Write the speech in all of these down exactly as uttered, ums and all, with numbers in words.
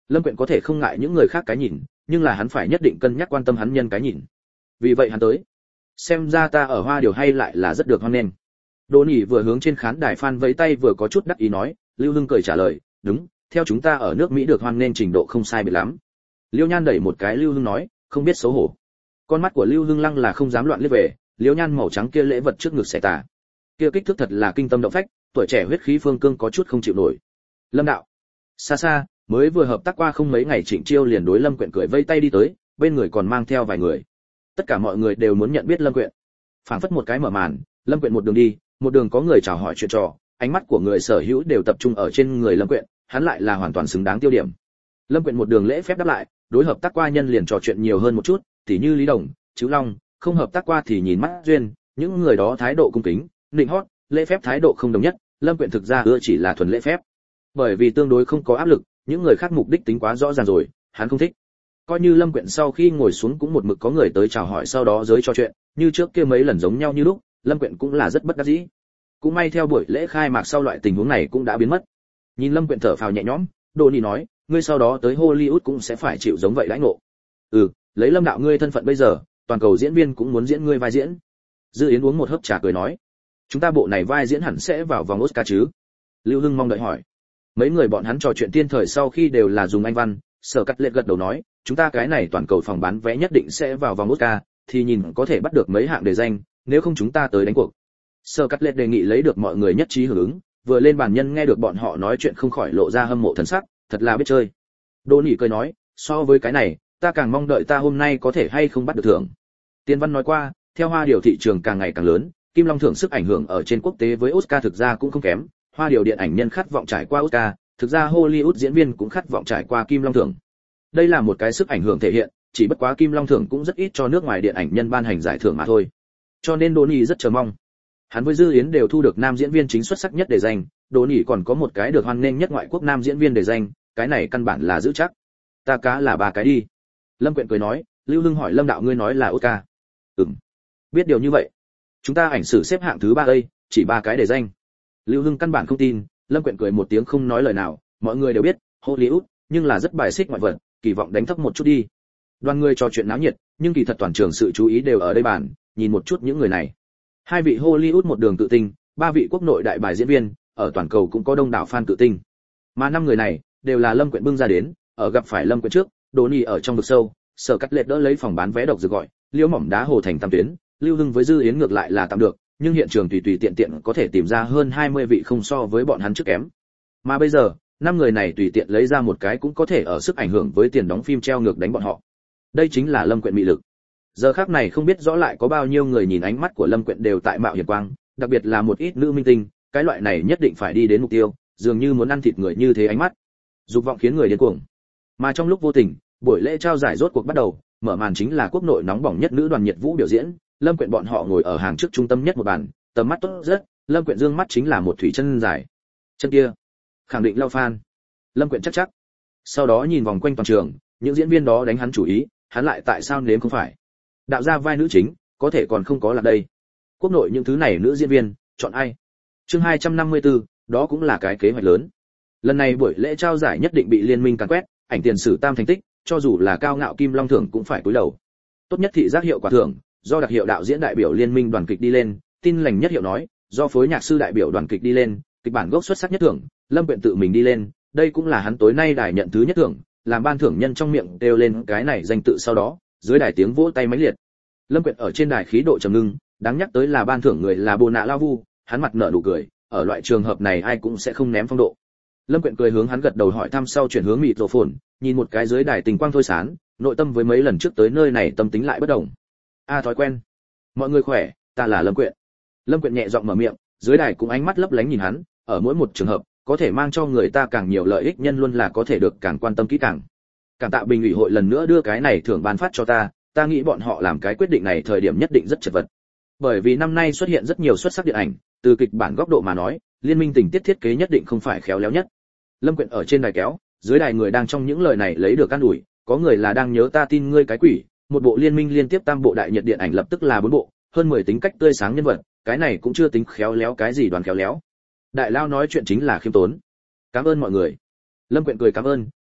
Lâm Quyện có thể không ngại những người khác cái nhìn, nhưng là hắn phải nhất định cân nhắc quan tâm hắn nhân cái nhìn. Vì vậy hắn tới. Xem ra ta ở Hoa Điều hay lại là rất được hoan nghênh. Đỗ Nhĩ vừa hướng trên khán đài fan vẫy tay vừa có chút đắc ý nói, Lưu Hưng cười trả lời, đúng, theo chúng ta ở nước Mỹ được hoan nghênh trình độ không sai biệt lắm. Liêu Nhan đẩy một cái Lưu Hưng nói, không biết xấu hổ. Con mắt của Lưu Hưng lăng là không dám loạn liếc về, Liêu Nhan màu trắng kia lễ vật trước ngực xẻ tà. Kia kích thước thật là kinh tâm động phách, tuổi trẻ huyết khí phương cương có chút không chịu nổi. Lâm đạo. Xa xa, mới vừa hợp tác qua không mấy ngày Trịnh Chiêu liền đối Lâm Quyện cười vây tay đi tới, bên người còn mang theo vài người. Tất cả mọi người đều muốn nhận biết Lâm Quyện. Phảng phất một cái mở màn, Lâm Quyện một đường đi, một đường có người chào hỏi chuyện trò, ánh mắt của người sở hữu đều tập trung ở trên người Lâm Quyện, hắn lại là hoàn toàn xứng đáng tiêu điểm. Lâm Quyện một đường lễ phép đáp lại, đối hợp tác qua nhân liền trò chuyện nhiều hơn một chút, tỉ như Lý Đồng, Chữ Long, không hợp tác qua thì nhìn mắt duyên, những người đó thái độ cung kính, nịnh hót, lễ phép thái độ không đồng nhất, Lâm Quyện thực ra ưa chỉ là thuần lễ phép. Bởi vì tương đối không có áp lực, những người khác mục đích tính quá rõ ràng rồi, hắn không thích. Coi như Lâm Quyện sau khi ngồi xuống cũng một mực có người tới chào hỏi sau đó giới trò chuyện, như trước kia mấy lần giống nhau như lúc, Lâm Quyện cũng là rất bất đắc dĩ. Cũng may theo buổi lễ khai mạc sau loại tình huống này cũng đã biến mất. Nhìn Lâm Quyện thở phào nhẹ nhõm, Đỗ Nhĩ nói, ngươi sau đó tới Hollywood cũng sẽ phải chịu giống vậy đãi ngộ. Ừ, lấy Lâm đạo ngươi thân phận bây giờ, toàn cầu diễn viên cũng muốn diễn ngươi vai diễn. Dư Yến uống một hớp trà cười nói, chúng ta bộ này vai diễn hẳn sẽ vào vòng Oscar chứ? Lưu Hưng mong đợi hỏi. Mấy người bọn hắn trò chuyện tiên thời sau khi đều là dùng Anh văn, Sở Cắt Lệ gật đầu nói, chúng ta cái này toàn cầu phòng bán vé nhất định sẽ vào vòng Oscar, thì nhìn có thể bắt được mấy hạng đề danh, nếu không chúng ta tới đánh cuộc. Sở Cắt Lệ đề nghị lấy được mọi người nhất trí hưởng ứng, vừa lên bàn nhân nghe được bọn họ nói chuyện không khỏi lộ ra hâm mộ thần sắc, thật là biết chơi. Đỗ Nhĩ cười nói, so với cái này, ta càng mong đợi ta hôm nay có thể hay không bắt được thưởng. Tiên Văn nói qua, theo Hoa Điều thị trường càng ngày càng lớn, Kim Long thưởng sức ảnh hưởng ở trên quốc tế với Oscar thực ra cũng không kém, Hoa Điều điện ảnh nhân khát vọng trải qua Oscar, thực ra Hollywood diễn viên cũng khát vọng trải qua Kim Long thưởng. Đây là một cái sức ảnh hưởng thể hiện, chỉ bất quá Kim Long thưởng cũng rất ít cho nước ngoài điện ảnh nhân ban hành giải thưởng mà thôi. Cho nên Đỗ Nhĩ rất chờ mong. Hắn với Dư Yến đều thu được nam diễn viên chính xuất sắc nhất đề danh, Đỗ Nhĩ còn có một cái được hoan nghênh nhất ngoại quốc nam diễn viên đề danh, cái này căn bản là giữ chắc. Ta cá là ba cái đi. Lâm Quyện cười nói, Lưu Hưng hỏi Lâm đạo ngươi nói là Oscar. Ừm. Biết điều như vậy. Chúng ta ảnh sử xếp hạng thứ ba đây, chỉ ba cái đề danh. Lưu Hưng căn bản không tin, Lâm Quyện cười một tiếng không nói lời nào, mọi người đều biết, Hollywood, nhưng là rất bài xích ngoại vật, kỳ vọng đánh thấp một chút đi. Đoàn người trò chuyện náo nhiệt, nhưng kỳ thật toàn trường sự chú ý đều ở đây bàn, nhìn một chút những người này. Hai vị Hollywood một đường tự tinh, ba vị quốc nội đại bài diễn viên, ở toàn cầu cũng có đông đảo fan tự tinh. Mà năm người này đều là Lâm Quyện bưng ra đến, ở gặp phải Lâm Quyện trước, Đỗ Nhĩ ở trong vực sâu, Sở Cắt Lệ đỡ lấy phòng bán vé độc dược gọi, Liễu Mỏng đá hồ thành tam tuyến, Lưu Hưng với Dư Yến ngược lại là tạm được, nhưng hiện trường tùy tùy tiện tiện có thể tìm ra hơn hai mươi vị không so với bọn hắn trước kém. Mà bây giờ, năm người này tùy tiện lấy ra một cái cũng có thể ở sức ảnh hưởng với tiền đóng phim treo ngược đánh bọn họ. Đây chính là Lâm Quyện mị lực. Giờ khắc này không biết rõ lại có bao nhiêu người nhìn ánh mắt của Lâm Quyện đều tại mạo hiểm quang, đặc biệt là một ít nữ minh tinh, cái loại này nhất định phải đi đến mục tiêu, dường như muốn ăn thịt người như thế ánh mắt. Dục vọng khiến người điên cuồng. Mà trong lúc vô tình, buổi lễ trao giải rốt cuộc bắt đầu, mở màn chính là quốc nội nóng bỏng nhất nữ đoàn nhiệt vũ biểu diễn, Lâm Quyện bọn họ ngồi ở hàng trước trung tâm nhất một bàn, tầm mắt tốt rất, Lâm Quyện dương mắt chính là một thủy chân dài. Chân kia, khẳng định lao fan. Lâm Quyện chắc chắc. Sau đó nhìn vòng quanh toàn trường, những diễn viên đó đánh hắn chủ ý, hắn lại tại sao nếm không phải. Đạo ra vai nữ chính, có thể còn không có là đây. Quốc nội những thứ này nữ diễn viên, chọn ai? Chương hai trăm năm mươi tư, đó cũng là cái kế hoạch lớn. Lần này buổi lễ trao giải nhất định bị liên minh càn quét, ảnh tiền sử tam thành tích, cho dù là cao ngạo Kim Long thưởng cũng phải cúi đầu. Tốt nhất thị giác hiệu quả thưởng, do đặc hiệu đạo diễn đại biểu liên minh đoàn kịch đi lên, tin lành nhất hiệu nói, do phối nhạc sư đại biểu đoàn kịch đi lên, kịch bản gốc xuất sắc nhất thưởng, Lâm Quyện tự mình đi lên, đây cũng là hắn tối nay đài nhận thứ nhất thưởng, làm ban thưởng nhân trong miệng đều lên cái này danh tự sau đó, dưới đài tiếng vỗ tay mãnh liệt. Lâm Quyện ở trên đài khí độ trầm ngưng, đáng nhắc tới là ban thưởng người là Bồ Nạ Lao Vu, hắn mặt nở nụ cười, ở loại trường hợp này ai cũng sẽ không ném phong độ. Lâm Quyện cười hướng hắn gật đầu hỏi thăm sau chuyển hướng mịt rộ phồn, nhìn một cái dưới đài tình quang thôi sán, nội tâm với mấy lần trước tới nơi này tâm tính lại bất động. A à, thói quen. Mọi người khỏe, ta là Lâm Quyện. Lâm Quyện nhẹ giọng mở miệng, dưới đài cũng ánh mắt lấp lánh nhìn hắn, ở mỗi một trường hợp, có thể mang cho người ta càng nhiều lợi ích nhân luôn là có thể được càng quan tâm kỹ càng. Cảm tạ bình ủy hội lần nữa đưa cái này thưởng ban phát cho ta, ta nghĩ bọn họ làm cái quyết định này thời điểm nhất định rất chật vật. Bởi vì năm nay xuất hiện rất nhiều xuất sắc điện ảnh, từ kịch bản góc độ mà nói, liên minh tình tiết thiết kế nhất định không phải khéo léo nhất. Lâm Quyện ở trên đài kéo, dưới đài người đang trong những lời này lấy được can ủi, có người là đang nhớ ta tin ngươi cái quỷ, một bộ liên minh liên tiếp tam bộ đại nhật điện ảnh lập tức là bốn bộ, hơn mười tính cách tươi sáng nhân vật, cái này cũng chưa tính khéo léo cái gì đoàn khéo léo. Đại lao nói chuyện chính là khiêm tốn. Cảm ơn mọi người. Lâm Quyện cười cảm ơn,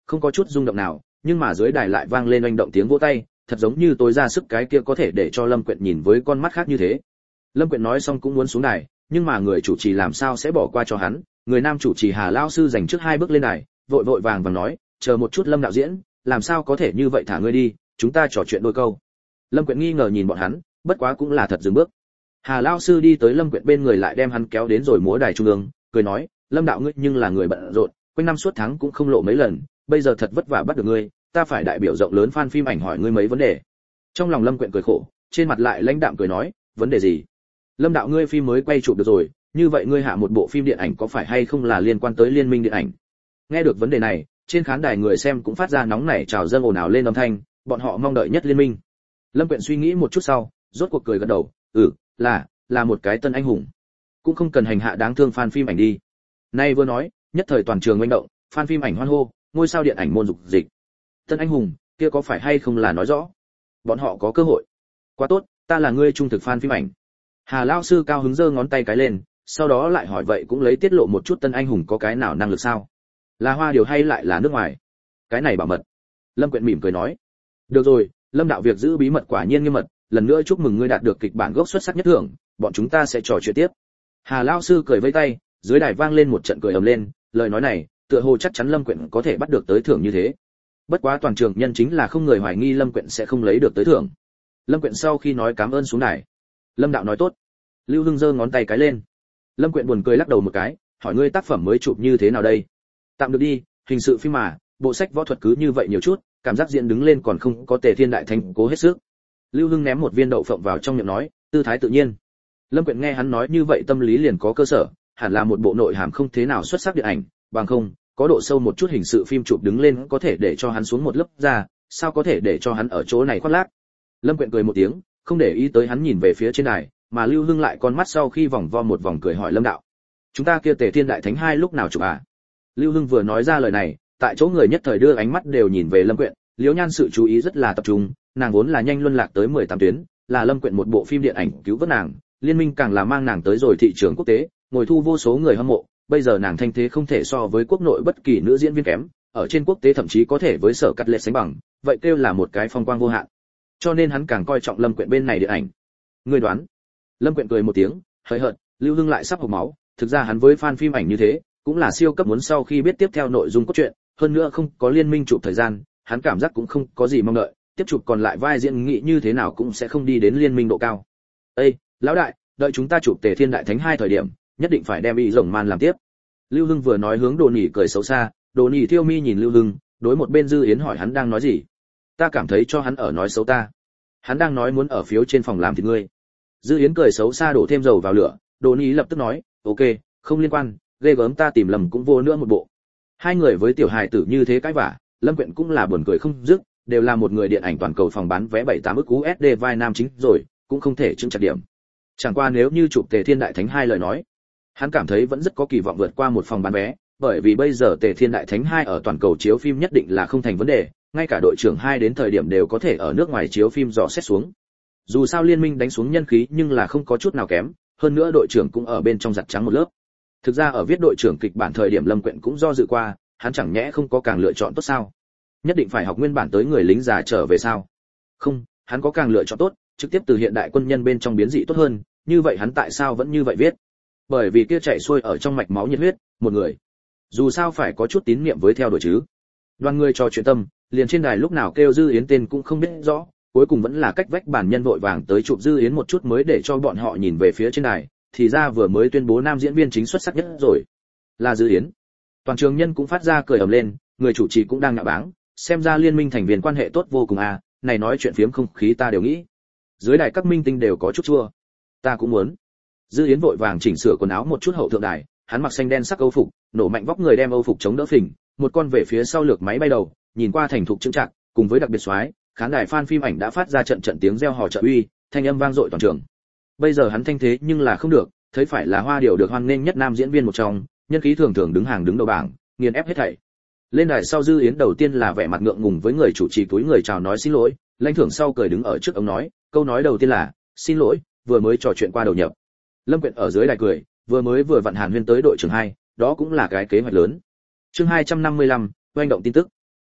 không có chút rung động nào, nhưng mà dưới đài lại vang lên oanh động tiếng vỗ tay, thật giống như tối ra sức cái kia có thể để cho Lâm Quyện nhìn với con mắt khác như thế. Lâm Quyện nói xong cũng muốn xuống đài, nhưng mà người chủ trì làm sao sẽ bỏ qua cho hắn, người nam chủ trì Hà lão sư dành trước hai bước lên đài, vội vội vàng vàng nói, chờ một chút Lâm đạo diễn, làm sao có thể như vậy thả ngươi đi, chúng ta trò chuyện đôi câu. Lâm Quyện nghi ngờ nhìn bọn hắn, bất quá cũng là thật dừng bước. Hà lão sư đi tới Lâm Quyện bên người lại đem hắn kéo đến rồi múa đài trung ương, cười nói, Lâm đạo ngươi nhưng là người bận rộn, quanh năm suốt tháng cũng không lộ mấy lần, bây giờ thật vất vả bắt được ngươi, ta phải đại biểu rộng lớn fan phim ảnh hỏi ngươi mấy vấn đề. Trong lòng Lâm Quyện cười khổ, trên mặt lại lãnh đạm cười nói, vấn đề gì? Lâm đạo ngươi phim mới quay chụp được rồi, như vậy ngươi hạ một bộ phim điện ảnh có phải hay không là liên quan tới liên minh điện ảnh? Nghe được vấn đề này, trên khán đài người xem cũng phát ra nóng nảy trào dâng ồn ào lên âm thanh, bọn họ mong đợi nhất liên minh. Lâm Quyện suy nghĩ một chút sau, rốt cuộc cười gật đầu, ừ, là, là một cái tân anh hùng, cũng không cần hành hạ đáng thương fan phim ảnh đi. Nay vừa nói, nhất thời toàn trường manh động, fan phim ảnh hoan hô, ngôi sao điện ảnh môn dục dịch. Tân anh hùng, kia có phải hay không là nói rõ bọn họ có cơ hội? Quá tốt, ta là ngươi trung thực fan phim ảnh. Hà lão sư cao hứng giơ ngón tay cái lên, sau đó lại hỏi vậy cũng lấy tiết lộ một chút tân anh hùng có cái nào năng lực sao? Là Hoa Điều hay lại là nước ngoài? Cái này bảo mật. Lâm Quyện mỉm cười nói, được rồi, Lâm đạo việc giữ bí mật quả nhiên nghiêm mật, lần nữa chúc mừng ngươi đạt được kịch bản gốc xuất sắc nhất thưởng, bọn chúng ta sẽ trò chuyện tiếp. Hà lão sư cười vẫy tay, dưới đài vang lên một trận cười ầm lên, lời nói này, tựa hồ chắc chắn Lâm Quyện có thể bắt được tới thưởng như thế. Bất quá toàn trường nhân chính là không người hoài nghi Lâm Quyện sẽ không lấy được tới thưởng. Lâm Quyện sau khi nói cảm ơn xuống đài. Lâm đạo nói tốt. Lưu Hưng giơ ngón tay cái lên. Lâm Quyện buồn cười lắc đầu một cái, hỏi ngươi tác phẩm mới chụp như thế nào đây? Tạm được đi, hình sự phim mà, bộ sách võ thuật cứ như vậy nhiều chút, cảm giác diễn đứng lên còn không có Tề Thiên Đại Thánh cố hết sức. Lưu Hưng ném một viên đậu phộng vào trong miệng nói, tư thái tự nhiên. Lâm Quyện nghe hắn nói như vậy tâm lý liền có cơ sở, hẳn là một bộ nội hàm không thế nào xuất sắc điện ảnh, bằng không, có độ sâu một chút hình sự phim chụp đứng lên có thể để cho hắn xuống một lớp ra, sao có thể để cho hắn ở chỗ này khoác lác. Lâm Quyện cười một tiếng, không để ý tới hắn nhìn về phía trên đài, mà Lưu Hưng lại con mắt sau khi vòng vo một vòng cười hỏi Lâm đạo, chúng ta kia Tề Thiên Đại Thánh hai lúc nào chụp à? Lưu Hưng vừa nói ra lời này, tại chỗ người nhất thời đưa ánh mắt đều nhìn về Lâm Quyện, Liễu Nhan sự chú ý rất là tập trung, nàng vốn là nhanh luân lạc tới mười tám tuyến, là Lâm Quyện một bộ phim điện ảnh cứu vớt nàng, liên minh càng là mang nàng tới rồi thị trường quốc tế, ngồi thu vô số người hâm mộ, bây giờ nàng thanh thế không thể so với quốc nội bất kỳ nữ diễn viên kém, ở trên quốc tế thậm chí có thể với Sở Cắt Lệ sánh bằng, vậy kêu là một cái phong quang vô hạn. Cho nên hắn càng coi trọng Lâm Quyện bên này điện ảnh. Ngươi đoán? Lâm Quyện cười một tiếng, hời hợt, Lưu Hưng lại sắp hộc máu, thực ra hắn với fan phim ảnh như thế, cũng là siêu cấp muốn sau khi biết tiếp theo nội dung cốt truyện, hơn nữa không có liên minh chụp thời gian, hắn cảm giác cũng không có gì mong đợi, tiếp chụp còn lại vai diễn nghĩ như thế nào cũng sẽ không đi đến liên minh độ cao. Ê, lão đại, đợi chúng ta chụp Tề Thiên Đại Thánh hai thời điểm, nhất định phải đem ý rồng man làm tiếp. Lưu Hưng vừa nói hướng Đồ Nhĩ cười xấu xa, Đồ Nhĩ thiêu mi nhìn Lưu Hưng, đối một bên Dư Yến hỏi hắn đang nói gì. Ta cảm thấy cho hắn ở nói xấu ta. Hắn đang nói muốn ở phiếu trên phòng làm thịt ngươi. Dư Yến cười xấu xa đổ thêm dầu vào lửa, Đồ Nhĩ lập tức nói, ok, không liên quan, ghê gớm ta tìm lầm cũng vô nữa một bộ. Hai người với tiểu hài tử như thế cãi vả, Lâm Quyện cũng là buồn cười không dứt, đều là một người điện ảnh toàn cầu phòng bán vé bảy tám ức u ét đê vai nam chính rồi, cũng không thể chứng chặt điểm. Chẳng qua nếu như chụp Tề Thiên Đại Thánh hai lời nói, hắn cảm thấy vẫn rất có kỳ vọng vượt qua một phòng bán vé, bởi vì bây giờ Tề Thiên Đại Thánh hai ở toàn cầu chiếu phim nhất định là không thành vấn đề, ngay cả đội trưởng hai đến thời điểm đều có thể ở nước ngoài chiếu phim dò xét xuống. Dù sao liên minh đánh xuống nhân khí nhưng là không có chút nào kém, hơn nữa đội trưởng cũng ở bên trong giặt trắng một lớp. Thực ra ở viết đội trưởng kịch bản thời điểm Lâm Quyện cũng do dự qua, hắn chẳng nhẽ không có càng lựa chọn tốt sao? Nhất định phải học nguyên bản tới người lính già trở về sao? Không, hắn có càng lựa chọn tốt, trực tiếp từ hiện đại quân nhân bên trong biến dị tốt hơn, như vậy hắn tại sao vẫn như vậy viết? Bởi vì kia chảy xuôi ở trong mạch máu nhiệt huyết, một người. Dù sao phải có chút tín niệm với theo đuổi chứ. Đoàn người trò chuyện tâm, liền trên đài lúc nào kêu Dư Yến tên cũng không biết rõ, cuối cùng vẫn là cách vách bản nhân vội vàng tới chụp Dư Yến một chút mới để cho bọn họ nhìn về phía trên đài, thì ra vừa mới tuyên bố nam diễn viên chính xuất sắc nhất rồi. Là Dư Yến. Toàn trường nhân cũng phát ra cười ầm lên, người chủ trì cũng đang nhạo báng, xem ra liên minh thành viên quan hệ tốt vô cùng à, này nói chuyện phiếm không khí ta đều nghĩ. Dưới đài các minh tinh đều có chút chua. Ta cũng muốn. Dư Yến vội vàng chỉnh sửa quần áo một chút hậu thượng đài, hắn mặc xanh đen sắc âu phục, nổ mạnh vóc người đem âu phục chống đỡ phình, một con về phía sau lược máy bay đầu, nhìn qua thành thục chững chạc, cùng với đặc biệt soái, khán đài fan phim ảnh đã phát ra trận trận tiếng reo hò trợ uy, thanh âm vang dội toàn trường. Bây giờ hắn thanh thế nhưng là không được, thấy phải là Hoa Điều được hoan nghênh nhất nam diễn viên một trong, nhân khí thường thường đứng hàng đứng đầu bảng, nghiền ép hết thảy. Lên đài sau Dư Yến đầu tiên là vẻ mặt ngượng ngùng với người chủ trì túi người chào nói xin lỗi, lãnh thưởng sau cười đứng ở trước ông nói, câu nói đầu tiên là, xin lỗi, vừa mới trò chuyện qua đầu nhập. Lâm Quyện ở dưới đài cười, vừa mới vừa vặn Hàn Huyên tới đội trưởng hai, đó cũng là cái kế hoạch lớn. Chương hai trăm năm mươi lăm, oanh động tin tức.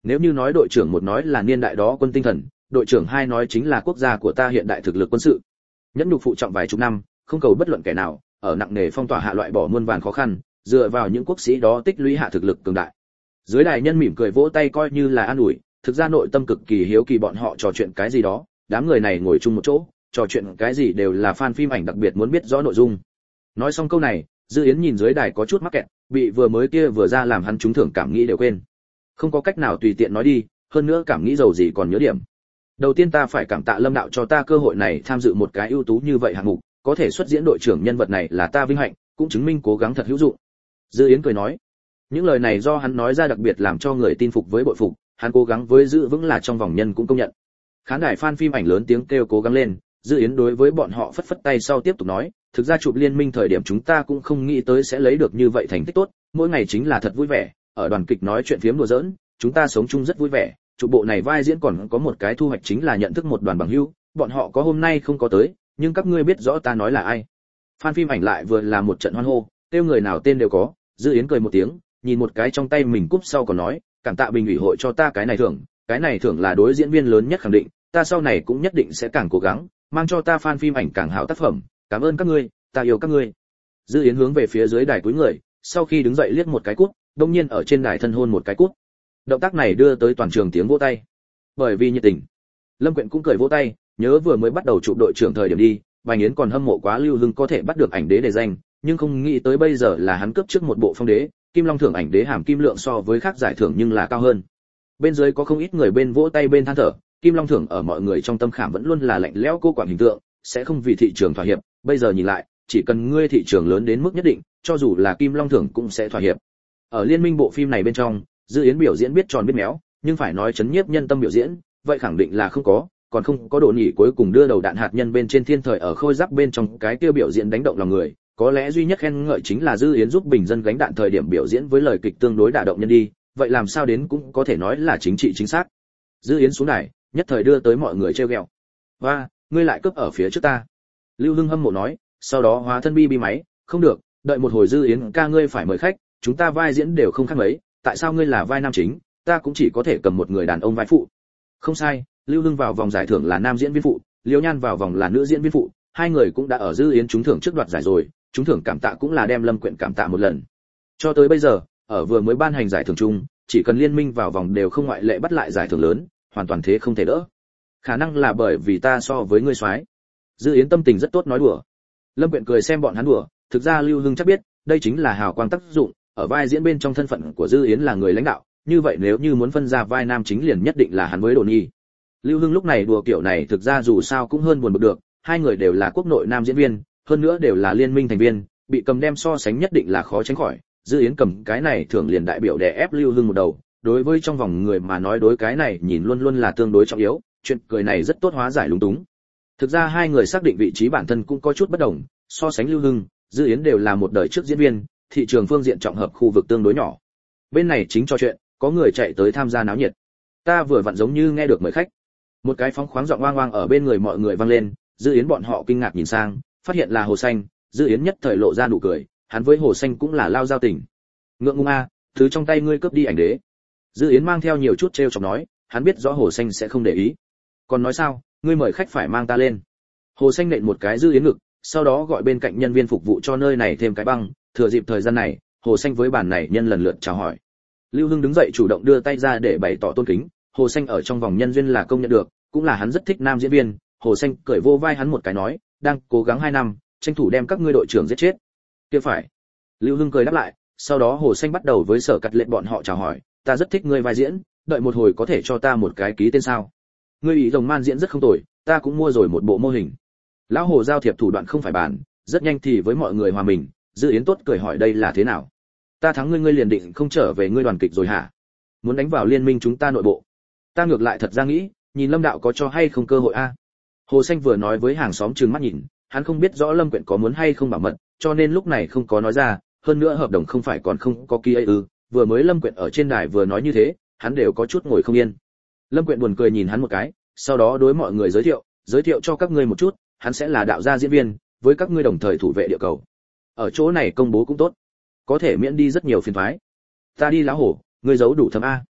Nếu như nói đội trưởng một nói là niên đại đó quân tinh thần, đội trưởng hai nói chính là quốc gia của ta hiện đại thực lực quân sự. Nhẫn nhục phụ trọng vài chục năm, không cầu bất luận kẻ nào, ở nặng nề phong tỏa hạ loại bỏ muôn vàn khó khăn, dựa vào những quốc sĩ đó tích lũy hạ thực lực cường đại. Dưới đài nhân mỉm cười vỗ tay coi như là an ủi, thực ra nội tâm cực kỳ hiếu kỳ bọn họ trò chuyện cái gì đó, đám người này ngồi chung một chỗ, trò chuyện cái gì đều là fan phim ảnh đặc biệt muốn biết rõ nội dung. Nói xong câu này, Dư Yến nhìn dưới đài có chút mắc kẹt, bị vừa mới kia vừa ra làm hắn trúng thưởng cảm nghĩ đều quên. Không có cách nào tùy tiện nói đi, hơn nữa cảm nghĩ giàu gì còn nhớ điểm. Đầu tiên ta phải cảm tạ Lâm đạo cho ta cơ hội này tham dự một cái ưu tú như vậy hạng mục, có thể xuất diễn đội trưởng nhân vật này là ta vinh hạnh, cũng chứng minh cố gắng thật hữu dụng. Dư Yến cười nói. Những lời này do hắn nói ra đặc biệt làm cho người tin phục với bội phục, hắn cố gắng với giữ vững là trong vòng nhân cũng công nhận. Khán đài fan phim ảnh lớn tiếng kêu cố gắng lên, Dư Yến đối với bọn họ phất phất tay sau tiếp tục nói, thực ra chụp liên minh thời điểm chúng ta cũng không nghĩ tới sẽ lấy được như vậy thành tích tốt, mỗi ngày chính là thật vui vẻ, ở đoàn kịch nói chuyện phiếm đùa giỡn, chúng ta sống chung rất vui vẻ, chụp bộ này vai diễn còn có một cái thu hoạch chính là nhận thức một đoàn bằng hữu, bọn họ có hôm nay không có tới, nhưng các ngươi biết rõ ta nói là ai. Fan phim ảnh lại vừa là một trận hoan hô, kêu người nào tên đều có, Dư Yến cười một tiếng, nhìn một cái trong tay mình cúp sau còn nói, cảm tạ bình ủy hội cho ta cái này thưởng, cái này thưởng là đối diễn viên lớn nhất khẳng định, ta sau này cũng nhất định sẽ càng cố gắng, mang cho ta fan phim ảnh càng hảo tác phẩm, cảm ơn các ngươi, ta yêu các ngươi. Dư Yến hướng về phía dưới đài cúi người, sau khi đứng dậy liếc một cái cúp, đột nhiên ở trên đài thân hôn một cái cúp. Động tác này đưa tới toàn trường tiếng vỗ tay. Bởi vì nhiệt tình, Lâm Quyện cũng cười vỗ tay, nhớ vừa mới bắt đầu chụp đội trưởng thời điểm đi, Bành Yến còn hâm mộ quá Lưu Hưng có thể bắt được ảnh đế để danh, nhưng không nghĩ tới bây giờ là hắn cướp trước một bộ phong đế, Kim Long thưởng ảnh đế hàm kim lượng so với khác giải thưởng nhưng là cao hơn. Bên dưới có không ít người bên vỗ tay bên than thở, Kim Long thưởng ở mọi người trong tâm khảm vẫn luôn là lạnh lẽo cô quản hình tượng, sẽ không vì thị trường thỏa hiệp, bây giờ nhìn lại, chỉ cần ngươi thị trường lớn đến mức nhất định, cho dù là Kim Long thưởng cũng sẽ thỏa hiệp. Ở liên minh bộ phim này bên trong, Dư Yến biểu diễn biết tròn biết méo, nhưng phải nói chấn nhiếp nhân tâm biểu diễn, vậy khẳng định là không có, còn không có độ nhỉ cuối cùng đưa đầu đạn hạt nhân bên trên thiên thời ở khôi giáp bên trong cái tiêu biểu diễn đánh động lòng người, có lẽ duy nhất khen ngợi chính là Dư Yến giúp bình dân gánh đạn thời điểm biểu diễn với lời kịch tương đối đả động nhân đi, vậy làm sao đến cũng có thể nói là chính trị chính xác. Dư Yến xuống đài, nhất thời đưa tới mọi người trêu ghẹo. "Hoa, ngươi lại cướp ở phía trước ta." Lưu Hưng hâm mộ nói, sau đó hóa thân bi bi máy, "Không được, đợi một hồi Dư Yến ca ngươi phải mời khách, chúng ta vai diễn đều không khác mấy, tại sao ngươi là vai nam chính, ta cũng chỉ có thể cầm một người đàn ông vai phụ." Không sai, Lưu Hưng vào vòng giải thưởng là nam diễn viên phụ, Liễu Nhan vào vòng là nữ diễn viên phụ, hai người cũng đã ở Dư Yến trúng thưởng trước đoạt giải rồi, trúng thưởng cảm tạ cũng là đem Lâm Quyện cảm tạ một lần. Cho tới bây giờ, ở vừa mới ban hành giải thưởng chung, chỉ cần liên minh vào vòng đều không ngoại lệ bắt lại giải thưởng lớn, hoàn toàn thế không thể đỡ. Khả năng là bởi vì ta so với ngươi soái. Dư Yến tâm tình rất tốt nói đùa. Lâm Quyện cười xem bọn hắn đùa, thực ra Lưu Hưng chắc biết, đây chính là hào quang tác dụng, ở vai diễn bên trong thân phận của Dư Yến là người lãnh đạo, như vậy nếu như muốn phân ra vai nam chính liền nhất định là hắn với Đồn Nhi. Lưu Hưng lúc này đùa kiểu này thực ra dù sao cũng hơn buồn bực được, hai người đều là quốc nội nam diễn viên, hơn nữa đều là liên minh thành viên, bị cầm đem so sánh nhất định là khó tránh khỏi. Dư Yến cầm cái này thường liền đại biểu đè ép Lưu Hưng một đầu, đối với trong vòng người mà nói đối cái này nhìn luôn luôn là tương đối trọng yếu, chuyện cười này rất tốt hóa giải lúng túng. Thực ra hai người xác định vị trí bản thân cũng có chút bất đồng, so sánh Lưu Hưng, Dư Yến đều là một đời trước diễn viên, thị trường phương diện trọng hợp khu vực tương đối nhỏ. Bên này chính trò chuyện, có người chạy tới tham gia náo nhiệt. Ta vừa vặn giống như nghe được mời khách. Một cái phóng khoáng giọng oang oang ở bên người mọi người vang lên, Dư Yến bọn họ kinh ngạc nhìn sang, phát hiện là Hồ Xanh, Dư Yến nhất thời lộ ra nụ cười, hắn với Hồ Xanh cũng là lao giao tình. Ngượng ngùng a, thứ trong tay ngươi cướp đi ảnh đế. Dư Yến mang theo nhiều chút trêu chọc nói, hắn biết rõ Hồ Xanh sẽ không để ý. Còn nói sao, ngươi mời khách phải mang ta lên. Hồ Xanh nện một cái Dư Yến ngực, sau đó gọi bên cạnh nhân viên phục vụ cho nơi này thêm cái băng, thừa dịp thời gian này, Hồ Xanh với bàn này nhân lần lượt chào hỏi. Lưu Hưng đứng dậy chủ động đưa tay ra để bày tỏ tôn kính, Hồ Xanh ở trong vòng nhân duyên là công nhận được, cũng là hắn rất thích nam diễn viên. Hồ Xanh cởi vô vai hắn một cái nói, đang cố gắng hai năm, tranh thủ đem các ngươi đội trưởng giết chết. Kia phải. Lưu Hưng cười đáp lại, sau đó Hồ Xanh bắt đầu với Sở Cắt Lệ bọn họ chào hỏi, ta rất thích ngươi vai diễn, đợi một hồi có thể cho ta một cái ký tên sao? Ngươi ý rồng man diễn rất không tồi, ta cũng mua rồi một bộ mô hình. Lão Hồ giao thiệp thủ đoạn không phải bàn, rất nhanh thì với mọi người hòa mình, Dư Yến tốt cười hỏi đây là thế nào? Ta thắng ngươi ngươi liền định không trở về ngươi đoàn kịch rồi hả? Muốn đánh vào liên minh chúng ta nội bộ? Ta ngược lại thật ra nghĩ, nhìn Lâm đạo có cho hay không cơ hội a. À? Hồ Xanh vừa nói với hàng xóm trừng mắt nhìn, hắn không biết rõ Lâm Quyện có muốn hay không bảo mật, cho nên lúc này không có nói ra, hơn nữa hợp đồng không phải còn không có ký ấy ư? Vừa mới Lâm Quyện ở trên đài vừa nói như thế, hắn đều có chút ngồi không yên. Lâm Quyện buồn cười nhìn hắn một cái, sau đó đối mọi người giới thiệu, giới thiệu cho các ngươi một chút, hắn sẽ là đạo gia diễn viên, với các ngươi đồng thời thủ vệ địa cầu. Ở chỗ này công bố cũng tốt, có thể miễn đi rất nhiều phiền toái. Ta đi lão hổ, ngươi giấu đủ thâm a.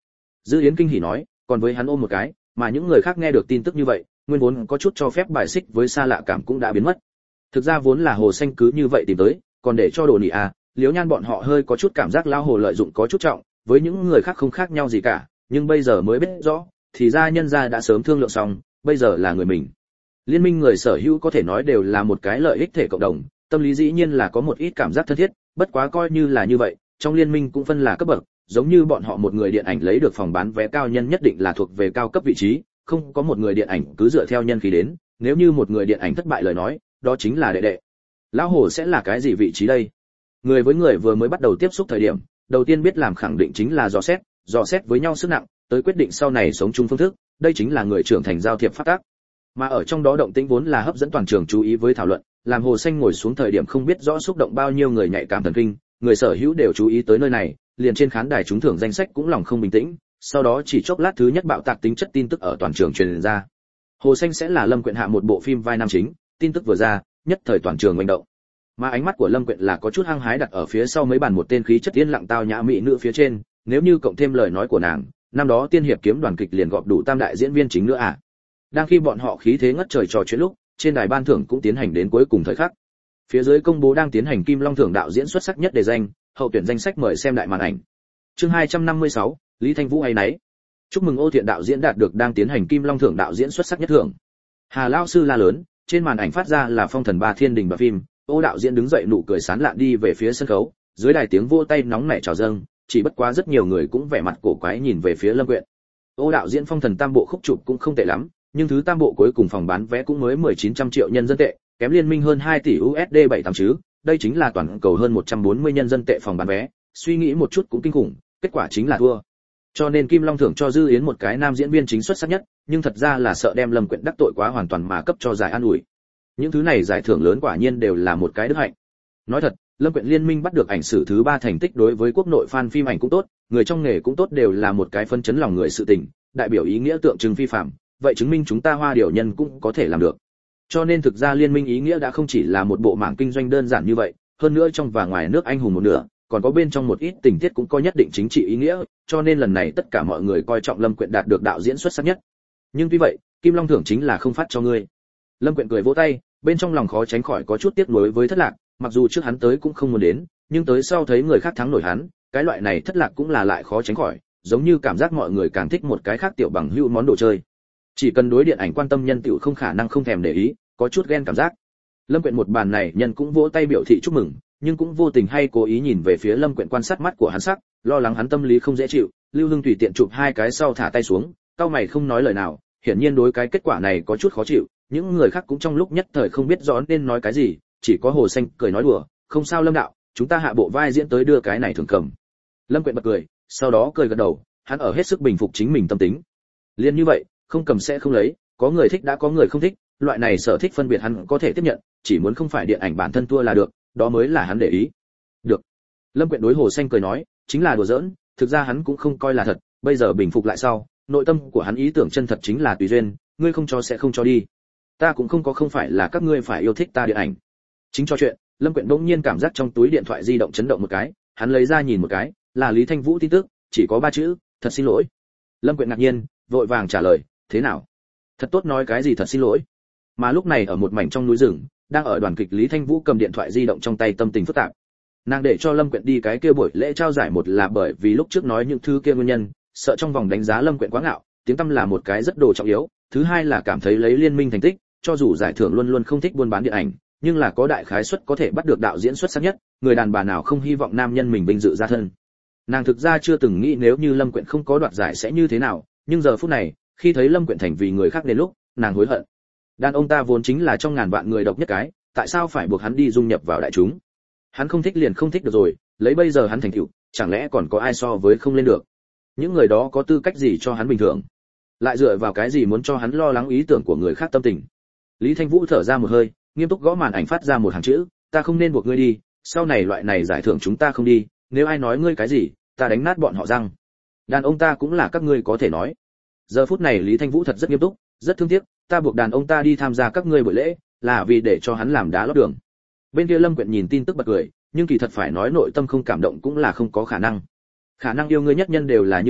Dư Yến kinh hỉ nói, còn với hắn ôm một cái, mà những người khác nghe được tin tức như vậy, nguyên vốn có chút cho phép bài xích với xa lạ cảm cũng đã biến mất. Thực ra vốn là Hồ Xanh cứ như vậy tìm tới, còn để cho Đồ Nị à, Liễu Nhan bọn họ hơi có chút cảm giác lao hồ lợi dụng có chút trọng, với những người khác không khác nhau gì cả, nhưng bây giờ mới biết rõ, thì ra nhân gia đã sớm thương lượng xong, bây giờ là người mình. Liên minh người sở hữu có thể nói đều là một cái lợi ích thể cộng đồng, tâm lý dĩ nhiên là có một ít cảm giác thân thiết, bất quá coi như là như vậy, trong liên minh cũng phân là cấp bậc, giống như bọn họ một người điện ảnh lấy được phòng bán vé cao nhân nhất định là thuộc về cao cấp vị trí, không có một người điện ảnh cứ dựa theo nhân khí đến, nếu như một người điện ảnh thất bại lời nói, đó chính là đệ đệ. Lão Hồ sẽ là cái gì vị trí đây? Người với người vừa mới bắt đầu tiếp xúc thời điểm, đầu tiên biết làm khẳng định chính là dò xét, dò xét với nhau sức nặng, tới quyết định sau này sống chung phương thức, đây chính là người trưởng thành giao thiệp phát tác. Mà ở trong đó động tĩnh vốn là hấp dẫn toàn trường chú ý với thảo luận, làm Hồ Xanh ngồi xuống thời điểm không biết rõ xúc động bao nhiêu người nhạy cảm thần kinh, người sở hữu đều chú ý tới nơi này, liền trên khán đài trúng thưởng danh sách cũng lòng không bình tĩnh, sau đó chỉ chốc lát thứ nhất bạo tạc tính chất tin tức ở toàn trường truyền ra. Hồ Xanh sẽ là Lâm Quyện hạ một bộ phim vai nam chính, tin tức vừa ra, nhất thời toàn trường manh động. Mà ánh mắt của Lâm Quyện là có chút hăng hái đặt ở phía sau mấy bàn một tên khí chất yên lặng tao nhã mỹ nữ phía trên, nếu như cộng thêm lời nói của nàng, năm đó tiên hiệp kiếm đoàn kịch liền gọp đủ tam đại diễn viên chính nữa à. Đang khi bọn họ khí thế ngất trời trò chuyện lúc, trên đài ban thưởng cũng tiến hành đến cuối cùng thời khắc. Phía dưới công bố đang tiến hành Kim Long thưởng đạo diễn xuất sắc nhất đề danh, hậu tuyển danh sách mời xem đại màn ảnh. Chương hai trăm năm mươi sáu, Lý Thanh Vũ hay nấy. Chúc mừng Ô Thiện đạo diễn đạt được đang tiến hành Kim Long thưởng đạo diễn xuất sắc nhất thưởng. Hà lão sư la lớn, trên màn ảnh phát ra là Phong Thần Ba Thiên Đình và phim, Ô đạo diễn đứng dậy nụ cười sán lạn đi về phía sân khấu, dưới đài tiếng vỗ tay nóng nảy chào dâng, chỉ bất quá rất nhiều người cũng vẻ mặt cổ quái nhìn về phía Lâm Quyện. Ô đạo diễn Phong Thần tam bộ khúc chụp cũng không tệ lắm, nhưng thứ tam bộ cuối cùng phòng bán vé cũng mới mười chín trăm triệu nhân dân tệ, kém liên minh hơn hai tỷ u ét đê bảy tám chứ, đây chính là toàn cầu hơn một trăm bốn mươi nhân dân tệ phòng bán vé, suy nghĩ một chút cũng kinh khủng, kết quả chính là thua. Cho nên Kim Long thưởng cho Dư Yến một cái nam diễn viên chính xuất sắc nhất, nhưng thật ra là sợ đem Lâm Quyện đắc tội quá hoàn toàn mà cấp cho giải an ủi. Những thứ này giải thưởng lớn quả nhiên đều là một cái đức hạnh. Nói thật, Lâm Quyện liên minh bắt được ảnh sử thứ ba thành tích đối với quốc nội fan phim ảnh cũng tốt, người trong nghề cũng tốt đều là một cái phân chấn lòng người sự tình, đại biểu ý nghĩa tượng trưng phi phạm, vậy chứng minh chúng ta Hoa Điểu nhân cũng có thể làm được. Cho nên thực ra liên minh ý nghĩa đã không chỉ là một bộ mảng kinh doanh đơn giản như vậy, hơn nữa trong và ngoài nước anh hùng một nửa, còn có bên trong một ít tình tiết cũng có nhất định chính trị ý nghĩa, cho nên lần này tất cả mọi người coi trọng Lâm Quyện đạt được đạo diễn xuất sắc nhất. Nhưng tuy vậy, Kim Long thưởng chính là không phát cho ngươi. Lâm Quyện cười vỗ tay, bên trong lòng khó tránh khỏi có chút tiếc nuối với thất lạc, mặc dù trước hắn tới cũng không muốn đến, nhưng tới sau thấy người khác thắng nổi hắn, cái loại này thất lạc cũng là lại khó tránh khỏi, giống như cảm giác mọi người càng thích một cái khác tiểu bằng hữu món đồ chơi. Chỉ cần đối điện ảnh quan tâm nhân tiểu không khả năng không thèm để ý, có chút ghen cảm giác. Lâm Quyện một bàn này nhân cũng vỗ tay biểu thị chúc mừng, nhưng cũng vô tình hay cố ý nhìn về phía Lâm Quyện quan sát mắt của hắn sắc, lo lắng hắn tâm lý không dễ chịu, Lưu Hưng tùy tiện chụp hai cái sau thả tay xuống, cau mày không nói lời nào, hiển nhiên đối cái kết quả này có chút khó chịu, những người khác cũng trong lúc nhất thời không biết rõ nên nói cái gì, chỉ có Hồ Xanh cười nói đùa, không sao Lâm đạo, chúng ta hạ bộ vai diễn tới đưa cái này thường cầm. Lâm Quyện bật cười, sau đó cười gật đầu, hắn ở hết sức bình phục chính mình tâm tính. Liên như vậy, không cầm sẽ không lấy, có người thích đã có người không thích, loại này sở thích phân biệt hắn có thể tiếp nhận, chỉ muốn không phải điện ảnh bản thân thua là được, đó mới là hắn để ý. Được. Lâm Quyện đối Hồ Xanh cười nói, chính là đùa giỡn, thực ra hắn cũng không coi là thật, bây giờ bình phục lại sau, nội tâm của hắn ý tưởng chân thật chính là tùy duyên, ngươi không cho sẽ không cho đi. Ta cũng không có không phải là các ngươi phải yêu thích ta điện ảnh. Chính cho chuyện, Lâm Quyện bỗng nhiên cảm giác trong túi điện thoại di động chấn động một cái, hắn lấy ra nhìn một cái, là Lý Thanh Vũ tin tức, chỉ có ba chữ, thật xin lỗi. Lâm Quyện ngạc nhiên, vội vàng trả lời, thế nào? Thật tốt nói cái gì thật xin lỗi? Mà lúc này ở một mảnh trong núi rừng, đang ở đoàn kịch Lý Thanh Vũ cầm điện thoại di động trong tay tâm tình phức tạp. Nàng để cho Lâm Quyện đi cái kia buổi lễ trao giải một là bởi vì lúc trước nói những thứ kia nguyên nhân, sợ trong vòng đánh giá Lâm Quyện quá ngạo, tiếng tăm là một cái rất đồ trọng yếu, thứ hai là cảm thấy lấy liên minh thành tích, cho dù giải thưởng luôn luôn không thích buôn bán điện ảnh, nhưng là có đại khái suất có thể bắt được đạo diễn xuất sắc nhất, người đàn bà nào không hy vọng nam nhân mình vinh dự ra thân. Nàng thực ra chưa từng nghĩ nếu như Lâm Quyện không có đoạt giải sẽ như thế nào, nhưng giờ phút này, khi thấy Lâm Quyện thành vì người khác đến lúc, nàng hối hận. Đàn ông ta vốn chính là trong ngàn vạn người độc nhất cái, tại sao phải buộc hắn đi dung nhập vào đại chúng? Hắn không thích liền không thích được rồi, lấy bây giờ hắn thành tựu, chẳng lẽ còn có ai so với không lên được? Những người đó có tư cách gì cho hắn bình thường? Lại dựa vào cái gì muốn cho hắn lo lắng ý tưởng của người khác tâm tình? Lý Thanh Vũ thở ra một hơi, nghiêm túc gõ màn ảnh phát ra một hàng chữ, ta không nên buộc ngươi đi, sau này loại này giải thưởng chúng ta không đi, nếu ai nói ngươi cái gì, ta đánh nát bọn họ răng. Đàn ông ta cũng là các ngươi có thể nói. Giờ phút này Lý Thanh Vũ thật rất nghiêm túc, rất thương tiếc, ta buộc đàn ông ta đi tham gia các ngươi buổi lễ, là vì để cho hắn làm đá lót đường. Bên kia Lâm Quyện nhìn tin tức bật cười, nhưng kỳ thật phải nói nội tâm không cảm động cũng là không có khả năng. Khả năng yêu ngươi nhất nhân đều là như vậy,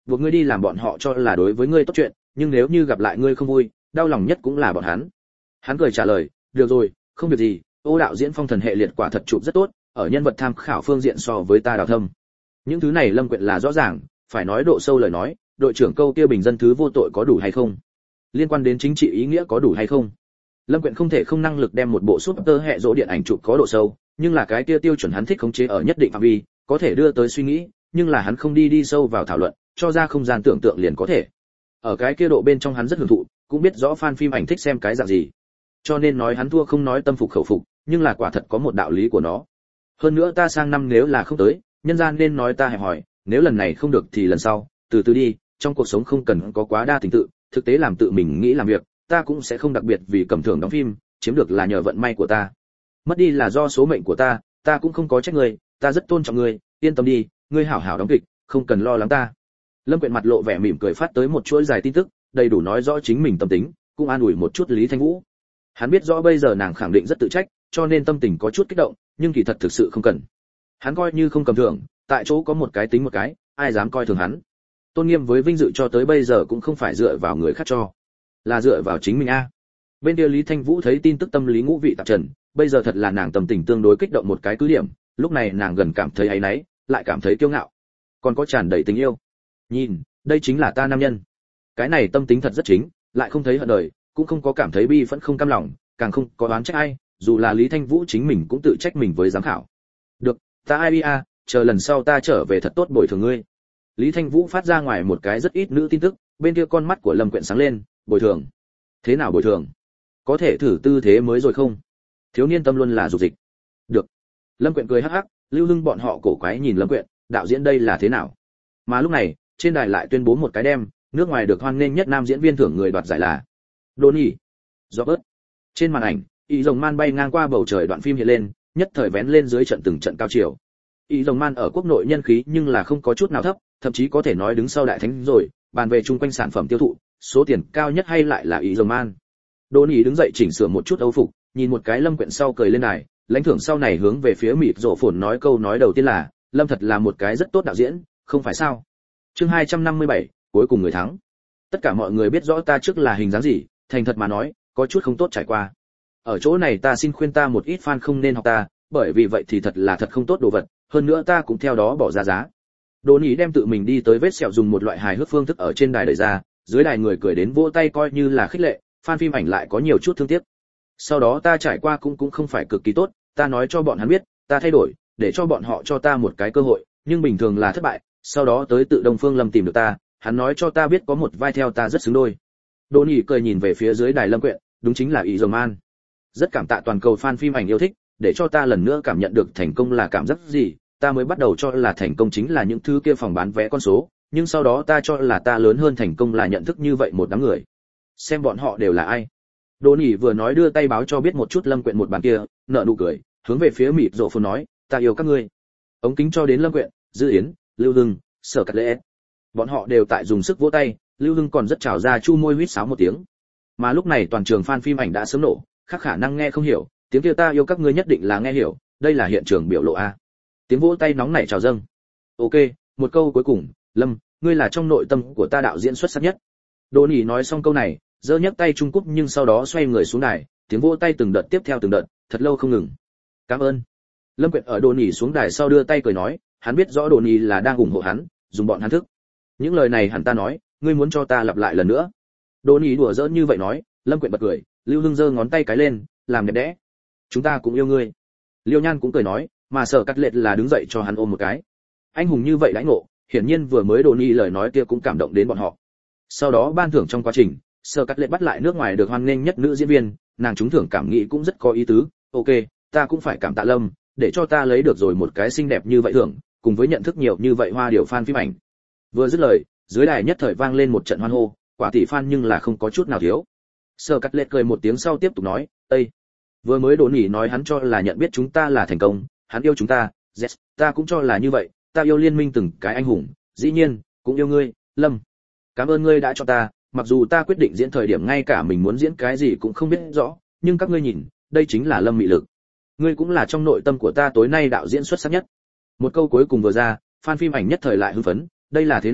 buộc ngươi đi làm bọn họ cho là đối với ngươi tốt chuyện, nhưng nếu như gặp lại ngươi không vui, đau lòng nhất cũng là bọn hắn. Hắn cười trả lời, được rồi, không việc gì, Ô đạo diễn phong thần hệ liệt quả thật chụp rất tốt, ở nhân vật tham khảo phương diện so với ta đào thâm. Những thứ này Lâm Quyện là rõ ràng, phải nói độ sâu lời nói, đội trưởng câu kia bình dân thứ vô tội có đủ hay không? Liên quan đến chính trị ý nghĩa có đủ hay không? Lâm Quyện không thể không năng lực đem một bộ super hệ rỗ điện ảnh chụp có độ sâu, nhưng là cái kia tiêu chuẩn hắn thích khống chế ở nhất định phạm vi, có thể đưa tới suy nghĩ, nhưng là hắn không đi đi sâu vào thảo luận, cho ra không gian tưởng tượng liền có thể. Ở cái kia độ bên trong hắn rất hưởng thụ, cũng biết rõ fan phim ảnh thích xem cái dạng gì. Cho nên nói hắn thua không nói tâm phục khẩu phục, nhưng là quả thật có một đạo lý của nó. Hơn nữa ta sang năm nếu là không tới, nhân gian nên nói ta hẹp hỏi, nếu lần này không được thì lần sau, từ từ đi, trong cuộc sống không cần có quá đa tình tự, thực tế làm tự mình nghĩ làm việc, ta cũng sẽ không đặc biệt vì cầm thưởng đóng phim, chiếm được là nhờ vận may của ta. Mất đi là do số mệnh của ta, ta cũng không có trách ngươi, ta rất tôn trọng ngươi, yên tâm đi, ngươi hảo hảo đóng kịch, không cần lo lắng ta. Lâm Quyện mặt lộ vẻ mỉm cười phát tới một chuỗi dài tin tức, đầy đủ nói rõ chính mình tâm tính, cũng an ủi một chút Lý Thanh Vũ. Hắn biết rõ bây giờ nàng khẳng định rất tự trách, cho nên tâm tình có chút kích động, nhưng kỳ thật thực sự không cần. Hắn coi như không cầm thưởng, tại chỗ có một cái tính một cái, ai dám coi thường hắn. Tôn nghiêm với vinh dự cho tới bây giờ cũng không phải dựa vào người khác cho, là dựa vào chính mình a. Bên kia Lý Thanh Vũ thấy tin tức tâm lý ngũ vị tạp trần, bây giờ thật là nàng tâm tình tương đối kích động một cái cứ điểm, lúc này nàng gần cảm thấy áy náy, lại cảm thấy kiêu ngạo, còn có tràn đầy tình yêu. Nhìn, đây chính là ta nam nhân. Cái này tâm tính thật rất chính, lại không thấy hận đời, cũng không có cảm thấy bi phẫn không cam lòng, càng không có oán trách ai, dù là Lý Thanh Vũ chính mình cũng tự trách mình với giám khảo. Được, ta ai bia, chờ lần sau ta trở về thật tốt bồi thường ngươi. Lý Thanh Vũ phát ra ngoài một cái rất ít nữ tin tức, bên kia con mắt của Lâm Quyện sáng lên, bồi thường. Thế nào bồi thường? Có thể thử tư thế mới rồi không? Thiếu niên tâm luôn là dục dịch. Được. Lâm Quyện cười hắc hắc, Lưu Hưng bọn họ cổ quái nhìn Lâm Quyện, đạo diễn đây là thế nào? Mà lúc này, trên đài lại tuyên bố một cái đem, nước ngoài được hoan nghênh nhất nam diễn viên thưởng người đoạt giải là Donnie. Robert. Trên màn ảnh, ý rồng man bay ngang qua bầu trời, đoạn phim hiện lên, nhất thời vén lên dưới trận từng trận cao chiều. Ý rồng man ở quốc nội nhân khí nhưng là không có chút nào thấp, thậm chí có thể nói đứng sau đại thánh rồi, bàn về chung quanh sản phẩm tiêu thụ, số tiền cao nhất hay lại là ý rồng man. Donnie đứng dậy chỉnh sửa một chút âu phục, nhìn một cái Lâm Quyện sau cười lên đài, lãnh thưởng sau này hướng về phía mịt rộ phồn nói câu nói đầu tiên là, Lâm thật là một cái rất tốt đạo diễn, không phải sao? Chương hai trăm năm mươi bảy, cuối cùng người thắng. Tất cả mọi người biết rõ ta trước là hình dáng gì, thành thật mà nói, có chút không tốt trải qua. Ở chỗ này ta xin khuyên ta một ít fan không nên học ta, bởi vì vậy thì thật là thật không tốt đồ vật, hơn nữa ta cũng theo đó bỏ ra giá. Đồn ý đem tự mình đi tới vết sẹo dùng một loại hài hước phương thức ở trên đài đẩy ra, dưới đài người cười đến vỗ tay coi như là khích lệ, fan phim ảnh lại có nhiều chút thương tiếc. Sau đó ta trải qua cũng cũng không phải cực kỳ tốt, ta nói cho bọn hắn biết, ta thay đổi, để cho bọn họ cho ta một cái cơ hội, nhưng bình thường là thất bại. Sau đó tới tự Đông Phương Lâm tìm được ta, hắn nói cho ta biết có một vai theo ta rất xứng đôi. Đồn ý cười nhìn về phía dưới đài Lâm Quyện, đúng chính là ý rồng man. Rất cảm tạ toàn cầu fan phim ảnh yêu thích, để cho ta lần nữa cảm nhận được thành công là cảm giác gì. Ta mới bắt đầu cho là thành công chính là những thứ kia phòng bán vé con số, nhưng sau đó ta cho là ta lớn hơn thành công là nhận thức như vậy một đám người. Xem bọn họ đều là ai. Đồn ý vừa nói đưa tay báo cho biết một chút Lâm Quyện một bàn kia, nở nụ cười, hướng về phía mịt rộ phồn nói, ta yêu các ngươi. Ống kính cho đến Lâm Quyện, Dư Yến, Lưu Hưng, Sở Cát Lệ. Bọn họ đều tại dùng sức vỗ tay, Lưu Hưng còn rất trào ra chu môi huýt sáo một tiếng. Mà lúc này toàn trường fan phim ảnh đã sớm nổ, khác khả năng nghe không hiểu, tiếng kia ta yêu các ngươi nhất định là nghe hiểu, đây là hiện trường biểu lộ a. Tiếng vỗ tay nóng nảy trào dâng. Ok, một câu cuối cùng, Lâm, ngươi là trong nội tâm của ta đạo diễn xuất sắc nhất. Đỗ Nỉ nói xong câu này, giơ nhấc tay trung cúp nhưng sau đó xoay người xuống đài, tiếng vỗ tay từng đợt tiếp theo từng đợt, thật lâu không ngừng. Cảm ơn. Lâm Quyện ở Đỗ Nỉ xuống đài sau đưa tay cười nói, hắn biết rõ Đỗ Nỉ là đang ủng hộ hắn, dùng bọn hắn thức. Những lời này hẳn ta nói, ngươi muốn cho ta lặp lại lần nữa. Đỗ Nỉ đùa giỡn như vậy nói, Lâm Quyện bật cười, Lưu Hưng giơ ngón tay cái lên, làm đẹp đẽ. Chúng ta cũng yêu ngươi. Liêu Nhan cũng cười nói, mà Sở Cát Lệ là đứng dậy cho hắn ôm một cái. Anh hùng như vậy đãi ngộ, hiển nhiên vừa mới Đỗ Nỉ lời nói kia cũng cảm động đến bọn họ. Sau đó ban thưởng trong quá trình, Sở Cát Lệ bắt lại nước ngoài được hoan nghênh nhất nữ diễn viên, nàng trúng thưởng cảm nghĩ cũng rất có ý tứ. Ok, ta cũng phải cảm tạ Lâm, để cho ta lấy được rồi một cái xinh đẹp như vậy thưởng, cùng với nhận thức nhiều như vậy hoa điều fan phim ảnh. Vừa dứt lời, dưới đài nhất thời vang lên một trận hoan hô, quả tỷ fan nhưng là không có chút nào thiếu. Sở Cát Lệ cười một tiếng sau tiếp tục nói, "Ê, vừa mới Đỗ Nỉ nói hắn cho là nhận biết chúng ta là thành công, hắn yêu chúng ta, yes, ta cũng cho là như vậy, ta yêu liên minh từng cái anh hùng, dĩ nhiên, cũng yêu ngươi, Lâm. Cảm ơn ngươi đã cho ta, mặc dù ta quyết định diễn thời điểm ngay cả mình muốn diễn cái gì cũng không biết rõ, nhưng các ngươi nhìn, đây chính là Lâm mị lực. Ngươi cũng là trong nội tâm của ta tối nay đạo diễn xuất sắc nhất." Một câu cuối cùng vừa ra, fan phim ảnh nhất thời lại hưng phấn, đây là thế nào,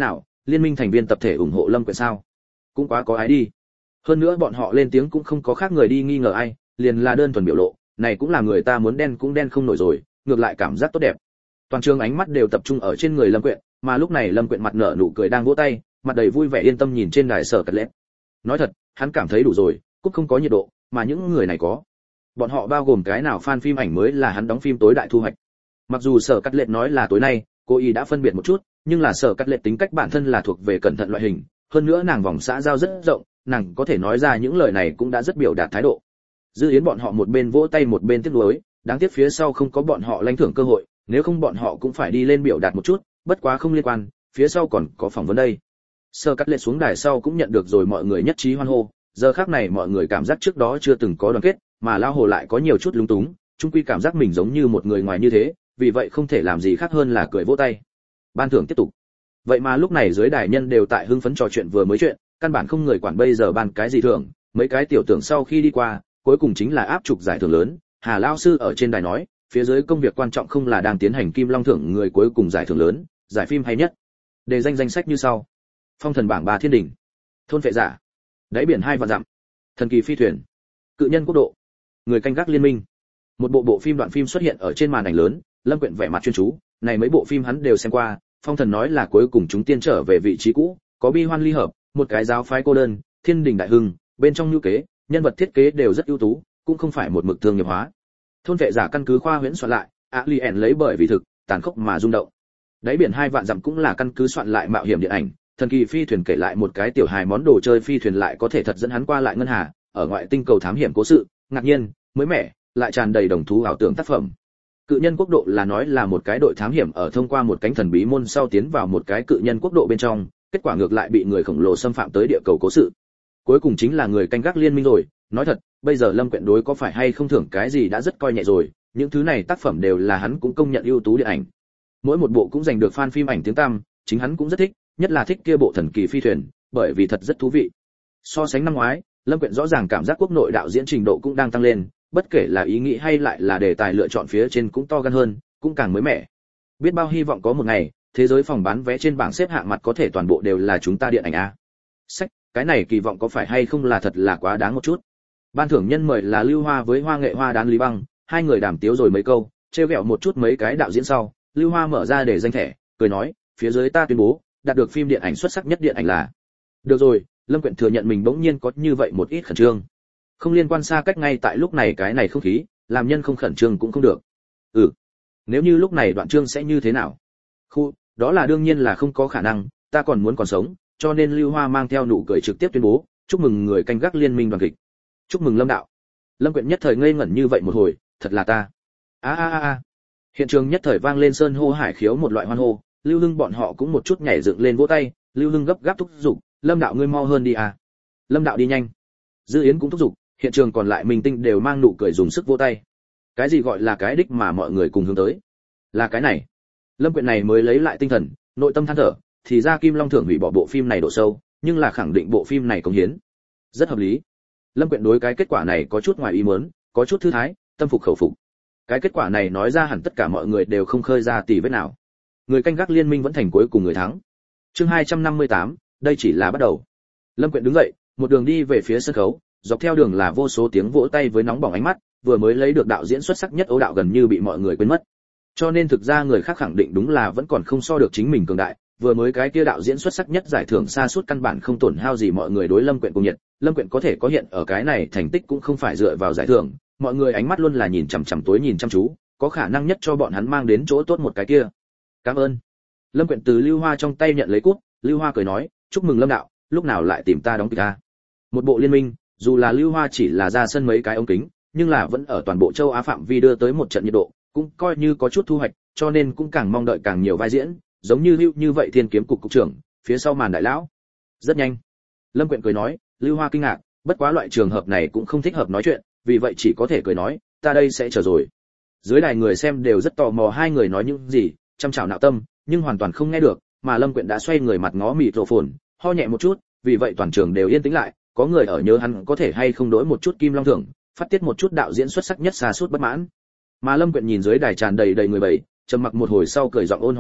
liên minh thành viên tập thể ủng hộ Lâm Quyện sao? Cũng quá có ái đi. Hơn nữa bọn họ lên tiếng cũng không có khác người đi nghi ngờ ai, liền là đơn thuần biểu lộ, này cũng là người ta muốn đen cũng đen không nổi rồi, ngược lại cảm giác tốt đẹp. Toàn trường ánh mắt đều tập trung ở trên người Lâm Quyện, mà lúc này Lâm Quyện mặt nở nụ cười đang vỗ tay, mặt đầy vui vẻ yên tâm nhìn trên đài sở cật lết. Nói thật, hắn cảm thấy đủ rồi, cũng không có nhiệt độ, mà những người này có. Bọn họ bao gồm cái nào fan phim ảnh mới là hắn đóng phim tối đại thu hoạch. Mặc dù sở cắt lệch nói là tối nay, cô y đã phân biệt một chút, nhưng là sở cắt lệch tính cách bản thân là thuộc về cẩn thận loại hình, hơn nữa nàng vòng xã giao rất rộng, nàng có thể nói ra những lời này cũng đã rất biểu đạt thái độ. Dư Yến bọn họ một bên vỗ tay một bên tiếc nuối, đáng tiếc phía sau không có bọn họ lãnh thưởng cơ hội, nếu không bọn họ cũng phải đi lên biểu đạt một chút, bất quá không liên quan, phía sau còn có phỏng vấn đây. Sở cắt lệch xuống đài sau cũng nhận được rồi mọi người nhất trí hoan hô, giờ khắc này mọi người cảm giác trước đó chưa từng có đoàn kết, mà lao hồ lại có nhiều chút lúng túng, chung quy cảm giác mình giống như một người ngoài như thế, vì vậy không thể làm gì khác hơn là cười vỗ tay. Ban thưởng tiếp tục. Vậy mà lúc này dưới đài nhân đều tại hưng phấn trò chuyện vừa mới chuyện, căn bản không người quản bây giờ ban cái gì thưởng, mấy cái tiểu tưởng sau khi đi qua, cuối cùng chính là áp trục giải thưởng lớn. Hà lão sư ở trên đài nói, phía dưới công việc quan trọng không là đang tiến hành Kim Long thưởng người cuối cùng giải thưởng lớn, giải phim hay nhất. Đề danh danh sách như sau: Phong thần bảng ba thiên đỉnh, Thôn phệ giả, Đáy biển hai vạn dặm, Thần kỳ phi thuyền, Cự nhân quốc độ, Người canh gác liên minh. Một bộ bộ phim đoạn phim xuất hiện ở trên màn ảnh lớn, Lâm Quyện vẻ mặt chuyên chú, này mấy bộ phim hắn đều xem qua, Phong thần nói là cuối cùng chúng tiên trở về vị trí cũ, có bi hoan ly hợp, một cái giáo phái cô đơn, thiên đình đại hưng, bên trong nhu kế, nhân vật thiết kế đều rất ưu tú, cũng không phải một mực thương nghiệp hóa. Thôn vệ giả căn cứ khoa huyễn soạn lại, Alien lấy bởi vì thực, tàn khốc mà rung động. Đáy biển hai vạn dặm cũng là căn cứ soạn lại mạo hiểm điện ảnh, thần kỳ phi thuyền kể lại một cái tiểu hài món đồ chơi phi thuyền lại có thể thật dẫn hắn qua lại ngân hà, ở ngoại tinh cầu thám hiểm cố sự, ngạc nhiên, mới mẻ, lại tràn đầy đồng thú ảo tưởng tác phẩm. Cự nhân quốc độ là nói là một cái đội thám hiểm ở thông qua một cánh thần bí môn sau tiến vào một cái cự nhân quốc độ bên trong, kết quả ngược lại bị người khổng lồ xâm phạm tới địa cầu cố sự. Cuối cùng chính là người canh gác liên minh rồi, nói thật, bây giờ Lâm Quyện đối có phải hay không thưởng cái gì đã rất coi nhẹ rồi, những thứ này tác phẩm đều là hắn cũng công nhận ưu tú điện ảnh. Mỗi một bộ cũng giành được fan phim ảnh tiếng tăm, chính hắn cũng rất thích, nhất là thích kia bộ thần kỳ phi thuyền, bởi vì thật rất thú vị. So sánh năm ngoái, Lâm Quyện rõ ràng cảm giác quốc nội đạo diễn trình độ cũng đang tăng lên, bất kể là ý nghĩ hay lại là đề tài lựa chọn phía trên cũng to gan hơn, cũng càng mới mẻ. Biết bao hy vọng có một ngày, thế giới phòng bán vé trên bảng xếp hạng mặt có thể toàn bộ đều là chúng ta điện ảnh a. Sách, cái này kỳ vọng có phải hay không là thật là quá đáng một chút. Ban thưởng nhân mời là Lưu Hoa với Hoa nghệ hoa đán Lý Băng, hai người đàm tiếu rồi mấy câu, trêu ghẹo một chút mấy cái đạo diễn sau, Lưu Hoa mở ra để danh thẻ, cười nói, phía dưới ta tuyên bố, đạt được phim điện ảnh xuất sắc nhất điện ảnh là. Được rồi, Lâm Quyện thừa nhận mình bỗng nhiên có như vậy một ít khẩn trương. Không liên quan xa cách ngay tại lúc này cái này không khí, làm nhân không khẩn trương cũng không được. Ừ, nếu như lúc này đoạn chương sẽ như thế nào? Khu, đó là đương nhiên là không có khả năng, ta còn muốn còn sống, cho nên Lưu Hoa mang theo nụ cười trực tiếp tuyên bố, chúc mừng người canh gác liên minh đoàn kịch. Chúc mừng Lâm đạo. Lâm Quyện nhất thời ngây ngẩn như vậy một hồi, thật là ta. A a a a. Hiện trường nhất thời vang lên sơn hô hải khiếu một loại hoan hô, Lưu Hưng bọn họ cũng một chút nhảy dựng lên vỗ tay, Lưu Hưng gấp gáp thúc giục, Lâm đạo ngươi mau hơn đi à. Lâm đạo đi nhanh. Dư Yến cũng thúc giục, hiện trường còn lại minh tinh đều mang nụ cười dùng sức vỗ tay. Cái gì gọi là cái đích mà mọi người cùng hướng tới? Là cái này. Lâm Quyện này mới lấy lại tinh thần, nội tâm than thở, thì ra Kim Long thưởng hủy bỏ bộ phim này độ sâu, nhưng là khẳng định bộ phim này cống hiến. Rất hợp lý. Lâm Quyện đối cái kết quả này có chút ngoài ý muốn, có chút thư thái, tâm phục khẩu phục. Cái kết quả này nói ra hẳn tất cả mọi người đều không khơi ra tỉ vết nào. Người canh gác liên minh vẫn thành cuối cùng người thắng. Chương hai trăm năm mươi tám, đây chỉ là bắt đầu. Lâm Quyện đứng dậy, một đường đi về phía sân khấu, dọc theo đường là vô số tiếng vỗ tay với nóng bỏng ánh mắt, vừa mới lấy được đạo diễn xuất sắc nhất Âu đạo gần như bị mọi người quên mất. Cho nên thực ra người khác khẳng định đúng là vẫn còn không so được chính mình cường đại, vừa mới cái kia đạo diễn xuất sắc nhất giải thưởng xa suốt căn bản không tổn hao gì mọi người đối Lâm Quyện cùng nhiệt, Lâm Quyện có thể có hiện ở cái này thành tích cũng không phải dựa vào giải thưởng, mọi người ánh mắt luôn là nhìn chằm chằm tối nhìn chăm chú, có khả năng nhất cho bọn hắn mang đến chỗ tốt một cái kia. Cảm ơn. Lâm Quyện từ Lưu Hoa trong tay nhận lấy cúp, Lưu Hoa cười nói, chúc mừng Lâm đạo, lúc nào lại tìm ta đóng kịch a? Một bộ liên minh, dù là Lưu Hoa chỉ là ra sân mấy cái ống kính, nhưng là vẫn ở toàn bộ châu Á phạm vi đưa tới một trận nhiệt độ, cũng coi như có chút thu hoạch, cho nên cũng càng mong đợi càng nhiều vai diễn, giống như Lưu như vậy Thiên Kiếm cục cục trưởng, phía sau màn đại lão. Rất nhanh. Lâm Quyện cười nói, Lưu Hoa kinh ngạc, bất quá loại trường hợp này cũng không thích hợp nói chuyện, vì vậy chỉ có thể cười nói, ta đây sẽ chờ rồi. Dưới đài người xem đều rất tò mò hai người nói những gì, chăm chảo nạo tâm, nhưng hoàn toàn không nghe được, mà Lâm Quyện đã xoay người mặt ngó mịt rộ phồn, ho nhẹ một chút, vì vậy toàn trường đều yên tĩnh lại, có người ở nhớ hắn có thể hay không đổi một chút Kim Long thưởng, phát tiết một chút đạo diễn xuất sắc nhất xa suốt bất mãn. Mà Lâm Quyện nhìn dưới đài tràn đầy đầy người bầy, trầm mặc một hồi sau cười giọng ôn hòa nói,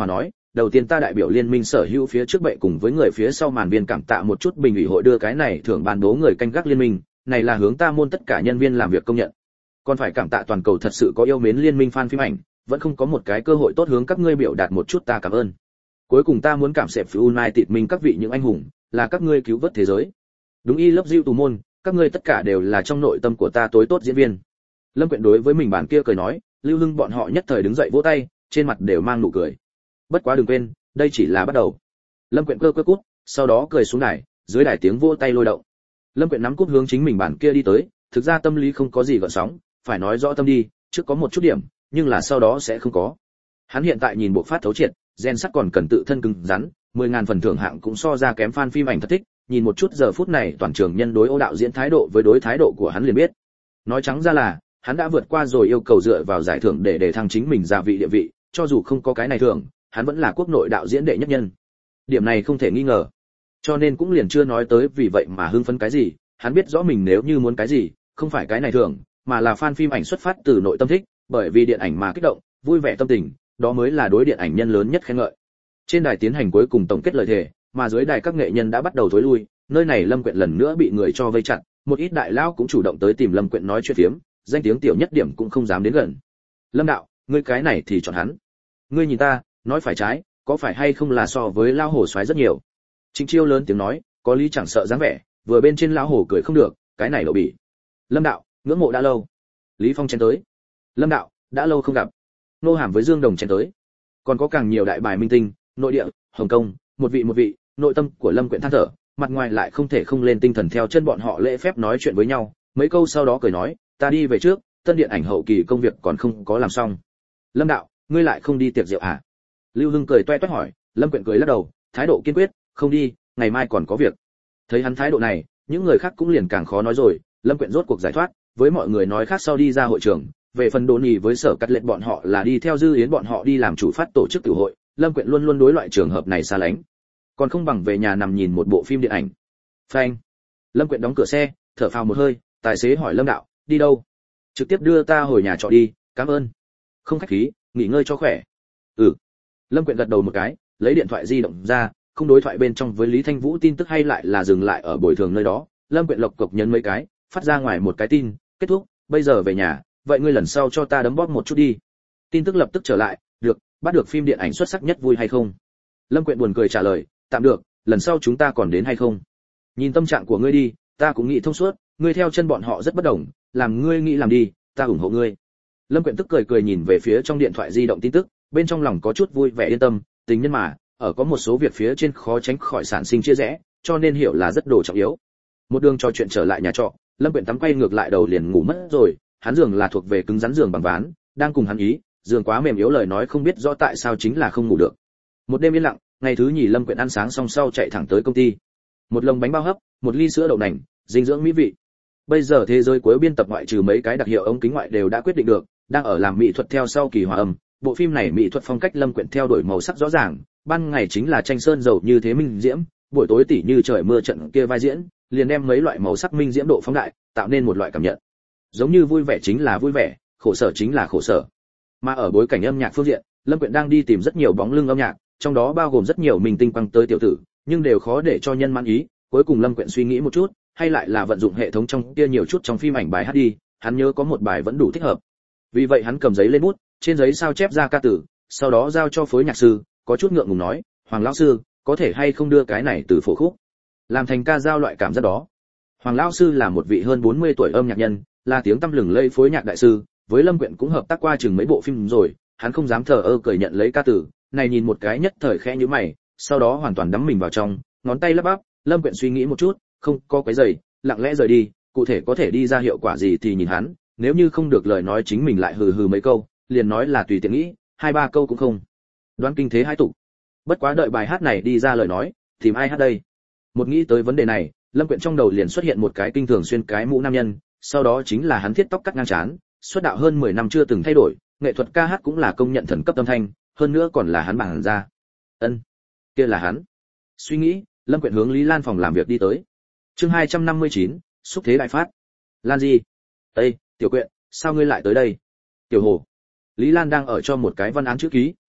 đầu tiên ta đại biểu liên minh sở hữu phía trước bệ cùng với người phía sau màn viên cảm tạ một chút bình ủy hội đưa cái này thưởng ban bố người canh gác liên minh, này là hướng ta môn tất cả nhân viên làm việc công nhận. Còn phải cảm tạ toàn cầu thật sự có yêu mến liên minh fan phim ảnh, vẫn không có một cái cơ hội tốt hướng các ngươi biểu đạt một chút ta cảm ơn. Cuối cùng ta muốn cảm謝United mình các vị những anh hùng, là các ngươi cứu vớt thế giới. Đúng y love you tù môn, các ngươi tất cả đều là trong nội tâm của ta tối tốt diễn viên. Lâm Quyện đối với mình bản kia cười nói, Lưu Hưng bọn họ nhất thời đứng dậy vỗ tay, trên mặt đều mang nụ cười. Bất quá đừng quên, đây chỉ là bắt đầu. Lâm Quyện cơ cơ cút, sau đó cười xuống đài, dưới đài tiếng vỗ tay lôi động. Lâm Quyện nắm cúp hướng chính mình bản kia đi tới, thực ra tâm lý không có gì gợn sóng, phải nói rõ tâm đi, trước có một chút điểm, nhưng là sau đó sẽ không có. Hắn hiện tại nhìn bộ phát thấu triệt, gen sắt còn cần tự thân cứng rắn, mười ngàn phần thưởng hạng cũng so ra kém fan phim ảnh thật thích, nhìn một chút giờ phút này toàn trường nhân đối Ô đạo diễn thái độ với đối thái độ của hắn liền biết. Nói trắng ra là, hắn đã vượt qua rồi yêu cầu dựa vào giải thưởng để để thăng chính mình gia vị địa vị, cho dù không có cái này thưởng, hắn vẫn là quốc nội đạo diễn đệ nhất nhân. Điểm này không thể nghi ngờ. Cho nên cũng liền chưa nói tới vì vậy mà hưng phấn cái gì, hắn biết rõ mình nếu như muốn cái gì, không phải cái này thưởng, mà là fan phim ảnh xuất phát từ nội tâm thích, bởi vì điện ảnh mà kích động, vui vẻ tâm tình, đó mới là đối điện ảnh nhân lớn nhất khen ngợi. Trên đài tiến hành cuối cùng tổng kết lời thề, mà dưới đài các nghệ nhân đã bắt đầu thối lui, nơi này Lâm Quyện lần nữa bị người cho vây chặt, một ít đại lão cũng chủ động tới tìm Lâm Quyện nói chuyện phiếm, danh tiếng tiểu nhất điểm cũng không dám đến gần. Lâm đạo, ngươi cái này thì chọn hắn. Ngươi nhìn ta, nói phải trái, có phải hay không là so với lão hổ xoáy rất nhiều. Trịnh Chiêu lớn tiếng nói, có lý chẳng sợ dáng vẻ, vừa bên trên lão hổ cười không được, cái này lộ bỉ. Lâm đạo, ngưỡng mộ đã lâu. Lý Phong chen tới. Lâm đạo, đã lâu không gặp. Nô Hàm với Dương Đồng chen tới. Còn có càng nhiều đại bài minh tinh, nội địa, Hồng Kông, một vị một vị, nội tâm của Lâm Quyện than thở, mặt ngoài lại không thể không lên tinh thần theo chân bọn họ lễ phép nói chuyện với nhau, mấy câu sau đó cười nói, ta đi về trước, tân điện ảnh hậu kỳ công việc còn không có làm xong. Lâm đạo, ngươi lại không đi tiệc rượu à? Lưu Hưng cười toe toét hỏi, Lâm Quyện cười lắc đầu, thái độ kiên quyết, không đi, ngày mai còn có việc. Thấy hắn thái độ này, những người khác cũng liền càng khó nói rồi, Lâm Quyện rốt cuộc giải thoát, với mọi người nói khác sau đi ra hội trường, về phần Đỗ Nhì với Sở Cắt Lệ bọn họ là đi theo Dư Yến bọn họ đi làm chủ phát tổ chức tiểu hội, Lâm Quyện luôn luôn đối loại trường hợp này xa lánh, còn không bằng về nhà nằm nhìn một bộ phim điện ảnh. Phanh. Lâm Quyện đóng cửa xe, thở phào một hơi, tài xế hỏi Lâm đạo, đi đâu? Trực tiếp đưa ta hồi nhà trọ đi, cảm ơn. Không khách khí, nghỉ ngơi cho khỏe. Ừ. Lâm Quyện gật đầu một cái, lấy điện thoại di động ra, không đối thoại bên trong với Lý Thanh Vũ tin tức hay lại là dừng lại ở bồi thường nơi đó, Lâm Quyện lộc cộc nhấn mấy cái, phát ra ngoài một cái tin, kết thúc, bây giờ về nhà, vậy ngươi lần sau cho ta đấm bóp một chút đi. Tin tức lập tức trở lại, được, bắt được phim điện ảnh xuất sắc nhất vui hay không? Lâm Quyện buồn cười trả lời, tạm được, lần sau chúng ta còn đến hay không? Nhìn tâm trạng của ngươi đi, ta cũng nghĩ thông suốt, ngươi theo chân bọn họ rất bất đồng, làm ngươi nghĩ làm đi, ta ủng hộ ngươi. Lâm Quyện tức cười cười nhìn về phía trong điện thoại di động tin tức, bên trong lòng có chút vui vẻ yên tâm, tình nhân mà, ở có một số việc phía trên khó tránh khỏi sản sinh chia rẽ, cho nên hiểu là rất đồ trọng yếu. Một đường trò chuyện trở lại nhà trọ, Lâm Quyện tắm quay ngược lại đầu liền ngủ mất rồi, hắn giường là thuộc về cứng rắn giường bằng ván, đang cùng hắn ý, giường quá mềm yếu lời nói không biết rõ tại sao chính là không ngủ được. Một đêm yên lặng, ngày thứ nhì Lâm Quyện ăn sáng xong sau chạy thẳng tới công ty. Một lồng bánh bao hấp, một ly sữa đậu nành, dinh dưỡng mỹ vị. Bây giờ thế giới cuối biên tập ngoại trừ mấy cái đặc hiệu ống kính ngoại đều đã quyết định được, đang ở làm mỹ thuật theo sau kỳ hòa âm. Bộ phim này mỹ thuật phong cách Lâm Quyện theo đuổi màu sắc rõ ràng, ban ngày chính là tranh sơn dầu như thế minh diễm, buổi tối tỉ như trời mưa trận kia vai diễn, liền đem mấy loại màu sắc minh diễm độ phóng đại, tạo nên một loại cảm nhận. Giống như vui vẻ chính là vui vẻ, khổ sở chính là khổ sở. Mà ở bối cảnh âm nhạc phương diện, Lâm Quyện đang đi tìm rất nhiều bóng lưng âm nhạc, trong đó bao gồm rất nhiều minh tinh quăng tới tiểu tử, nhưng đều khó để cho nhân mãn ý. Cuối cùng Lâm Quyện suy nghĩ một chút, hay lại là vận dụng hệ thống trong kia nhiều chút trong phim ảnh bài hát đi, hắn nhớ có một bài vẫn đủ thích hợp. Vì vậy hắn cầm giấy lên bút, trên giấy sao chép ra ca từ, sau đó giao cho phối nhạc sư, có chút ngượng ngùng nói, Hoàng lão sư, có thể hay không đưa cái này từ phổ khúc, làm thành ca dao loại cảm giác đó. Hoàng lão sư là một vị hơn bốn mươi tuổi âm nhạc nhân, là tiếng tăm lừng lẫy phối nhạc đại sư, với Lâm Quyện cũng hợp tác qua chừng mấy bộ phim rồi, hắn không dám thờ ơ cười nhận lấy ca từ, này nhìn một cái nhất thời khẽ nhíu mày, sau đó hoàn toàn đắm mình vào trong, ngón tay lắp bắp, Lâm Quyện suy nghĩ một chút, không có quấy rầy, lặng lẽ rời đi, cụ thể có thể đi ra hiệu quả gì thì nhìn hắn, nếu như không được lời nói chính mình lại hừ hừ mấy câu, liền nói là tùy tiện nghĩ, hai ba câu cũng không. Đoán kinh thế hai tụ. Bất quá đợi bài hát này đi ra lời nói, tìm ai hát đây? Một nghĩ tới vấn đề này, Lâm Quyện trong đầu liền xuất hiện một cái kinh thường xuyên cái mũ nam nhân, sau đó chính là hắn thiết tóc cắt ngang trán, xuất đạo hơn mười năm chưa từng thay đổi, nghệ thuật ca hát cũng là công nhận thần cấp âm thanh, hơn nữa còn là hắn bản ra. Ân, kia là hắn. Suy nghĩ, Lâm Quyện hướng Lý Lan phòng làm việc đi tới. Chương hai trăm năm mươi chín, xúc thế đại phát. Lan gì? Ê, Tiểu Quyện, sao ngươi lại tới đây? Tiểu Hồ. Lý Lan đang ở cho một cái văn án chữ ký,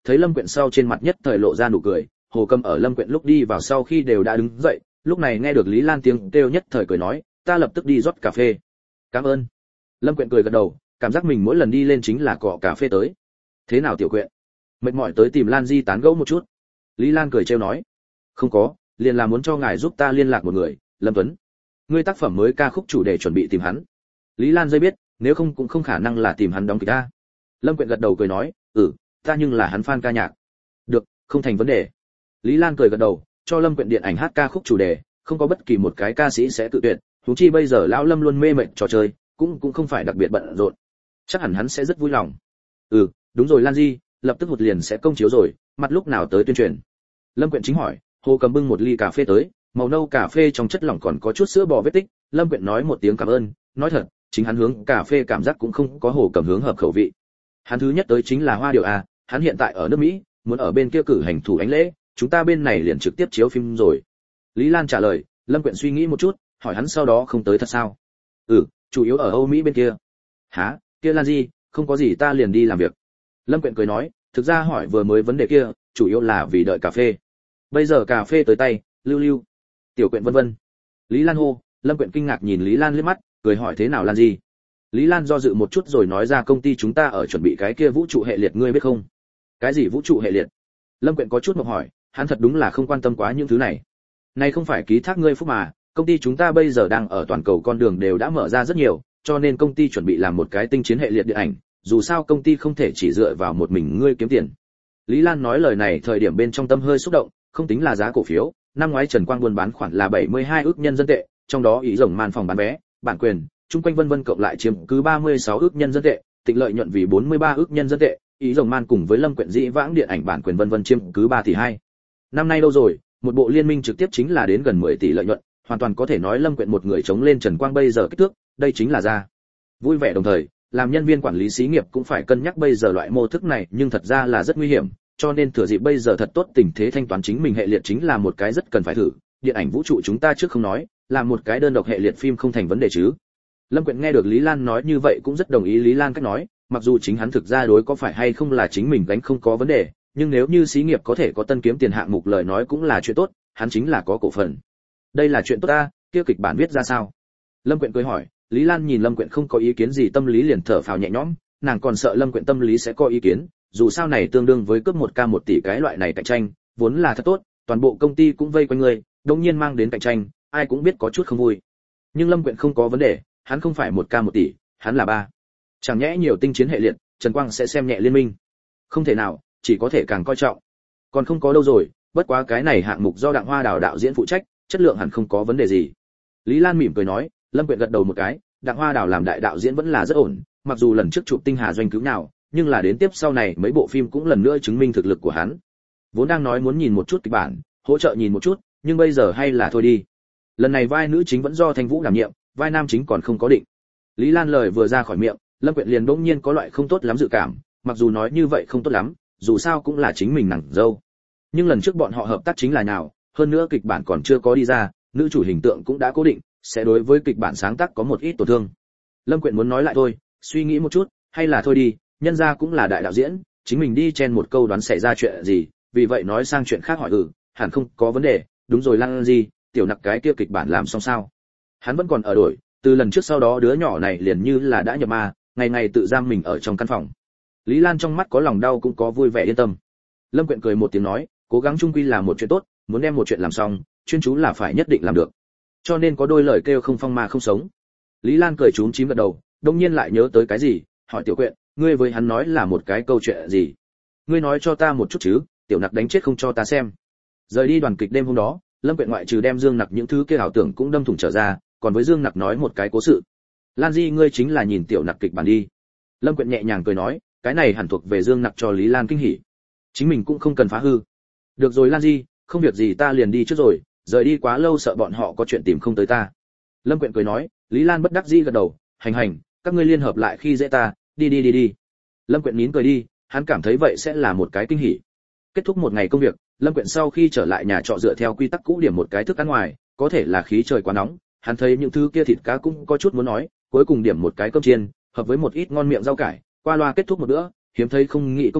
thấy Lâm Quyện sau trên mặt nhất thời lộ ra nụ cười. Hồ Cầm ở Lâm Quyện lúc đi vào sau khi đều đã đứng dậy, lúc này nghe được Lý Lan tiếng kêu nhất thời cười nói, ta lập tức đi rót cà phê. Cảm ơn. Lâm Quyện cười gật đầu, cảm giác mình mỗi lần đi lên chính là cọ cà phê tới. Thế nào tiểu Quyện? Mệt mỏi tới tìm Lan Di tán gẫu một chút. Lý Lan cười trêu nói, không có, liền là muốn cho ngài giúp ta liên lạc một người, Lâm Tuấn. Ngươi tác phẩm mới ca khúc chủ đề chuẩn bị tìm hắn. Lý Lan dây biết, nếu không cũng không khả năng là tìm hắn đóng kịch ta. Lâm Quyện gật đầu cười nói, ừ, ta nhưng là hắn fan ca nhạc. Được, không thành vấn đề. Lý Lan cười gật đầu, cho Lâm Quyện điện ảnh hát ca khúc chủ đề, không có bất kỳ một cái ca sĩ sẽ tự tuyệt, huống chi bây giờ lão Lâm luôn mê mệt trò chơi, cũng cũng không phải đặc biệt bận rộn. Chắc hẳn hắn sẽ rất vui lòng. Ừ, đúng rồi Lan Di, lập tức một liền sẽ công chiếu rồi, mặt lúc nào tới tuyên truyền. Lâm Quyện chính hỏi, Hồ Cầm bưng một ly cà phê tới, màu nâu cà phê trong chất lỏng còn có chút sữa bò vết tích. Lâm Quyện nói một tiếng cảm ơn, nói thật, chính hắn hướng cà phê cảm giác cũng không có Hồ Cầm hướng hợp khẩu vị. Hắn thứ nhất tới chính là Hoa Điều A, hắn hiện tại ở nước Mỹ, muốn ở bên kia cử hành thủ ánh lễ, chúng ta bên này liền trực tiếp chiếu phim rồi. Lý Lan trả lời. Lâm Quyện suy nghĩ một chút, hỏi hắn sau đó không tới thật sao? Ừ, chủ yếu ở Âu Mỹ bên kia. Hả? Kia Lan Di, không có gì ta liền đi làm việc. Lâm Quyện cười nói, thực ra hỏi vừa mới vấn đề kia, chủ yếu là vì đợi cà phê. Bây giờ cà phê tới tay, lưu lưu. Tiểu Quyện vân vân. Lý Lan hô. Lâm Quyện kinh ngạc nhìn Lý Lan liếc mắt, cười hỏi thế nào Lan Di? Lý Lan do dự một chút rồi nói ra công ty chúng ta ở chuẩn bị cái kia vũ trụ hệ liệt ngươi biết không? Cái gì vũ trụ hệ liệt? Lâm Quyện có chút mộng hỏi, hắn thật đúng là không quan tâm quá những thứ này. Này không phải ký thác ngươi phúc mà, công ty chúng ta bây giờ đang ở toàn cầu con đường đều đã mở ra rất nhiều, cho nên công ty chuẩn bị làm một cái tinh chiến hệ liệt điện ảnh, dù sao công ty không thể chỉ dựa vào một mình ngươi kiếm tiền. Lý Lan nói lời này thời điểm bên trong tâm hơi xúc động, không tính là giá cổ phiếu, năm ngoái Trần Quang buôn bán khoản là bảy mươi hai ức nhân dân tệ, trong đó ý rồng màn phòng bán vé, bản quyền, chung quanh vân vân cộng lại chiếm cứ ba mươi sáu ức nhân dân tệ, tịnh lợi nhuận vì bốn mươi ba ức nhân dân tệ, ý rồng man cùng với Lâm Quyện dĩ vãng điện ảnh bản quyền vân vân chiếm cứ ba tỷ hai. Năm nay đâu rồi, một bộ liên minh trực tiếp chính là đến gần mười tỷ lợi nhuận, hoàn toàn có thể nói Lâm Quyện một người chống lên Trần Quang bây giờ kích thước, đây chính là ra. Vui vẻ đồng thời, làm nhân viên quản lý xí nghiệp cũng phải cân nhắc bây giờ loại mô thức này nhưng thật ra là rất nguy hiểm, cho nên thừa dịp bây giờ thật tốt tình thế thanh toán chính mình hệ liệt chính là một cái rất cần phải thử. Điện ảnh vũ trụ chúng ta trước không nói, làm một cái đơn độc hệ liệt phim không thành vấn đề chứ. Lâm Quyện nghe được Lý Lan nói như vậy cũng rất đồng ý Lý Lan cách nói, mặc dù chính hắn thực ra đối có phải hay không là chính mình gánh không có vấn đề, nhưng nếu như xí nghiệp có thể có tân kiếm tiền hạng mục lời nói cũng là chuyện tốt, hắn chính là có cổ phần. Đây là chuyện tốt ta, kia kịch bản viết ra sao? Lâm Quyện cười hỏi. Lý Lan nhìn Lâm Quyện không có ý kiến gì tâm lý liền thở phào nhẹ nhõm, nàng còn sợ Lâm Quyện tâm lý sẽ có ý kiến, dù sao này tương đương với cướp một ca một tỷ cái loại này cạnh tranh, vốn là thật tốt, toàn bộ công ty cũng vây quanh người, đột nhiên mang đến cạnh tranh, ai cũng biết có chút không vui. Nhưng Lâm Quyện không có vấn đề, hắn không phải một ca một tỷ, hắn là ba. Chẳng nhẽ nhiều tinh chiến hệ liệt, Trần Quang sẽ xem nhẹ liên minh? Không thể nào, chỉ có thể càng coi trọng. Còn không có đâu rồi, bất quá cái này hạng mục do Đặng Hoa Đào đạo diễn phụ trách, chất lượng hẳn không có vấn đề gì. Lý Lan mỉm cười nói. Lâm Quyện gật đầu một cái, Đặng Hoa Đào làm đại đạo diễn vẫn là rất ổn, mặc dù lần trước chụp Tinh Hà doanh cứu nào, nhưng là đến tiếp sau này mấy bộ phim cũng lần nữa chứng minh thực lực của hắn. Vốn đang nói muốn nhìn một chút kịch bản, hỗ trợ nhìn một chút, nhưng bây giờ hay là thôi đi. Lần này vai nữ chính vẫn do Thanh Vũ đảm nhiệm, vai nam chính còn không có định. Lý Lan lời vừa ra khỏi miệng, Lâm Quyện liền bỗng nhiên có loại không tốt lắm dự cảm, mặc dù nói như vậy không tốt lắm, dù sao cũng là chính mình nàng dâu. Nhưng lần trước bọn họ hợp tác chính là nào, hơn nữa kịch bản còn chưa có đi ra, nữ chủ hình tượng cũng đã cố định, sẽ đối với kịch bản sáng tác có một ít tổn thương. Lâm Quyện muốn nói lại thôi, suy nghĩ một chút, hay là thôi đi, nhân ra cũng là đại đạo diễn, chính mình đi chen một câu đoán xảy ra chuyện gì, vì vậy nói sang chuyện khác hỏi ừ, hẳn không có vấn đề, đúng rồi Lan gì, tiểu nặc cái kia kịch bản làm xong sao? Hắn vẫn còn ở đổi, từ lần trước sau đó đứa nhỏ này liền như là đã nhập ma, ngày ngày tự giam mình ở trong căn phòng. Lý Lan trong mắt có lòng đau cũng có vui vẻ yên tâm. Lâm Quyện cười một tiếng nói, cố gắng chung quy là một chuyện tốt, muốn đem một chuyện làm xong, chuyên chú là phải nhất định làm được. Cho nên có đôi lời kêu không phong mà không sống. Lý Lan cười chúm chím gật đầu, đông nhiên lại nhớ tới cái gì, hỏi Tiểu Quyện, ngươi với hắn nói là một cái câu chuyện gì? Ngươi nói cho ta một chút chứ, tiểu nặc đánh chết không cho ta xem. Rời đi đoàn kịch đêm hôm đó, Lâm Quyện ngoại trừ đem Dương Nặc những thứ kia ảo tưởng cũng đâm thủng trở ra, còn với Dương Nặc nói một cái cố sự. Lan Di ngươi chính là nhìn tiểu nặc kịch bản đi. Lâm Quyện nhẹ nhàng cười nói, cái này hẳn thuộc về Dương Nặc cho Lý Lan kinh hỉ. Chính mình cũng không cần phá hư. Được rồi Lan Di, không việc gì ta liền đi trước rồi, rời đi quá lâu sợ bọn họ có chuyện tìm không tới ta. Lâm Quyện cười nói. Lý Lan bất đắc dĩ gật đầu, hành hành, các ngươi liên hợp lại khi dễ ta, đi đi đi đi. Lâm Quyện nín cười đi, hắn cảm thấy vậy sẽ là một cái kinh hỉ. Kết thúc một ngày công việc, Lâm Quyện sau khi trở lại nhà trọ dựa theo quy tắc cũ điểm một cái thức ăn ngoài, có thể là khí trời quá nóng, hắn thấy những thứ kia thịt cá cũng có chút muốn nói, cuối cùng điểm một cái cơm chiên, hợp với một ít ngon miệng rau cải, qua loa kết thúc một bữa, hiếm thấy không nghĩ công việc,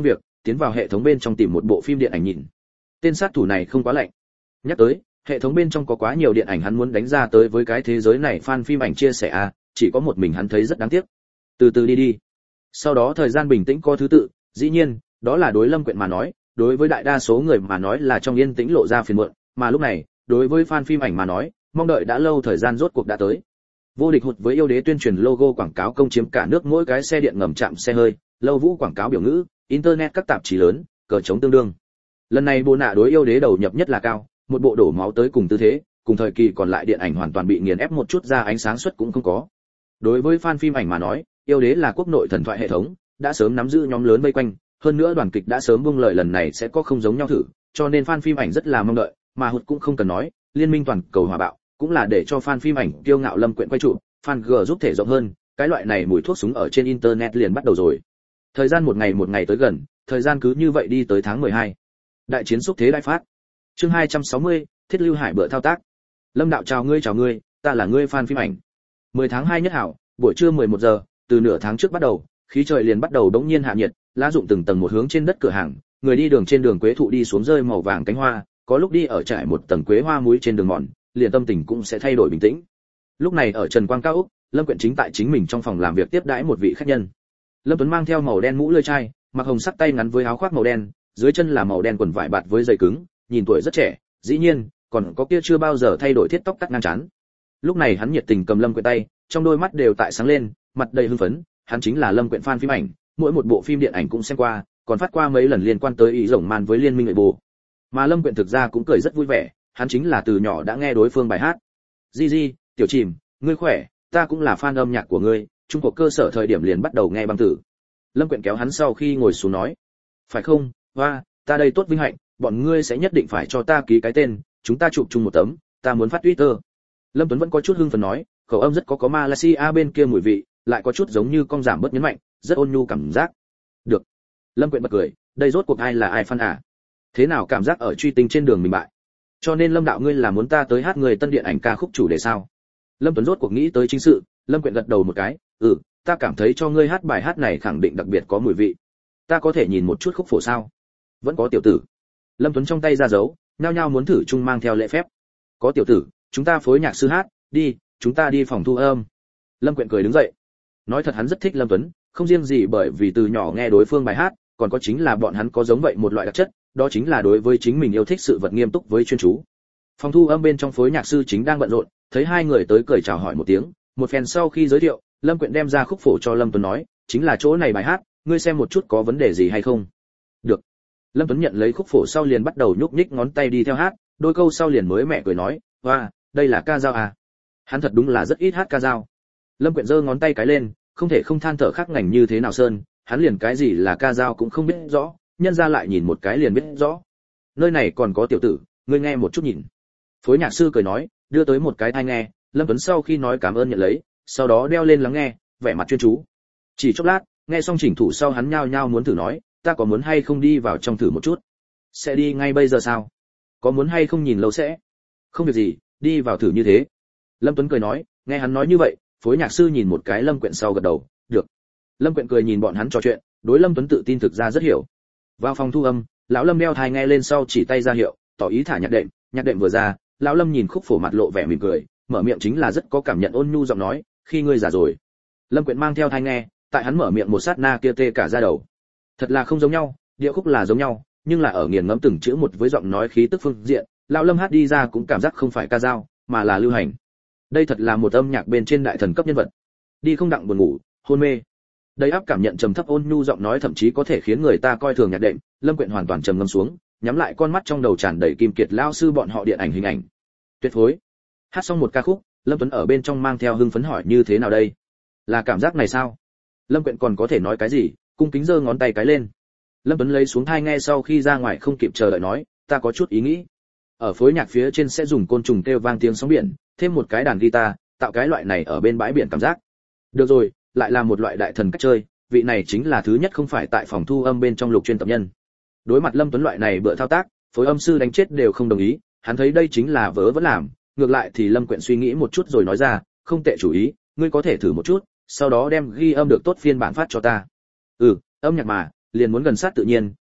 tiến vào hệ thống bên trong tìm một bộ phim điện ảnh nhìn. Tên sát thủ này không quá lạnh. Nhắc tới, hệ thống bên trong có quá nhiều điện ảnh hắn muốn đánh ra tới với cái thế giới này fan phim ảnh chia sẻ à, chỉ có một mình hắn thấy rất đáng tiếc. Từ từ đi đi. Sau đó thời gian bình tĩnh có thứ tự, dĩ nhiên, đó là đối Lâm Quyện mà nói, đối với đại đa số người mà nói là trong yên tĩnh lộ ra phiền muộn, mà lúc này, đối với fan phim ảnh mà nói, mong đợi đã lâu thời gian rốt cuộc đã tới. Vô địch hụt với yêu đế tuyên truyền logo quảng cáo công chiếm cả nước mỗi cái xe điện ngầm chạm xe hơi, lâu vũ quảng cáo biểu ngữ, internet các tạp chí lớn, cờ chống tương đương. Lần này bộ nạ đối yêu đế đầu nhập nhất là cao, một bộ đổ máu tới cùng tư thế, cùng thời kỳ còn lại điện ảnh hoàn toàn bị nghiền ép một chút ra ánh sáng suất cũng không có. Đối với fan phim ảnh mà nói, yêu đế là quốc nội thần thoại hệ thống, đã sớm nắm giữ nhóm lớn vây quanh, hơn nữa đoàn kịch đã sớm buông lời lần này sẽ có không giống nhau thử, cho nên fan phim ảnh rất là mong đợi, mà hụt cũng không cần nói, liên minh toàn cầu hòa bạo, cũng là để cho fan phim ảnh kiêu ngạo Lâm Quyện quay trụ, fan g giúp thể rộng hơn, cái loại này mùi thuốc súng ở trên internet liền bắt đầu rồi. Thời gian một ngày một ngày tới gần, thời gian cứ như vậy đi tới tháng mười hai. Đại chiến xúc thế đại phát. Chương hai trăm sáu mươi, Thiết Lưu Hải bữa thao tác. Lâm đạo chào ngươi chào ngươi, ta là ngươi fan phim ảnh. mười tháng hai nhất hảo, buổi trưa mười một giờ, từ nửa tháng trước bắt đầu, khí trời liền bắt đầu đống nhiên hạ nhiệt, lá rụng từng tầng một hướng trên đất cửa hàng, người đi đường trên đường quế thụ đi xuống rơi màu vàng cánh hoa, có lúc đi ở trải một tầng quế hoa muối trên đường mòn, liền tâm tình cũng sẽ thay đổi bình tĩnh. Lúc này ở Trần Quang Cao Úc, Lâm Quyện chính tại chính mình trong phòng làm việc tiếp đãi một vị khách nhân. Lâm Tuấn mang theo màu đen mũ lưỡi chai, mặc hồng sắc tay ngắn với áo khoác màu đen, dưới chân là màu đen quần vải bạt với giày cứng, nhìn tuổi rất trẻ, dĩ nhiên, còn có kia chưa bao giờ thay đổi thiết tóc cắt ngang trán. Lúc này hắn nhiệt tình cầm Lâm Quyện tay, trong đôi mắt đều tại sáng lên, mặt đầy hưng phấn, hắn chính là Lâm Quyện fan phim ảnh, mỗi một bộ phim điện ảnh cũng xem qua, còn phát qua mấy lần liên quan tới ý rồng man với liên minh người bồ. Mà Lâm Quyện thực ra cũng cười rất vui vẻ, hắn chính là từ nhỏ đã nghe đối phương bài hát. Di Di, tiểu chìm, ngươi khỏe, ta cũng là fan âm nhạc của ngươi, trung cuộc cơ sở thời điểm liền bắt đầu nghe băng tử. Lâm Quyện kéo hắn sau khi ngồi xuống nói, phải không, hoa, ta đây tốt vinh hạnh, bọn ngươi sẽ nhất định phải cho ta ký cái tên, chúng ta chụp chung một tấm, ta muốn phát Twitter. Lâm Tuấn vẫn có chút hưng phấn nói, khẩu âm rất có có Malaysia bên kia mùi vị, lại có chút giống như cong giảm bớt nhấn mạnh, rất ôn nhu cảm giác. Được. Lâm Quyện bật cười, đây rốt cuộc ai là ai fan à? Thế nào cảm giác ở truy tinh trên đường mình bại? Cho nên Lâm đạo ngươi là muốn ta tới hát người tân điện ảnh ca khúc chủ đề sao? Lâm Tuấn rốt cuộc nghĩ tới chính sự, Lâm Quyện gật đầu một cái, ừ, ta cảm thấy cho ngươi hát bài hát này khẳng định đặc biệt có mùi vị. Ta có thể nhìn một chút khúc phổ sao? Vẫn có tiểu tử. Lâm Tuấn trong tay ra dấu, nhao nhao muốn thử chung mang theo lễ phép. Có tiểu tử, chúng ta phối nhạc sư hát, đi, chúng ta đi phòng thu âm. Lâm Quyện cười đứng dậy. Nói thật hắn rất thích Lâm Tuấn, không riêng gì bởi vì từ nhỏ nghe đối phương bài hát, còn có chính là bọn hắn có giống vậy một loại đặc chất, đó chính là đối với chính mình yêu thích sự vật nghiêm túc với chuyên chú. Phòng thu âm bên trong phối nhạc sư chính đang bận rộn, thấy hai người tới cười chào hỏi một tiếng, một phen sau khi giới thiệu, Lâm Quyện đem ra khúc phổ cho Lâm Tuấn nói, chính là chỗ này bài hát, ngươi xem một chút có vấn đề gì hay không. Được. Lâm Tuấn nhận lấy khúc phổ sau liền bắt đầu nhúc nhích ngón tay đi theo hát, đôi câu sau liền mới mẹ cười nói, hoa, đây là ca dao à. Hắn thật đúng là rất ít hát ca dao. Lâm Quyện giơ ngón tay cái lên, không thể không than thở khác ngành như thế nào sơn, hắn liền cái gì là ca dao cũng không biết rõ, nhân ra lại nhìn một cái liền biết rõ. Nơi này còn có tiểu tử, ngươi nghe một chút nhìn. Phối nhạc sư cười nói, đưa tới một cái tai nghe, Lâm Tuấn sau khi nói cảm ơn nhận lấy, sau đó đeo lên lắng nghe, vẻ mặt chuyên chú. Chỉ chốc lát, nghe xong chỉnh thủ sau hắn nhao nhao muốn thử nói, ta có muốn hay không đi vào trong thử một chút? Sẽ đi ngay bây giờ sao? Có muốn hay không nhìn lâu sẽ? Không việc gì, đi vào thử như thế. Lâm Tuấn cười nói, nghe hắn nói như vậy, phối nhạc sư nhìn một cái Lâm Quyện sau gật đầu, được. Lâm Quyện cười nhìn bọn hắn trò chuyện, đối Lâm Tuấn tự tin thực ra rất hiểu. Vào phòng thu âm, lão Lâm đeo tai nghe lên sau chỉ tay ra hiệu, tỏ ý thả nhạc đệm, nhạc đệm vừa ra, lão Lâm nhìn khúc phổ mặt lộ vẻ mỉm cười, mở miệng chính là rất có cảm nhận ôn nhu giọng nói, khi ngươi già rồi. Lâm Quyện mang theo tai nghe, tại hắn mở miệng một sát na kia tê cả da đầu. Thật là không giống nhau, điệu khúc là giống nhau, nhưng là ở nghiền ngẫm từng chữ một với giọng nói khí tức phương diện, lão Lâm hát đi ra cũng cảm giác không phải ca dao, mà là lưu hành. Đây thật là một âm nhạc bên trên đại thần cấp nhân vật. Đi không đặng buồn ngủ, hôn mê. Đây áp cảm nhận trầm thấp ôn nhu giọng nói thậm chí có thể khiến người ta coi thường nhạc đệm, Lâm Quyện hoàn toàn trầm ngâm xuống, nhắm lại con mắt trong đầu tràn đầy kim kiệt lao sư bọn họ điện ảnh hình ảnh. Tuyệt phối. Hát xong một ca khúc, Lâm Tuấn ở bên trong mang theo hưng phấn hỏi như thế nào đây? Là cảm giác này sao? Lâm Quyện còn có thể nói cái gì, cung kính giơ ngón tay cái lên. Lâm Tuấn lấy xuống tai nghe sau khi ra ngoài không kịp chờ đợi nói, ta có chút ý nghĩ. Ở phối nhạc phía trên sẽ dùng côn trùng kêu vang tiếng sóng biển, thêm một cái đàn guitar, tạo cái loại này ở bên bãi biển cảm giác. Được rồi, lại là một loại đại thần cách chơi, vị này chính là thứ nhất không phải tại phòng thu âm bên trong lục chuyên tập nhân. Đối mặt Lâm Tuấn loại này bựa thao tác, phối âm sư đánh chết đều không đồng ý, hắn thấy đây chính là vớ vẫn làm, ngược lại thì Lâm Quyện suy nghĩ một chút rồi nói ra, không tệ chủ ý, ngươi có thể thử một chút, sau đó đem ghi âm được tốt phiên bản phát cho ta. Ừ, âm nhạc mà, liền muốn gần sát tự nhiên,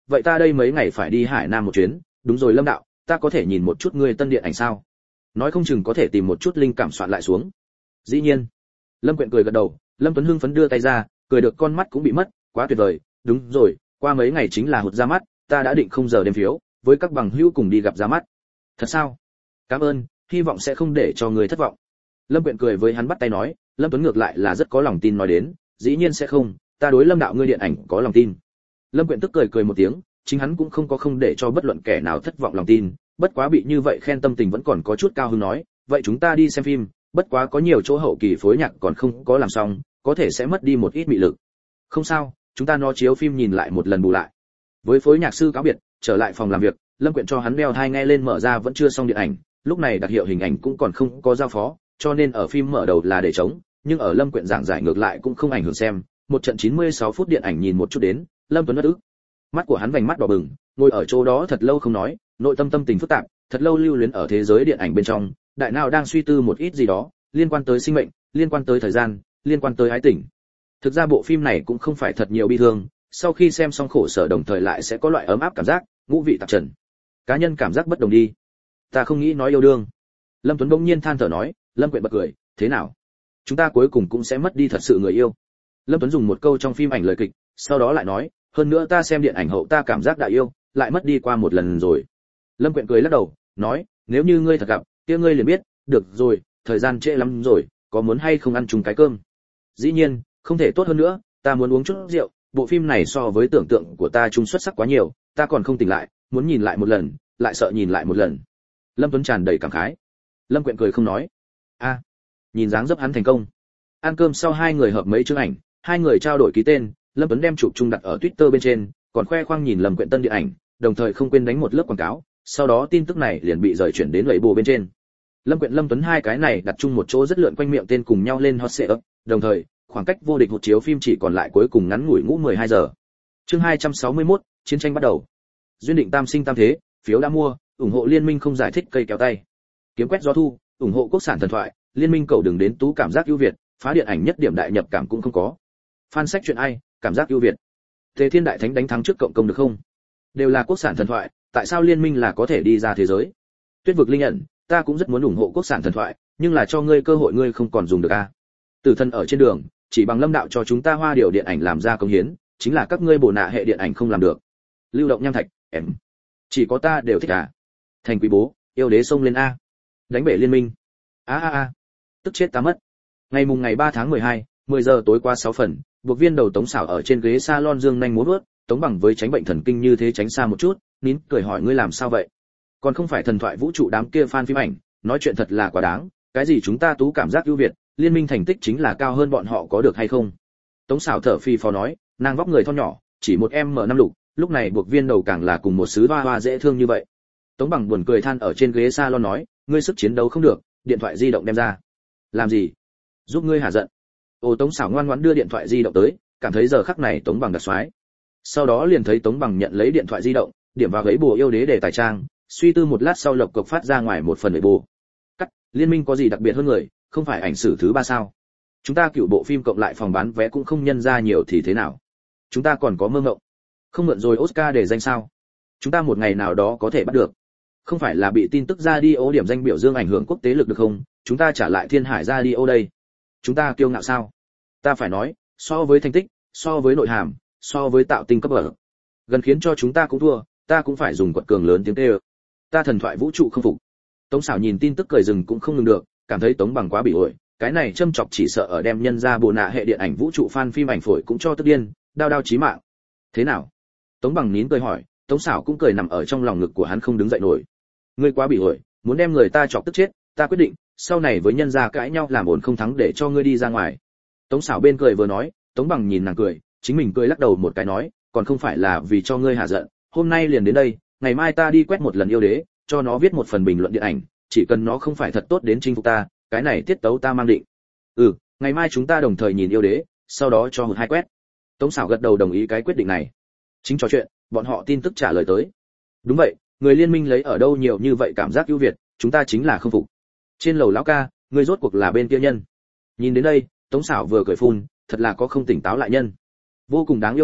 vậy ta đây mấy ngày phải đi Hải Nam một chuyến, đúng rồi Lâm đạo, ta có thể nhìn một chút ngươi tân điện ảnh sao? Nói không chừng có thể tìm một chút linh cảm soạn lại xuống. Dĩ nhiên. Lâm Quyện cười gật đầu, Lâm Tuấn hưng phấn đưa tay ra, cười được con mắt cũng bị mất, quá tuyệt vời, đúng rồi, qua mấy ngày chính là hụt ra mắt, ta đã định không giờ đêm phiếu, với các bằng hữu cùng đi gặp ra mắt. Thật sao? Cảm ơn, hy vọng sẽ không để cho người thất vọng. Lâm Quyện cười với hắn bắt tay nói, Lâm Tuấn ngược lại là rất có lòng tin nói đến, dĩ nhiên sẽ không, ta đối Lâm đạo ngươi điện ảnh có lòng tin. Lâm Quyện tức cười cười một tiếng, chính hắn cũng không có không để cho bất luận kẻ nào thất vọng lòng tin, bất quá bị như vậy khen tâm tình vẫn còn có chút cao hứng nói, vậy chúng ta đi xem phim, bất quá có nhiều chỗ hậu kỳ phối nhạc còn không có làm xong, có thể sẽ mất đi một ít mị lực. Không sao, chúng ta nó chiếu phim nhìn lại một lần bù lại. Với phối nhạc sư cáo biệt, trở lại phòng làm việc, Lâm Quyện cho hắn đeo tai nghe lên mở ra vẫn chưa xong điện ảnh, lúc này đặc hiệu hình ảnh cũng còn không có giao phó, cho nên ở phim mở đầu là để trống, nhưng ở Lâm Quyện giảng giải ngược lại cũng không ảnh hưởng xem, một trận chín mươi sáu phút điện ảnh nhìn một chút đến, Lâm Tuấn bất ức. Mắt của hắn vành mắt đỏ bừng, ngồi ở chỗ đó thật lâu không nói, nội tâm tâm tình phức tạp, thật lâu lưu luyến ở thế giới điện ảnh bên trong, đại não đang suy tư một ít gì đó, liên quan tới sinh mệnh, liên quan tới thời gian, liên quan tới ái tình. Thực ra bộ phim này cũng không phải thật nhiều bi thương, sau khi xem xong khổ sở đồng thời lại sẽ có loại ấm áp cảm giác, ngũ vị tạp trần. Cá nhân cảm giác bất đồng đi. Ta không nghĩ nói yêu đương. Lâm Tuấn bỗng nhiên than thở nói, Lâm Quyện bật cười, thế nào? Chúng ta cuối cùng cũng sẽ mất đi thật sự người yêu. Lâm Tuấn dùng một câu trong phim ảnh lời kịch, sau đó lại nói, hơn nữa ta xem điện ảnh hậu ta cảm giác đã yêu, lại mất đi qua một lần rồi. Lâm Quyện cười lắc đầu, nói, nếu như ngươi thật gặp, kia ngươi liền biết, được rồi, thời gian trễ lắm rồi, có muốn hay không ăn chung cái cơm? Dĩ nhiên, không thể tốt hơn nữa, ta muốn uống chút rượu, bộ phim này so với tưởng tượng của ta chung xuất sắc quá nhiều, ta còn không tỉnh lại, muốn nhìn lại một lần, lại sợ nhìn lại một lần. Lâm Tuấn tràn đầy cảm khái. Lâm Quyện cười không nói. A, nhìn dáng dấp hắn thành công. Ăn cơm sau hai người hợp mấy chương ảnh, hai người trao đổi ký tên, Lâm Tuấn đem chụp chung đặt ở Twitter bên trên, còn khoe khoang nhìn Lâm Quyện tân điện ảnh, đồng thời không quên đánh một lớp quảng cáo, sau đó tin tức này liền bị rời chuyển đến Weibo bên trên. Lâm Quyện Lâm Tuấn hai cái này đặt chung một chỗ rất lượn quanh miệng tên cùng nhau lên hot search, đồng thời, khoảng cách vô địch hụt chiếu phim chỉ còn lại cuối cùng ngắn ngủi ngũ mười hai giờ. Chương hai trăm sáu mươi mốt, chiến tranh bắt đầu. Duyên định tam sinh tam thế, phiếu đã mua, ủng hộ liên minh không giải thích cây kéo tay. Kiếm quét gió thu, ủng hộ quốc sản thần thoại, liên minh cầu đừng đến tú cảm giác ưu việt, phá điện ảnh nhất điểm đại nhập cảm cũng không có. Fan sách chuyện ai, cảm giác ưu việt. Thế Thiên Đại Thánh đánh thắng trước cộng công được không? Đều là quốc sản thần thoại, tại sao liên minh là có thể đi ra thế giới? Tuyết vực linh ẩn, ta cũng rất muốn ủng hộ quốc sản thần thoại, nhưng là cho ngươi cơ hội ngươi không còn dùng được a. À? Tử thân ở trên đường, chỉ bằng Lâm đạo cho chúng ta hoa điều điện ảnh làm ra công hiến, chính là các ngươi bổ nạ hệ điện ảnh không làm được. Lưu động nham thạch, em. Chỉ có ta đều thích à? Thành quý bố, yêu đế xông lên a. Đánh bể liên minh. A a a. Tức chết ta mất. Ngày mùng ngày ba tháng mười hai, mười giờ tối qua sáu phần, buộc viên đầu Tống Sảo ở trên ghế salon dương nhanh múa vuốt, Tống Bằng với tránh bệnh thần kinh như thế tránh xa một chút, nín cười hỏi ngươi làm sao vậy? Còn không phải thần thoại vũ trụ đám kia fan phim ảnh, nói chuyện thật là quá đáng, cái gì chúng ta tú cảm giác ưu việt, liên minh thành tích chính là cao hơn bọn họ có được hay không? Tống Sảo thở phì phò nói, nàng vóc người thon nhỏ, chỉ một em năm lục, lúc này buộc viên đầu càng là cùng một sứ hoa hoa dễ thương như vậy. Tống Bằng buồn cười than ở trên ghế salon nói, ngươi sức chiến đấu không được, điện thoại di động đem ra. Làm gì? Giúp ngươi hả giận. Ô Tống Sảo ngoan ngoãn đưa điện thoại di động tới, cảm thấy giờ khắc này Tống Bằng đặc soái. Sau đó liền thấy Tống Bằng nhận lấy điện thoại di động, điểm vào gáy bùa yêu đế để tài trang, suy tư một lát sau lộc cộc phát ra ngoài một phần nội bù. Cắt, liên minh có gì đặc biệt hơn người, không phải ảnh sử thứ ba sao? Chúng ta cựu bộ phim cộng lại phòng bán vé cũng không nhân ra nhiều thì thế nào? Chúng ta còn có mơ ngộng. Không mượn rồi Oscar để danh sao? Chúng ta một ngày nào đó có thể bắt được. Không phải là bị tin tức ra đi ô điểm danh biểu dương ảnh hưởng quốc tế lực được không? Chúng ta trả lại Thiên Hải ra đi ô đây. Chúng ta kiêu ngạo sao? Ta phải nói, so với thành tích, so với nội hàm, so với tạo tinh cấp ở, gần khiến cho chúng ta cũng thua, ta cũng phải dùng quật cường lớn tiếng kêu. Ta thần thoại vũ trụ không phục. Tống Sảo nhìn tin tức cười rừng cũng không ngừng được, cảm thấy Tống Bằng quá bị ổi, cái này châm chọc chỉ sợ ở đem nhân ra bộ nạ hệ điện ảnh vũ trụ fan phim ảnh phổi cũng cho tức điên, đao đao chí mạng. Thế nào? Tống Bằng nín cười hỏi, Tống Sảo cũng cười nằm ở trong lòng ngực của hắn không đứng dậy nổi. Ngươi quá bị ổi, muốn đem người ta chọc tức chết, ta quyết định, sau này với nhân gia cãi nhau làm ổn không thắng để cho ngươi đi ra ngoài. Tống Sảo bên cười vừa nói, Tống Bằng nhìn nàng cười, chính mình cười lắc đầu một cái nói, còn không phải là vì cho ngươi hạ giận, hôm nay liền đến đây, ngày mai ta đi quét một lần yêu đế, cho nó viết một phần bình luận điện ảnh, chỉ cần nó không phải thật tốt đến chinh phục ta, cái này tiết tấu ta mang định. Ừ, ngày mai chúng ta đồng thời nhìn yêu đế, sau đó cho một hai quét. Tống Sảo gật đầu đồng ý cái quyết định này. Chính trò chuyện, bọn họ tin tức trả lời tới. Đúng vậy, người liên minh lấy ở đâu nhiều như vậy cảm giác ưu việt, chúng ta chính là không phục. Trên lầu lão ca, ngươi rốt cuộc là bên kia nhân. Nhìn đến đây, Tống Sảo vừa cười phun, thật là có không tỉnh táo lại nhân. Vô cùng đáng yêu đi,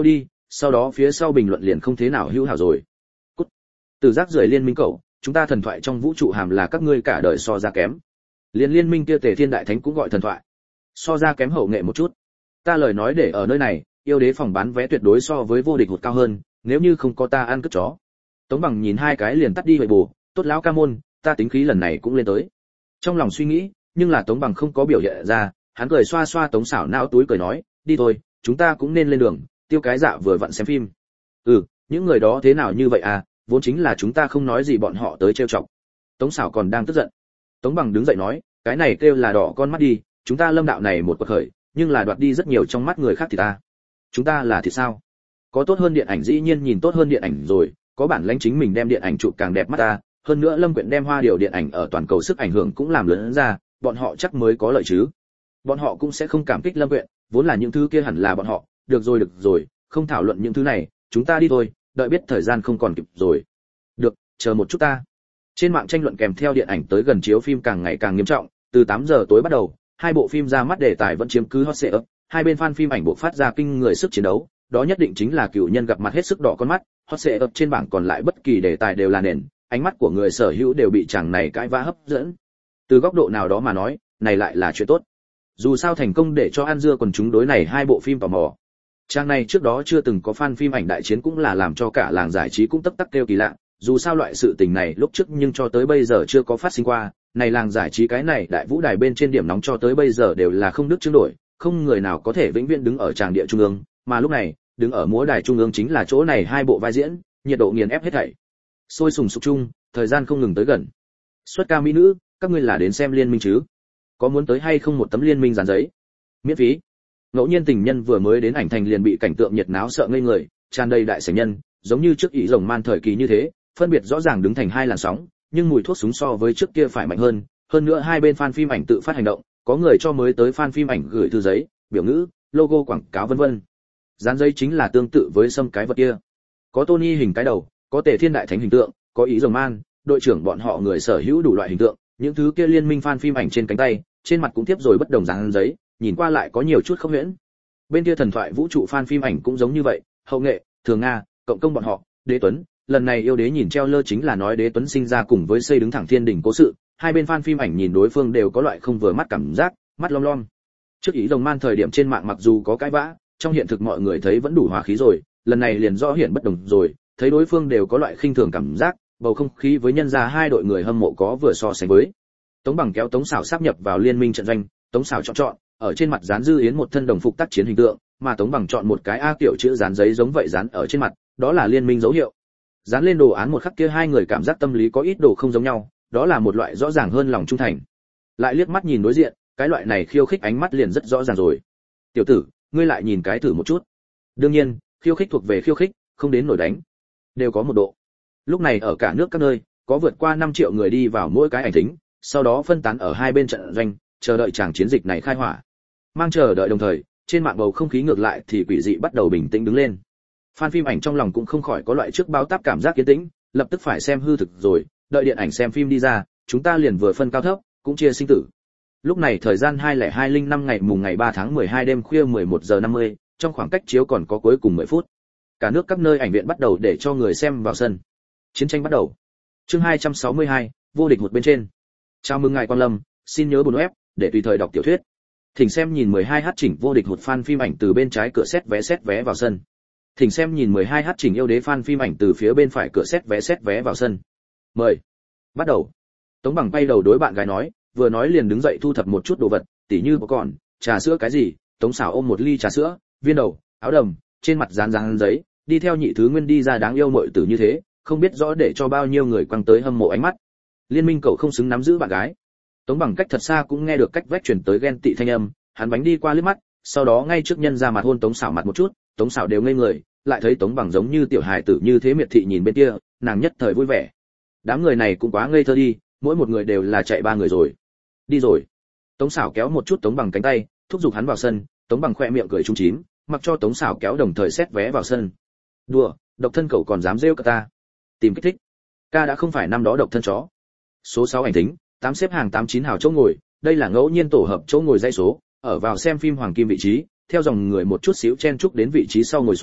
sau đó phía sau bình luận liền không thế nào hữu hảo rồi. Cút. Từ rác rưởi liên minh cậu, chúng ta thần thoại trong vũ trụ hàm là các ngươi cả đời so ra kém. Liên liên minh kia Tề Thiên Đại Thánh cũng gọi thần thoại. So ra kém hậu nghệ một chút. Ta lời nói để ở nơi này, yêu đế phòng bán vé tuyệt đối so với vô địch hụt cao hơn, nếu như không có ta ăn cướp chó. Tống Bằng nhìn hai cái liền tắt đi vậy bù, tốt lão ca môn, ta tính khí lần này cũng lên tới. Trong lòng suy nghĩ, nhưng là Tống Bằng không có biểu hiện ra, hắn cười xoa xoa Tống Sảo não túi cười nói, đi thôi, chúng ta cũng nên lên đường, tiêu cái dạ vừa vặn xem phim. Ừ, những người đó thế nào như vậy à, vốn chính là chúng ta không nói gì bọn họ tới trêu chọc. Tống Sảo còn đang tức giận. Tống Bằng đứng dậy nói, cái này kêu là đỏ con mắt đi, chúng ta lâm đạo này một cuộc khởi, nhưng là đoạt đi rất nhiều trong mắt người khác thì ta. Chúng ta là thì sao? Có tốt hơn điện ảnh dĩ nhiên nhìn tốt hơn điện ảnh rồi, có bản lãnh chính mình đem điện ảnh chụp càng đẹp mắt ta, hơn nữa Lâm Quyện đem Hoa Điều điện ảnh ở toàn cầu sức ảnh hưởng cũng làm lớn ra, bọn họ chắc mới có lợi chứ. Bọn họ cũng sẽ không cảm kích Lâm Quyện, vốn là những thứ kia hẳn là bọn họ, được rồi được rồi, không thảo luận những thứ này, chúng ta đi thôi, đợi biết thời gian không còn kịp rồi. Được, chờ một chút ta. Trên mạng tranh luận kèm theo điện ảnh tới gần chiếu phim càng ngày càng nghiêm trọng, từ tám giờ tối bắt đầu, hai bộ phim ra mắt đề tài vẫn chiếm cứ hot search, hai bên fan phim ảnh buộc phát ra kinh người sức chiến đấu, đó nhất định chính là cựu nhân gặp mặt hết sức đỏ con mắt, hot search trên bảng còn lại bất kỳ đề tài đều là nền, ánh mắt của người sở hữu đều bị chàng này cãi vã hấp dẫn. Từ góc độ nào đó mà nói, này lại là chuyện tốt. Dù sao thành công để cho ăn dưa quần chúng đối này hai bộ phim tò mò. Trang này trước đó chưa từng có fan phim ảnh đại chiến cũng là làm cho cả làng giải trí cũng tấp tắc kêu kỳ lạ, dù sao loại sự tình này lúc trước nhưng cho tới bây giờ chưa có phát sinh qua, này làng giải trí cái này đại vũ đài bên trên điểm nóng cho tới bây giờ đều là không đức chương đổi, không người nào có thể vĩnh viễn đứng ở tràng địa trung ương, mà lúc này, đứng ở múa đài trung ương chính là chỗ này hai bộ vai diễn, nhiệt độ nghiền ép hết thảy. Sôi sùng sục chung, thời gian không ngừng tới gần. Xuất ca mỹ nữ, các ngươi là đến xem liên minh chứ? Có muốn tới hay không một tấm liên minh dán giấy? Miễn phí. Ngẫu nhiên tình nhân vừa mới đến ảnh thành liền bị cảnh tượng nhiệt náo sợ ngây người, tràn đầy đại sảnh nhân, giống như trước ý rồng man thời kỳ như thế, phân biệt rõ ràng đứng thành hai làn sóng, nhưng mùi thuốc súng so với trước kia phải mạnh hơn, hơn nữa hai bên fan phim ảnh tự phát hành động, có người cho mới tới fan phim ảnh gửi thư giấy, biểu ngữ, logo quảng cáo vân vân. Dán giấy chính là tương tự với xâm cái vật kia. Có Tony hình cái đầu, có Tề Thiên Đại Thánh hình tượng, có ý rồng man, đội trưởng bọn họ người sở hữu đủ loại hình tượng, những thứ kia liên minh fan phim ảnh trên cánh tay, trên mặt cũng tiếp rồi bất đồng dán giấy, nhìn qua lại có nhiều chút không huyễn. Bên kia thần thoại vũ trụ fan phim ảnh cũng giống như vậy, hậu nghệ, thường nga, cộng công bọn họ, Đế Tuấn, lần này yêu đế nhìn treo lơ chính là nói Đế Tuấn sinh ra cùng với xây đứng thẳng thiên đỉnh cố sự, hai bên fan phim ảnh nhìn đối phương đều có loại không vừa mắt cảm giác, mắt lom lom. Trước ý rồng man thời điểm trên mạng mặc dù có cãi vã, trong hiện thực mọi người thấy vẫn đủ hòa khí rồi, lần này liền rõ hiển bất đồng rồi, thấy đối phương đều có loại khinh thường cảm giác, bầu không khí với nhân gia hai đội người hâm mộ có vừa so sánh với. Tống Bằng kéo Tống Sảo sáp nhập vào liên minh trận doanh, Tống Sảo chọn chọn, ở trên mặt dán Dư Yến một thân đồng phục tác chiến hình tượng, mà Tống Bằng chọn một cái A kiểu chữ dán giấy giống vậy dán ở trên mặt, đó là liên minh dấu hiệu. Dán lên đồ án một khắc kia hai người cảm giác tâm lý có ít đồ không giống nhau, đó là một loại rõ ràng hơn lòng trung thành. Lại liếc mắt nhìn đối diện, cái loại này khiêu khích ánh mắt liền rất rõ ràng rồi. Tiểu tử, ngươi lại nhìn cái thử một chút. Đương nhiên, khiêu khích thuộc về khiêu khích, không đến nổi đánh. Đều có một độ. Lúc này ở cả nước các nơi, có vượt qua năm triệu người đi vào mỗi cái ảnh thính, sau đó phân tán ở hai bên trận doanh, chờ đợi chàng chiến dịch này khai hỏa. Mang chờ đợi đồng thời, trên mạng bầu không khí ngược lại thì quỷ dị bắt đầu bình tĩnh đứng lên. Fan phim ảnh trong lòng cũng không khỏi có loại trước báo táp cảm giác yên tĩnh, lập tức phải xem hư thực rồi, đợi điện ảnh xem phim đi ra, chúng ta liền vừa phân cao thấp, cũng chia sinh tử. Lúc này thời gian hai không hai năm ngày mùng ngày ba tháng mười hai đêm khuya mười một giờ năm mươi, trong khoảng cách chiếu còn có cuối cùng mười phút. Cả nước các nơi ảnh viện bắt đầu để cho người xem vào sân. Chiến tranh bắt đầu. Chương hai trăm sáu mươi hai, vô địch một bên trên. Chào mừng ngài quan lâm, xin nhớ bấm web để tùy thời đọc tiểu thuyết. Thỉnh xem nhìn mười hai h chỉnh vô địch một fan phim ảnh từ bên trái cửa xét vé xét vé vào sân. Thỉnh xem nhìn mười hai h chỉnh yêu đế fan phim ảnh từ phía bên phải cửa xét vé xét vé vào sân. Mời. Bắt đầu. Tống Bằng bay đầu đối bạn gái nói, vừa nói liền đứng dậy thu thập một chút đồ vật, tỉ như có còn, trà sữa cái gì, Tống Sảo ôm một ly trà sữa, viên đầu, áo đầm, trên mặt dán dán giấy, đi theo nhị thứ nguyên đi ra đáng yêu muội tử như thế, không biết rõ để cho bao nhiêu người quăng tới hâm mộ ánh mắt. Liên minh cậu không xứng nắm giữ bạn gái. Tống Bằng cách thật xa cũng nghe được cách vách truyền tới ghen tị thanh âm, hắn bánh đi qua liếc mắt, sau đó ngay trước nhân ra mặt hôn Tống Sảo mặt một chút, Tống Sảo đều ngây người, lại thấy Tống Bằng giống như tiểu hài tử như thế miệt thị nhìn bên kia, nàng nhất thời vui vẻ. Đám người này cũng quá ngây thơ đi, mỗi một người đều là chạy ba người rồi. Đi rồi. Tống Sảo kéo một chút Tống Bằng cánh tay, thúc giục hắn vào sân, Tống Bằng khoe miệng cười trung chín, mặc cho Tống Sảo kéo đồng thời xét vé vào sân. Đùa, độc thân cậu còn dám rêu cả ta. Tìm kích thích. Ca đã không phải năm đó độc thân chó. Số sáu ảnh tính, tám xếp hàng tám chín hào chỗ ngồi, đây là ngẫu nhiên tổ hợp chỗ ngồi dãy số, ở vào xem phim hoàng kim vị trí, theo dòng người một chút xíu chen chúc đến vị trí sau ngồi xuống,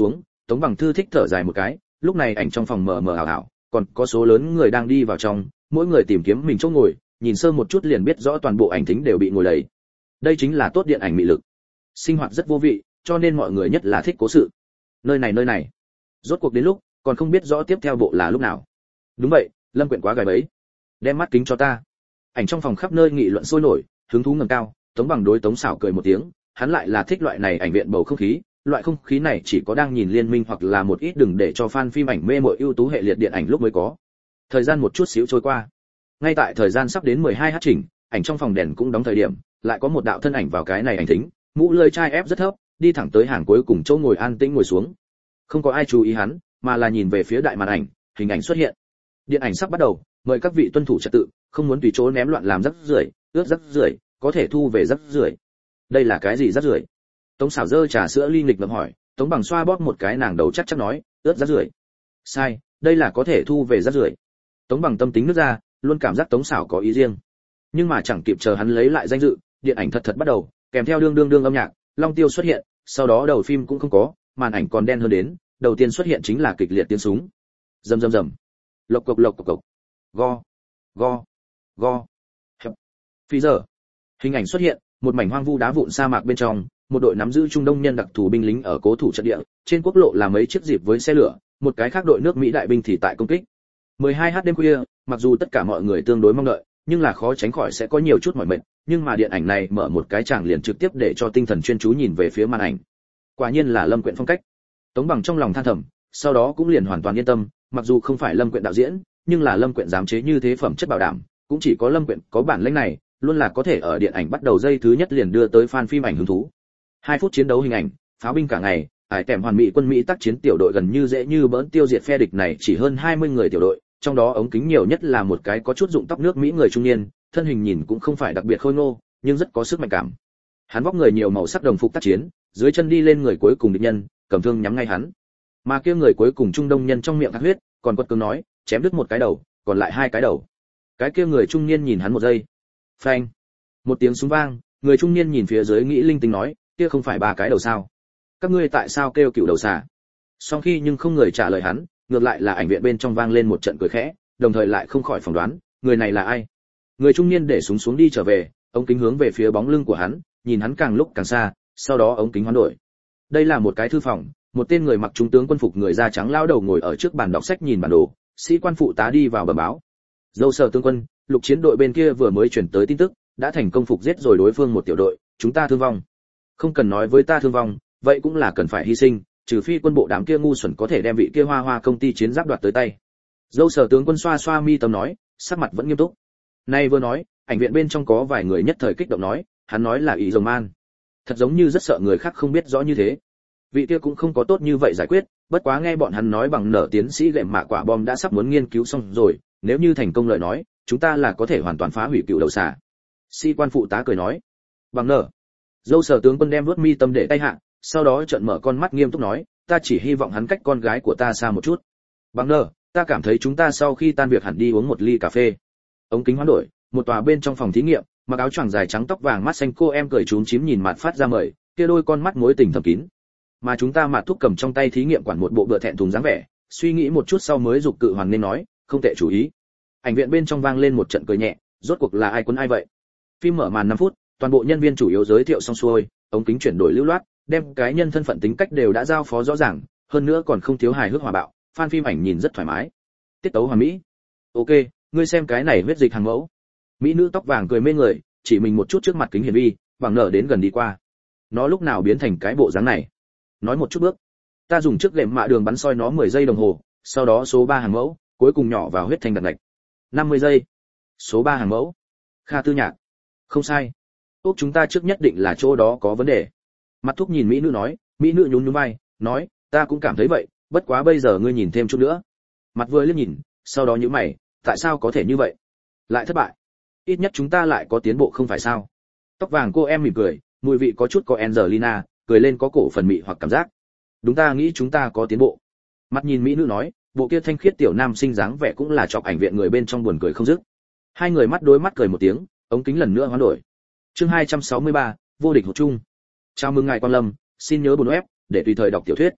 Tống Bằng Thư thích thở dài một cái, lúc này ảnh trong phòng mờ mờ ảo ảo, còn có số lớn người đang đi vào trong, mỗi người tìm kiếm mình chỗ ngồi, nhìn sơ một chút liền biết rõ toàn bộ ảnh thính đều bị ngồi đầy. Đây chính là tốt điện ảnh mị lực. Sinh hoạt rất vô vị, cho nên mọi người nhất là thích cố sự. Nơi này nơi này, rốt cuộc đến lúc, còn không biết rõ tiếp theo bộ là lúc nào. Đúng vậy, Lâm Quyện quá gài bẫy. Đem mắt kính cho ta. Ảnh trong phòng khắp nơi nghị luận sôi nổi, hứng thú ngẩng cao, Tống Bằng đối Tống Sảo cười một tiếng, hắn lại là thích loại này ảnh viện bầu không khí, loại không khí này chỉ có đang nhìn liên minh hoặc là một ít đừng để cho fan phim ảnh mê mội ưu tú hệ liệt điện ảnh lúc mới có. Thời gian một chút xíu trôi qua. Ngay tại thời gian sắp đến mười hai h chỉnh, ảnh trong phòng đèn cũng đóng thời điểm, lại có một đạo thân ảnh vào cái này ảnh thính, mũ lưỡi chai ép rất thấp, đi thẳng tới hàng cuối cùng chỗ ngồi an tĩnh ngồi xuống. Không có ai chú ý hắn, mà là nhìn về phía đại màn ảnh, hình ảnh xuất hiện. Điện ảnh sắp bắt đầu, mời các vị tuân thủ trật tự, không muốn tùy chỗ ném loạn làm rắc rưởi, ướt rắc rưởi, có thể thu về rắc rưởi. Đây là cái gì rắc rưởi? Tống Sảo dơ trà sữa ly nghịch ngợm hỏi, Tống Bằng xoa bóp một cái nàng đầu chắc chắc nói, ướt rắc rưởi. Sai, đây là có thể thu về rắc rưởi. Tống Bằng tâm tính nước ra, luôn cảm giác Tống Sảo có ý riêng. Nhưng mà chẳng kịp chờ hắn lấy lại danh dự, điện ảnh thật thật bắt đầu, kèm theo đương đương đương âm nhạc, long tiêu xuất hiện, sau đó đầu phim cũng không có, màn ảnh còn đen hơn đến, đầu tiên xuất hiện chính là kịch liệt tiếng súng. Rầm rầm rầm. Lộc cộc lộc cộc cộc. Go. Go. Go. Hập. Phi giờ. Hình ảnh xuất hiện, một mảnh hoang vu đá vụn sa mạc bên trong, một đội nắm giữ Trung Đông nhân đặc thù binh lính ở cố thủ trận địa, trên quốc lộ là mấy chiếc dịp với xe lửa, một cái khác đội nước Mỹ đại binh thì tại công kích. mười hai h đêm khuya, mặc dù tất cả mọi người tương đối mong đợi, nhưng là khó tránh khỏi sẽ có nhiều chút mỏi mệt, nhưng mà điện ảnh này mở một cái tràng liền trực tiếp để cho tinh thần chuyên chú nhìn về phía màn ảnh. Quả nhiên là Lâm Quyện phong cách. Tống Bằng trong lòng than thầm, sau đó cũng liền hoàn toàn yên tâm, mặc dù không phải Lâm Quyện đạo diễn, nhưng là Lâm Quyện giám chế như thế phẩm chất bảo đảm, cũng chỉ có Lâm Quyện có bản lĩnh này, luôn là có thể ở điện ảnh bắt đầu giây thứ nhất liền đưa tới fan phim ảnh hứng thú. Hai phút chiến đấu hình ảnh, pháo binh cả ngày, ải tèm hoàn mỹ quân Mỹ tác chiến tiểu đội gần như dễ như bỡn tiêu diệt phe địch này chỉ hơn hai mươi người tiểu đội, trong đó ống kính nhiều nhất là một cái có chút dụng tóc nước Mỹ người trung niên, thân hình nhìn cũng không phải đặc biệt khôi ngô, nhưng rất có sức mạnh cảm. Hắn vóc người nhiều màu sắc đồng phục tác chiến, dưới chân đi lên người cuối cùng địch nhân, cầm thương nhắm ngay hắn. Mà kia người cuối cùng Trung Đông nhân trong miệng thác huyết, còn quật cường nói, chém đứt một cái đầu, còn lại hai cái đầu. Cái kia người trung niên nhìn hắn một giây. Phanh. Một tiếng súng vang, người trung niên nhìn phía dưới nghĩ linh tinh nói, kia không phải ba cái đầu sao? Các ngươi tại sao kêu cựu đầu xà? Sau khi nhưng không người trả lời hắn, ngược lại là ảnh viện bên trong vang lên một trận cười khẽ, đồng thời lại không khỏi phỏng đoán, người này là ai? Người trung niên để súng xuống đi trở về, ống kính hướng về phía bóng lưng của hắn, nhìn hắn càng lúc càng xa, sau đó ống kính hoán đổi. Đây là một cái thư phòng, một tên người mặc trung tướng quân phục người da trắng lao đầu ngồi ở trước bàn đọc sách nhìn bản đồ, sĩ quan phụ tá đi vào bẩm báo. Dâu Sở tướng quân, lục chiến đội bên kia vừa mới chuyển tới tin tức, đã thành công phục giết rồi đối phương một tiểu đội, chúng ta thương vong. Không cần nói với ta thương vong, vậy cũng là cần phải hy sinh, trừ phi quân bộ đám kia ngu xuẩn có thể đem vị kia hoa hoa công ty chiến giáp đoạt tới tay. Dâu Sở tướng quân xoa xoa mi tâm nói, sắc mặt vẫn nghiêm túc. Nay vừa nói, ảnh viện bên trong có vài người nhất thời kích động nói, hắn nói là ý rồng man. Thật giống như rất sợ người khác không biết rõ như thế. Vị kia cũng không có tốt như vậy giải quyết, bất quá nghe bọn hắn nói bằng nở tiến sĩ gệm mạ quả bom đã sắp muốn nghiên cứu xong rồi, nếu như thành công lời nói, chúng ta là có thể hoàn toàn phá hủy cựu đầu xà. Sĩ quan phụ tá cười nói, bằng nở. Dâu Sở tướng quân đem vuốt mi tâm để tay hạ, sau đó trợn mở con mắt nghiêm túc nói, ta chỉ hy vọng hắn cách con gái của ta xa một chút. Bằng nở, ta cảm thấy chúng ta sau khi tan việc hẳn đi uống một ly cà phê. Ống kính hoán đổi, một tòa bên trong phòng thí nghiệm, mặc áo choàng dài trắng tóc vàng mắt xanh cô em cười trúm chím nhìn mặt phát ra mời, kia đôi con mắt mối tình thầm kín. Mà chúng ta mặt thúc cầm trong tay thí nghiệm quản một bộ bựa thẹn thùng dáng vẻ, suy nghĩ một chút sau mới dục cự hoàng nên nói, không tệ chủ ý. Ảnh viện bên trong vang lên một trận cười nhẹ, rốt cuộc là ai quấn ai vậy? Phim mở màn năm phút, toàn bộ nhân viên chủ yếu giới thiệu xong xuôi, ống kính chuyển đổi lưu loát, đem cái nhân thân phận tính cách đều đã giao phó rõ ràng, hơn nữa còn không thiếu hài hước hòa bạo, fan phim ảnh nhìn rất thoải mái. Tiết tấu hoàn mỹ. Ok, ngươi xem cái này huyết dịch hàng mẫu. Mỹ nữ tóc vàng cười mê người, chỉ mình một chút trước mặt kính hiển vi, bằng nở đến gần đi qua. Nó lúc nào biến thành cái bộ dáng này? Nói một chút bước. Ta dùng chiếc gệm mạ đường bắn soi nó mười giây đồng hồ, sau đó số ba hàng mẫu, cuối cùng nhỏ vào huyết thanh đặt ngạch. năm mươi giây. Số ba hàng mẫu. Kha Tư Nhạc. Không sai. Úc chúng ta trước nhất định là chỗ đó có vấn đề. Mặt thúc nhìn mỹ nữ nói, mỹ nữ nhún nhún vai, nói, ta cũng cảm thấy vậy, bất quá bây giờ ngươi nhìn thêm chút nữa. Mặt vừa liếc nhìn, sau đó nhíu mày, tại sao có thể như vậy? Lại thất bại. Ít nhất chúng ta lại có tiến bộ không phải sao? Tóc vàng cô em mỉm cười, mùi vị có chút có Angelina, cười lên có cổ phần mị hoặc cảm giác. Đúng ta nghĩ chúng ta có tiến bộ. Mặt nhìn mỹ nữ nói, bộ kia thanh khiết tiểu nam sinh dáng vẻ cũng là chọc ảnh viện người bên trong buồn cười không dứt. Hai người mắt đối mắt cười một tiếng, ống kính lần nữa hoán đổi. Chương hai trăm sáu mươi ba, vô địch hột chung. Chào mừng ngài quan lâm, xin nhớ bấm web để tùy thời đọc tiểu thuyết.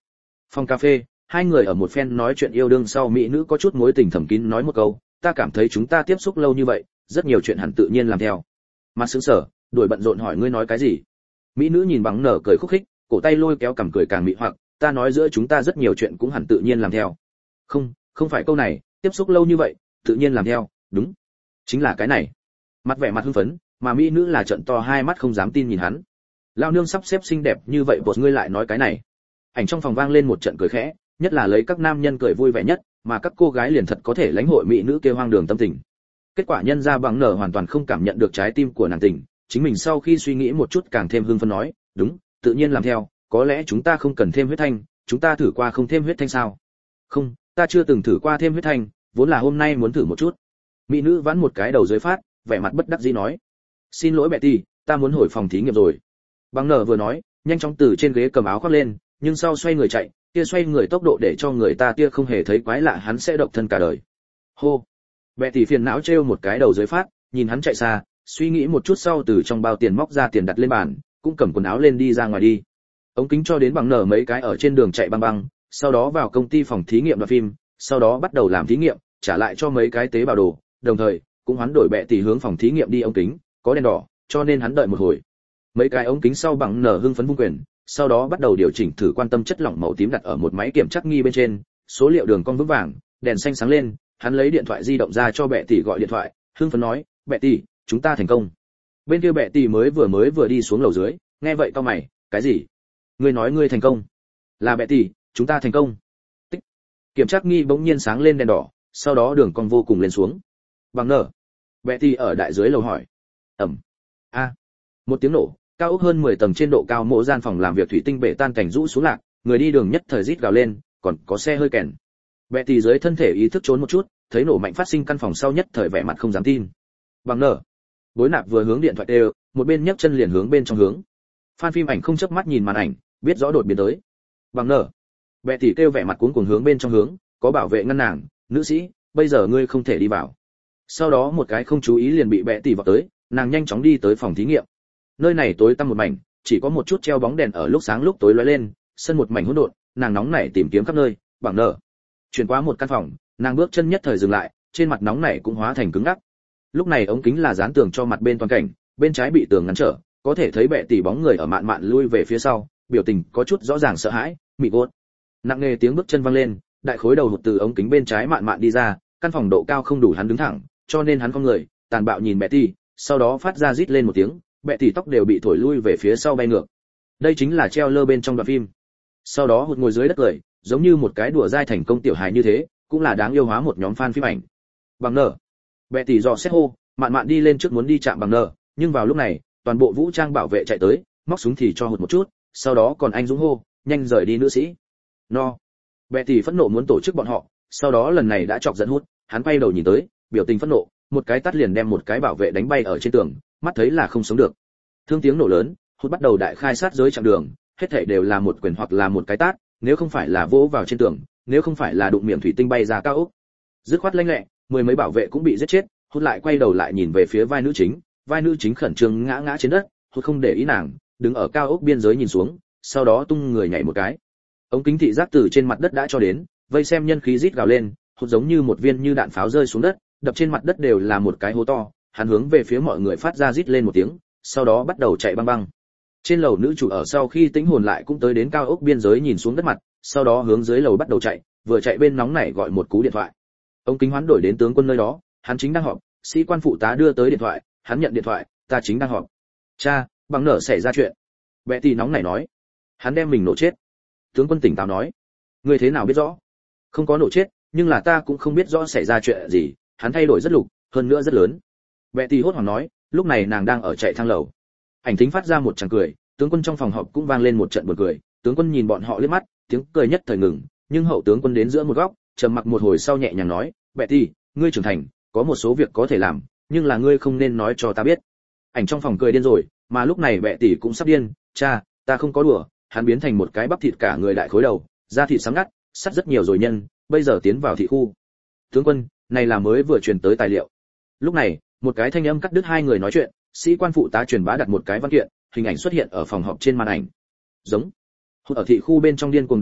Phòng cà phê, hai người ở một phen nói chuyện yêu đương sau, mỹ nữ có chút mối tình thầm kín nói một câu, ta cảm thấy chúng ta tiếp xúc lâu như vậy, rất nhiều chuyện hẳn tự nhiên làm theo. Mặt sững sờ, đuổi bận rộn hỏi ngươi nói cái gì? Mỹ nữ nhìn bằng nở cười khúc khích, cổ tay lôi kéo cằm cười càng mị hoặc, ta nói giữa chúng ta rất nhiều chuyện cũng hẳn tự nhiên làm theo. Không, không phải câu này, tiếp xúc lâu như vậy, tự nhiên làm theo, đúng, chính là cái này. Mặt vẻ mặt hưng phấn, mà mỹ nữ là trợn to hai mắt không dám tin nhìn hắn. Lao nương sắp xếp xinh đẹp như vậy bột ngươi lại nói cái này. Ảnh trong phòng vang lên một trận cười khẽ, nhất là lấy các nam nhân cười vui vẻ nhất, mà các cô gái liền thật có thể lãnh hội mỹ nữ kia hoang đường tâm tình. Kết quả nhân ra bằng nở hoàn toàn không cảm nhận được trái tim của nàng tình, chính mình sau khi suy nghĩ một chút càng thêm hưng phấn nói, đúng, tự nhiên làm theo, có lẽ chúng ta không cần thêm huyết thanh, chúng ta thử qua không thêm huyết thanh sao? Không, ta chưa từng thử qua thêm huyết thanh, vốn là hôm nay muốn thử một chút. Mỹ nữ vãn một cái đầu dưới phát, vẻ mặt bất đắc dĩ nói, xin lỗi Betty, ta muốn hồi phòng thí nghiệm rồi. Bằng nở vừa nói, nhanh chóng từ trên ghế cầm áo khoác lên, nhưng sau xoay người chạy, kia xoay người tốc độ để cho người ta kia không hề thấy quái lạ hắn sẽ độc thân cả đời. Hô. Betty phiền não trêu một cái đầu dưới phát, nhìn hắn chạy xa, suy nghĩ một chút sau từ trong bao tiền móc ra tiền đặt lên bàn, cũng cầm quần áo lên đi ra ngoài đi. Ống kính cho đến bằng nở mấy cái ở trên đường chạy băng băng, sau đó vào công ty phòng thí nghiệm đoạt phim, sau đó bắt đầu làm thí nghiệm, trả lại cho mấy cái tế bào đồ, đồng thời cũng hoán đổi bệ tỷ hướng phòng thí nghiệm đi ống kính, có đèn đỏ, cho nên hắn đợi một hồi. Mấy cái ống kính sau bằng nở hưng phấn vung quyền, sau đó bắt đầu điều chỉnh thử quan tâm chất lỏng màu tím đặt ở một máy kiểm trắc nghi bên trên, số liệu đường cong vững vàng, đèn xanh sáng lên, hắn lấy điện thoại di động ra cho bệ tỷ gọi điện thoại, hưng phấn nói, bệ tỷ, chúng ta thành công. Bên kia bệ tỷ mới vừa mới vừa đi xuống lầu dưới, nghe vậy cau mày, cái gì? Ngươi nói ngươi thành công? Là bệ tỷ, chúng ta thành công. Tích. Kiểm trắc nghi bỗng nhiên sáng lên đèn đỏ, sau đó đường cong vô cùng lên xuống. Bằng nở. Bệ tỷ ở đại dưới lầu hỏi. Ẩm. A. Một tiếng nổ, cao ốc hơn mười tầng trên độ cao mộ gian phòng làm việc thủy tinh bể tan cảnh rũ xuống lạc, người đi đường nhất thời rít gào lên, còn có xe hơi kèn. Bệ tỷ dưới thân thể ý thức trốn một chút, thấy nổ mạnh phát sinh căn phòng sau nhất thời vẻ mặt không dám tin. Bằng nở. Bối Nạp vừa hướng điện thoại đều, một bên nhấc chân liền hướng bên trong hướng. Phan phim ảnh không chớp mắt nhìn màn ảnh, biết rõ đột biến tới. Bằng nở. Bệ tỷ kêu vẻ mặt cuống cuồng hướng bên trong hướng, có bảo vệ ngăn nàng, nữ sĩ, bây giờ ngươi không thể đi vào. Sau đó một cái không chú ý liền bị bệ tỷ vọt tới, nàng nhanh chóng đi tới phòng thí nghiệm. Nơi này tối tăm một mảnh, chỉ có một chút treo bóng đèn ở lúc sáng lúc tối lóe lên, sân một mảnh hỗn độn, nàng nóng nảy tìm kiếm khắp nơi. Bằng nở. Chuyển qua một căn phòng, nàng bước chân nhất thời dừng lại, trên mặt nóng nảy cũng hóa thành cứng ngắc. Lúc này ống kính là dán tường cho mặt bên toàn cảnh, bên trái bị tường ngăn trở, có thể thấy bệ tỷ bóng người ở mạn mạn lui về phía sau, biểu tình có chút rõ ràng sợ hãi, mị gốt. Nặng nề tiếng bước chân vang lên, đại khối đầu hụt từ ống kính bên trái mạn mạn đi ra, căn phòng độ cao không đủ hắn đứng thẳng, cho nên hắn con người tàn bạo nhìn bệ tỷ, sau đó phát ra rít lên một tiếng, bệ tỷ tóc đều bị thổi lui về phía sau bay ngược. Đây chính là treo lơ bên trong đoạn phim. Sau đó hụt ngồi dưới đất cười, giống như một cái đùa dai thành công tiểu hài như thế, cũng là đáng yêu hóa một nhóm fan phim ảnh. Bằng nở. Bệ tỷ dò xét hô, mạn mạn đi lên trước muốn đi chạm bằng nở, nhưng vào lúc này, toàn bộ vũ trang bảo vệ chạy tới, móc súng thì cho hụt một chút, sau đó còn anh dũng hô, nhanh rời đi nữ sĩ. No. Bệ tỷ phẫn nộ muốn tổ chức bọn họ, sau đó lần này đã chọc giận hút, hắn quay đầu nhìn tới, biểu tình phẫn nộ, một cái tát liền đem một cái bảo vệ đánh bay ở trên tường, mắt thấy là không sống được. Thương tiếng nổ lớn, hút bắt đầu đại khai sát giới chặng đường, hết thảy đều là một quyền hoặc là một cái tát, nếu không phải là vỗ vào trên tường, nếu không phải là đụng miệng thủy tinh bay ra cao ốc. Dứt khoát lanh lẹ, mười mấy bảo vệ cũng bị giết chết, hút lại quay đầu lại nhìn về phía vai nữ chính, vai nữ chính khẩn trương ngã ngã trên đất, hút không để ý nàng, đứng ở cao ốc biên giới nhìn xuống, sau đó tung người nhảy một cái. Ống kính thị giác từ trên mặt đất đã cho đến, vây xem nhân khí rít gào lên, hút giống như một viên như đạn pháo rơi xuống đất, đập trên mặt đất đều là một cái hố to, hắn hướng về phía mọi người phát ra rít lên một tiếng, sau đó bắt đầu chạy băng băng. Trên lầu nữ chủ ở sau khi tĩnh hồn lại cũng tới đến cao ốc biên giới nhìn xuống đất mặt, sau đó hướng dưới lầu bắt đầu chạy, vừa chạy bên nóng nảy gọi một cú điện thoại. Ống kính hoán đổi đến tướng quân nơi đó, hắn chính đang họp, sĩ quan phụ tá đưa tới điện thoại, hắn nhận điện thoại, ta chính đang họp. Cha, bằng nở xảy ra chuyện. Bệ tỷ nóng nảy nói, hắn đem mình nổ chết. Tướng quân tỉnh táo nói, ngươi thế nào biết rõ? Không có nổ chết, nhưng là ta cũng không biết rõ xảy ra chuyện gì, hắn thay đổi rất lục, hơn nữa rất lớn. Bệ tỷ hốt hoảng nói, lúc này nàng đang ở chạy thang lầu. Ảnh thính phát ra một tràng cười, tướng quân trong phòng họp cũng vang lên một trận buồn cười, tướng quân nhìn bọn họ liếc mắt, tiếng cười nhất thời ngừng, nhưng hậu tướng quân đến giữa một góc, trầm mặc một hồi sau nhẹ nhàng nói, bệ tỷ, ngươi trưởng thành, có một số việc có thể làm, nhưng là ngươi không nên nói cho ta biết. Ảnh trong phòng cười điên rồi, mà lúc này bệ tỷ cũng sắp điên, cha, ta không có đùa, hắn biến thành một cái bắp thịt cả người đại khối đầu, da thịt sáng ngắt, sắt rất nhiều rồi nhân, bây giờ tiến vào thị khu. Tướng quân, này là mới vừa truyền tới tài liệu. Lúc này, một cái thanh âm cắt đứt hai người nói chuyện, sĩ quan phụ tá truyền bá đặt một cái văn kiện, hình ảnh xuất hiện ở phòng họp trên màn ảnh. Giống. Hút ở thị khu bên trong điên cuồng đánh đập,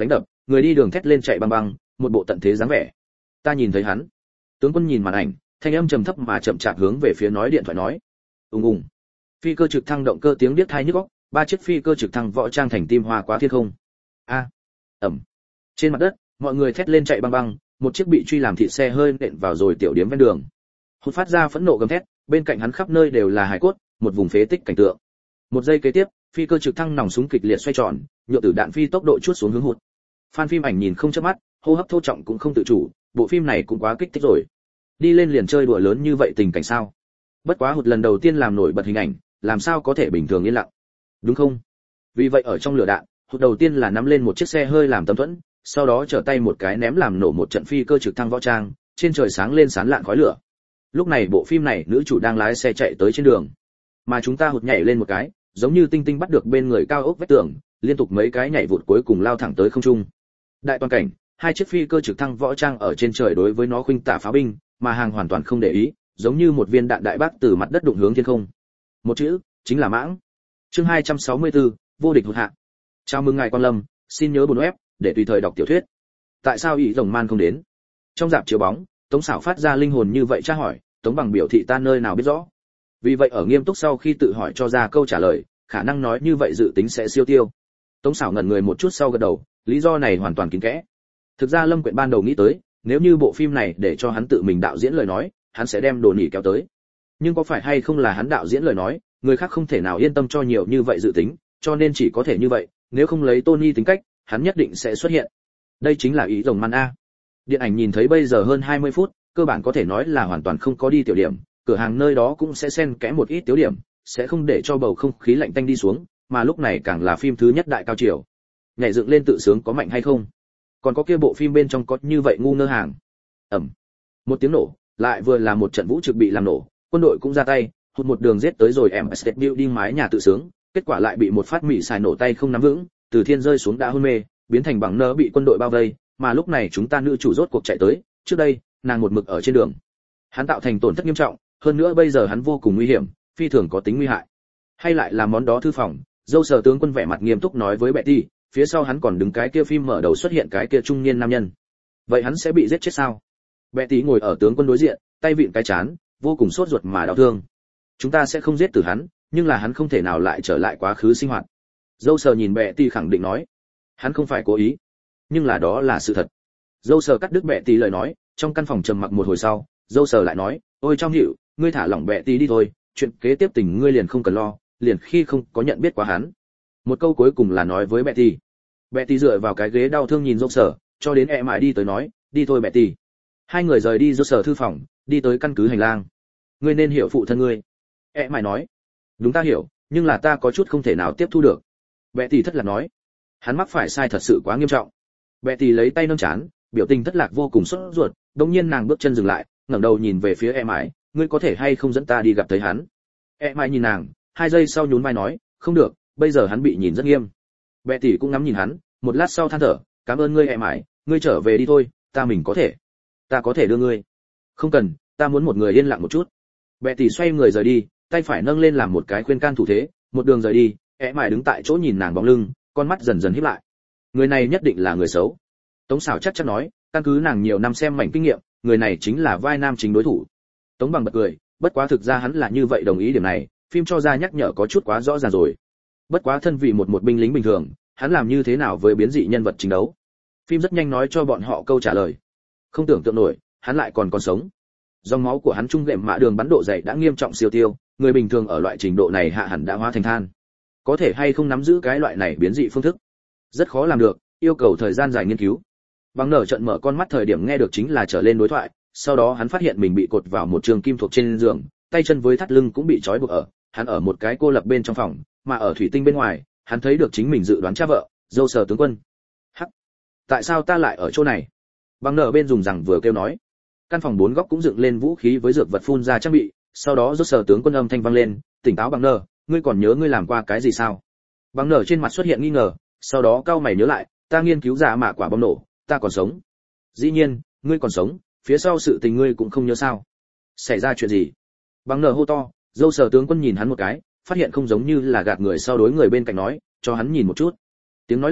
người đi đường thét lên chạy băng băng, một bộ tận thế dáng vẻ. Ta nhìn thấy hắn. Tướng quân nhìn màn ảnh, thanh âm trầm thấp mà chậm chạp hướng về phía nói điện thoại nói. Ùng ùng. Phi cơ trực thăng động cơ tiếng điếc tai nhức óc, ba chiếc phi cơ trực thăng võ trang thành tim hoa quá thiên không. A. Ầm. Trên mặt đất, mọi người thét lên chạy băng băng, một chiếc bị truy làm thịt xe hơi nện vào rồi tiểu điếm ven đường. Hụt phát ra phẫn nộ gầm thét, bên cạnh hắn khắp nơi đều là hài cốt, một vùng phế tích cảnh tượng. Một giây kế tiếp, phi cơ trực thăng nòng súng kịch liệt xoay tròn, nhựa tử đạn phi tốc độ chuốt xuống hướng hụt. Fan phim ảnh nhìn không chớp mắt, hô hấp thô trọng cũng không tự chủ, bộ phim này cũng quá kích thích rồi. Đi lên liền chơi đùa lớn như vậy tình cảnh sao? Bất quá hụt lần đầu tiên làm nổi bật hình ảnh, làm sao có thể bình thường yên lặng, đúng không? Vì vậy ở trong lửa đạn, hụt đầu tiên là nắm lên một chiếc xe hơi làm tấm thuẫn, sau đó trở tay một cái ném làm nổ một trận phi cơ trực thăng võ trang, trên trời sáng lên sán lạn khói lửa. Lúc này bộ phim này nữ chủ đang lái xe chạy tới trên đường, mà chúng ta hụt nhảy lên một cái, giống như tinh tinh bắt được bên người cao ốc vách tường, liên tục mấy cái nhảy vụt cuối cùng lao thẳng tới không trung. Đại toàn cảnh, hai chiếc phi cơ trực thăng võ trang ở trên trời đối với nó khuynh tả pháo binh, mà hàng hoàn toàn không để ý, giống như một viên đạn đại bác từ mặt đất đụng hướng thiên không. Một chữ, chính là mãng. Chương hai trăm sáu mươi tư, vô địch hụt hạ. Chào mừng ngài quan lâm, xin nhớ buồn web để tùy thời đọc tiểu thuyết. Tại sao ý rồng man không đến? Trong dạp chiếu bóng, Tống Sảo phát ra linh hồn như vậy tra hỏi, Tống Bằng biểu thị ta nơi nào biết rõ. Vì vậy ở nghiêm túc sau khi tự hỏi cho ra câu trả lời, khả năng nói như vậy dự tính sẽ siêu tiêu. Tống Sảo ngẩn người một chút sau gật đầu, lý do này hoàn toàn kín kẽ. Thực ra Lâm Quyện ban đầu nghĩ tới, nếu như bộ phim này để cho hắn tự mình đạo diễn lời nói, hắn sẽ đem Đồ Nỉ kéo tới. Nhưng có phải hay không là hắn đạo diễn lời nói, người khác không thể nào yên tâm cho nhiều như vậy dự tính, cho nên chỉ có thể như vậy, nếu không lấy Tony tính cách, hắn nhất định sẽ xuất hiện. Đây chính là ý rồng man a. Điện ảnh nhìn thấy bây giờ hơn hai mươi phút, cơ bản có thể nói là hoàn toàn không có đi tiểu điểm, cửa hàng nơi đó cũng sẽ xen kẽ một ít tiểu điểm, sẽ không để cho bầu không khí lạnh tanh đi xuống, mà lúc này càng là phim thứ nhất đại cao triều. Nhảy dựng lên tự sướng có mạnh hay không? Còn có kia bộ phim bên trong có như vậy ngu ngơ hàng. Ầm. Một tiếng nổ, lại vừa là một trận vũ trực bị làm nổ, quân đội cũng ra tay, hụt một đường giết tới rồi em State Building mái nhà tự sướng, kết quả lại bị một phát mỉ xài nổ tay không nắm vững, từ thiên rơi xuống đã hôn mê, biến thành bằng nơ bị quân đội bao vây, mà lúc này chúng ta nữ chủ rốt cuộc chạy tới, trước đây, nàng một mực ở trên đường. Hắn tạo thành tổn thất nghiêm trọng, hơn nữa bây giờ hắn vô cùng nguy hiểm, phi thường có tính nguy hại. Hay lại là món đó thư phòng, dâu sở tướng quân vẻ mặt nghiêm túc nói với Betty, phía sau hắn còn đứng cái kia phim mở đầu xuất hiện cái kia trung niên nam nhân. Vậy hắn sẽ bị giết chết sao? Betty ngồi ở tướng quân đối diện, tay vịn cái chán, vô cùng sốt ruột mà đau thương. Chúng ta sẽ không giết tử hắn, nhưng là hắn không thể nào lại trở lại quá khứ sinh hoạt. Dâu sở nhìn Betty khẳng định nói, hắn không phải cố ý, nhưng là đó là sự thật. Dâu sở cắt đứt Betty lời nói, trong căn phòng trầm mặc một hồi sau, dâu sở lại nói, ôi trong hiệu, ngươi thả lỏng Betty đi thôi, chuyện kế tiếp tình ngươi liền không cần lo, liền khi không có nhận biết quá hắn. Một câu cuối cùng là nói với Betty. Betty dựa vào cái ghế đau thương nhìn dâu sở, cho đến e mãi đi tới nói, đi thôi Betty. Hai người rời đi dâu sở thư phòng, đi tới căn cứ hành lang. Ngươi nên hiểu phụ thân ngươi. E mãi nói. Đúng ta hiểu, nhưng là ta có chút không thể nào tiếp thu được. Betty thất lạc nói. Hắn mắc phải sai thật sự quá nghiêm trọng. Betty lấy tay nâng chán, biểu tình thất lạc vô cùng sốt ruột, đột nhiên nàng bước chân dừng lại, ngẩng đầu nhìn về phía e mãi, ngươi có thể hay không dẫn ta đi gặp thấy hắn? E mãi nhìn nàng, hai giây sau nhún vai nói, không được, bây giờ hắn bị nhìn rất nghiêm. Betty cũng ngắm nhìn hắn, một lát sau than thở, cảm ơn ngươi e mãi, ngươi trở về đi thôi, ta mình có thể, ta có thể đưa ngươi. Không cần, ta muốn một người yên lặng một chút. Betty xoay người rời đi, tay phải nâng lên làm một cái khuyên can thủ thế, một đường rời đi, e mãi đứng tại chỗ nhìn nàng bóng lưng, con mắt dần dần híp lại. Người này nhất định là người xấu. Tống Sảo chắc chắn nói, căn cứ nàng nhiều năm xem mảnh kinh nghiệm, người này chính là vai nam chính đối thủ. Tống Bằng bật cười, bất quá thực ra hắn là như vậy đồng ý điểm này, phim cho ra nhắc nhở có chút quá rõ ràng rồi. Bất quá thân vị một một binh lính bình thường, hắn làm như thế nào với biến dị nhân vật chính đấu? Phim rất nhanh nói cho bọn họ câu trả lời. Không tưởng tượng nổi, hắn lại còn còn sống. Dòng máu của hắn trung gệm mã đường bắn độ dày đã nghiêm trọng siêu tiêu, người bình thường ở loại trình độ này hạ hẳn đã hóa thành than. Có thể hay không nắm giữ cái loại này biến dị phương thức? Rất khó làm được, yêu cầu thời gian dài nghiên cứu. Bằng nở trận mở con mắt thời điểm nghe được chính là trở lên đối thoại, sau đó hắn phát hiện mình bị cột vào một trường kim thuộc trên giường, tay chân với thắt lưng cũng bị trói buộc ở, hắn ở một cái cô lập bên trong phòng, mà ở thủy tinh bên ngoài, hắn thấy được chính mình dự đoán cha vợ, dâu sở tướng quân. Hắc, tại sao ta lại ở chỗ này? Bằng nở bên dùng rằng vừa kêu nói. Căn phòng bốn góc cũng dựng lên vũ khí với dược vật phun ra trang bị, sau đó dâu sở tướng quân âm thanh vang lên, tỉnh táo bằng nở, ngươi còn nhớ ngươi làm qua cái gì sao? Bằng nở trên mặt xuất hiện nghi ngờ, sau đó cau mày nhớ lại, ta nghiên cứu giả mạ quả bom nổ, ta còn sống. Dĩ nhiên, ngươi còn sống, phía sau sự tình ngươi cũng không nhớ sao? Xảy ra chuyện gì? Bằng nở hô to, dâu sở tướng quân nhìn hắn một cái, phát hiện không giống như là gạt người sau đối người bên cạnh nói, cho hắn nhìn một chút. Tiếng nói lạc,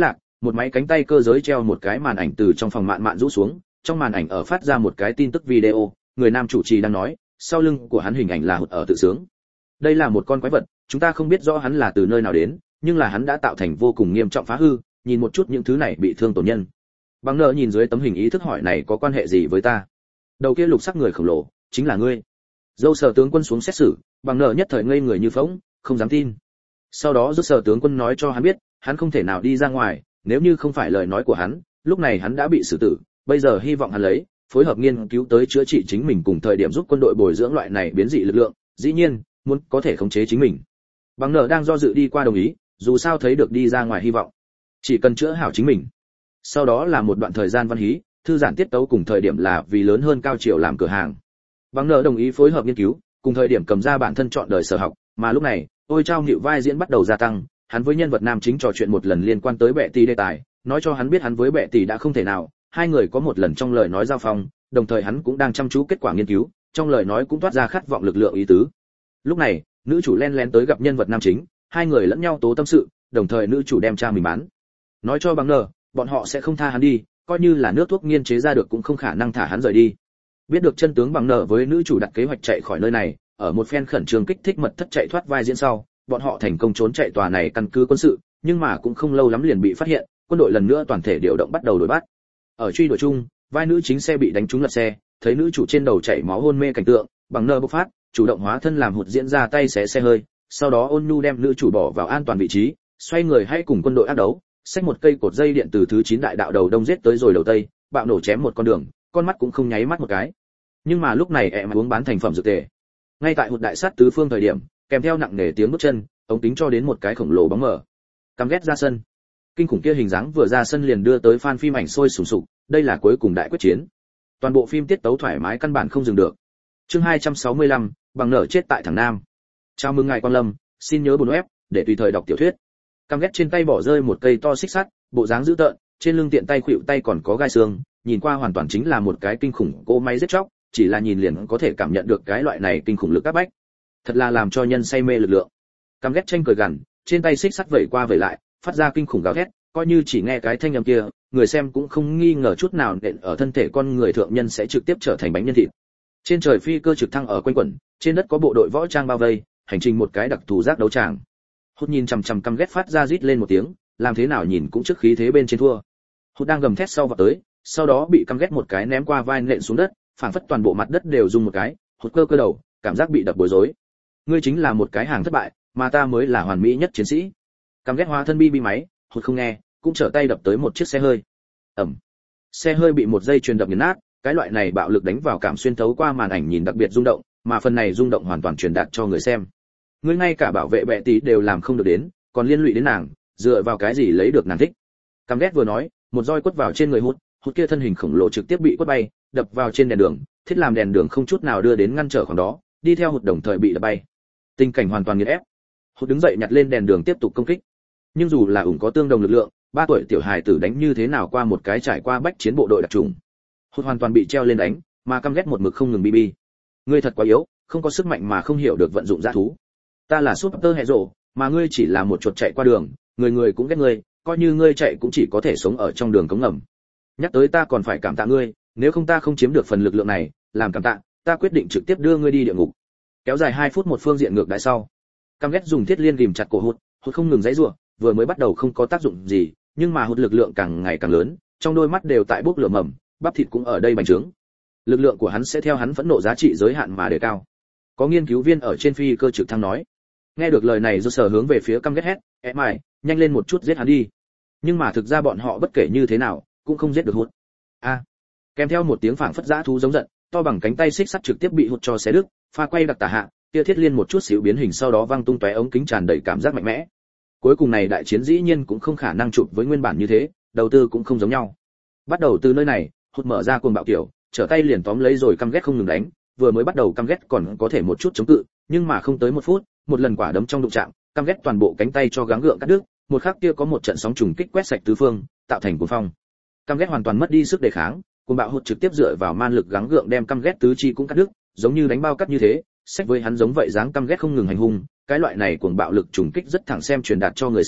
một máy cánh tay cơ giới treo một cái màn ảnh từ trong phòng mạn mạn rũ xuống, trong màn ảnh ở phát ra một cái tin tức video, người nam chủ trì đang nói, sau lưng của hắn hình ảnh là Hụt ở tự sướng. Đây là một con quái vật, chúng ta không biết rõ hắn là từ nơi nào đến, nhưng là hắn đã tạo thành vô cùng nghiêm trọng phá hư, nhìn một chút những thứ này bị thương tổn nhân. Bằng nợ nhìn dưới tấm hình ý thức hỏi này có quan hệ gì với ta? Đầu kia lục sắc người khổng lồ, chính là ngươi. Dâu sở tướng quân xuống xét xử, bằng nợ nhất thời ngây người như phỗng, không dám tin. Sau đó rút sở tướng quân nói cho hắn biết, hắn không thể nào đi ra ngoài, nếu như không phải lời nói của hắn, lúc này hắn đã bị xử tử, bây giờ hy vọng hắn lấy phối hợp nghiên cứu tới chữa trị chính mình cùng thời điểm giúp quân đội bồi dưỡng loại này biến dị lực lượng, dĩ nhiên, muốn có thể khống chế chính mình. Bằng nợ đang do dự đi qua đồng ý, dù sao thấy được đi ra ngoài hy vọng. Chỉ cần chữa hảo chính mình. Sau đó là một đoạn thời gian văn hí, thư giãn tiết tấu cùng thời điểm là vì lớn hơn cao chiều làm cửa hàng. Bằng nợ đồng ý phối hợp nghiên cứu, cùng thời điểm cầm ra bản thân chọn đời sở học, mà lúc này, ôi trao nhịu vai diễn bắt đầu gia tăng, hắn với nhân vật nam chính trò chuyện một lần liên quan tới bệ tỷ đề tài, nói cho hắn biết hắn với bệ tỷ đã không thể nào, hai người có một lần trong lời nói giao phong, đồng thời hắn cũng đang chăm chú kết quả nghiên cứu, trong lời nói cũng toát ra khát vọng lực lượng ý tứ. Lúc này, nữ chủ len lén tới gặp nhân vật nam chính, hai người lẫn nhau tố tâm sự, đồng thời nữ chủ đem cha mình bán, nói cho bằng nợ, bọn họ sẽ không tha hắn đi, coi như là nước thuốc nghiên chế ra được cũng không khả năng thả hắn rời đi. Biết được chân tướng bằng nợ với nữ chủ đặt kế hoạch chạy khỏi nơi này, ở một phen khẩn trương kích thích mật thất chạy thoát vai diễn sau, bọn họ thành công trốn chạy tòa này căn cứ quân sự, nhưng mà cũng không lâu lắm liền bị phát hiện, quân đội lần nữa toàn thể điều động bắt đầu đuổi bắt. Ở truy đuổi chung, vai nữ chính xe bị đánh trúng lật xe, thấy nữ chủ trên đầu chảy máu hôn mê cảnh tượng, bằng nợ bộc phát, chủ động hóa thân làm Hụt diễn ra tay xé xe hơi, sau đó ôn nhu đem nữ chủ bỏ vào an toàn vị trí, xoay người hãy cùng quân đội ác đấu, xách một cây cột dây điện từ thứ chín đại đạo đầu đông giết tới rồi đầu tây, bạo nổ chém một con đường, con mắt cũng không nháy mắt một cái. Nhưng mà lúc này em uống bán thành phẩm dược tề. Ngay tại Hụt đại sát tứ phương thời điểm, kèm theo nặng nề tiếng bước chân, ống kính cho đến một cái khổng lồ bóng mờ. Căm ghét ra sân. Kinh khủng kia hình dáng vừa ra sân liền đưa tới fan phim ảnh sôi sùng sục, đây là cuối cùng đại quyết chiến. Toàn bộ phim tiết tấu thoải mái căn bản không dừng được. Chương hai trăm sáu mươi lăm, bằng nợ chết tại thẳng Nam. Chào mừng ngài quan lâm, xin nhớ bấm web để tùy thời đọc tiểu thuyết. Căm ghét trên tay bỏ rơi một cây to xích sắt, bộ dáng dữ tợn, trên lưng tiện tay khuỵu tay còn có gai xương, nhìn qua hoàn toàn chính là một cái kinh khủng cỗ máy giết chóc, chỉ là nhìn liền có thể cảm nhận được cái loại này kinh khủng lực áp bách. Thật là làm cho nhân say mê lực lượng. Căm ghét tranh cười gằn, trên tay xích sắt vẩy qua vẩy lại, phát ra kinh khủng gào thét, coi như chỉ nghe cái thanh âm kia, người xem cũng không nghi ngờ chút nào nện ở thân thể con người thượng nhân sẽ trực tiếp trở thành bánh nhân thịt. Trên trời phi cơ trực thăng ở quanh quẩn, trên đất có bộ đội võ trang bao vây, hành trình một cái đặc thù giác đấu tràng. Hút nhìn chằm chằm Căm ghét phát ra rít lên một tiếng, làm thế nào nhìn cũng trước khí thế bên trên thua. Hút đang gầm thét sau vào tới, sau đó bị Căm ghét một cái ném qua vai nện xuống đất, phảng phất toàn bộ mặt đất đều rung một cái, Hút cơ cơ đầu, cảm giác bị đập bối rối. Ngươi chính là một cái hàng thất bại, mà ta mới là hoàn mỹ nhất chiến sĩ. Căm ghét hóa thân bi bi máy, Hút không nghe, cũng trở tay đập tới một chiếc xe hơi. Ầm. Xe hơi bị một dây chuyền đập nghiền nát, cái loại này bạo lực đánh vào cảm xuyên thấu qua màn ảnh nhìn đặc biệt rung động, mà phần này rung động hoàn toàn truyền đạt cho người xem. Ngươi ngay cả bảo vệ bệ tỷ đều làm không được đến, còn liên lụy đến nàng, dựa vào cái gì lấy được nàng thích? Căm ghét vừa nói, một roi quất vào trên người Hút, Hút kia thân hình khổng lồ trực tiếp bị quất bay, đập vào trên đèn đường, thiết làm đèn đường không chút nào đưa đến ngăn trở khoảng đó, đi theo Hút đồng thời bị đập bay. Tình cảnh hoàn toàn nghiền ép. Hút đứng dậy nhặt lên đèn đường tiếp tục công kích. Nhưng dù là ủng có tương đồng lực lượng, ba tuổi tiểu hài tử đánh như thế nào qua một cái trải qua bách chiến bộ đội đặc trùng. Hút hoàn toàn bị treo lên đánh, mà Căm ghét một mực không ngừng bi bi. Ngươi thật quá yếu, không có sức mạnh mà không hiểu được vận dụng dã thú. Ta là Super Hero, mà ngươi chỉ là một chuột chạy qua đường, người người cũng ghét ngươi, coi như ngươi chạy cũng chỉ có thể sống ở trong đường cống ngầm. Nhắc tới ta còn phải cảm tạ ngươi, nếu không ta không chiếm được phần lực lượng này, làm cảm tạ, ta quyết định trực tiếp đưa ngươi đi địa ngục. Kéo dài hai phút một phương diện ngược đại sau. Căm ghét dùng thiết liên ghìm chặt cổ Hút, Hút không ngừng giãy giụa, vừa mới bắt đầu không có tác dụng gì, nhưng mà Hút lực lượng càng ngày càng lớn, trong đôi mắt đều tại bốc lửa mầm, bắp thịt cũng ở đây bành trướng. Lực lượng của hắn sẽ theo hắn phẫn nộ giá trị giới hạn mà đề cao. Có nghiên cứu viên ở trên phi cơ trực thăng nói. Nghe được lời này do sở hướng về phía Căm ghét hét, "Em ai, nhanh lên một chút giết hắn đi." Nhưng mà thực ra bọn họ bất kể như thế nào, cũng không giết được Hút. A. Kèm theo một tiếng phảng phất dã thú giống giận, to bằng cánh tay xích sắt trực tiếp bị Hút cho xé đứt, pha quay đặc tả hạ, kia thiết liên một chút xíu biến hình sau đó văng tung tóe ống kính tràn đầy cảm giác mạnh mẽ. Cuối cùng này đại chiến dĩ nhiên cũng không khả năng chụp với nguyên bản như thế, đầu tư cũng không giống nhau. Bắt đầu từ nơi này, Hút mở ra cuồng bạo kiểu, trở tay liền tóm lấy rồi Căm ghét không ngừng đánh, vừa mới bắt đầu Căm ghét còn có thể một chút chống cự, nhưng mà không tới một phút, một lần quả đấm trong đụng chạm, Căm ghét toàn bộ cánh tay cho gắng gượng cắt đứt, một khắc kia có một trận sóng trùng kích quét sạch tứ phương, tạo thành cuồng phong. Căm ghét hoàn toàn mất đi sức đề kháng, cuồng bạo Hút trực tiếp dựa vào man lực gắng gượng đem Căm ghét tứ chi cũng cắt đứt, giống như đánh bao cắt như thế, sách với hắn giống vậy dáng Căm ghét không ngừng hành hung, cái loại này cuồng bạo lực trùng kích rất thẳng xem truyền đạt cho người xem,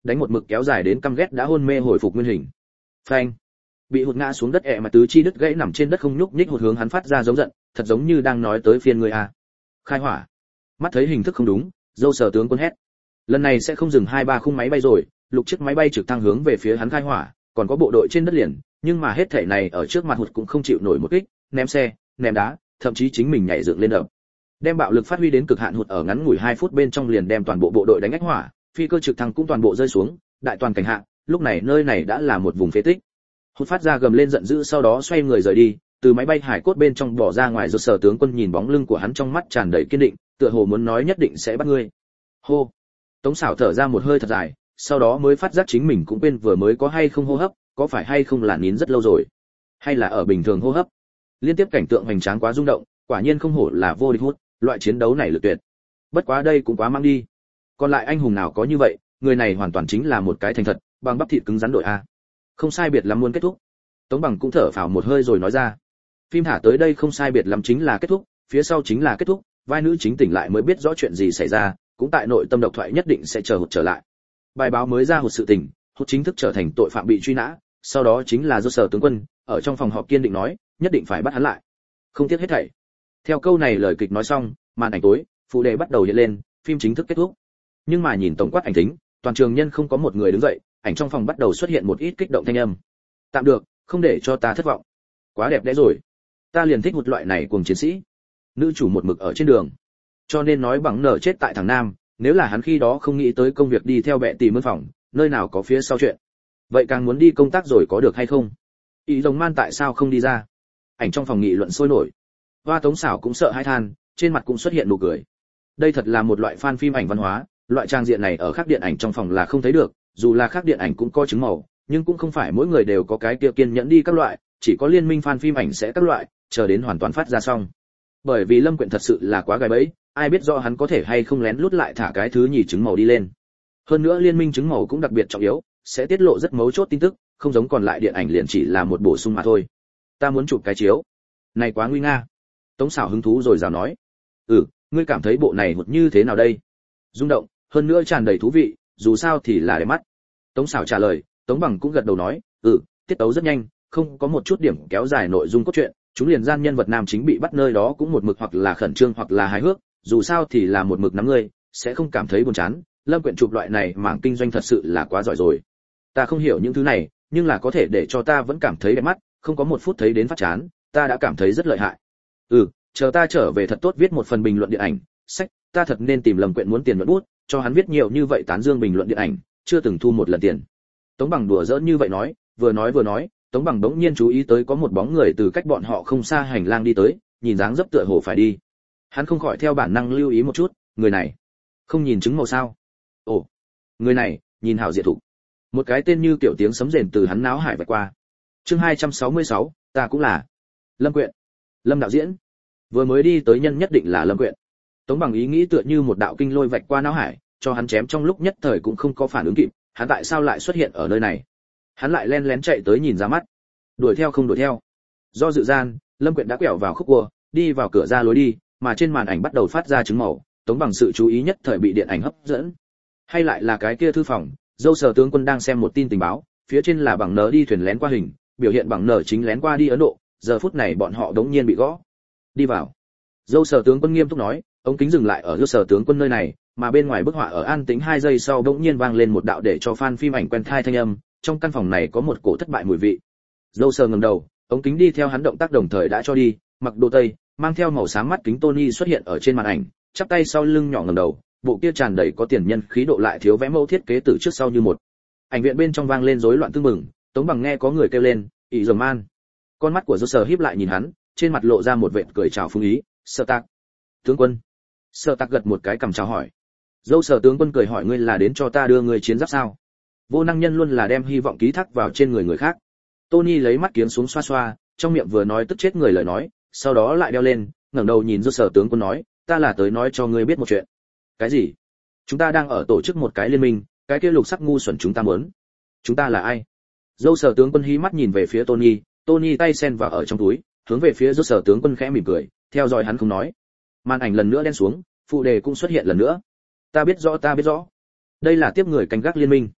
đánh một mực kéo dài đến căm ghét đã hôn mê hồi phục nguyên hình. Phanh! Bị hụt ngã xuống đất ẹ mà tứ chi đứt gãy nằm trên đất không nhúc nhích hụt hướng hắn phát ra giống giận, thật giống như đang nói tới phiên người a. Khai hỏa! Mắt thấy hình thức không đúng, dâu sở tướng quân hét. Lần này sẽ không dừng hai ba khung máy bay rồi, lục chiếc máy bay trực thăng hướng về phía hắn khai hỏa, còn có bộ đội trên đất liền, nhưng mà hết thể này ở trước mặt hụt cũng không chịu nổi một kích, ném xe, ném đá, thậm chí chính mình nhảy dựng lên đập. Đem bạo lực phát huy đến cực hạn hụt ở ngắn ngủi hai phút bên trong liền đem toàn bộ bộ đội đánh ách hỏa, phi cơ trực thăng cũng toàn bộ rơi xuống, đại toàn cảnh hạ, lúc này nơi này đã là một vùng phế tích. Hụt phát ra gầm lên giận dữ sau đó xoay người rời đi, từ máy bay hải cốt bên trong bỏ ra ngoài, rồi sở tướng quân nhìn bóng lưng của hắn trong mắt tràn đầy kiên định, tựa hồ muốn nói nhất định sẽ bắt ngươi. Hô. Tống Sảo thở ra một hơi thật dài, sau đó mới phát giác chính mình cũng quên vừa mới có hay không hô hấp, có phải hay không là nín rất lâu rồi, hay là ở bình thường hô hấp. Liên tiếp cảnh tượng hoành tráng quá rung động, quả nhiên không hổ là vô địch hút, loại chiến đấu này lực tuyệt. Bất quá đây cũng quá mang đi. Còn lại anh hùng nào có như vậy, người này hoàn toàn chính là một cái thành thật, bằng bắp thịt cứng rắn đội a. Không sai biệt lắm muốn kết thúc. Tống Bằng cũng thở phào một hơi rồi nói ra. Phim thả tới đây không sai biệt lắm chính là kết thúc, phía sau chính là kết thúc, vai nữ chính tỉnh lại mới biết rõ chuyện gì xảy ra, cũng tại nội tâm độc thoại nhất định sẽ chờ hụt trở lại. Bài báo mới ra hụt sự tình, hụt chính thức trở thành tội phạm bị truy nã, sau đó chính là do sở tướng quân ở trong phòng họp kiên định nói, nhất định phải bắt hắn lại, không tiếc hết thảy. Theo câu này lời kịch nói xong, màn ảnh tối, phụ đề bắt đầu hiện lên, phim chính thức kết thúc. Nhưng mà nhìn tổng quát ảnh tính, toàn trường nhân không có một người đứng dậy, ảnh trong phòng bắt đầu xuất hiện một ít kích động thanh âm. Tạm được, không để cho ta thất vọng. Quá đẹp đẽ rồi. Ta liền thích một loại này cuồng chiến sĩ. Nữ chủ một mực ở trên đường. Cho nên nói bằng nở chết tại thằng Nam, nếu là hắn khi đó không nghĩ tới công việc đi theo bệ tìm mướn phòng, nơi nào có phía sau chuyện. Vậy càng muốn đi công tác rồi có được hay không? Ý Rồng Man tại sao không đi ra? Ảnh trong phòng nghị luận sôi nổi. Hoa Tống Sảo cũng sợ hãi than, trên mặt cũng xuất hiện nụ cười. Đây thật là một loại fan phim ảnh văn hóa, loại trang diện này ở khác điện ảnh trong phòng là không thấy được, dù là khác điện ảnh cũng có chứng màu, nhưng cũng không phải mỗi người đều có cái kia kiên nhẫn đi các loại, chỉ có liên minh fan phim ảnh sẽ các loại, chờ đến hoàn toàn phát ra xong. Bởi vì Lâm Quyện thật sự là quá gài bẫy, ai biết rõ hắn có thể hay không lén lút lại thả cái thứ nhì chứng màu đi lên. Hơn nữa liên minh chứng màu cũng đặc biệt trọng yếu, sẽ tiết lộ rất mấu chốt tin tức, không giống còn lại điện ảnh liền chỉ là một bổ sung mà thôi. Ta muốn chụp cái chiếu. Này quá nguy nga. Tống Sảo hứng thú rồi rào nói. Ừ, ngươi cảm thấy bộ này một như thế nào đây? Rung động, hơn nữa tràn đầy thú vị, dù sao thì là đẹp mắt. Tống Sảo trả lời, Tống Bằng cũng gật đầu nói, ừ, tiết tấu rất nhanh, không có một chút điểm kéo dài nội dung cốt truyện, chúng liền gian nhân vật nam chính bị bắt nơi đó cũng một mực hoặc là khẩn trương hoặc là hài hước, dù sao thì là một mực nắm ngươi, sẽ không cảm thấy buồn chán. Lâm Quyện chụp loại này mảng kinh doanh thật sự là quá giỏi rồi. Ta không hiểu những thứ này, nhưng là có thể để cho ta vẫn cảm thấy đẹp mắt, không có một phút thấy đến phát chán, ta đã cảm thấy rất lợi hại. Ừ, chờ ta trở về thật tốt viết một phần bình luận điện ảnh, sách, ta thật nên tìm Lâm Quyện muốn tiền nhuận bút, cho hắn viết nhiều như vậy tán dương bình luận điện ảnh, chưa từng thu một lần tiền. Tống Bằng đùa giỡn như vậy nói, vừa nói vừa nói, Tống Bằng đống nhiên chú ý tới có một bóng người từ cách bọn họ không xa hành lang đi tới, nhìn dáng dấp tựa hồ phải đi. Hắn không khỏi theo bản năng lưu ý một chút, người này không nhìn chứng màu sao? Ồ, người này nhìn hảo diệt thủ. Một cái tên như kiểu tiếng sấm rền từ hắn náo hải vạch qua. Chương hai trăm sáu mươi sáu, ta cũng là Lâm Quyện. Lâm đạo diễn vừa mới đi tới nhân nhất định là Lâm Quyện. Tống Bằng ý nghĩ tựa như một đạo kinh lôi vạch qua não hải, cho hắn chém trong lúc nhất thời cũng không có phản ứng kịp, hắn tại sao lại xuất hiện ở nơi này? Hắn lại len lén chạy tới nhìn ra mắt, đuổi theo không đuổi theo. Do dự gian, Lâm Quyện đã quẹo vào khúc cua, đi vào cửa ra lối đi, mà trên màn ảnh bắt đầu phát ra chứng màu, Tống Bằng sự chú ý nhất thời bị điện ảnh hấp dẫn. Hay lại là cái kia thư phòng, dâu sở tướng quân đang xem một tin tình báo, phía trên là bằng nở đi thuyền lén qua hình, biểu hiện bằng nở chính lén qua đi Ấn Độ, giờ phút này bọn họ đống nhiên bị gõ. Đi vào. Dâu sở tướng quân nghiêm túc nói, ống kính dừng lại ở dâu sở tướng quân nơi này, mà bên ngoài bức họa ở an tĩnh hai giây sau đống nhiên vang lên một đạo để cho fan phim ảnh quen thai thanh âm, trong căn phòng này có một cổ thất bại mùi vị. Dâu sở ngẩng đầu, ống kính đi theo hắn động tác đồng thời đã cho đi, mặc đồ tây, mang theo màu xám mắt kính Tony xuất hiện ở trên màn ảnh, chắp tay sau lưng nhỏ ngẩng đầu, bộ kia tràn đầy có tiền nhân khí độ lại thiếu vẽ mẫu thiết kế từ trước sau như một. Ảnh viện bên trong vang lên rối loạn tương mừng, Tống Bằng nghe có người kêu lên, "Ý Rồng Man." Con mắt của Dô Sở híp lại nhìn hắn, trên mặt lộ ra một vệt cười chào phúng ý, "Sở Tạc." "Tướng quân." Sở Tạc gật một cái cằm chào hỏi. Dâu Sở tướng quân cười hỏi, "Ngươi là đến cho ta đưa người chiến giáp sao?" Vô năng nhân luôn là đem hy vọng ký thác vào trên người người khác. Tony lấy mắt kiếng xuống xoa xoa, trong miệng vừa nói tức chết người lời nói, sau đó lại đeo lên, ngẩng đầu nhìn Dô Sở tướng quân nói, "Ta là tới nói cho ngươi biết một chuyện." "Cái gì?" "Chúng ta đang ở tổ chức một cái liên minh, cái kia lục sắc ngu xuẩn chúng ta muốn." "Chúng ta là ai?" Dâu Sở tướng quân hí mắt nhìn về phía Tony, Tony tay sen vào ở trong túi, hướng về phía Dâu Sở tướng quân khẽ mỉm cười, theo dõi hắn không nói. Màn ảnh lần nữa đen xuống, phụ đề cũng xuất hiện lần nữa. "Ta biết rõ, ta biết rõ. Đây là tiếp người canh gác liên minh."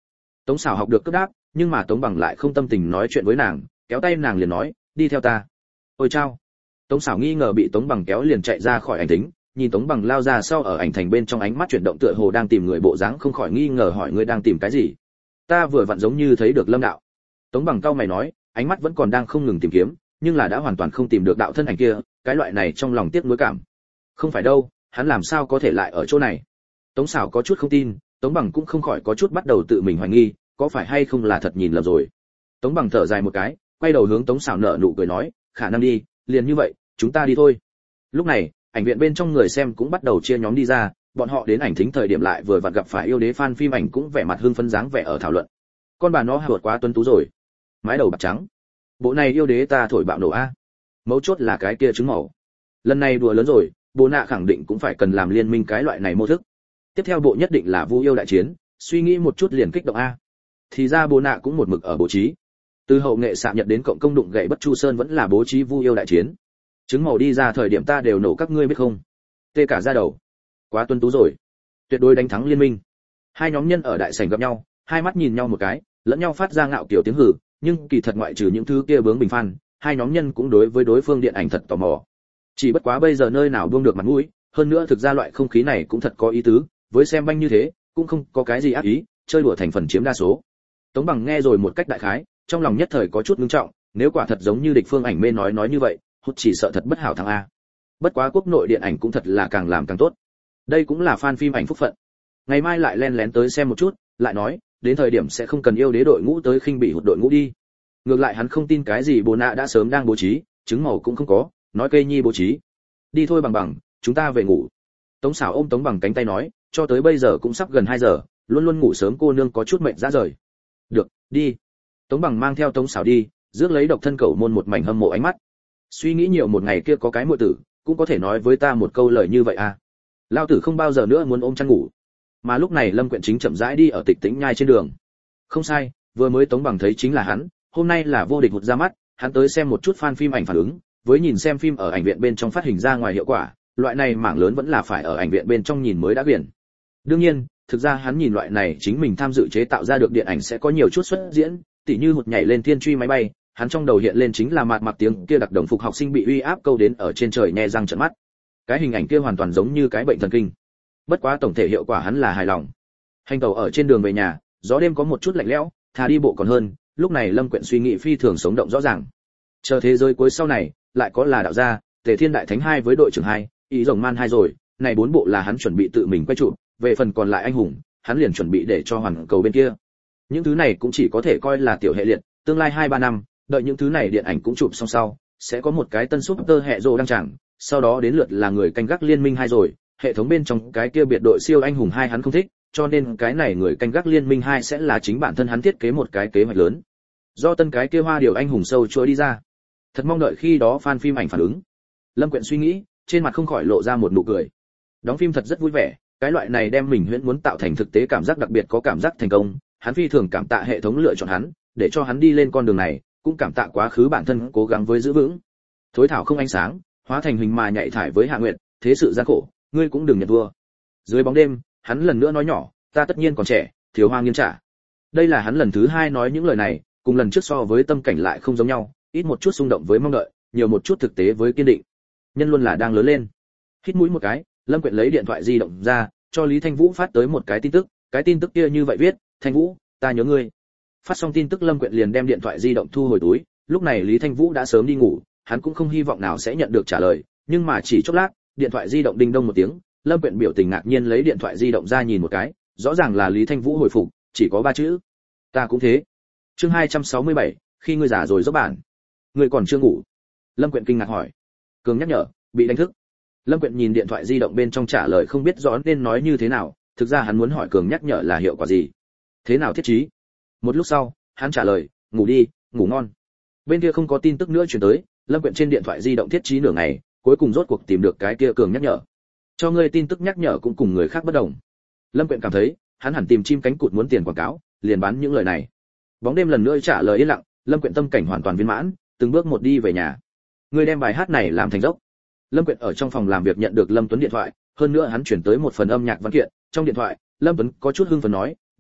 Tống Sảo học được cướp đáp, nhưng mà Tống Bằng lại không tâm tình nói chuyện với nàng, kéo tay nàng liền nói, đi theo ta. Ôi chao. Tống Sảo nghi ngờ bị Tống Bằng kéo liền chạy ra khỏi ảnh thính, nhìn Tống Bằng lao ra sau ở ảnh thành bên trong ánh mắt chuyển động tựa hồ đang tìm người bộ dáng, không khỏi nghi ngờ hỏi ngươi đang tìm cái gì. Ta vừa vặn giống như thấy được Lâm đạo. Tống Bằng cau mày nói, ánh mắt vẫn còn đang không ngừng tìm kiếm, nhưng là đã hoàn toàn không tìm được đạo thân ảnh kia, cái loại này trong lòng tiếc nuối cảm. Không phải đâu, hắn làm sao có thể lại ở chỗ này? Tống Sảo có chút không tin, Tống Bằng cũng không khỏi có chút bắt đầu tự mình hoài nghi, có phải hay không là thật nhìn lầm rồi. Tống Bằng thở dài một cái, quay đầu hướng Tống Sảo nở nụ cười nói, khả năng đi, liền như vậy, chúng ta đi thôi. Lúc này, ảnh viện bên trong người xem cũng bắt đầu chia nhóm đi ra, bọn họ đến ảnh thính thời điểm lại vừa vặn gặp phải yêu đế fan phim ảnh cũng vẻ mặt hưng phấn dáng vẻ ở thảo luận. Con bà nó vượt quá tuấn tú rồi, mái đầu bạc trắng. Bộ này yêu đế ta thổi bạo nổ a. Mấu chốt là cái kia trứng màu. Lần này đùa lớn rồi, Bồ nạ khẳng định cũng phải cần làm liên minh cái loại này mô thức. Tiếp theo bộ nhất định là Vu yêu đại chiến, suy nghĩ một chút liền kích động a. Thì ra Bồ nạ cũng một mực ở bố trí. Từ hậu nghệ xạ nhật đến cộng công đụng gậy bất chu sơn vẫn là bố trí Vu yêu đại chiến. Trứng màu đi ra thời điểm ta đều nổ các ngươi biết không? Tê cả da đầu. Quá tuân tú rồi. Tuyệt đối đánh thắng liên minh. Hai nhóm nhân ở đại sảnh gặp nhau, hai mắt nhìn nhau một cái, lẫn nhau phát ra ngạo kiểu tiếng hừ, nhưng kỳ thật ngoại trừ những thứ kia bướng bình fan, hai nhóm nhân cũng đối với đối phương điện ảnh thật tò mò. Chỉ bất quá bây giờ nơi nào buông được mặt mũi, hơn nữa thực ra loại không khí này cũng thật có ý tứ, với xem banh như thế, cũng không có cái gì ác ý, chơi đùa thành phần chiếm đa số. Tống Bằng nghe rồi một cách đại khái, trong lòng nhất thời có chút ngưng trọng, nếu quả thật giống như địch phương ảnh mê nói nói như vậy, hút chỉ sợ thật bất hảo thằng a. Bất quá quốc nội điện ảnh cũng thật là càng làm càng tốt. Đây cũng là fan phim ảnh phúc phận. Ngày mai lại len lén tới xem một chút, lại nói, đến thời điểm sẽ không cần yêu đế đội ngũ tới khinh bị hụt đội ngũ đi. Ngược lại hắn không tin cái gì Bồ nạ đã sớm đang bố trí, trứng màu cũng không có, nói cây nhi bố trí. Đi thôi Bằng Bằng, chúng ta về ngủ. Tống Sảo ôm Tống Bằng cánh tay nói, cho tới bây giờ cũng sắp gần hai giờ, luôn luôn ngủ sớm cô nương có chút mệt ra rời. Được, đi. Tống Bằng mang theo Tống Sảo đi, rước lấy độc thân cẩu môn một mảnh hâm mộ ánh mắt. Suy nghĩ nhiều một ngày kia có cái muội tử, cũng có thể nói với ta một câu lời như vậy à. Lao tử không bao giờ nữa muốn ôm chăn ngủ. Mà lúc này Lâm Quyện Chính chậm rãi đi ở Tịch Tĩnh nhai trên đường. Không sai, vừa mới Tống Bằng thấy chính là hắn, hôm nay là vô địch hụt ra mắt, hắn tới xem một chút fan phim ảnh phản ứng, với nhìn xem phim ở ảnh viện bên trong phát hình ra ngoài hiệu quả, loại này mảng lớn vẫn là phải ở ảnh viện bên trong nhìn mới đã quyển. Đương nhiên, thực ra hắn nhìn loại này chính mình tham dự chế tạo ra được điện ảnh sẽ có nhiều chút xuất diễn, tỉ như hụt nhảy lên thiên truy máy bay, hắn trong đầu hiện lên chính là mạt mặc tiếng kia đặc đồng phục học sinh bị uy áp câu đến ở trên trời nhe răng trợn mắt. Cái hình ảnh kia hoàn toàn giống như cái bệnh thần kinh. Bất quá tổng thể hiệu quả hắn là hài lòng. Hành tàu ở trên đường về nhà, gió đêm có một chút lạnh lẽo, thà đi bộ còn hơn, lúc này Lâm Quyện suy nghĩ phi thường sống động rõ ràng. Chờ thế giới cuối sau này, lại có là đạo gia, Tề Thiên Đại Thánh hai với đội trưởng hai, ý rồng man hai rồi, này bốn bộ là hắn chuẩn bị tự mình quay chụp, về phần còn lại anh hùng, hắn liền chuẩn bị để cho hoàn cầu bên kia. Những thứ này cũng chỉ có thể coi là tiểu hệ liệt, tương lai hai ba năm, đợi những thứ này điện ảnh cũng chụp xong sau, sẽ có một cái tân super hệ rồ đăng tràng, sau đó đến lượt là người canh gác liên minh hai rồi, hệ thống bên trong cái kia biệt đội siêu anh hùng hai hắn không thích, cho nên cái này người canh gác liên minh hai sẽ là chính bản thân hắn thiết kế một cái kế hoạch lớn. Do tân cái kia hoa điều anh hùng sâu chuỗi đi ra. Thật mong đợi khi đó fan phim ảnh phản ứng. Lâm Quyện suy nghĩ, trên mặt không khỏi lộ ra một nụ cười. Đóng phim thật rất vui vẻ, cái loại này đem mình huyễn muốn tạo thành thực tế cảm giác đặc biệt có cảm giác thành công, hắn phi thường cảm tạ hệ thống lựa chọn hắn, để cho hắn đi lên con đường này, cũng cảm tạ quá khứ bản thân cố gắng với giữ vững. Thối thảo không ánh sáng, hóa thành hình mà nhạy thải với Hạ Nguyệt, thế sự gian khổ, ngươi cũng đừng nhận thua. Dưới bóng đêm, hắn lần nữa nói nhỏ, ta tất nhiên còn trẻ, thiếu hoa nghiêng trả. Đây là hắn lần thứ hai nói những lời này, cùng lần trước so với tâm cảnh lại không giống nhau, ít một chút xung động với mong đợi, nhiều một chút thực tế với kiên định. Nhân luôn là đang lớn lên. Hít mũi một cái, Lâm Quyện lấy điện thoại di động ra, cho Lý Thanh Vũ phát tới một cái tin tức, cái tin tức kia như vậy viết, Thanh Vũ, ta nhớ ngươi. Phát xong tin tức Lâm Quyện liền đem điện thoại di động thu hồi túi, lúc này Lý Thanh Vũ đã sớm đi ngủ, hắn cũng không hy vọng nào sẽ nhận được trả lời, nhưng mà chỉ chốc lát, điện thoại di động đinh đông một tiếng, Lâm Quyện biểu tình ngạc nhiên lấy điện thoại di động ra nhìn một cái, rõ ràng là Lý Thanh Vũ hồi phục, chỉ có ba chữ. Ta cũng thế. Chương hai trăm sáu mươi bảy, khi ngươi già rồi dốc bản. Ngươi còn chưa ngủ? Lâm Quyện kinh ngạc hỏi. Cường nhắc nhở, bị đánh thức. Lâm Quyện nhìn điện thoại di động bên trong trả lời không biết rõ nên nói như thế nào, thực ra hắn muốn hỏi Cường nhắc nhở là hiệu quả gì. Thế nào thiết trí? Một lúc sau, hắn trả lời, ngủ đi, ngủ ngon. Bên kia không có tin tức nữa truyền tới, Lâm Quyện trên điện thoại di động thiết trí nửa ngày, cuối cùng rốt cuộc tìm được cái kia Cường nhắc nhở. Cho ngươi tin tức nhắc nhở cũng cùng người khác bất đồng. Lâm Quyện cảm thấy, hắn hẳn tìm chim cánh cụt muốn tiền quảng cáo, liền bán những lời này. Bóng đêm lần nữa trả lời yên lặng, Lâm Quyện tâm cảnh hoàn toàn viên mãn, từng bước một đi về nhà. Ngươi đem bài hát này làm thành dốc. Lâm Quyện ở trong phòng làm việc nhận được Lâm Tuấn điện thoại, hơn nữa hắn chuyển tới một phần âm nhạc văn kiện, trong điện thoại, Lâm Tuấn có chút hưng phấn nói, "Đúng,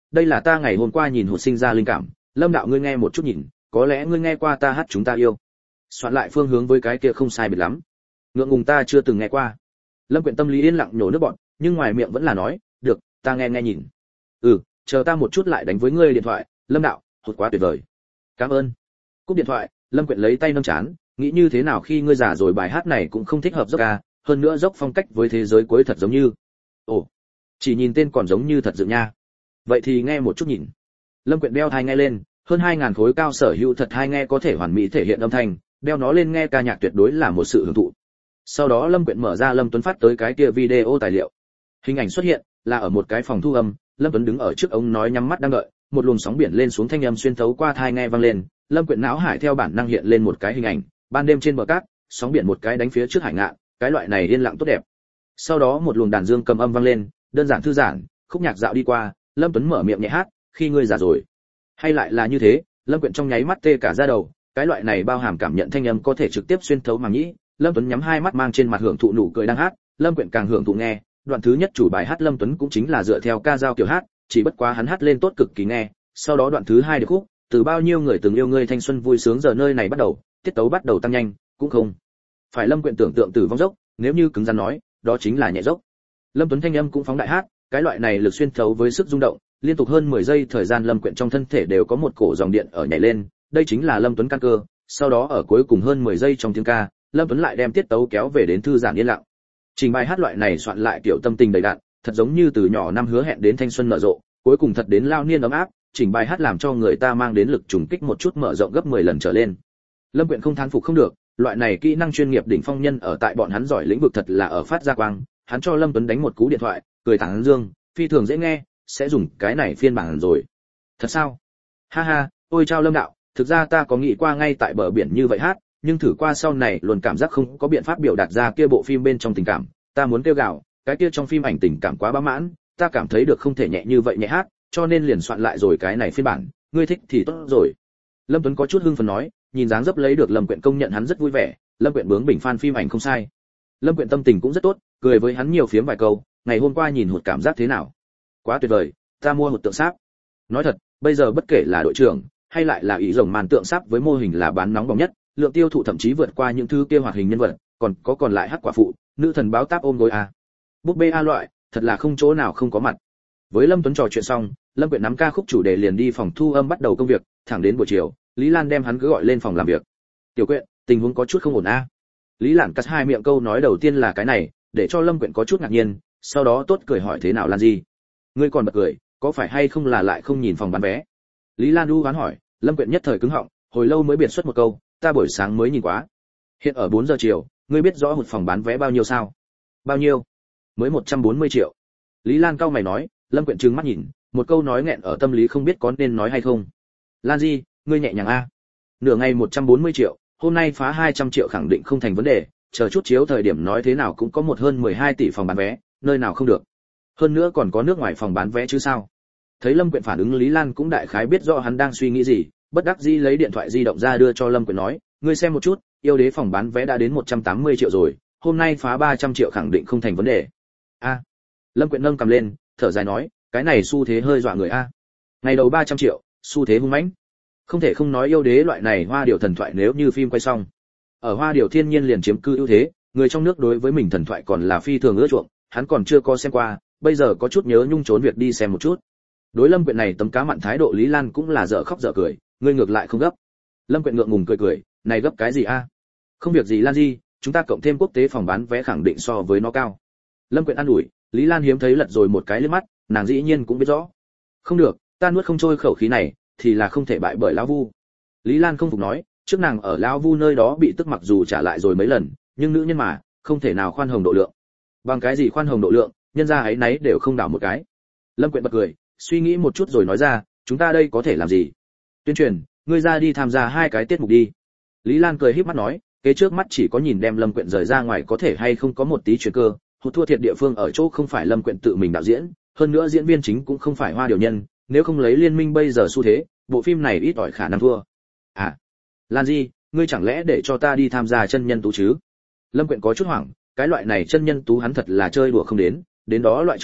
đây là ta ngày hôm qua nhìn hụt sinh ra linh cảm, Lâm đạo ngươi nghe một chút nhìn, có lẽ ngươi nghe qua ta hát chúng ta yêu. Soạn lại phương hướng với cái kia không sai biệt lắm. Ngượng ngùng ta chưa từng nghe qua. Lâm Quyện tâm lý yên lặng nhổ nước bọt, nhưng ngoài miệng vẫn là nói, được, ta nghe nghe nhìn. Ừ, chờ ta một chút lại đánh với ngươi điện thoại, Lâm đạo, hụt quá tuyệt vời. Cảm ơn. Cúp điện thoại, Lâm Quyện lấy tay nâng chán, nghĩ như thế nào khi ngươi già rồi bài hát này cũng không thích hợp dốc ca, hơn nữa dốc phong cách với thế giới cuối thật giống như. Ồ, chỉ nhìn tên còn giống như thật dựng nha. Vậy thì nghe một chút nhìn. Lâm Quyện đeo tai nghe lên, hơn hai ngàn khối cao sở hữu thật tai nghe có thể hoàn mỹ thể hiện âm thanh, đeo nó lên nghe ca nhạc tuyệt đối là một sự hưởng thụ. Sau đó Lâm Quyện mở ra Lâm Tuấn phát tới cái kia video tài liệu. Hình ảnh xuất hiện là ở một cái phòng thu âm, Lâm Tuấn đứng ở trước ống nói nhắm mắt đang đợi, một luồng sóng biển lên xuống thanh âm xuyên thấu qua tai nghe vang lên, Lâm Quyện não hải theo bản năng hiện lên một cái hình ảnh, ban đêm trên bờ cát, sóng biển một cái đánh phía trước hải ngạn, cái loại này yên lặng tốt đẹp. Sau đó một luồng đàn dương cầm âm vang lên, đơn giản thư giãn, khúc nhạc dạo đi qua, Lâm Tuấn mở miệng nhẹ hát, khi ngươi già rồi. Hay lại là như thế, Lâm Quyện trong nháy mắt tê cả da đầu, cái loại này bao hàm cảm nhận thanh âm có thể trực tiếp xuyên thấu màng nhĩ. Lâm Tuấn nhắm hai mắt mang trên mặt hưởng thụ nụ cười đang hát, Lâm Quyện càng hưởng thụ nghe, đoạn thứ nhất chủ bài hát Lâm Tuấn cũng chính là dựa theo ca dao kiểu hát, chỉ bất quá hắn hát lên tốt cực kỳ nghe, sau đó đoạn thứ hai điệp khúc, từ bao nhiêu người từng yêu ngươi thanh xuân vui sướng giờ nơi này bắt đầu, tiết tấu bắt đầu tăng nhanh, cũng không phải Lâm Quyện tưởng tượng từ vong dốc, nếu như cứng rắn nói, đó chính là nhẹ dốc. Lâm Tuấn thanh âm cũng phóng đại hát, cái loại này lực xuyên thấu với sức rung động, liên tục hơn mười giây thời gian Lâm Quyện trong thân thể đều có một cổ dòng điện ở nhảy lên, đây chính là Lâm Tuấn căn cơ. Sau đó ở cuối cùng hơn mười giây trong tiếng ca, Lâm Tuấn lại đem tiết tấu kéo về đến thư giãn yên lặng. Trình bài hát loại này soạn lại kiểu tâm tình đầy đặn, thật giống như từ nhỏ năm hứa hẹn đến thanh xuân nở rộ, cuối cùng thật đến lao niên ấm áp, chỉnh bài hát làm cho người ta mang đến lực trùng kích một chút mở rộng gấp mười lần trở lên. Lâm Quyện không thán phục không được, loại này kỹ năng chuyên nghiệp đỉnh phong nhân ở tại bọn hắn giỏi lĩnh vực thật là ở phát ra quang, hắn cho Lâm Tuấn đánh một cú điện thoại, cười tán dương, phi thường dễ nghe, sẽ dùng cái này phiên bản rồi. Thật sao? Ha ha, ôi chao Lâm đạo, thực ra ta có nghĩ qua ngay tại bờ biển như vậy hát, nhưng thử qua sau này luôn cảm giác không có biện pháp biểu đạt ra kia bộ phim bên trong tình cảm, ta muốn kêu gào, cái kia trong phim ảnh tình cảm quá bá mãn, ta cảm thấy được không thể nhẹ như vậy nhẹ hát, cho nên liền soạn lại rồi cái này phiên bản, ngươi thích thì tốt rồi. Lâm Tuấn có chút hưng phấn nói, nhìn dáng dấp lấy được Lâm Quyện công nhận hắn rất vui vẻ, Lâm Quyện bướng bình fan phim ảnh không sai. Lâm Quyện tâm tình cũng rất tốt, cười với hắn nhiều phiếm vài câu, ngày hôm qua nhìn hụt cảm giác thế nào? Quá tuyệt vời, ta mua hụt tượng sáp. Nói thật, bây giờ bất kể là đội trưởng hay lại là ý rồng màn tượng sáp với mô hình là bán nóng bỏng nhất, lượng tiêu thụ thậm chí vượt qua những thứ kia hoạt hình nhân vật, còn có còn lại hắc quả phụ, nữ thần báo táp ôm gối a. Búp bê a loại, thật là không chỗ nào không có mặt. Với Lâm Tuấn trò chuyện xong, Lâm Quyện nắm ca khúc chủ đề liền đi phòng thu âm bắt đầu công việc, thẳng đến buổi chiều, Lý Lan đem hắn cứ gọi lên phòng làm việc. "Tiểu Quyện, tình huống có chút không ổn a." Lý Lan cắt hai miệng câu nói đầu tiên là cái này, để cho Lâm Quyện có chút ngạc nhiên, sau đó tốt cười hỏi thế nào Lan gì? "Ngươi còn bật cười, có phải hay không là lại không nhìn phòng bán vé?" Lý Lan u hoán hỏi, Lâm Quyện nhất thời cứng họng, hồi lâu mới biệt xuất một câu, "Ta buổi sáng mới nhìn quá." "Hiện ở bốn giờ chiều, ngươi biết rõ hụt phòng bán vé bao nhiêu sao?" "Bao nhiêu?" "Mới một trăm bốn mươi triệu." Lý Lan cau mày nói, Lâm Quyện trừng mắt nhìn, một câu nói nghẹn ở tâm lý không biết có nên nói hay không. "Lan Di, ngươi nhẹ nhàng a. Nửa ngày một trăm bốn mươi triệu, hôm nay phá hai trăm triệu khẳng định không thành vấn đề, chờ chút chiếu thời điểm nói thế nào cũng có một hơn mười hai tỷ phòng bán vé, nơi nào không được. Hơn nữa còn có nước ngoài phòng bán vé chứ sao?" Thấy Lâm Quyện phản ứng, Lý Lan cũng đại khái biết rõ hắn đang suy nghĩ gì, bất đắc dĩ lấy điện thoại di động ra đưa cho Lâm Quyện nói, "Ngươi xem một chút, yêu đế phòng bán vé đã đến một trăm tám mươi triệu rồi, hôm nay phá ba trăm triệu khẳng định không thành vấn đề." "A." Lâm Quyện nâng cầm lên, thở dài nói, "Cái này xu thế hơi dọa người a. Ngày đầu ba trăm triệu, xu thế hung mãnh. Không thể không nói yêu đế loại này hoa điệu thần thoại nếu như phim quay xong, ở hoa điệu thiên nhiên liền chiếm cư ưu thế, người trong nước đối với mình thần thoại còn là phi thường ưa chuộng, hắn còn chưa có xem qua, bây giờ có chút nhớ nhung trốn việc đi xem một chút." Đối Lâm Quyện này tấm cá mặn thái độ, Lý Lan cũng là dở khóc dở cười, ngươi ngược lại không gấp. Lâm Quyện ngượng ngùng cười cười, này gấp cái gì a? Không việc gì Lan Di, chúng ta cộng thêm quốc tế phòng bán vé khẳng định so với nó cao. Lâm Quyện an ủi, Lý Lan hiếm thấy lật rồi một cái liếc mắt, nàng dĩ nhiên cũng biết rõ. Không được, ta nuốt không trôi khẩu khí này, thì là không thể bại bởi lão Vu. Lý Lan không phục nói, trước nàng ở lão Vu nơi đó bị tức mặc dù trả lại rồi mấy lần, nhưng nữ nhân mà, không thể nào khoan hồng độ lượng. Bằng cái gì khoan hồng độ lượng, nhân gia ấy nấy đều không đảo một cái. Lâm Quyện bật cười, suy nghĩ một chút rồi nói ra, chúng ta đây có thể làm gì? Tuyên truyền, ngươi ra đi tham gia hai cái tiết mục đi. Lý Lan cười híp mắt nói, kế trước mắt chỉ có nhìn đem Lâm Quyện rời ra ngoài có thể hay không có một tí chuyển cơ, hụt thua thiệt địa phương ở chỗ không phải Lâm Quyện tự mình đạo diễn, hơn nữa diễn viên chính cũng không phải hoa điều nhân, nếu không lấy liên minh bây giờ xu thế, bộ phim này ít ỏi khả năng thua. À, Lan Di, ngươi chẳng lẽ để cho ta đi tham gia chân nhân tú chứ? Lâm Quyện có chút hoảng, cái loại này chân nhân tú hắn thật là chơi đùa không đến, đến đó loại trường hợp,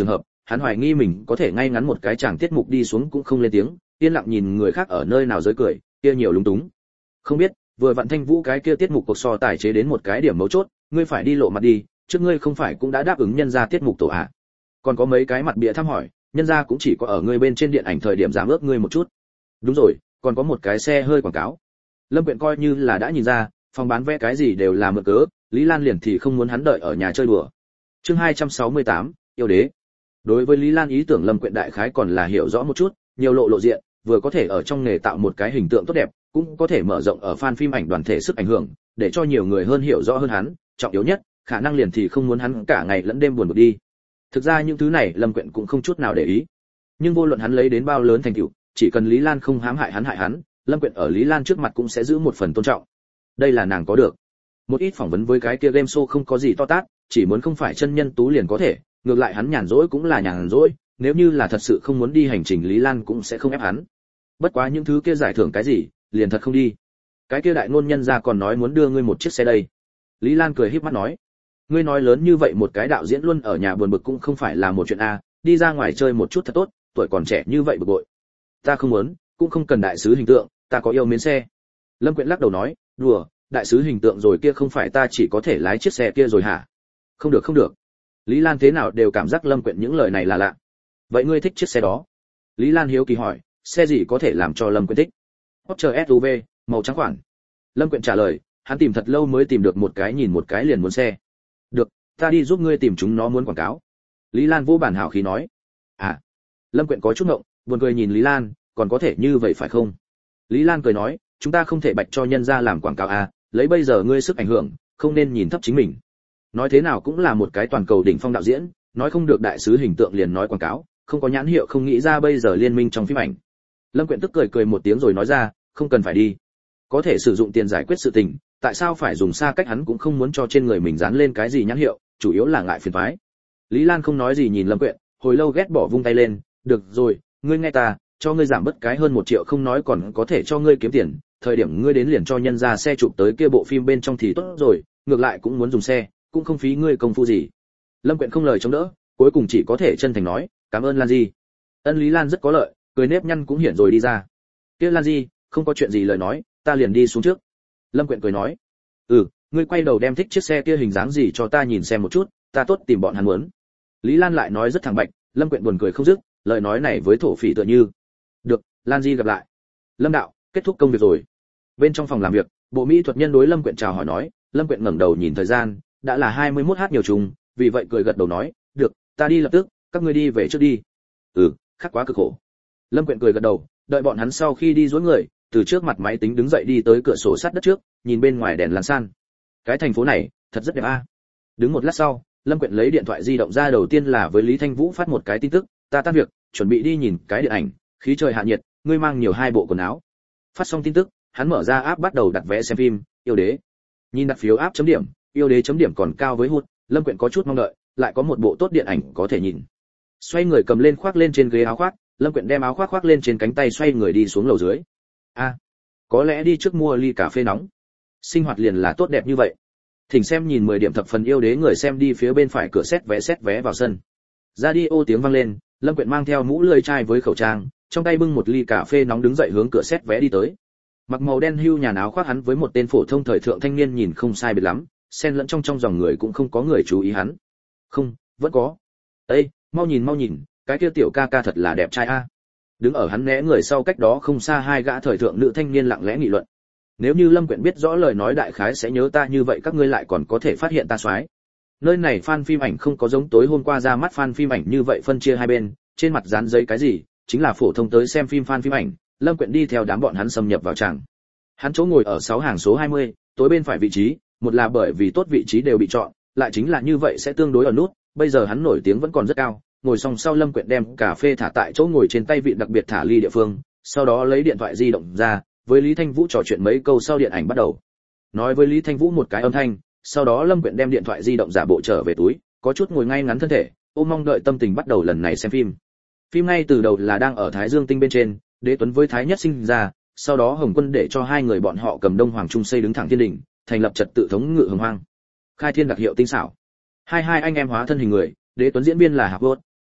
hắn hoài nghi mình có thể ngay ngắn một cái chàng tiết mục đi xuống cũng không lên tiếng, yên lặng nhìn người khác ở nơi nào giới cười, kia nhiều lúng túng. Không biết, vừa vặn Thanh Vũ cái kia tiết mục cuộc so tài chế đến một cái điểm mấu chốt, ngươi phải đi lộ mặt đi, trước ngươi không phải cũng đã đáp ứng nhân gia tiết mục tổ à? Còn có mấy cái mặt bịa thăm hỏi, nhân gia cũng chỉ có ở ngươi bên trên điện ảnh thời điểm giảm ước ngươi một chút. Đúng rồi, còn có một cái xe hơi quảng cáo. Lâm Quyện coi như là đã nhìn ra, phòng bán vé cái gì đều là mượn cớ, Lý Lan liền thì không muốn hắn đợi ở nhà chơi đùa. Chương hai trăm sáu mươi tám, yêu đế. Đối với Lý Lan ý tưởng Lâm Quyện đại khái còn là hiểu rõ một chút, nhiều lộ lộ diện, vừa có thể ở trong nghề tạo một cái hình tượng tốt đẹp, cũng có thể mở rộng ở fan phim ảnh đoàn thể sức ảnh hưởng, để cho nhiều người hơn hiểu rõ hơn hắn, trọng yếu nhất, khả năng liền thì không muốn hắn cả ngày lẫn đêm buồn bực đi. Thực ra những thứ này Lâm Quyện cũng không chút nào để ý. Nhưng vô luận hắn lấy đến bao lớn thành tựu, chỉ cần Lý Lan không hãm hại hắn hại hắn, Lâm Quyện ở Lý Lan trước mặt cũng sẽ giữ một phần tôn trọng. Đây là nàng có được. Một ít phỏng vấn với cái kia game show không có gì to tát, chỉ muốn không phải chân nhân tú liền có thể, ngược lại hắn nhàn rỗi cũng là nhàn rỗi, nếu như là thật sự không muốn đi hành trình Lý Lan cũng sẽ không ép hắn. Bất quá những thứ kia giải thưởng cái gì, liền thật không đi. Cái kia đại ngôn nhân ra còn nói muốn đưa ngươi một chiếc xe đây. Lý Lan cười híp mắt nói, ngươi nói lớn như vậy một cái đạo diễn luôn ở nhà buồn bực cũng không phải là một chuyện a, đi ra ngoài chơi một chút thật tốt, tuổi còn trẻ như vậy bực bội. Ta không muốn, cũng không cần đại sứ hình tượng, ta có yêu mến xe. Lâm Quyện lắc đầu nói, đùa, đại sứ hình tượng rồi kia không phải ta chỉ có thể lái chiếc xe kia rồi hả? Không được không được. Lý Lan thế nào đều cảm giác Lâm Quyện những lời này là lạ. Vậy ngươi thích chiếc xe đó? Lý Lan hiếu kỳ hỏi, xe gì có thể làm cho Lâm Quyện thích? Porsche ét u vê, màu trắng khoản. Lâm Quyện trả lời, hắn tìm thật lâu mới tìm được một cái nhìn một cái liền muốn xe. Được, ta đi giúp ngươi tìm chúng nó muốn quảng cáo. Lý Lan vô bản hảo khí nói. À. Lâm Quyện có chút ngộng, buồn cười nhìn Lý Lan, còn có thể như vậy phải không? Lý Lan cười nói, chúng ta không thể bạch cho nhân ra làm quảng cáo à, lấy bây giờ ngươi sức ảnh hưởng, không nên nhìn thấp chính mình. Nói thế nào cũng là một cái toàn cầu đỉnh phong đạo diễn, nói không được đại sứ hình tượng liền nói quảng cáo, không có nhãn hiệu không nghĩ ra bây giờ liên minh trong phim ảnh. Lâm Quyện tức cười cười một tiếng rồi nói ra, không cần phải đi. Có thể sử dụng tiền giải quyết sự tình, tại sao phải dùng xa cách, hắn cũng không muốn cho trên người mình dán lên cái gì nhãn hiệu, chủ yếu là ngại phiền toái. Lý Lan không nói gì nhìn Lâm Quyện, hồi lâu ghét bỏ vung tay lên, được rồi, ngươi nghe ta, cho ngươi giảm bớt cái hơn một triệu không nói còn có thể cho ngươi kiếm tiền, thời điểm ngươi đến liền cho nhân ra xe chụp tới kia bộ phim bên trong thì tốt rồi, ngược lại cũng muốn dùng xe, cũng không phí ngươi công phu gì. Lâm Quyện không lời chống đỡ, cuối cùng chỉ có thể chân thành nói, cảm ơn Lan Di. Ân Lý Lan rất có lợi, cười nếp nhăn cũng hiện rồi đi ra. Kia Lan Di, không có chuyện gì lời nói, ta liền đi xuống trước. Lâm Quyện cười nói, ừ, ngươi quay đầu đem thích chiếc xe kia hình dáng gì cho ta nhìn xem một chút, ta tốt tìm bọn hắn muốn. Lý Lan lại nói rất thẳng bạch, Lâm Quyện buồn cười không dứt, lời nói này với thổ phỉ tựa như. Được, Lan Di gặp lại. Lâm đạo, kết thúc công việc rồi. Bên trong phòng làm việc, bộ mỹ thuật nhân đối Lâm Quyện chào hỏi nói, Lâm Quyện ngẩng đầu nhìn thời gian, đã là hai mươi mốt h nhiều trùng, vì vậy cười gật đầu nói, được, ta đi lập tức, các ngươi đi về trước đi. Ừ, khắc quá cực khổ. Lâm Quyện cười gật đầu, đợi bọn hắn sau khi đi duỗi người, từ trước mặt máy tính đứng dậy đi tới cửa sổ sắt đất trước, nhìn bên ngoài đèn lan san. Cái thành phố này, thật rất đẹp a. Đứng một lát sau, Lâm Quyện lấy điện thoại di động ra, đầu tiên là với Lý Thanh Vũ phát một cái tin tức, ta tan việc, chuẩn bị đi nhìn cái điện ảnh, khí trời hạ nhiệt, ngươi mang nhiều hai bộ quần áo. Phát xong tin tức, hắn mở ra app bắt đầu đặt vé xem phim, yêu đế. Nhìn đặt phiếu app chấm điểm, yêu đế chấm điểm còn cao với hút, Lâm Quyện có chút mong đợi, lại có một bộ tốt điện ảnh có thể nhìn. Xoay người cầm lên khoác lên trên ghế áo khoác, Lâm Quyện đem áo khoác khoác lên trên cánh tay, xoay người đi xuống lầu dưới. A, à, có lẽ đi trước mua ly cà phê nóng. Sinh hoạt liền là tốt đẹp như vậy. Thỉnh xem nhìn mười điểm thập phần yêu đế, người xem đi phía bên phải cửa xét vé xét vé vào sân. Radio tiếng vang lên, Lâm Quyện mang theo mũ lưỡi chai với khẩu trang, trong tay bưng một ly cà phê nóng đứng dậy hướng cửa xét vé đi tới. Mặc màu đen hưu nhà áo khoác hắn với một tên phổ thông thời thượng thanh niên nhìn không sai biệt lắm, xen lẫn trong trong dòng người cũng không có người chú ý hắn. Không, vẫn có. Ê, mau nhìn mau nhìn, cái kia tiểu ca ca thật là đẹp trai a. Đứng ở hắn né người sau cách đó không xa hai gã thời thượng nữ thanh niên lặng lẽ nghị luận. Nếu như Lâm Quyện biết rõ lời nói đại khái sẽ nhớ ta như vậy, các ngươi lại còn có thể phát hiện ta soái. Nơi này fan phim ảnh không có giống tối hôm qua ra mắt fan phim ảnh như vậy phân chia hai bên, trên mặt dán giấy cái gì, chính là phổ thông tới xem phim fan phim ảnh. Lâm Quyện đi theo đám bọn hắn xâm nhập vào tràng. Hắn chỗ ngồi ở sáu hàng số hai mươi, tối bên phải vị trí, một là bởi vì tốt vị trí đều bị chọn, lại chính là như vậy sẽ tương đối ở nút, bây giờ hắn nổi tiếng vẫn còn rất cao. Ngồi xong sau, Lâm Quyện đem cà phê thả tại chỗ ngồi trên tay vị đặc biệt thả ly địa phương, sau đó lấy điện thoại di động ra, với Lý Thanh Vũ trò chuyện mấy câu sau điện ảnh bắt đầu. Nói với Lý Thanh Vũ một cái âm thanh, sau đó Lâm Quyện đem điện thoại di động giả bộ trở về túi, có chút ngồi ngay ngắn thân thể, ôm mong đợi tâm tình bắt đầu lần này xem phim. Phim ngay từ đầu là đang ở Thái Dương Tinh bên trên, Đế Tuấn với Thái Nhất sinh ra, sau đó Hồng Quân để cho hai người bọn họ cầm Đông Hoàng Trung xây đứng thẳng thiên đỉnh, thành lập trật tự thống ngự hồng hoang. Khai thiên đặc hiệu tinh xảo. Hai hai anh em hóa thân hình người, Đế Tuấn diễn viên là Hạc Vốt,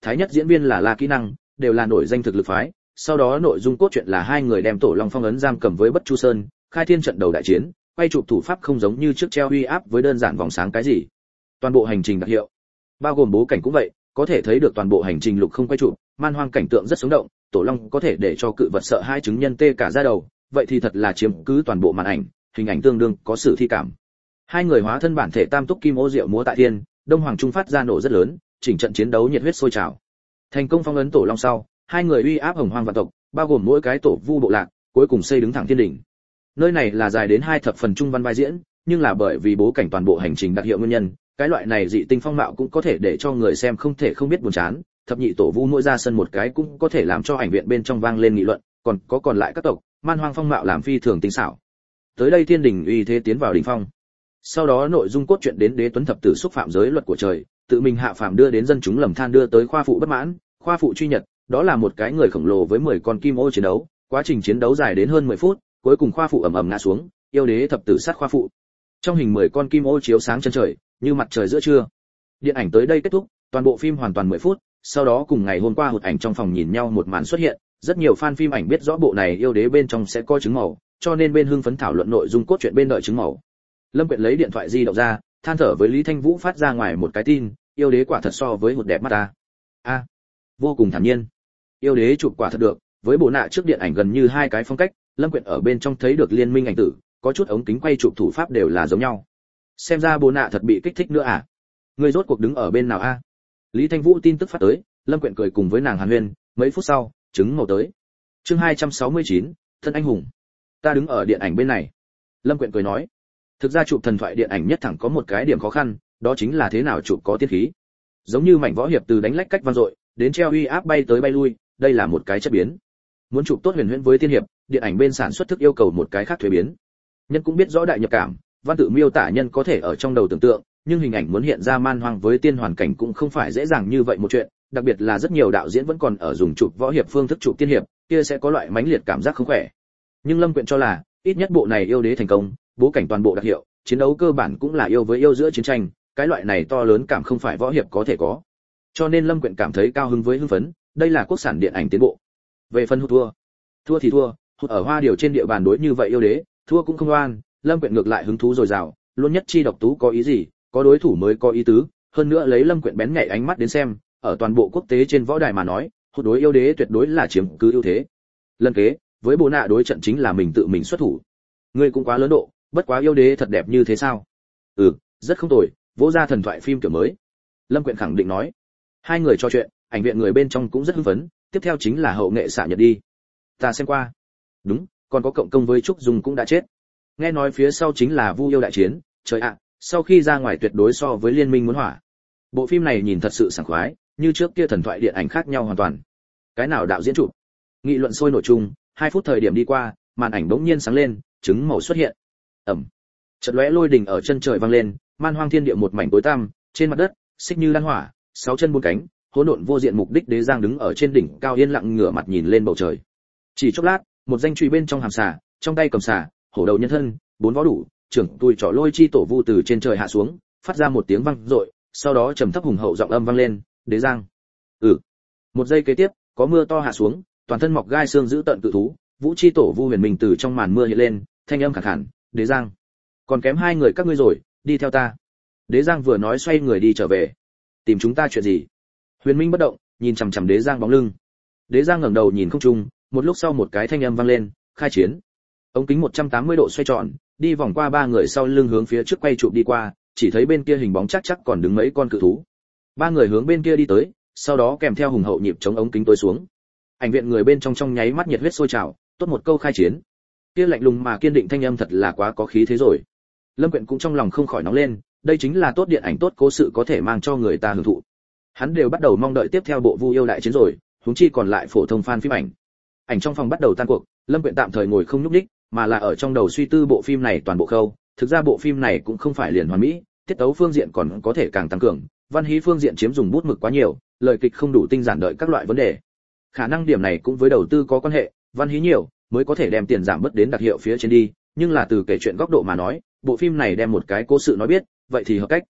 thái nhất diễn viên là La Kỹ Năng, đều là nổi danh thực lực phái. Sau đó nội dung cốt truyện là hai người đem Tổ Long phong ấn giam cầm với Bất Chu Sơn, khai thiên trận đầu đại chiến, quay chụp thủ pháp không giống như trước treo uy áp với đơn giản vòng sáng cái gì. Toàn bộ hành trình đặc hiệu, bao gồm bố cảnh cũng vậy, có thể thấy được toàn bộ hành trình lục không quay chụp, man hoang cảnh tượng rất sống động, Tổ Long có thể để cho cự vật sợ hai chứng nhân tê cả da đầu, vậy thì thật là chiếm cứ toàn bộ màn ảnh, hình ảnh tương đương có sự thi cảm. Hai người hóa thân bản thể tam túc kim ô diệu múa tại thiên, Đông Hoàng Trung phát ra nổ rất lớn, chỉnh trận chiến đấu nhiệt huyết sôi trào. Thành công phong ấn Tổ Long sau, hai người uy áp hồng hoang vạn tộc, bao gồm mỗi cái tổ vu bộ lạc, cuối cùng xây đứng thẳng thiên đỉnh. Nơi này là dài đến hai thập phần trung văn vai diễn, nhưng là bởi vì bố cảnh toàn bộ hành trình đặc hiệu nguyên nhân, cái loại này dị tinh phong mạo cũng có thể để cho người xem không thể không biết buồn chán. Thập nhị tổ vu mỗi ra sân một cái cũng có thể làm cho ảnh viện bên trong vang lên nghị luận, còn có còn lại các tộc, man hoang phong mạo làm phi thường tinh xảo. Tới đây thiên đỉnh uy thế tiến vào đỉnh phong. Sau đó nội dung cốt truyện đến Đế Tuấn thập tử xúc phạm giới luật của trời, tự mình hạ phàm đưa đến dân chúng lầm than đưa tới khoa phụ bất mãn, khoa phụ truy nhật, đó là một cái người khổng lồ với mười con kim ô chiến đấu, quá trình chiến đấu dài đến hơn mười phút, cuối cùng khoa phụ ầm ầm ngã xuống, yêu đế thập tử sát khoa phụ. Trong hình mười con kim ô chiếu sáng chân trời, như mặt trời giữa trưa. Điện ảnh tới đây kết thúc, toàn bộ phim hoàn toàn mười phút, sau đó cùng ngày hôm qua hụt ảnh trong phòng nhìn nhau một màn xuất hiện, rất nhiều fan phim ảnh biết rõ bộ này yêu đế bên trong sẽ có trứng màu, cho nên bên hưng phấn thảo luận nội dung cốt truyện bên đợi trứng màu. Lâm Quyện lấy điện thoại di động ra, than thở với Lý Thanh Vũ phát ra ngoài một cái tin, yêu đế quả thật so với hụt đẹp mắt ta. A, à, vô cùng thản nhiên. Yêu đế chụp quả thật được, với bộ nạ trước điện ảnh gần như hai cái phong cách, Lâm Quyện ở bên trong thấy được liên minh ảnh tử, có chút ống kính quay chụp thủ pháp đều là giống nhau. Xem ra bộ nạ thật bị kích thích nữa à? Người rốt cuộc đứng ở bên nào a? Lý Thanh Vũ tin tức phát tới, Lâm Quyện cười cùng với nàng hàn huyên, mấy phút sau, trứng màu tới. Chương hai trăm sáu mươi chín, thân anh hùng. Ta đứng ở điện ảnh bên này. Lâm Quyện cười nói, thực ra chụp thần thoại điện ảnh nhất thẳng có một cái điểm khó khăn, đó chính là thế nào chụp có tiên khí. Giống như mảnh võ hiệp từ đánh lách cách vang dội, đến treo uy áp bay tới bay lui, đây là một cái chất biến. Muốn chụp tốt huyền huyễn với tiên hiệp, điện ảnh bên sản xuất thức yêu cầu một cái khác thuế biến. Nhân cũng biết rõ đại nhập cảm, văn tự miêu tả nhân có thể ở trong đầu tưởng tượng, nhưng hình ảnh muốn hiện ra man hoang với tiên hoàn cảnh cũng không phải dễ dàng như vậy một chuyện, đặc biệt là rất nhiều đạo diễn vẫn còn ở dùng chụp võ hiệp phương thức chụp tiên hiệp, kia sẽ có loại mãnh liệt cảm giác không khỏe. Nhưng Lâm Quyện cho là, ít nhất bộ này yêu đế thành công, bố cảnh toàn bộ đặc hiệu, chiến đấu cơ bản cũng là yêu với yêu giữa chiến tranh, cái loại này to lớn cảm không phải võ hiệp có thể có. Cho nên Lâm Quyện cảm thấy cao hứng với hưng phấn, đây là quốc sản điện ảnh tiến bộ. Về phần hụt thua, thua thì thua, hụt ở Hoa Điều trên địa bàn đối như vậy yêu đế, thua cũng không oan, Lâm Quyện ngược lại hứng thú dồi dào, luôn nhất chi độc tú có ý gì, có đối thủ mới có ý tứ, hơn nữa lấy Lâm Quyện bén nhạy ánh mắt đến xem, ở toàn bộ quốc tế trên võ đài mà nói, hụt đối yêu đế tuyệt đối là chiếm cứ ưu thế. Lần kế, với bộ nạ đối trận chính là mình tự mình xuất thủ. Ngươi cũng quá lớn độ, bất quá yêu đế thật đẹp như thế sao? Ừ, rất không tồi, vỗ ra thần thoại phim kiểu mới. Lâm Quyện khẳng định nói. Hai người trò chuyện, ảnh viện người bên trong cũng rất hưng phấn, tiếp theo chính là hậu nghệ xạ nhật đi. Ta xem qua. Đúng, còn có cộng công với Trúc Dung cũng đã chết. Nghe nói phía sau chính là Vu yêu đại chiến, trời ạ, sau khi ra ngoài tuyệt đối so với liên minh muốn hỏa. Bộ phim này nhìn thật sự sảng khoái, như trước kia thần thoại điện ảnh khác nhau hoàn toàn. Cái nào đạo diễn chụp? Nghị luận sôi nổi chung, hai phút thời điểm đi qua, màn ảnh bỗng nhiên sáng lên, trứng màu xuất hiện. Ầm. Chợt lóe lôi đình ở chân trời vang lên, man hoang thiên địa một mảnh tối tăm, trên mặt đất, xích như lan hỏa, sáu chân bốn cánh, hỗn độn vô diện mục đích đế giang đứng ở trên đỉnh cao yên lặng ngửa mặt nhìn lên bầu trời. Chỉ chốc lát, một danh truy bên trong hàm xà, trong tay cầm xà, hổ đầu nhân thân, bốn vó đủ, trưởng tùi trỏ lôi chi tổ vu từ trên trời hạ xuống, phát ra một tiếng vang rội, sau đó trầm thấp hùng hậu giọng âm vang lên, đế giang. Ừ. Một giây kế tiếp, có mưa to hạ xuống, toàn thân mọc gai xương giữ tận cự thú, vũ chi tổ vu huyền mình từ trong màn mưa hiện lên, thanh âm khàn khàn, đế giang. Còn kém hai người các ngươi rồi, đi theo ta. Đế giang vừa nói xoay người đi trở về. Tìm chúng ta chuyện gì? Huyền Minh bất động, nhìn chằm chằm đế giang bóng lưng. Đế giang ngẩng đầu nhìn không trung, một lúc sau một cái thanh âm vang lên, khai chiến. Ống kính một trăm tám mươi độ xoay tròn, đi vòng qua ba người sau lưng hướng phía trước quay chụp đi qua, chỉ thấy bên kia hình bóng chắc chắc còn đứng mấy con cự thú. Ba người hướng bên kia đi tới, sau đó kèm theo hùng hậu nhịp chống ống kính tối xuống. Ảnh viện người bên trong trong nháy mắt nhiệt huyết sôi trào, tốt một câu khai chiến. Kia lạnh lùng mà kiên định thanh âm thật là quá có khí thế rồi. Lâm Quyện cũng trong lòng không khỏi nóng lên, đây chính là tốt điện ảnh tốt cố sự có thể mang cho người ta hưởng thụ. Hắn đều bắt đầu mong đợi tiếp theo bộ Vu yêu đại chiến rồi, huống chi còn lại phổ thông fan phim ảnh. Ảnh trong phòng bắt đầu tan cuộc, Lâm Quyện tạm thời ngồi không nhúc nhích, mà là ở trong đầu suy tư bộ phim này toàn bộ khâu. Thực ra bộ phim này cũng không phải liền hoàn mỹ, tiết tấu phương diện còn có thể càng tăng cường, văn hí phương diện chiếm dùng bút mực quá nhiều, lời kịch không đủ tinh giản đợi các loại vấn đề. Khả năng điểm này cũng với đầu tư có quan hệ, văn hí nhiều mới có thể đem tiền giảm bớt đến đặc hiệu phía trên đi, nhưng là từ kể chuyện góc độ mà nói, bộ phim này đem một cái cố sự nói biết, vậy thì hợp cách.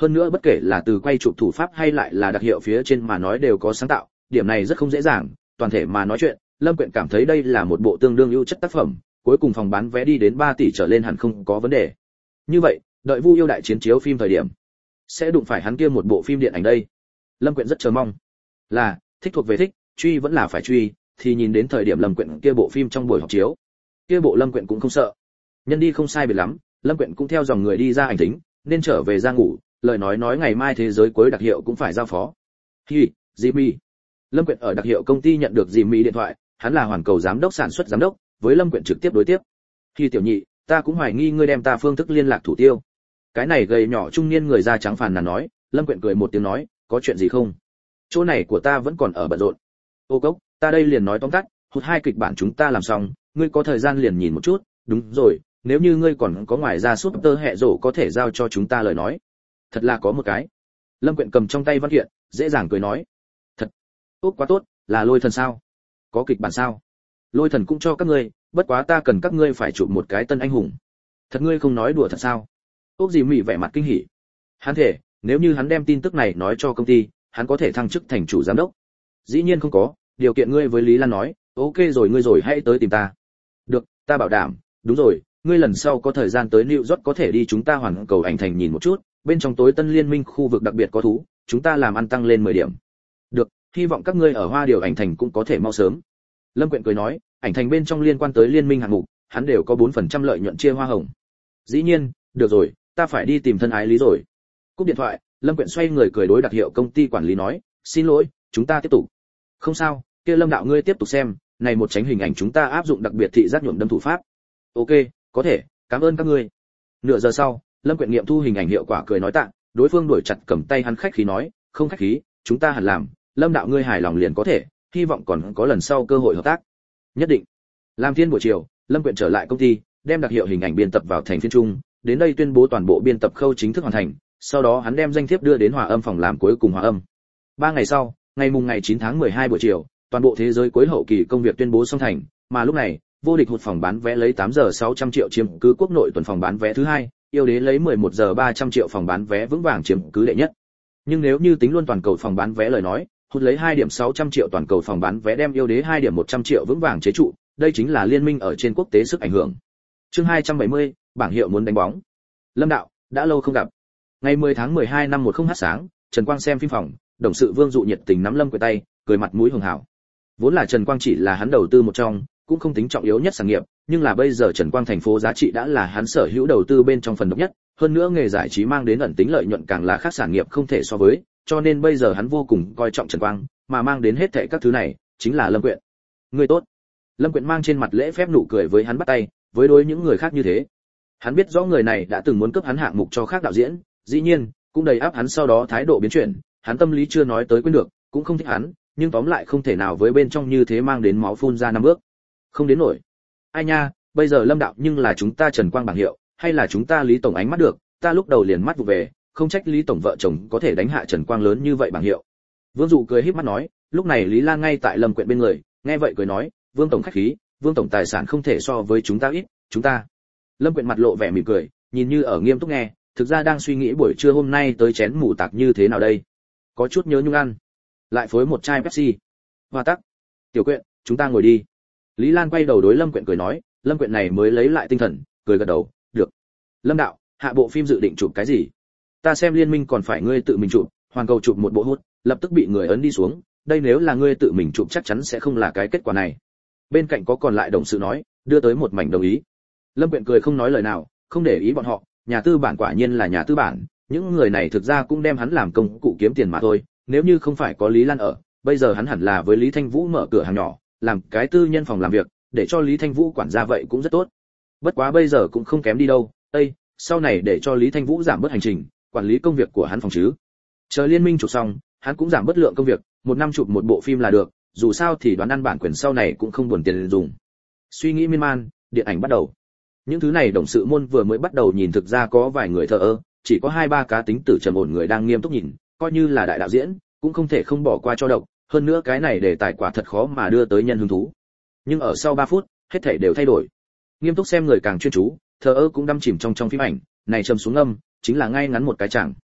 hơn nữa bất kể là từ quay chụp thủ pháp hay lại là đặc hiệu phía trên mà nói đều có sáng tạo, điểm này rất không dễ dàng. Toàn thể mà nói chuyện, Lâm Quyện cảm thấy đây là một bộ tương đương ưu chất tác phẩm, cuối cùng phòng bán vé đi đến ba tỷ trở lên hẳn không có vấn đề. Như vậy, đợi Vu Yêu đại chiến chiếu phim thời điểm, sẽ đụng phải hắn kia một bộ phim điện ảnh đây. Lâm Quyện rất chờ mong. Là, thích thuộc về thích, truy vẫn là phải truy, thì nhìn đến thời điểm Lâm Quyện kia bộ phim trong buổi họp chiếu. Kia bộ Lâm Quyện cũng không sợ. Nhân đi không sai biệt lắm, Lâm Quyện cũng theo dòng người đi ra ảnh thính, nên trở về ra ngủ, lời nói nói ngày mai thế giới cuối đặc hiệu cũng phải giao phó. Hi, Jimmy. Lâm Quyện ở đặc hiệu công ty nhận được Jimmy điện thoại, hắn là Hoàn Cầu giám đốc sản xuất giám đốc, với Lâm Quyện trực tiếp đối tiếp. Hi tiểu nhị, ta cũng hoài nghi ngươi đem ta phương thức liên lạc thủ tiêu. Cái này gầy nhỏ trung niên người da trắng phàn nàn nói. Lâm Quyện cười một tiếng nói, có chuyện gì không? Chỗ này của ta vẫn còn ở bận rộn. Ô cốc, ta đây liền nói tóm tắt, hụt hai kịch bản chúng ta làm xong, ngươi có thời gian liền nhìn một chút, đúng rồi, nếu như ngươi còn có ngoài ra súp tơ hệ rổ có thể giao cho chúng ta lời nói. Thật là có một cái. Lâm Quyện cầm trong tay văn kiện, dễ dàng cười nói. Thật, tốt quá tốt, là Lôi Thần sao? Có kịch bản sao? Lôi Thần cũng cho các ngươi, bất quá ta cần các ngươi phải chụp một cái tân anh hùng. Thật ngươi không nói đùa thật sao? Ốc gì mỉ vẻ mặt kinh hỉ. Hắn thể, nếu như hắn đem tin tức này nói cho công ty, hắn có thể thăng chức thành chủ giám đốc. Dĩ nhiên không có, điều kiện ngươi với Lý Lan nói, ok rồi ngươi rồi hãy tới tìm ta. Được, ta bảo đảm, đúng rồi, ngươi lần sau có thời gian tới New York có thể đi chúng ta Hoàn Cầu ảnh thành nhìn một chút, bên trong tối tân liên minh khu vực đặc biệt có thú, chúng ta làm ăn tăng lên mười điểm. Được, hy vọng các ngươi ở Hoa Điều ảnh thành cũng có thể mau sớm. Lâm Quyện cười nói, ảnh thành bên trong liên quan tới liên minh hạng mục, hắn đều có bốn phần trăm lợi nhuận chia hoa hồng. Dĩ nhiên, được rồi, ta phải đi tìm thân ái Lý rồi. Cúp điện thoại, Lâm Quyện xoay người cười đối đặc hiệu công ty quản lý nói, xin lỗi, chúng ta tiếp tục. Không sao, kia Lâm đạo ngươi tiếp tục xem, này một tránh hình ảnh chúng ta áp dụng đặc biệt thị giác nhuộm đâm thủ pháp. Ok, có thể, cảm ơn các ngươi. Nửa giờ sau, Lâm Quyện nghiệm thu hình ảnh hiệu quả cười nói tạ, đối phương đuổi chặt cầm tay hắn khách khí nói, không khách khí, chúng ta hẳn làm, Lâm đạo ngươi hài lòng liền có thể, hy vọng còn có lần sau cơ hội hợp tác. Nhất định. Làm thiên buổi chiều, Lâm Quyện trở lại công ty, đem đặc hiệu hình ảnh biên tập vào thành phiên trung, đến đây tuyên bố toàn bộ biên tập khâu chính thức hoàn thành, sau đó hắn đem danh thiếp đưa đến hòa âm phòng làm cuối cùng hòa âm. Ba ngày sau, ngày mùng ngày chín tháng mười hai buổi chiều, toàn bộ thế giới cuối hậu kỳ công việc tuyên bố xong thành, mà lúc này, vô địch hụt phòng bán vé lấy tám giờ sáu trăm triệu chiếm cứ quốc nội tuần phòng bán vé thứ hai, yêu đế lấy mười một giờ ba trăm triệu phòng bán vé vững vàng chiếm cứ đệ nhất. Nhưng nếu như tính luôn toàn cầu phòng bán vé lời nói, hụt lấy hai điểm sáu trăm triệu toàn cầu phòng bán vé đem yêu đế hai điểm một trăm triệu vững vàng chế trụ, đây chính là liên minh ở trên quốc tế sức ảnh hưởng. Chương hai trăm bảy mươi, bảng hiệu muốn đánh bóng. Lâm đạo, đã lâu không gặp. Ngày mười tháng mười hai năm một không h sáng, Trần Quang xem phim phòng, đồng sự Vương Dụ nhiệt tình nắm Lâm Quyện tay, cười mặt mũi hường hảo. Vốn là Trần Quang chỉ là hắn đầu tư một trong, cũng không tính trọng yếu nhất sản nghiệp, nhưng là bây giờ Trần Quang thành phố giá trị đã là hắn sở hữu đầu tư bên trong phần độc nhất, hơn nữa nghề giải trí mang đến ẩn tính lợi nhuận càng là khác sản nghiệp không thể so với, cho nên bây giờ hắn vô cùng coi trọng Trần Quang, mà mang đến hết thảy các thứ này chính là Lâm Quyện. Người tốt. Lâm Quyện mang trên mặt lễ phép nụ cười với hắn bắt tay, với đối những người khác như thế. Hắn biết rõ người này đã từng muốn cấp hắn hạng mục cho khác đạo diễn, dĩ nhiên, cũng đầy áp hắn sau đó thái độ biến chuyển, hắn tâm lý chưa nói tới quên được, cũng không thích hắn, nhưng tóm lại không thể nào với bên trong như thế mang đến máu phun ra năm bước. Không đến nổi. Ai nha, bây giờ Lâm đạo nhưng là chúng ta Trần Quang bảng hiệu, hay là chúng ta Lý tổng ánh mắt được, ta lúc đầu liền mắt vụ về, không trách Lý tổng vợ chồng có thể đánh hạ Trần Quang lớn như vậy bảng hiệu. Vương Dụ cười híp mắt nói, lúc này Lý Lan ngay tại Lâm Quyện bên người, nghe vậy cười nói, Vương tổng khách khí, Vương tổng tài sản không thể so với chúng ta ít, chúng ta. Lâm Quyện mặt lộ vẻ mỉm cười, nhìn như ở nghiêm túc nghe, thực ra đang suy nghĩ buổi trưa hôm nay tới chén mù tạc như thế nào đây. Có chút nhớ nhung ăn. Lại phối một chai Pepsi. Hoa tắc. Tiểu Quyện, chúng ta ngồi đi. Lý Lan quay đầu đối Lâm Quyện cười nói, Lâm Quyện này mới lấy lại tinh thần, cười gật đầu, được. Lâm đạo, hạ bộ phim dự định chụp cái gì? Ta xem liên minh còn phải ngươi tự mình chụp, Hoàn Cầu chụp một bộ hút, lập tức bị người ấn đi xuống, đây nếu là ngươi tự mình chụp chắc chắn sẽ không là cái kết quả này. Bên cạnh có còn lại đồng sự nói, đưa tới một mảnh đồng ý. Lâm Quyện cười không nói lời nào, không để ý bọn họ, nhà tư bản quả nhiên là nhà tư bản, những người này thực ra cũng đem hắn làm công cụ kiếm tiền mà thôi, nếu như không phải có Lý Lan ở, bây giờ hắn hẳn là với Lý Thanh Vũ mở cửa hàng nhỏ, làm cái tư nhân phòng làm việc, để cho Lý Thanh Vũ quản gia vậy cũng rất tốt. Bất quá bây giờ cũng không kém đi đâu, Ê, sau này để cho Lý Thanh Vũ giảm bớt hành trình, quản lý công việc của hắn phòng chứ. Chờ liên minh chụp xong, hắn cũng giảm bớt lượng công việc, một năm chụp một bộ phim là được, dù sao thì đoán ăn bản quyền sau này cũng không buồn tiền dùng. Suy nghĩ miên man, điện ảnh bắt đầu. Những thứ này đồng sự môn vừa mới bắt đầu nhìn thực ra có vài người thờ ơ, chỉ có hai ba cá tính tử trầm ổn người đang nghiêm túc nhìn, coi như là đại đạo diễn, cũng không thể không bỏ qua cho độc, hơn nữa cái này để tài quả thật khó mà đưa tới nhân hứng thú. Nhưng ở sau ba phút, hết thảy đều thay đổi. Nghiêm túc xem người càng chuyên chú, thờ ơ cũng đắm chìm trong trong phim ảnh, này trầm xuống âm, chính là ngay ngắn một cái chẳng.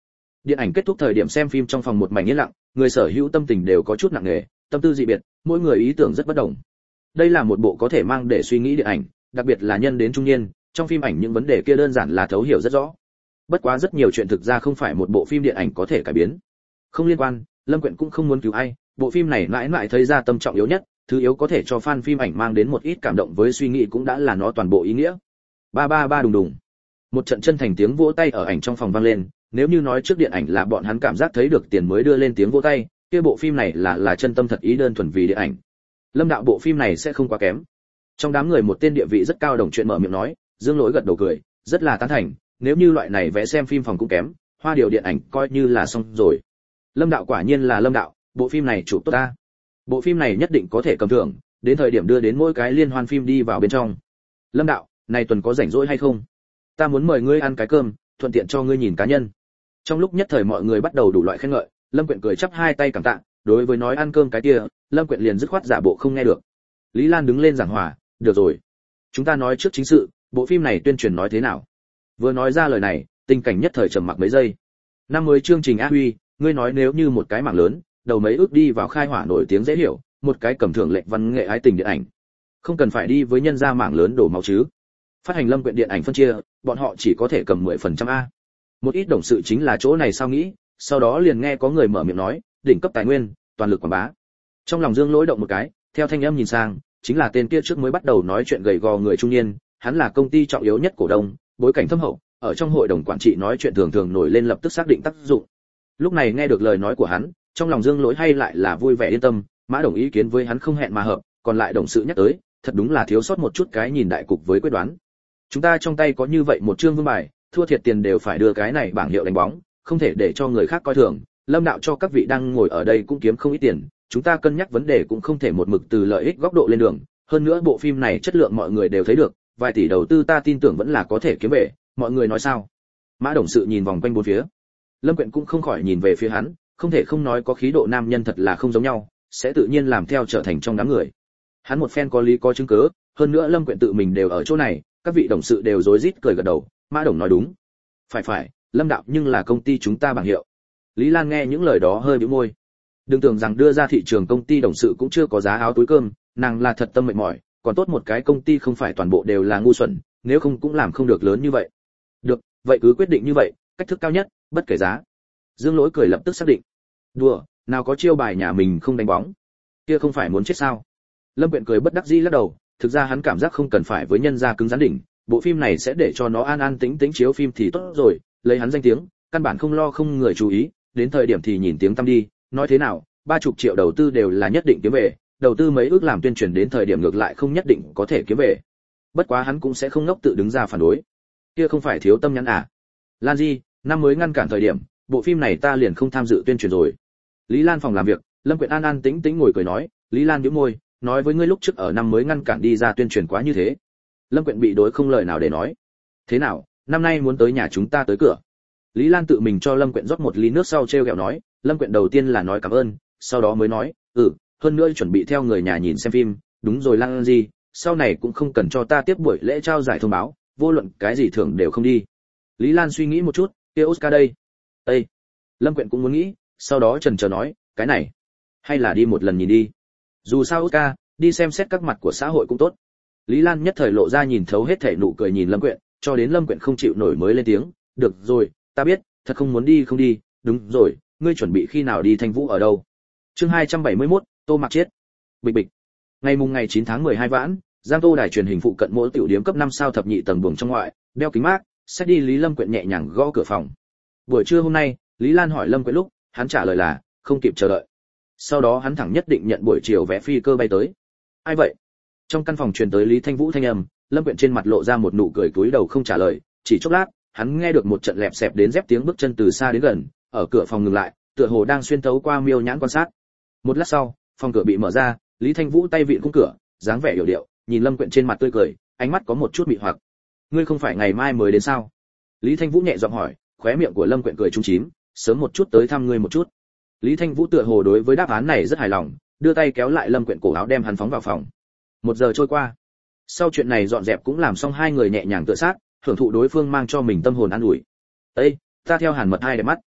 Điện ảnh kết thúc thời điểm xem phim trong phòng một mảnh yên lặng, người sở hữu tâm tình đều có chút nặng nề, tâm tư dị biệt, mỗi người ý tưởng rất bất đồng. Đây là một bộ có thể mang để suy nghĩ điện ảnh, đặc biệt là nhân đến trung niên, trong phim ảnh những vấn đề kia đơn giản là thấu hiểu rất rõ. Bất quá rất nhiều chuyện thực ra không phải một bộ phim điện ảnh có thể cải biến. Không liên quan, Lâm Quyện cũng không muốn cứu ai, bộ phim này mãi mãi thấy ra tâm trọng yếu nhất, thứ yếu có thể cho fan phim ảnh mang đến một ít cảm động với suy nghĩ cũng đã là nó toàn bộ ý nghĩa. Ba ba ba đùng đùng. Một trận chân thành tiếng vỗ tay ở ảnh trong phòng vang lên, nếu như nói trước điện ảnh là bọn hắn cảm giác thấy được tiền mới đưa lên tiếng vỗ tay, kia bộ phim này là là chân tâm thật ý đơn thuần vì điện ảnh. Lâm đạo bộ phim này sẽ không quá kém. Trong đám người một tên địa vị rất cao đồng chuyện mở miệng nói, Dương Lỗi gật đầu cười, rất là tán thành, nếu như loại này vẽ xem phim phòng cũng kém, Hoa Điều điện ảnh coi như là xong rồi. Lâm đạo quả nhiên là Lâm đạo, bộ phim này chụp tốt ta. Bộ phim này nhất định có thể cầm thưởng, đến thời điểm đưa đến mỗi cái liên hoan phim đi vào bên trong. Lâm đạo, này tuần có rảnh rỗi hay không? Ta muốn mời ngươi ăn cái cơm, thuận tiện cho ngươi nhìn cá nhân. Trong lúc nhất thời mọi người bắt đầu đủ loại khen ngợi, Lâm Quyện cười chắp hai tay cảm tạ, đối với nói ăn cơm cái kia, Lâm Quyện liền dứt khoát giả bộ không nghe được. Lý Lan đứng lên giảng hòa, được rồi, chúng ta nói trước chính sự, bộ phim này tuyên truyền nói thế nào? Vừa nói ra lời này, tình cảnh nhất thời trầm mặc mấy giây. Năm mới chương trình A Huy, ngươi nói nếu như một cái mảng lớn, đầu mấy ước đi vào khai hỏa nổi tiếng dễ hiểu, một cái cầm thưởng lệnh văn nghệ ái tình điện ảnh, không cần phải đi với nhân gia mảng lớn đổ máu chứ? Phát hành Lâm Quyện điện ảnh phân chia, bọn họ chỉ có thể cầm mười phần trăm a. Một ít đồng sự chính là chỗ này sao nghĩ, sau đó liền nghe có người mở miệng nói, đỉnh cấp tài nguyên, toàn lực quảng bá. Trong lòng Dương Lỗi động một cái, theo thanh âm nhìn sang, chính là tên kia trước mới bắt đầu nói chuyện gầy gò người trung niên, hắn là công ty trọng yếu nhất cổ đông, bối cảnh thâm hậu, ở trong hội đồng quản trị nói chuyện thường thường nổi lên lập tức xác định tác dụng. Lúc này nghe được lời nói của hắn, trong lòng Dương Lỗi hay lại là vui vẻ yên tâm, Mã Đồng ý kiến với hắn không hẹn mà hợp, còn lại đồng sự nhắc tới, thật đúng là thiếu sót một chút cái nhìn đại cục với quyết đoán. Chúng ta trong tay có như vậy một chương vương bài, thua thiệt tiền đều phải đưa cái này bảng hiệu đánh bóng, không thể để cho người khác coi thường. Lâm đạo cho các vị đang ngồi ở đây cũng kiếm không ít tiền, chúng ta cân nhắc vấn đề cũng không thể một mực từ lợi ích góc độ lên đường, hơn nữa bộ phim này chất lượng mọi người đều thấy được, vài tỷ đầu tư ta tin tưởng vẫn là có thể kiếm về, mọi người nói sao? Mã đồng sự nhìn vòng quanh bốn phía. Lâm Quyện cũng không khỏi nhìn về phía hắn, không thể không nói có khí độ nam nhân thật là không giống nhau, sẽ tự nhiên làm theo trở thành trong đám người. Hắn một phen có lý có chứng cứ, hơn nữa Lâm Quyện tự mình đều ở chỗ này, các vị đồng sự đều rối rít cười gật đầu, Mã Đồng nói đúng. Phải phải, Lâm đạo nhưng là công ty chúng ta bảng hiệu. Lý Lan nghe những lời đó hơi bĩu môi. Đừng tưởng rằng đưa ra thị trường công ty đồng sự cũng chưa có giá áo túi cơm, nàng là thật tâm mệt mỏi, còn tốt một cái công ty không phải toàn bộ đều là ngu xuẩn, nếu không cũng làm không được lớn như vậy. Được, vậy cứ quyết định như vậy, cách thức cao nhất, bất kể giá. Dương Lỗi cười lập tức xác định. Đùa, nào có chiêu bài nhà mình không đánh bóng. Kia không phải muốn chết sao? Lâm Quyện cười bất đắc dĩ lắc đầu, thực ra hắn cảm giác không cần phải với nhân gia cứng rắn đỉnh, bộ phim này sẽ để cho nó an an tĩnh tĩnh chiếu phim thì tốt rồi, lấy hắn danh tiếng, căn bản không lo không người chú ý, đến thời điểm thì nhìn tiếng tăm đi, nói thế nào, ba chục triệu đầu tư đều là nhất định kiếm về, đầu tư mấy ước làm tuyên truyền đến thời điểm ngược lại không nhất định có thể kiếm về. Bất quá hắn cũng sẽ không ngốc tự đứng ra phản đối. Kia không phải thiếu tâm nhắn à? Lan Di, năm mới ngăn cản thời điểm, bộ phim này ta liền không tham dự tuyên truyền rồi. Lý Lan phòng làm việc, Lâm Quyện an an tĩnh tĩnh ngồi cười nói, Lý Lan nhíu môi, nói với ngươi lúc trước ở năm mới ngăn cản đi ra tuyên truyền quá như thế. Lâm Quyện bị đối không lời nào để nói. Thế nào, năm nay muốn tới nhà chúng ta tới cửa. Lý Lan tự mình cho Lâm Quyện rót một ly nước sau treo kẹo nói, Lâm Quyện đầu tiên là nói cảm ơn, sau đó mới nói, ừ, hơn nữa chuẩn bị theo người nhà nhìn xem phim, đúng rồi Lan Di, sau này cũng không cần cho ta tiếp buổi lễ trao giải thông báo, vô luận cái gì thưởng đều không đi. Lý Lan suy nghĩ một chút, kia Oscar đây. Ê. Lâm Quyện cũng muốn nghĩ, sau đó chần chờ nói, cái này, hay là đi một lần nhìn đi. Dù sao Oscar, đi xem xét các mặt của xã hội cũng tốt. Lý Lan nhất thời lộ ra nhìn thấu hết thể nụ cười nhìn Lâm Quyện, cho đến Lâm Quyện không chịu nổi mới lên tiếng, được rồi, ta biết, thật không muốn đi không đi, đúng rồi, ngươi chuẩn bị khi nào đi Thanh Vũ ở đâu? Chương hai trăm bảy mươi mốt, Tô Mặc Chiết. Bịch bịch. Ngày mùng ngày chín tháng mười hai vãn, Giang Tô đài truyền hình phụ cận mỗi tiểu điểm cấp năm sao thập nhị tầng buồng trong ngoại, đeo kính mát, sẽ đi Lý Lâm Quyện nhẹ nhàng gõ cửa phòng. Buổi trưa hôm nay, Lý Lan hỏi Lâm Quyện lúc, hắn trả lời là, không kịp chờ đợi. Sau đó hắn thẳng nhất định nhận buổi chiều vé phi cơ bay tới. Ai vậy? Trong căn phòng truyền tới Lý Thanh Vũ thanh âm, Lâm Quyện trên mặt lộ ra một nụ cười cúi đầu không trả lời, chỉ chốc lát, hắn nghe được một trận lẹp xẹp đến dép tiếng bước chân từ xa đến gần, ở cửa phòng ngừng lại, tựa hồ đang xuyên thấu qua miêu nhãn quan sát. Một lát sau, phòng cửa bị mở ra, Lý Thanh Vũ tay vịn khung cửa, dáng vẻ hiểu điệu, nhìn Lâm Quyện trên mặt tươi cười, ánh mắt có một chút mị hoặc. Ngươi không phải ngày mai mới đến sao? Lý Thanh Vũ nhẹ giọng hỏi, khóe miệng của Lâm Quyện cười trúng chím, sớm một chút tới thăm ngươi một chút. Lý Thanh Vũ tựa hồ đối với đáp án này rất hài lòng, đưa tay kéo lại Lâm Quyện cổ áo đem hắn phóng vào phòng. Một giờ trôi qua, sau chuyện này dọn dẹp cũng làm xong, hai người nhẹ nhàng tựa sát, hưởng thụ đối phương mang cho mình tâm hồn an ủi. Ê, ta theo Hàn Mật hai đẹp mắt.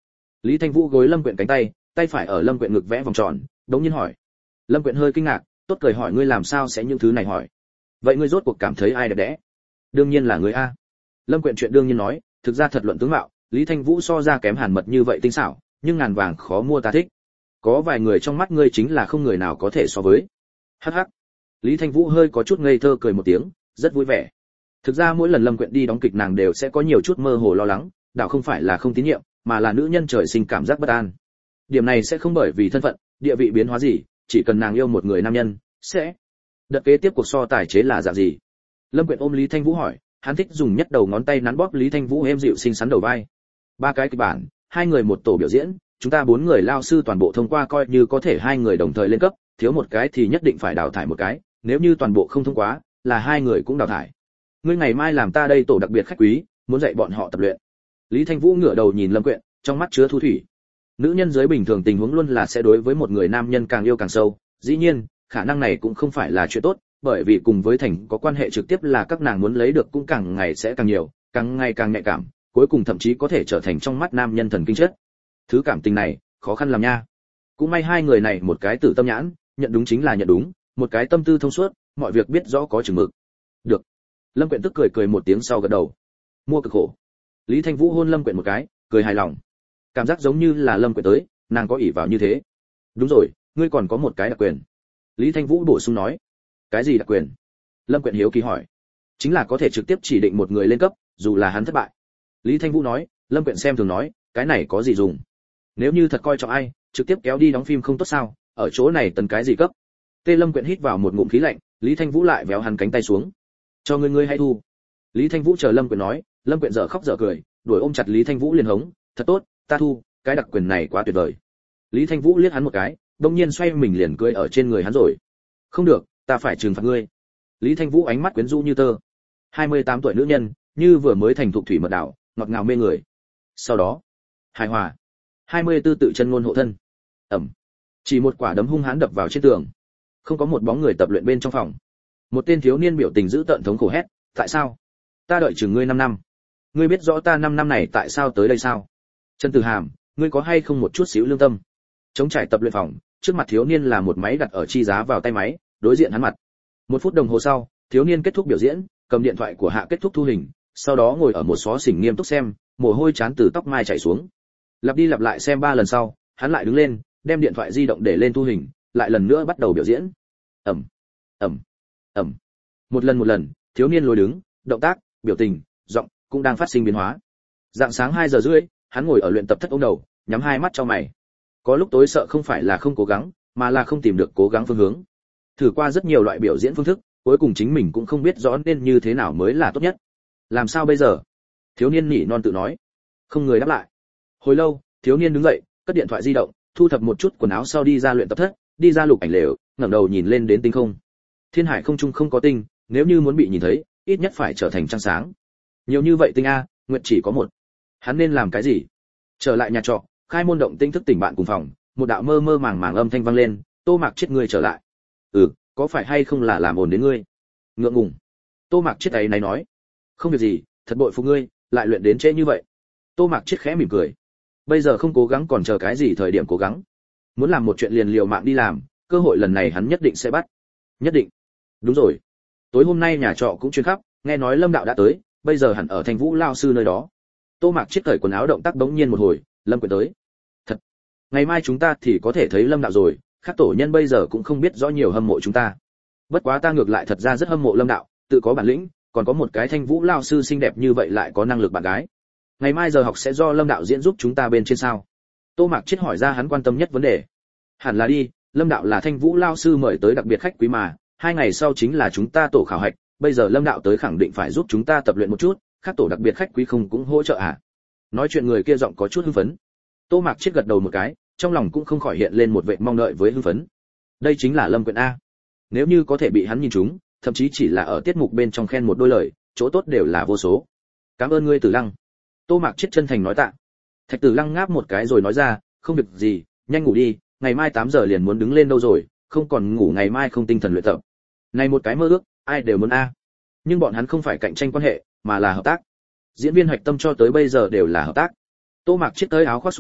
Lý Thanh Vũ gối Lâm Quyện cánh tay, tay phải ở Lâm Quyện ngực vẽ vòng tròn, đống nhiên hỏi. Lâm Quyện hơi kinh ngạc, tốt cười hỏi ngươi làm sao sẽ những thứ này hỏi. Vậy ngươi rốt cuộc cảm thấy ai đẹp đẽ? Đương nhiên là ngươi a. Lâm Quyện chuyện đương nhiên nói, thực ra thật luận tướng mạo, Lý Thanh Vũ so ra kém Hàn Mật như vậy tinh xảo, nhưng ngàn vàng khó mua ta thích. Có vài người trong mắt ngươi chính là không người nào có thể so với. Hắc hắc. Lý Thanh Vũ hơi có chút ngây thơ cười một tiếng, rất vui vẻ. Thực ra mỗi lần Lâm Quyện đi đóng kịch nàng đều sẽ có nhiều chút mơ hồ lo lắng, đảo không phải là không tín nhiệm, mà là nữ nhân trời sinh cảm giác bất an. Điểm này sẽ không bởi vì thân phận, địa vị biến hóa gì, chỉ cần nàng yêu một người nam nhân, sẽ. Đợt kế tiếp cuộc so tài chế là dạng gì? Lâm Quyện ôm Lý Thanh Vũ hỏi, hắn thích dùng nhất đầu ngón tay nắn bóp Lý Thanh Vũ êm dịu xinh xắn đầu vai. Ba cái kịch bản, hai người một tổ biểu diễn, chúng ta bốn người lao sư toàn bộ thông qua coi như có thể hai người đồng thời lên cấp, thiếu một cái thì nhất định phải đào thải một cái, nếu như toàn bộ không thông qua, là hai người cũng đào thải. Ngươi ngày mai làm ta đây tổ đặc biệt khách quý, muốn dạy bọn họ tập luyện. Lý Thanh Vũ ngửa đầu nhìn Lâm Quyện, trong mắt chứa thu thủy. Nữ nhân giới bình thường tình huống luôn là sẽ đối với một người nam nhân càng yêu càng sâu, dĩ nhiên, khả năng này cũng không phải là chuyện tốt, bởi vì cùng với thành có quan hệ trực tiếp là các nàng muốn lấy được cũng càng ngày sẽ càng nhiều, càng ngày càng nhạy cảm, cuối cùng thậm chí có thể trở thành trong mắt nam nhân thần kinh chất. Thứ cảm tình này, khó khăn làm nha. Cũng may hai người này một cái tử tâm nhãn, nhận đúng chính là nhận đúng, một cái tâm tư thông suốt, mọi việc biết rõ có chừng mực. Được. Lâm Quyện tức cười cười một tiếng sau gật đầu. Mua cực khổ. Lý Thanh Vũ hôn Lâm Quyện một cái, cười hài lòng. Cảm giác giống như là Lâm Quyện tới, nàng có ỷ vào như thế. Đúng rồi, ngươi còn có một cái đặc quyền. Lý Thanh Vũ bổ sung nói. Cái gì đặc quyền? Lâm Quyện hiếu kỳ hỏi. Chính là có thể trực tiếp chỉ định một người lên cấp, dù là hắn thất bại. Lý Thanh Vũ nói, Lâm Quyện xem thường nói, cái này có gì dùng? Nếu như thật coi trọng ai, trực tiếp kéo đi đóng phim không tốt sao? Ở chỗ này tần cái gì cấp? Tê Lâm Quyện hít vào một ngụm khí lạnh, Lý Thanh Vũ lại véo hắn cánh tay xuống. Cho ngươi ngươi hay thu. Lý Thanh Vũ chờ Lâm Quyện nói, Lâm Quyện dở khóc dở cười, đuổi ôm chặt Lý Thanh Vũ liền hống, thật tốt, ta thu, cái đặc quyền này quá tuyệt vời. Lý Thanh Vũ liếc hắn một cái, đột nhiên xoay mình liền cười ở trên người hắn rồi. Không được, ta phải trừng phạt ngươi. Lý Thanh Vũ ánh mắt quyến rũ như tơ. hai mươi tám tuổi nữ nhân, như vừa mới thành thục thủy mật đảo, ngọt ngào mê người. Sau đó, hài hòa. hai mươi tư tự chân ngôn hộ thân. Ẩm. Chỉ một quả đấm hung hãn đập vào trên tường. Không có một bóng người tập luyện bên trong phòng. Một tên thiếu niên biểu tình giữ tợn thống khổ hét, tại sao? Ta đợi chừng ngươi năm năm. Ngươi biết rõ ta năm năm này tại sao tới đây sao? Trần Tử Hàm, ngươi có hay không một chút xíu lương tâm? Chống trải tập luyện phòng, trước mặt thiếu niên là một máy đặt ở chi giá vào tay máy, đối diện hắn mặt. Một phút đồng hồ sau, thiếu niên kết thúc biểu diễn, cầm điện thoại của hạ kết thúc thu hình, sau đó ngồi ở một xó xỉnh nghiêm túc xem, mồ hôi chán từ tóc mai chảy xuống. Lặp đi lặp lại xem ba lần sau, hắn lại đứng lên, đem điện thoại di động để lên thu hình, lại lần nữa bắt đầu biểu diễn. Ầm, ầm, ầm. Một lần một lần, thiếu niên lối đứng, động tác, biểu tình, giọng cũng đang phát sinh biến hóa. Dạng sáng hai giờ rưỡi, hắn ngồi ở luyện tập thất ôm đầu, nhắm hai mắt cho mày. Có lúc tối sợ không phải là không cố gắng, mà là không tìm được cố gắng phương hướng. Thử qua rất nhiều loại biểu diễn phương thức, cuối cùng chính mình cũng không biết rõ nên như thế nào mới là tốt nhất. Làm sao bây giờ? Thiếu niên nỉ non tự nói. Không người đáp lại. Hồi lâu, thiếu niên đứng dậy, cất điện thoại di động, thu thập một chút quần áo sau đi ra luyện tập thất, đi ra lục ảnh lều, ngẩng đầu nhìn lên đến tinh không. Thiên hải không trung không có tinh, nếu như muốn bị nhìn thấy, ít nhất phải trở thành trăng sáng. Nhiều như vậy tinh a, nguyện chỉ có một. Hắn nên làm cái gì? Trở lại nhà trọ, khai môn động tinh thức tỉnh bạn cùng phòng, một đạo mơ mơ màng màng âm thanh vang lên, Tô Mạc Chiết ngươi trở lại. Ừ, có phải hay không là làm ồn đến ngươi? Ngượng ngùng. Tô Mạc Chiết ấy này nói. Không việc gì, thật bội phục ngươi, lại luyện đến trễ như vậy. Tô Mạc Chiết khẽ mỉm cười. Bây giờ không cố gắng còn chờ cái gì thời điểm cố gắng. Muốn làm một chuyện liền liều mạng đi làm, cơ hội lần này hắn nhất định sẽ bắt. Nhất định. Đúng rồi. Tối hôm nay nhà trọ cũng chuyên khắp, nghe nói Lâm đạo đã tới, bây giờ hẳn ở Thanh Vũ lao sư nơi đó. Tô Mạc Chiết cởi quần áo động tác bỗng nhiên một hồi, Lâm Quyện tới. Thật. Ngày mai chúng ta thì có thể thấy Lâm đạo rồi, các tổ nhân bây giờ cũng không biết rõ nhiều hâm mộ chúng ta. Bất quá ta ngược lại thật ra rất hâm mộ Lâm đạo, tự có bản lĩnh, còn có một cái Thanh Vũ lao sư xinh đẹp như vậy lại có năng lực bạn gái. Ngày mai giờ học sẽ do Lâm đạo diễn giúp chúng ta bên trên sao? Tô Mạc Chiết hỏi ra hắn quan tâm nhất vấn đề. Hẳn là đi, Lâm đạo là Thanh Vũ lao sư mời tới đặc biệt khách quý mà, hai ngày sau chính là chúng ta tổ khảo hạch, bây giờ Lâm đạo tới khẳng định phải giúp chúng ta tập luyện một chút, khác tổ đặc biệt khách quý không cũng hỗ trợ à? Nói chuyện người kia giọng có chút hưng phấn. Tô Mạc Chiết gật đầu một cái, trong lòng cũng không khỏi hiện lên một vẻ mong đợi với hưng phấn. Đây chính là Lâm Quyện a. Nếu như có thể bị hắn nhìn trúng, thậm chí chỉ là ở tiết mục bên trong khen một đôi lời, chỗ tốt đều là vô số. Cảm ơn ngươi Tử Lăng. Tô Mạc Chiết chân thành nói tạ. Thạch Tử Lăng ngáp một cái rồi nói ra, không việc gì, nhanh ngủ đi, ngày mai tám giờ liền muốn đứng lên đâu rồi, không còn ngủ ngày mai không tinh thần luyện tập. Này một cái mơ ước, ai đều muốn a. Nhưng bọn hắn không phải cạnh tranh quan hệ, mà là hợp tác. Diễn viên hạch tâm cho tới bây giờ đều là hợp tác. Tô Mạc Chiết tới áo khoác xuống,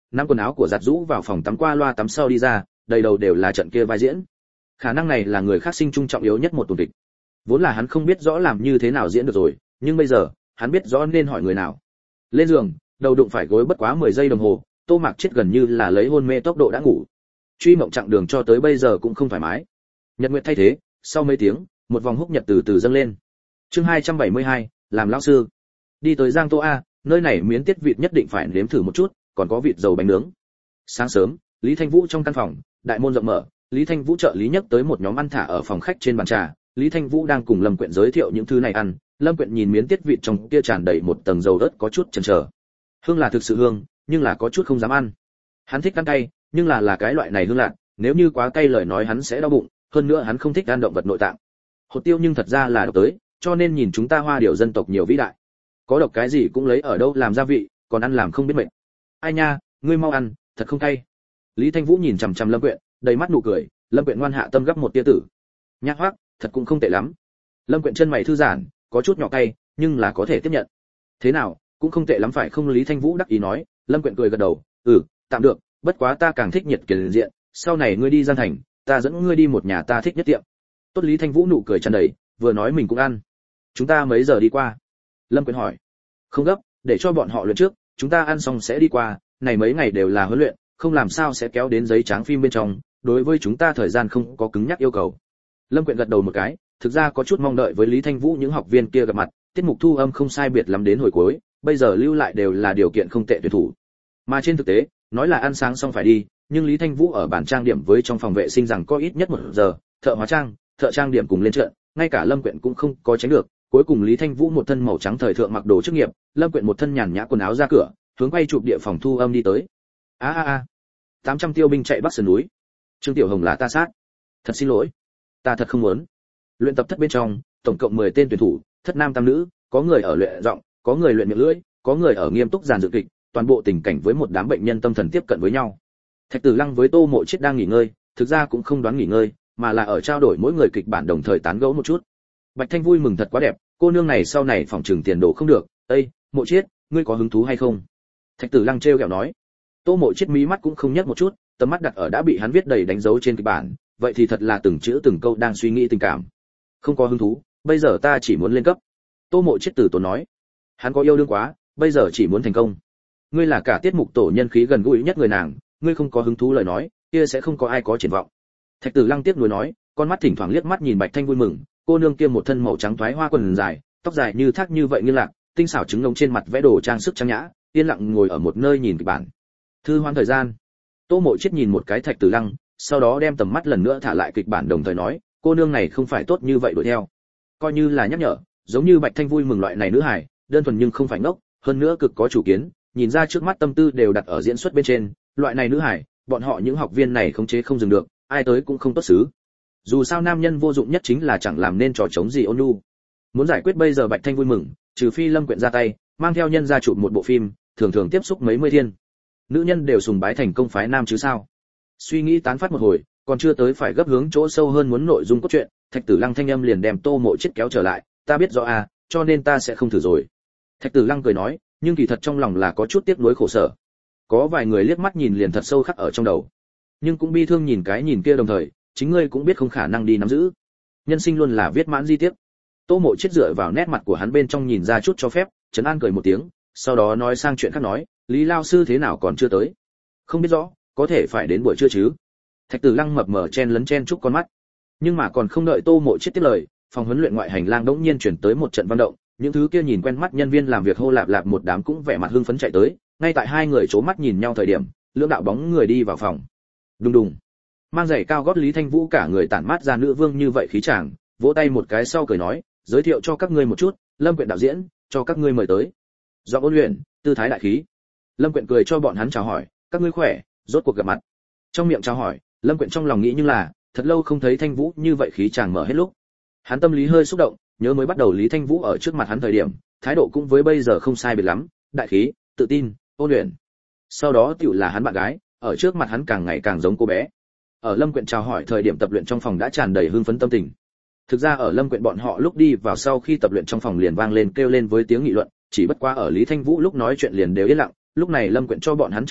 nắm quần áo của giặt rũ vào phòng tắm qua loa tắm sau đi ra, đầy đầu đều là trận kia vai diễn. Khả năng này là người khác sinh trung trọng yếu nhất một tuần kịch. Vốn là hắn không biết rõ làm như thế nào diễn được rồi, nhưng bây giờ, hắn biết rõ nên hỏi người nào. Lên giường, đầu đụng phải gối bất quá mười giây đồng hồ, Tô Mạc Chết gần như là lấy hôn mê tốc độ đã ngủ. Truy mộng chặng đường cho tới bây giờ cũng không thoải mái. Nhật nguyệt thay thế, sau mấy tiếng, một vòng húc nhật từ từ dâng lên. Chương hai trăm bảy mươi hai, làm lão sư. Đi tới Giang Tô A, nơi này miến tiết vịt nhất định phải nếm thử một chút, còn có vịt dầu bánh nướng. Sáng sớm, Lý Thanh Vũ trong căn phòng, đại môn rộng mở, Lý Thanh Vũ trợ lý nhấc tới một nhóm ăn thả ở phòng khách trên bàn trà, Lý Thanh Vũ đang cùng Lâm Quyện giới thiệu những thứ này ăn, Lâm Quyện nhìn miến tiết vịt trong kia tràn đầy một tầng dầu ớt có chút chần chờ. Hương là thực sự hương, nhưng là có chút không dám ăn. Hắn thích ăn cay, nhưng là là cái loại này hương lạ, nếu như quá cay lời nói hắn sẽ đau bụng, hơn nữa hắn không thích ăn động vật nội tạng. Hột tiêu nhưng thật ra là độc tới, cho nên nhìn chúng ta Hoa Điểu dân tộc nhiều vĩ đại. Có độc cái gì cũng lấy ở đâu làm gia vị, còn ăn làm không biết mệt. Ai nha, ngươi mau ăn, thật không cay. Lý Thanh Vũ nhìn chằm chằm Lâm Quyện, đầy mắt nụ cười, Lâm Quyện ngoan hạ tâm gấp một tia tử. Nhắc hoắc, thật cũng không tệ lắm. Lâm Quyện chân mày thư giãn, có chút nhỏ cay, nhưng là có thể tiếp nhận. Thế nào, cũng không tệ lắm phải không? Lý Thanh Vũ đắc ý nói. Lâm Quyện cười gật đầu, ừ, tạm được, bất quá ta càng thích nhiệt kiền diện, sau này ngươi đi Giang Thành, ta dẫn ngươi đi một nhà ta thích nhất tiệm. Tốt. Lý Thanh Vũ nụ cười tràn đầy, vừa nói mình cũng ăn. Chúng ta mấy giờ đi qua? Lâm Quyện hỏi. Không gấp, để cho bọn họ luyện trước, chúng ta ăn xong sẽ đi qua, này mấy ngày đều là huấn luyện, không làm sao sẽ kéo đến giấy trắng phim bên trong, đối với chúng ta thời gian không có cứng nhắc yêu cầu. Lâm Quyện gật đầu một cái, thực ra có chút mong đợi với Lý Thanh Vũ những học viên kia gặp mặt, tiết mục thu âm không sai biệt lắm đến hồi cuối, bây giờ lưu lại đều là điều kiện không tệ tuyển thủ. Mà trên thực tế, nói là ăn sáng xong phải đi, nhưng Lý Thanh Vũ ở bàn trang điểm với trong phòng vệ sinh rằng có ít nhất một giờ, thợ hóa trang, thợ trang điểm cùng lên trận, ngay cả Lâm Quyện cũng không có tránh được. Cuối cùng Lý Thanh Vũ một thân màu trắng thời thượng mặc đồ chức nghiệp, Lâm Quyện một thân nhàn nhã quần áo ra cửa, hướng quay chụp địa phòng thu âm đi tới. A a a, tám trăm tiêu binh chạy bắc sườn núi. Trương Tiểu Hồng là ta sát. Thật xin lỗi, ta thật không muốn. Luyện tập thất bên trong, tổng cộng mười tên tuyển thủ, thất nam tam nữ, có người ở luyện giọng, có người luyện miệng lưỡi, có người ở nghiêm túc giàn dự kịch, toàn bộ tình cảnh với một đám bệnh nhân tâm thần tiếp cận với nhau. Thạch Tử Lăng với Tô Mộ Chiết đang nghỉ ngơi, thực ra cũng không đoán nghỉ ngơi, mà là ở trao đổi mỗi người kịch bản đồng thời tán gẫu một chút. Bạch Thanh vui mừng thật quá đẹp, cô nương này sau này phòng trường tiền đồ không được. Ê, Mộ Chiết, ngươi có hứng thú hay không? Thạch Tử Lăng trêu ghẹo nói. Tô Mộ Chiết mí mắt cũng không nhấc một chút, tầm mắt đặt ở đã bị hắn viết đầy đánh dấu trên kịch bản, vậy thì thật là từng chữ từng câu đang suy nghĩ tình cảm. Không có hứng thú, bây giờ ta chỉ muốn lên cấp. Tô Mộ Chiết từ tốn nói. Hắn có yêu đương quá, bây giờ chỉ muốn thành công. Ngươi là cả tiết mục tổ nhân khí gần gũi nhất người nàng, ngươi không có hứng thú lời nói, kia sẽ không có ai có triển vọng. Thạch Tử Lăng tiếc nuối nói, con mắt thỉnh thoảng liếc mắt nhìn Bạch Thanh vui mừng, cô nương kia một thân màu trắng thoái hoa quần dài, tóc dài như thác như vậy như lạc, tinh xảo trứng ngông trên mặt vẽ đồ trang sức trang nhã, yên lặng ngồi ở một nơi nhìn kịch bản. Thư hoan thời gian. Tô Mộ Chiết nhìn một cái Thạch Tử Lăng, sau đó đem tầm mắt lần nữa thả lại kịch bản đồng thời nói, cô nương này không phải tốt như vậy đuổi theo. Coi như là nhắc nhở, giống như Bạch Thanh vui mừng loại này nữ hài, đơn thuần nhưng không phải ngốc, hơn nữa cực có chủ kiến, nhìn ra trước mắt tâm tư đều đặt ở diễn xuất bên trên, loại này nữ hài, bọn họ những học viên này khống chế không dừng được, ai tới cũng không tốt xứ. Dù sao nam nhân vô dụng nhất chính là chẳng làm nên trò chống gì ôn nhu. Muốn giải quyết bây giờ Bạch Thanh vui mừng, trừ phi Lâm Quyện ra tay, mang theo nhân ra chụp một bộ phim, thường thường tiếp xúc mấy mươi thiên. Nữ nhân đều sùng bái thành công phái nam chứ sao? Suy nghĩ tán phát một hồi, còn chưa tới phải gấp hướng chỗ sâu hơn muốn nội dung cốt truyện, Thạch Tử Lăng thanh âm liền đem Tô Mộ Chiết kéo trở lại, ta biết rõ à, cho nên ta sẽ không thử rồi. Thạch Tử Lăng cười nói, nhưng kỳ thật trong lòng là có chút tiếc nuối khổ sở. Có vài người liếc mắt nhìn liền thật sâu khắc ở trong đầu, nhưng cũng bi thương nhìn cái nhìn kia đồng thời, chính ngươi cũng biết không khả năng đi nắm giữ. Nhân sinh luôn là viết mãn di tiếc. Tô Mộ Chiết dựa vào nét mặt của hắn bên trong nhìn ra chút cho phép, trấn an cười một tiếng, sau đó nói sang chuyện khác nói, Lý lao sư thế nào còn chưa tới? Không biết rõ, có thể phải đến buổi trưa chứ? Thạch Tử Lăng mập mờ chen lấn chen chúc con mắt, nhưng mà còn không đợi Tô Mộ Chiết tiếp lời, phòng huấn luyện ngoại hành lang đống nhiên chuyển tới một trận vận động, những thứ kia nhìn quen mắt nhân viên làm việc hô lạp lạp một đám cũng vẻ mặt hưng phấn chạy tới, ngay tại hai người chố mắt nhìn nhau thời điểm, lưỡng đạo bóng người đi vào phòng. Đùng đùng. Mang giày cao gót Lý Thanh Vũ cả người tản mát ra nữ vương như vậy khí chàng, vỗ tay một cái sau cười nói, giới thiệu cho các ngươi một chút, Lâm Quyện đạo diễn, cho các ngươi mời tới. Do ôn luyện, tư thái đại khí. Lâm Quyện cười cho bọn hắn chào hỏi, các ngươi khỏe, rốt cuộc gặp mặt. Trong miệng chào hỏi, Lâm Quyện trong lòng nghĩ nhưng là, thật lâu không thấy Thanh Vũ như vậy khí chàng mở hết lúc. Hắn tâm lý hơi xúc động, nhớ mới bắt đầu Lý Thanh Vũ ở trước mặt hắn thời điểm, thái độ cũng với bây giờ không sai biệt lắm, đại khí, tự tin, ôn luyện. Sau đó tiểu là hắn bạn gái, ở trước mặt hắn càng ngày càng giống cô bé. Ở Lâm Quyện chào hỏi thời điểm tập luyện trong phòng đã tràn đầy hưng phấn tâm tình. Thực ra ở Lâm Quyện bọn họ lúc đi vào sau khi tập luyện trong phòng liền vang lên kêu lên với tiếng nghị luận, chỉ bất quá ở Lý Thanh Vũ lúc nói chuyện liền đều yên lặng, lúc này Lâm Quyện cho bọn hắn chào hỏi,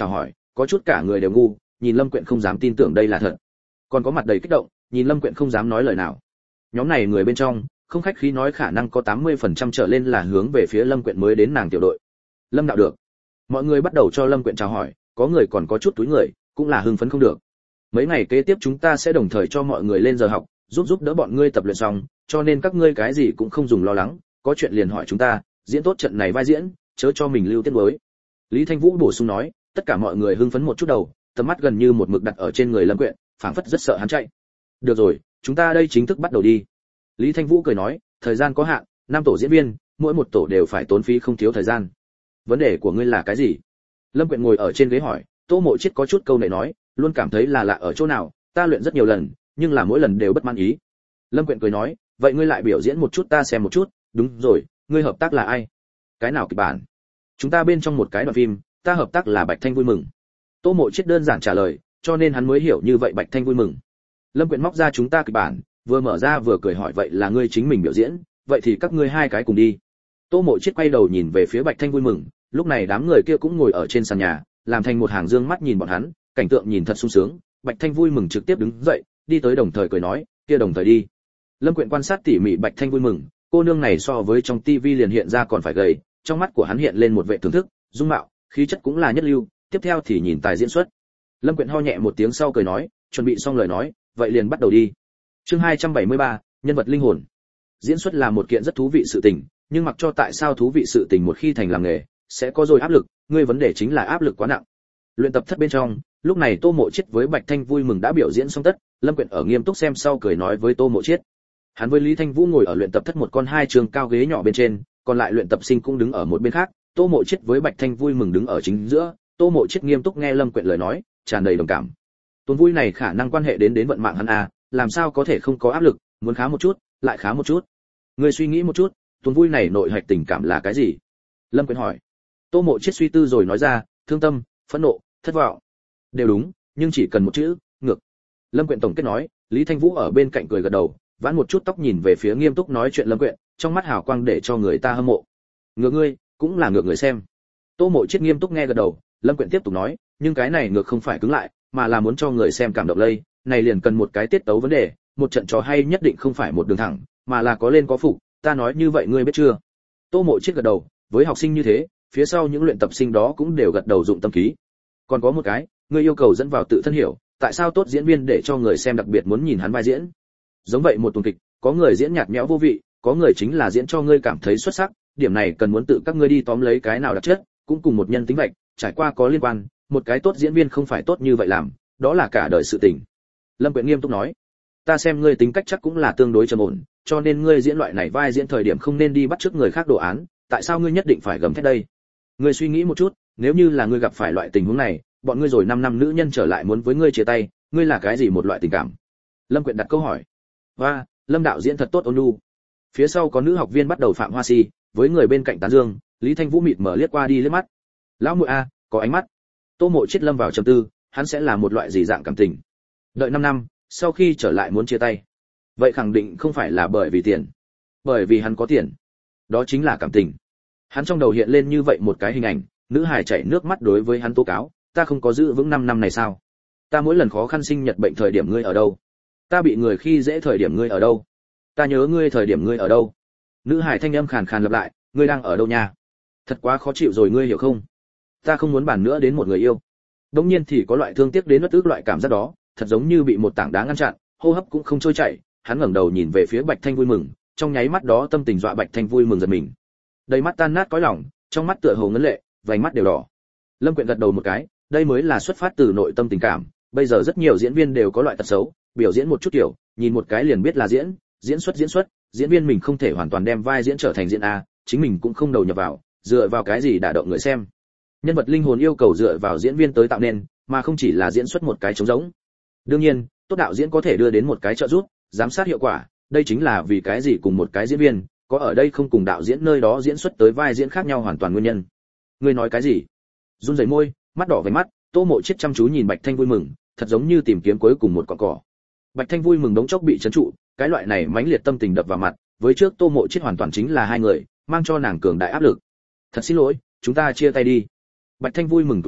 có chút cả người đều ngu, nhìn Lâm Quyện không dám tin tưởng đây là thật. Còn có mặt đầy kích động, nhìn Lâm Quyện không dám nói lời nào. Nhóm này người bên trong, không khách khí nói khả năng có tám mươi phần trăm trở lên là hướng về phía Lâm Quyện mới đến nàng tiểu đội. Lâm đạo được. Mọi người bắt đầu cho Lâm Quyện chào hỏi, có người còn có chút túi người, cũng là hưng phấn không được. Mấy ngày kế tiếp chúng ta sẽ đồng thời cho mọi người lên giờ học, giúp giúp đỡ bọn ngươi tập luyện xong, cho nên các ngươi cái gì cũng không dùng lo lắng, có chuyện liền hỏi chúng ta, diễn tốt trận này vai diễn, chớ cho mình lưu tiết nuối. Lý Thanh Vũ bổ sung nói, tất cả mọi người hưng phấn một chút đầu, tầm mắt gần như một mực đặt ở trên người Lâm Quyện, phảng phất rất sợ hắn chạy. Được rồi, chúng ta đây chính thức bắt đầu đi. Lý Thanh Vũ cười nói, thời gian có hạn, năm tổ diễn viên, mỗi một tổ đều phải tốn phí không thiếu thời gian. Vấn đề của ngươi là cái gì? Lâm Quyện ngồi ở trên ghế hỏi. Tô Mộ Chiết có chút câu nệ nói, luôn cảm thấy là lạ ở chỗ nào, ta luyện rất nhiều lần, nhưng là mỗi lần đều bất mãn ý. Lâm Quyện cười nói, vậy ngươi lại biểu diễn một chút ta xem một chút. Đúng rồi, ngươi hợp tác là ai? Cái nào kịch bản? Chúng ta bên trong một cái đoạn phim, ta hợp tác là Bạch Thanh Vui Mừng. Tô Mộ Chiết đơn giản trả lời, cho nên hắn mới hiểu như vậy Bạch Thanh Vui Mừng. Lâm Quyện móc ra chúng ta kịch bản, vừa mở ra vừa cười hỏi, vậy là ngươi chính mình biểu diễn, vậy thì các ngươi hai cái cùng đi. Tô Mộ Chiết quay đầu nhìn về phía Bạch Thanh Vui Mừng, lúc này đám người kia cũng ngồi ở trên sàn nhà, làm thành một hàng dương mắt nhìn bọn hắn, cảnh tượng nhìn thật sung sướng. Bạch Thanh Vui Mừng trực tiếp đứng dậy, đi tới đồng thời cười nói, kia đồng thời đi. Lâm Quyện quan sát tỉ mỉ Bạch Thanh Vui Mừng, cô nương này so với trong tivi liền hiện ra còn phải gầy, trong mắt của hắn hiện lên một vẻ thưởng thức, dung mạo, khí chất cũng là nhất lưu, tiếp theo thì nhìn tài diễn xuất. Lâm Quyện ho nhẹ một tiếng sau cười nói, chuẩn bị xong lời nói, vậy liền bắt đầu đi. Chương hai trăm bảy mươi ba, nhân vật linh hồn. Diễn xuất là một kiện rất thú vị sự tình, nhưng mặc cho tại sao thú vị sự tình một khi thành làm nghề, sẽ có rồi áp lực, ngươi vấn đề chính là áp lực quá nặng. Luyện tập thất bên trong, lúc này Tô Mộ Chiết với Bạch Thanh Vui Mừng đã biểu diễn xong tất, Lâm Quyện ở nghiêm túc xem sau cười nói với Tô Mộ Chiết. Hắn với Lý Thanh Vũ ngồi ở luyện tập thất một con hai trường cao ghế nhỏ bên trên, còn lại luyện tập sinh cũng đứng ở một bên khác, Tô Mộ Chiết với Bạch Thanh Vui Mừng đứng ở chính giữa. Tô Mộ Chiết nghiêm túc nghe Lâm Quyện lời nói, tràn đầy đồng cảm. Tuần vui này khả năng quan hệ đến đến vận mạng hắn à, làm sao có thể không có áp lực, muốn khá một chút, lại khá một chút. Ngươi suy nghĩ một chút, tuần vui này nội hạch tình cảm là cái gì? Lâm Quyện hỏi. Tô Mộ Chiết suy tư rồi nói ra, thương tâm, phẫn nộ, thất vọng. Đều đúng, nhưng chỉ cần một chữ, ngược. Lâm Quyện tổng kết nói. Lý Thanh Vũ ở bên cạnh cười gật đầu, vãn một chút tóc nhìn về phía nghiêm túc nói chuyện Lâm Quyện, trong mắt hào quang để cho người ta hâm mộ. Ngược ngươi, cũng là ngược người xem. Tô Mộ Chiết nghiêm túc nghe gật đầu, Lâm Quyện tiếp tục nói, nhưng cái này ngược không phải cứng lại, mà là muốn cho người xem cảm động lây, này liền cần một cái tiết tấu vấn đề, một trận trò hay nhất định không phải một đường thẳng, mà là có lên có phục, ta nói như vậy ngươi biết chưa? Tô Mộ Chiết gật đầu, với học sinh như thế, phía sau những luyện tập sinh đó cũng đều gật đầu dụng tâm ký. Còn có một cái, ngươi yêu cầu dẫn vào tự thân hiểu, tại sao tốt diễn viên để cho người xem đặc biệt muốn nhìn hắn vai diễn. Giống vậy một tuần kịch, có người diễn nhạt nhẽo vô vị, có người chính là diễn cho ngươi cảm thấy xuất sắc, điểm này cần muốn tự các ngươi đi tóm lấy cái nào đặc chất, cũng cùng một nhân tính vạch, trải qua có liên quan, một cái tốt diễn viên không phải tốt như vậy làm, đó là cả đời sự tình. Lâm Quyện nghiêm túc nói, ta xem ngươi tính cách chắc cũng là tương đối trầm ổn, cho nên ngươi diễn loại này vai diễn thời điểm không nên đi bắt chước người khác đồ án, tại sao ngươi nhất định phải gầm thét đây? Ngươi suy nghĩ một chút, nếu như là ngươi gặp phải loại tình huống này, bọn ngươi rồi năm năm nữ nhân trở lại muốn với ngươi chia tay, ngươi là cái gì một loại tình cảm? Lâm Quyện đặt câu hỏi. Và, Lâm đạo diễn thật tốt ôn nhu. Phía sau có nữ học viên bắt đầu phạm hoa si, với người bên cạnh tán dương, Lý Thanh Vũ mịt mở liếc qua đi liếc mắt. Lão muội a, có ánh mắt. Tô Mộ Chiết lâm vào trầm tư, hắn sẽ là một loại gì dạng cảm tình? Đợi năm năm, sau khi trở lại muốn chia tay. Vậy khẳng định không phải là bởi vì tiền, bởi vì hắn có tiền. Đó chính là cảm tình. Hắn trong đầu hiện lên như vậy một cái hình ảnh, nữ hài chảy nước mắt đối với hắn tố cáo, ta không có giữ vững năm năm này sao? Ta mỗi lần khó khăn sinh nhật bệnh thời điểm ngươi ở đâu? Ta bị người khi dễ thời điểm ngươi ở đâu? Ta nhớ ngươi thời điểm ngươi ở đâu? Nữ hài thanh âm khàn khàn lặp lại, ngươi đang ở đâu nha? Thật quá khó chịu rồi ngươi hiểu không? Ta không muốn bàn nữa đến một người yêu. Đống nhiên thì có loại thương tiếc đến bất ức loại cảm giác đó, thật giống như bị một tảng đá ngăn chặn, hô hấp cũng không trôi chảy. Hắn ngẩng đầu nhìn về phía Bạch Thanh Vui Mừng, trong nháy mắt đó tâm tình dọa Bạch Thanh Vui Mừng giật mình. Đầy mắt tan nát cõi lòng, trong mắt tựa hồ ngấn lệ, vành mắt đều đỏ. Lâm Quyện gật đầu một cái, đây mới là xuất phát từ nội tâm tình cảm, bây giờ rất nhiều diễn viên đều có loại tật xấu, biểu diễn một chút kiểu, nhìn một cái liền biết là diễn, diễn xuất diễn xuất, diễn viên mình không thể hoàn toàn đem vai diễn trở thành diễn a, chính mình cũng không đầu nhập vào, dựa vào cái gì đả động người xem. Nhân vật linh hồn yêu cầu dựa vào diễn viên tới tạo nên, mà không chỉ là diễn xuất một cái trống rỗng. Đương nhiên, tốt đạo diễn có thể đưa đến một cái trợ giúp, giám sát hiệu quả, đây chính là vì cái gì cùng một cái diễn viên, có ở đây không cùng đạo diễn nơi đó diễn xuất tới vai diễn khác nhau hoàn toàn nguyên nhân. Ngươi nói cái gì? Run rẩy môi, mắt đỏ vành mắt, Tô Mộ Chiết chăm chú nhìn Bạch Thanh Vui Mừng, thật giống như tìm kiếm cuối cùng một cọng cỏ. Bạch Thanh Vui Mừng đống chốc bị trấn trụ, cái loại này mãnh liệt tâm tình đập vào mặt, với trước Tô Mộ Chiết hoàn toàn chính là hai người, mang cho nàng cường đại áp lực. Thật xin lỗi, chúng ta chia tay đi. Bạch Thanh Vui Mừng cúi đầu,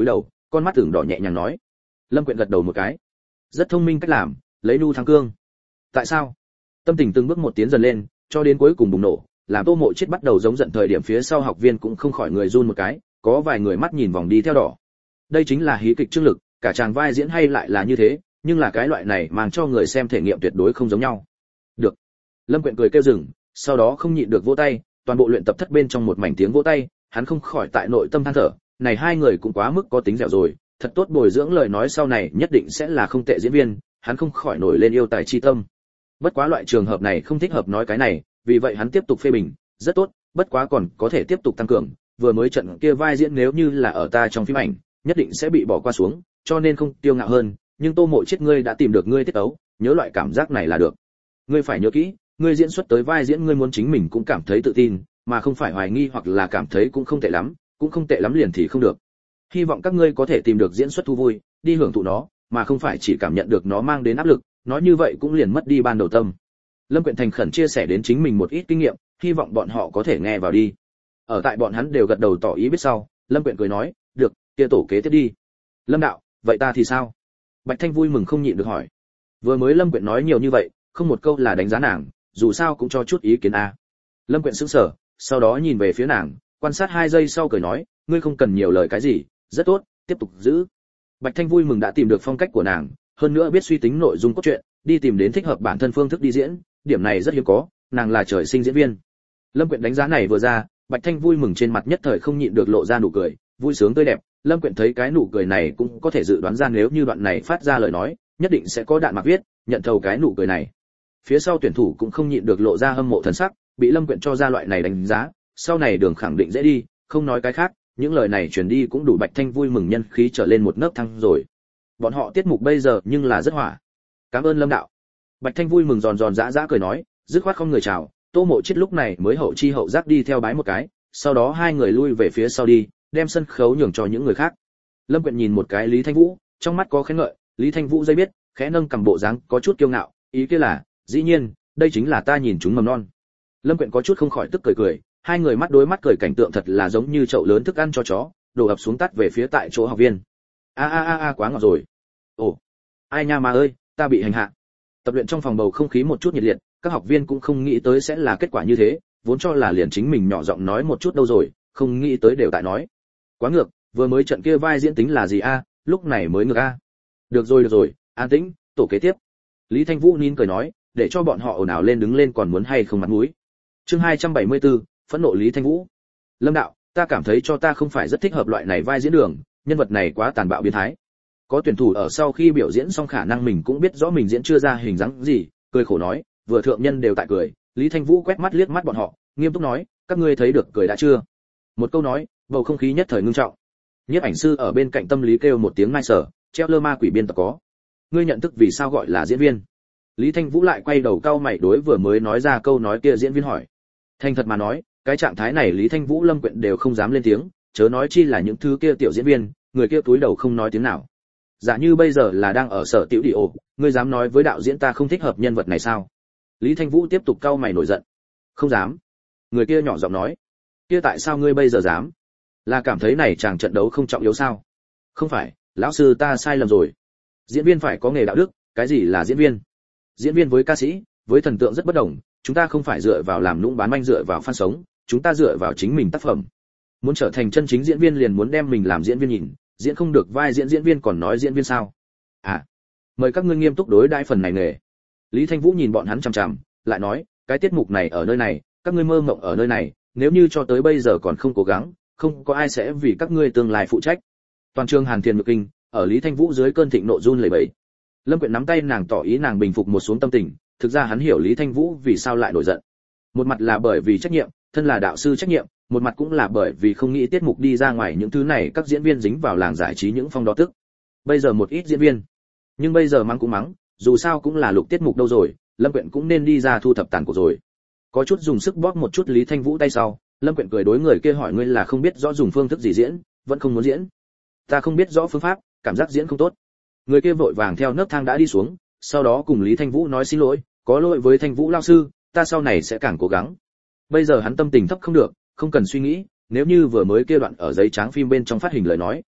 con mắt tưởng đỏ nhẹ nhàng nói. Lâm Quyện gật đầu một cái. Rất thông minh cách làm, lấy nu thắng cương. Tại sao? Tâm tình từng bước một tiến dần lên, cho đến cuối cùng bùng nổ, làm Tô Mộ Chết bắt đầu giống giận thời điểm phía sau học viên cũng không khỏi người run một cái, có vài người mắt nhìn vòng đi theo đỏ. Đây chính là hí kịch chương lực, cả chàng vai diễn hay lại là như thế, nhưng là cái loại này mang cho người xem thể nghiệm tuyệt đối không giống nhau. Được. Lâm Quyện cười kêu dừng, sau đó không nhịn được vỗ tay, toàn bộ luyện tập thất bên trong một mảnh tiếng vỗ tay, hắn không khỏi tại nội tâm than thở, này hai người cũng quá mức có tính dẻo rồi, thật tốt bồi dưỡng lời nói sau này nhất định sẽ là không tệ diễn viên, hắn không khỏi nổi lên yêu tài chi tâm. Bất quá loại trường hợp này không thích hợp nói cái này, vì vậy hắn tiếp tục phê bình, rất tốt, bất quá còn có thể tiếp tục tăng cường, vừa mới trận kia vai diễn nếu như là ở ta trong phim ảnh, nhất định sẽ bị bỏ qua xuống, cho nên không tiêu ngạo hơn, nhưng Tô Mộ Chết ngươi đã tìm được ngươi tiết tấu, nhớ loại cảm giác này là được. Ngươi phải nhớ kỹ, ngươi diễn xuất tới vai diễn ngươi muốn chính mình cũng cảm thấy tự tin, mà không phải hoài nghi hoặc là cảm thấy cũng không tệ lắm, cũng không tệ lắm liền thì không được. Hy vọng các ngươi có thể tìm được diễn xuất thú vui, đi hưởng thụ nó, mà không phải chỉ cảm nhận được nó mang đến áp lực, nói như vậy cũng liền mất đi ban đầu tâm. Lâm Quyện thành khẩn chia sẻ đến chính mình một ít kinh nghiệm, hy vọng bọn họ có thể nghe vào đi. Ở tại bọn hắn đều gật đầu tỏ ý biết sau, Lâm Quyện cười nói, được, kia tổ kế tiếp đi. Lâm đạo, vậy ta thì sao? Bạch Thanh vui mừng không nhịn được hỏi. Vừa mới Lâm Quyện nói nhiều như vậy, không một câu là đánh giá nàng, dù sao cũng cho chút ý kiến a. Lâm Quyện sững sờ, sau đó nhìn về phía nàng, quan sát hai giây sau cười nói, ngươi không cần nhiều lời cái gì, rất tốt, tiếp tục giữ. Bạch Thanh vui mừng đã tìm được phong cách của nàng, hơn nữa biết suy tính nội dung cốt truyện, đi tìm đến thích hợp bản thân phương thức đi diễn, điểm này rất hiếm có, nàng là trời sinh diễn viên. Lâm Quyện đánh giá này vừa ra, Bạch Thanh vui mừng trên mặt nhất thời không nhịn được lộ ra nụ cười, vui sướng tươi đẹp. Lâm Quyện thấy cái nụ cười này cũng có thể dự đoán ra nếu như đoạn này phát ra lời nói, nhất định sẽ có đạn mạc viết, nhận thầu cái nụ cười này. Phía sau tuyển thủ cũng không nhịn được lộ ra hâm mộ thần sắc, bị Lâm Quyện cho ra loại này đánh giá, sau này đường khẳng định dễ đi, không nói cái khác, những lời này truyền đi cũng đủ Bạch Thanh vui mừng nhân khí trở lên một nấc thang rồi. Bọn họ tiết mục bây giờ nhưng là rất hỏa. Cảm ơn Lâm đạo. Bạch Thanh vui mừng giòn giòn giã giã cười nói, dứt khoát không người chào, Tô Mộ Chết lúc này mới hậu chi hậu giác đi theo bái một cái, sau đó hai người lui về phía sau đi, đem sân khấu nhường cho những người khác. Lâm Quyện nhìn một cái Lý Thanh Vũ, trong mắt có khen ngợi, Lý Thanh Vũ dây biết, khẽ nâng cầm bộ dáng có chút kiêu ngạo, ý kia là, dĩ nhiên, đây chính là ta nhìn chúng mầm non. Lâm Quyện có chút không khỏi tức cười cười, hai người mắt đối mắt cười cảnh tượng thật là giống như chậu lớn thức ăn cho chó, đổ ập xuống tắt về phía tại chỗ học viên. A a a a quá ngọt rồi. Ồ, ai nha mà ơi, ta bị hành hạ. Tập luyện trong phòng bầu không khí một chút nhiệt liệt, các học viên cũng không nghĩ tới sẽ là kết quả như thế, vốn cho là liền chính mình nhỏ giọng nói một chút đâu rồi, không nghĩ tới đều tại nói. Quá ngược, vừa mới trận kia vai diễn tính là gì a, lúc này mới ngược a. Được rồi được rồi, an tĩnh, tổ kế tiếp. Lý Thanh Vũ nín cười nói, để cho bọn họ ồn ào lên đứng lên còn muốn hay không mặt mũi. Chương hai trăm bảy mươi tư, phẫn nộ Lý Thanh Vũ. Lâm đạo, ta cảm thấy cho ta không phải rất thích hợp loại này vai diễn đường, nhân vật này quá tàn bạo biến thái. Có tuyển thủ ở sau khi biểu diễn xong khả năng mình cũng biết rõ mình diễn chưa ra hình dáng gì, cười khổ nói, vừa thượng nhân đều tại cười. Lý Thanh Vũ quét mắt liếc mắt bọn họ, nghiêm túc nói, các ngươi thấy được cười đã chưa? Một câu nói, bầu không khí nhất thời ngưng trọng. Nhiếp ảnh sư ở bên cạnh tâm lý kêu một tiếng nai sở, treo lơ ma quỷ biên tập có. Ngươi nhận thức vì sao gọi là diễn viên? Lý Thanh Vũ lại quay đầu cau mày đối vừa mới nói ra câu nói kia diễn viên hỏi. Thành thật mà nói, cái trạng thái này Lý Thanh Vũ Lâm Quyện đều không dám lên tiếng, chớ nói chi là những thứ kia tiểu diễn viên, người kia túi đầu không nói tiếng nào. Giả như bây giờ là đang ở sở tiểu đi ổ, ngươi dám nói với đạo diễn ta không thích hợp nhân vật này sao? Lý Thanh Vũ tiếp tục cau mày nổi giận. Không dám. Người kia nhỏ giọng nói. Kia tại sao ngươi bây giờ dám? Là cảm thấy này chàng trận đấu không trọng yếu sao? Không phải, lão sư ta sai lầm rồi. Diễn viên phải có nghề đạo đức, cái gì là diễn viên? Diễn viên với ca sĩ, với thần tượng rất bất đồng, chúng ta không phải dựa vào làm nũng bán manh dựa vào fan sống, chúng ta dựa vào chính mình tác phẩm. Muốn trở thành chân chính diễn viên liền muốn đem mình làm diễn viên nhìn, diễn không được vai diễn diễn viên còn nói diễn viên sao? À, mời các ngươi nghiêm túc đối đãi phần này nghề. Lý Thanh Vũ nhìn bọn hắn chằm chằm, lại nói, cái tiết mục này ở nơi này, các ngươi mơ mộng ở nơi này, nếu như cho tới bây giờ còn không cố gắng, không có ai sẽ vì các ngươi tương lai phụ trách. Toàn trường Hàn Thiền ngực kinh, ở Lý Thanh Vũ dưới cơn thịnh nộ run lẩy bẩy. Lâm Quyện nắm tay nàng tỏ ý nàng bình phục một xuống tâm tình, thực ra hắn hiểu Lý Thanh Vũ vì sao lại nổi giận. Một mặt là bởi vì trách nhiệm, thân là đạo sư trách nhiệm, một mặt cũng là bởi vì không nghĩ tiết mục đi ra ngoài những thứ này các diễn viên dính vào làng giải trí những phong đó tức. Bây giờ một ít diễn viên, nhưng bây giờ mắng cũng mắng, dù sao cũng là lục tiết mục đâu rồi, Lâm Quyện cũng nên đi ra thu thập tàn của rồi. Có chút dùng sức bóp một chút Lý Thanh Vũ tay sau, Lâm Quyện cười đối người kia hỏi ngươi là không biết rõ dùng phương thức gì diễn, vẫn không muốn diễn. Ta không biết rõ phương pháp, cảm giác diễn không tốt. Người kia vội vàng theo nấc thang đã đi xuống, sau đó cùng Lý Thanh Vũ nói xin lỗi, có lỗi với Thanh Vũ lão sư, ta sau này sẽ càng cố gắng. Bây giờ hắn tâm tình thấp không được, không cần suy nghĩ, nếu như vừa mới kia đoạn ở giấy trắng phim bên trong phát hình lời nói,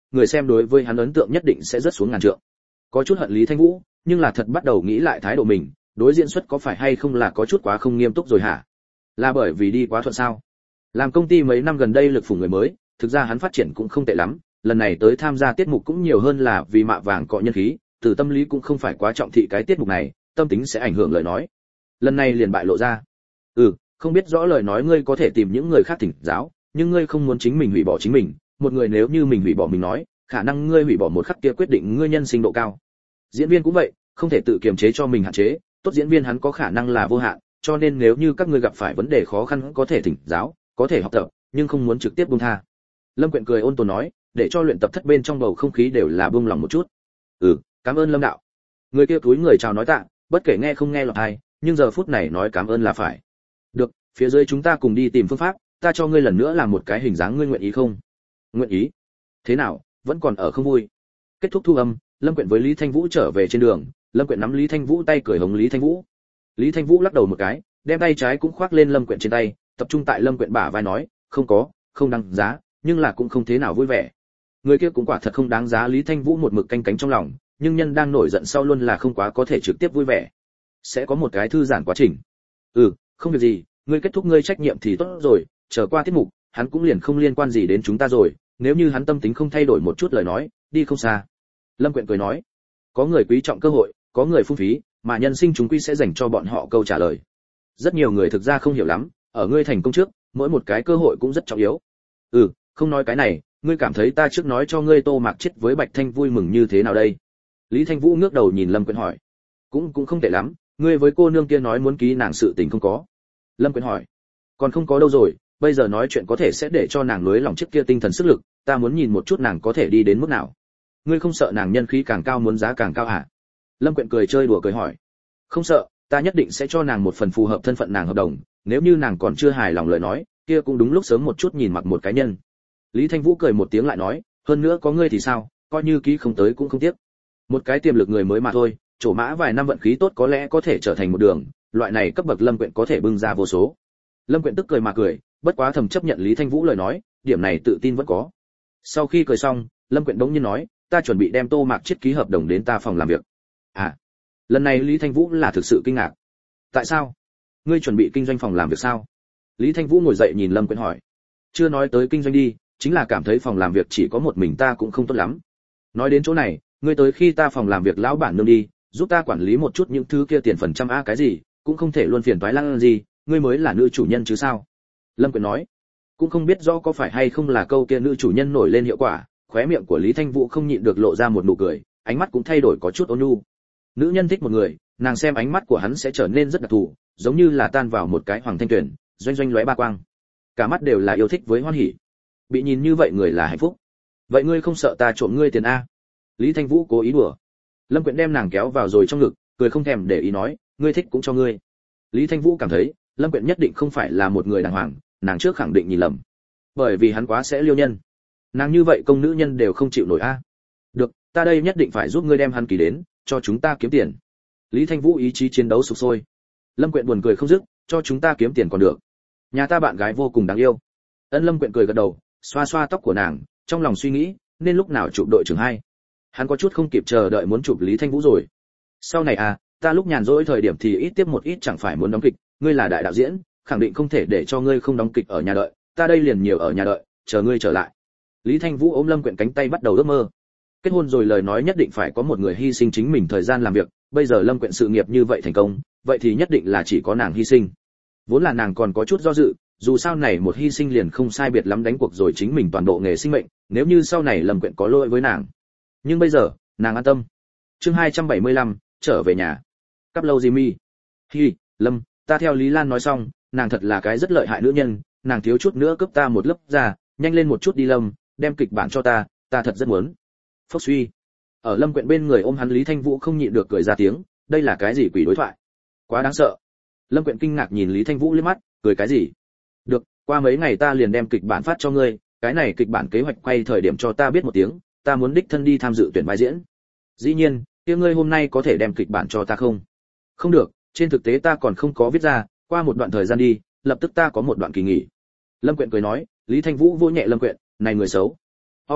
người xem đối với hắn ấn tượng nhất định sẽ rất xuống ngàn trượng. Có chút hận Lý Thanh Vũ, nhưng là thật bắt đầu nghĩ lại thái độ mình, đối diễn xuất có phải hay không là có chút quá không nghiêm túc rồi hả? Là bởi vì đi quá thuận sao? Làm công ty mấy năm gần đây lực phủ người mới, thực ra hắn phát triển cũng không tệ lắm, lần này tới tham gia tiết mục cũng nhiều hơn là vì mạ vàng cọ nhân khí, từ tâm lý cũng không phải quá trọng thị cái tiết mục này, tâm tính sẽ ảnh hưởng lời nói. Lần này liền bại lộ ra. Ừ, không biết rõ lời nói ngươi có thể tìm những người khác thỉnh giáo, nhưng ngươi không muốn chính mình hủy bỏ chính mình, một người nếu như mình hủy bỏ mình nói, khả năng ngươi hủy bỏ một khắc kia quyết định ngươi nhân sinh độ cao. Diễn viên cũng vậy, không thể tự kiềm chế cho mình hạn chế, tốt diễn viên hắn có khả năng là vô hạn, cho nên nếu như các ngươi gặp phải vấn đề khó khăn có thể thỉnh giáo, có thể học tập, nhưng không muốn trực tiếp buông tha. Lâm Quyện cười ôn tồn nói, để cho luyện tập thất bên trong bầu không khí đều là buông lòng một chút. Ừ, cảm ơn Lâm đạo. Người kia túi người chào nói tạ, bất kể nghe không nghe lọt tai, nhưng giờ phút này nói cảm ơn là phải. Được, phía dưới chúng ta cùng đi tìm phương pháp, ta cho ngươi lần nữa làm một cái hình dáng, ngươi nguyện ý không? Nguyện ý. Thế nào, vẫn còn ở không vui? Kết thúc thu âm, Lâm Quyện với Lý Thanh Vũ trở về trên đường, Lâm Quyện nắm Lý Thanh Vũ tay cười hống Lý Thanh Vũ. Lý Thanh Vũ lắc đầu một cái, đem tay trái cũng khoác lên Lâm Quyện trên tay, tập trung tại Lâm Quyện bả vai nói, không có, không đáng giá, nhưng là cũng không thế nào vui vẻ. Người kia cũng quả thật không đáng giá Lý Thanh Vũ một mực canh cánh trong lòng, nhưng nhân đang nổi giận sau luôn là không quá có thể trực tiếp vui vẻ. Sẽ có một cái thư giãn quá trình. Ừ, không việc gì, ngươi kết thúc ngươi trách nhiệm thì tốt rồi, chờ qua tiết mục, hắn cũng liền không liên quan gì đến chúng ta rồi, nếu như hắn tâm tính không thay đổi một chút lời nói, đi không xa. Lâm Quyện cười nói, có người quý trọng cơ hội, có người phung phí, mà nhân sinh chúng quy sẽ dành cho bọn họ câu trả lời. Rất nhiều người thực ra không hiểu lắm, ở ngươi thành công trước, mỗi một cái cơ hội cũng rất trọng yếu. Ừ, không nói cái này, ngươi cảm thấy ta trước nói cho ngươi Tô Mạc chết với Bạch Thanh vui mừng như thế nào đây? Lý Thanh Vũ ngước đầu nhìn Lâm Quyện hỏi. Cũng cũng không tệ lắm, ngươi với cô nương kia nói muốn ký nàng sự tình không có? Lâm Quyện hỏi. Còn không có đâu rồi, bây giờ nói chuyện có thể sẽ để cho nàng lối lòng trước kia tinh thần sức lực, ta muốn nhìn một chút nàng có thể đi đến mức nào. Ngươi không sợ nàng nhân khí càng cao muốn giá càng cao hả? Lâm Quyện cười chơi đùa cười hỏi. Không sợ, ta nhất định sẽ cho nàng một phần phù hợp thân phận nàng hợp đồng, nếu như nàng còn chưa hài lòng lời nói, kia cũng đúng lúc sớm một chút nhìn mặc một cái nhân. Lý Thanh Vũ cười một tiếng lại nói, hơn nữa có ngươi thì sao, coi như ký không tới cũng không tiếc. Một cái tiềm lực người mới mà thôi, trổ mã vài năm vận khí tốt có lẽ có thể trở thành một đường, loại này cấp bậc Lâm Quyện có thể bưng ra vô số. Lâm Quyện tức cười mà cười, bất quá thầm chấp nhận Lý Thanh Vũ lời nói, điểm này tự tin vẫn có. Sau khi cười xong, Lâm Quyện bỗng nhiên nói, ta chuẩn bị đem Tô Mạc Chiết ký hợp đồng đến ta phòng làm việc. À, lần này Lý Thanh Vũ là thực sự kinh ngạc. Tại sao? Ngươi chuẩn bị kinh doanh phòng làm việc sao? Lý Thanh Vũ ngồi dậy nhìn Lâm Quyện hỏi. Chưa nói tới kinh doanh đi, chính là cảm thấy phòng làm việc chỉ có một mình ta cũng không tốt lắm. Nói đến chỗ này, ngươi tới khi ta phòng làm việc lão bản nương đi, giúp ta quản lý một chút những thứ kia tiền phần trăm a cái gì, cũng không thể luôn phiền toái lăng gì, ngươi mới là nữ chủ nhân chứ sao? Lâm Quyện nói. Cũng không biết rõ có phải hay không là câu kia nữ chủ nhân nổi lên hiệu quả, khóe miệng của Lý Thanh Vũ không nhịn được lộ ra một nụ cười, ánh mắt cũng thay đổi có chút ôn nhu. Nữ nhân thích một người, nàng xem ánh mắt của hắn sẽ trở nên rất đặc thù, giống như là tan vào một cái hoàng thanh tuyển, doanh doanh lóe ba quang. Cả mắt đều là yêu thích với hoan hỉ. Bị nhìn như vậy người là hạnh phúc. Vậy ngươi không sợ ta trộm ngươi tiền a? Lý Thanh Vũ cố ý đùa. Lâm Quyện đem nàng kéo vào rồi trong ngực, cười không thèm để ý nói, ngươi thích cũng cho ngươi. Lý Thanh Vũ cảm thấy, Lâm Quyện nhất định không phải là một người đàng hoàng, nàng trước khẳng định nhìn lầm. Bởi vì hắn quá sẽ liêu nhân. Nàng như vậy công nữ nhân đều không chịu nổi a. Được, ta đây nhất định phải giúp ngươi đem hắn kỳ đến, cho chúng ta kiếm tiền. Lý Thanh Vũ ý chí chiến đấu sục sôi. Lâm Quyện buồn cười không dứt, cho chúng ta kiếm tiền còn được. Nhà ta bạn gái vô cùng đáng yêu. Ân Lâm Quyện cười gật đầu, xoa xoa tóc của nàng, trong lòng suy nghĩ, nên lúc nào chụp đội trưởng hai. Hắn có chút không kịp chờ đợi muốn chụp Lý Thanh Vũ rồi. Sau này à, ta lúc nhàn rỗi thời điểm thì ít tiếp một ít chẳng phải muốn đóng kịch, ngươi là đại đạo diễn, khẳng định không thể để cho ngươi không đóng kịch ở nhà đợi, ta đây liền nhiều ở nhà đợi, chờ ngươi trở lại. Lý Thanh Vũ ôm Lâm Quyện cánh tay bắt đầu ước mơ. Kết hôn rồi lời nói nhất định phải có một người hy sinh chính mình thời gian làm việc, bây giờ Lâm Quyện sự nghiệp như vậy thành công, vậy thì nhất định là chỉ có nàng hy sinh. Vốn là nàng còn có chút do dự, dù sao này một hy sinh liền không sai biệt lắm đánh cuộc rồi chính mình toàn bộ nghề sinh mệnh, nếu như sau này Lâm Quyện có lỗi với nàng. Nhưng bây giờ, nàng an tâm. Chương hai trăm bảy mươi lăm, trở về nhà. Cắp lâu Jimmy. Hi, Lâm, ta theo Lý Lan nói xong, nàng thật là cái rất lợi hại nữ nhân, nàng thiếu chút nữa cướp ta một lớp ra, nhanh lên một chút đi Lâm, đem kịch bản cho ta, ta thật rất muốn. Phốc suy. Ở Lâm Quyện bên người ôm hắn Lý Thanh Vũ không nhịn được cười ra tiếng, đây là cái gì quỷ đối thoại? Quá đáng sợ. Lâm Quyện kinh ngạc nhìn Lý Thanh Vũ liếc mắt, cười cái gì? Được, qua mấy ngày ta liền đem kịch bản phát cho ngươi, cái này kịch bản kế hoạch quay thời điểm cho ta biết một tiếng, ta muốn đích thân đi tham dự tuyển vai diễn. Dĩ nhiên, kia ngươi hôm nay có thể đem kịch bản cho ta không? Không được, trên thực tế ta còn không có viết ra, qua một đoạn thời gian đi, lập tức ta có một đoạn kỳ nghỉ. Lâm Quyện cười nói, Lý Thanh Vũ vỗ nhẹ Lâm Quyện, này người xấu. Ho cốc,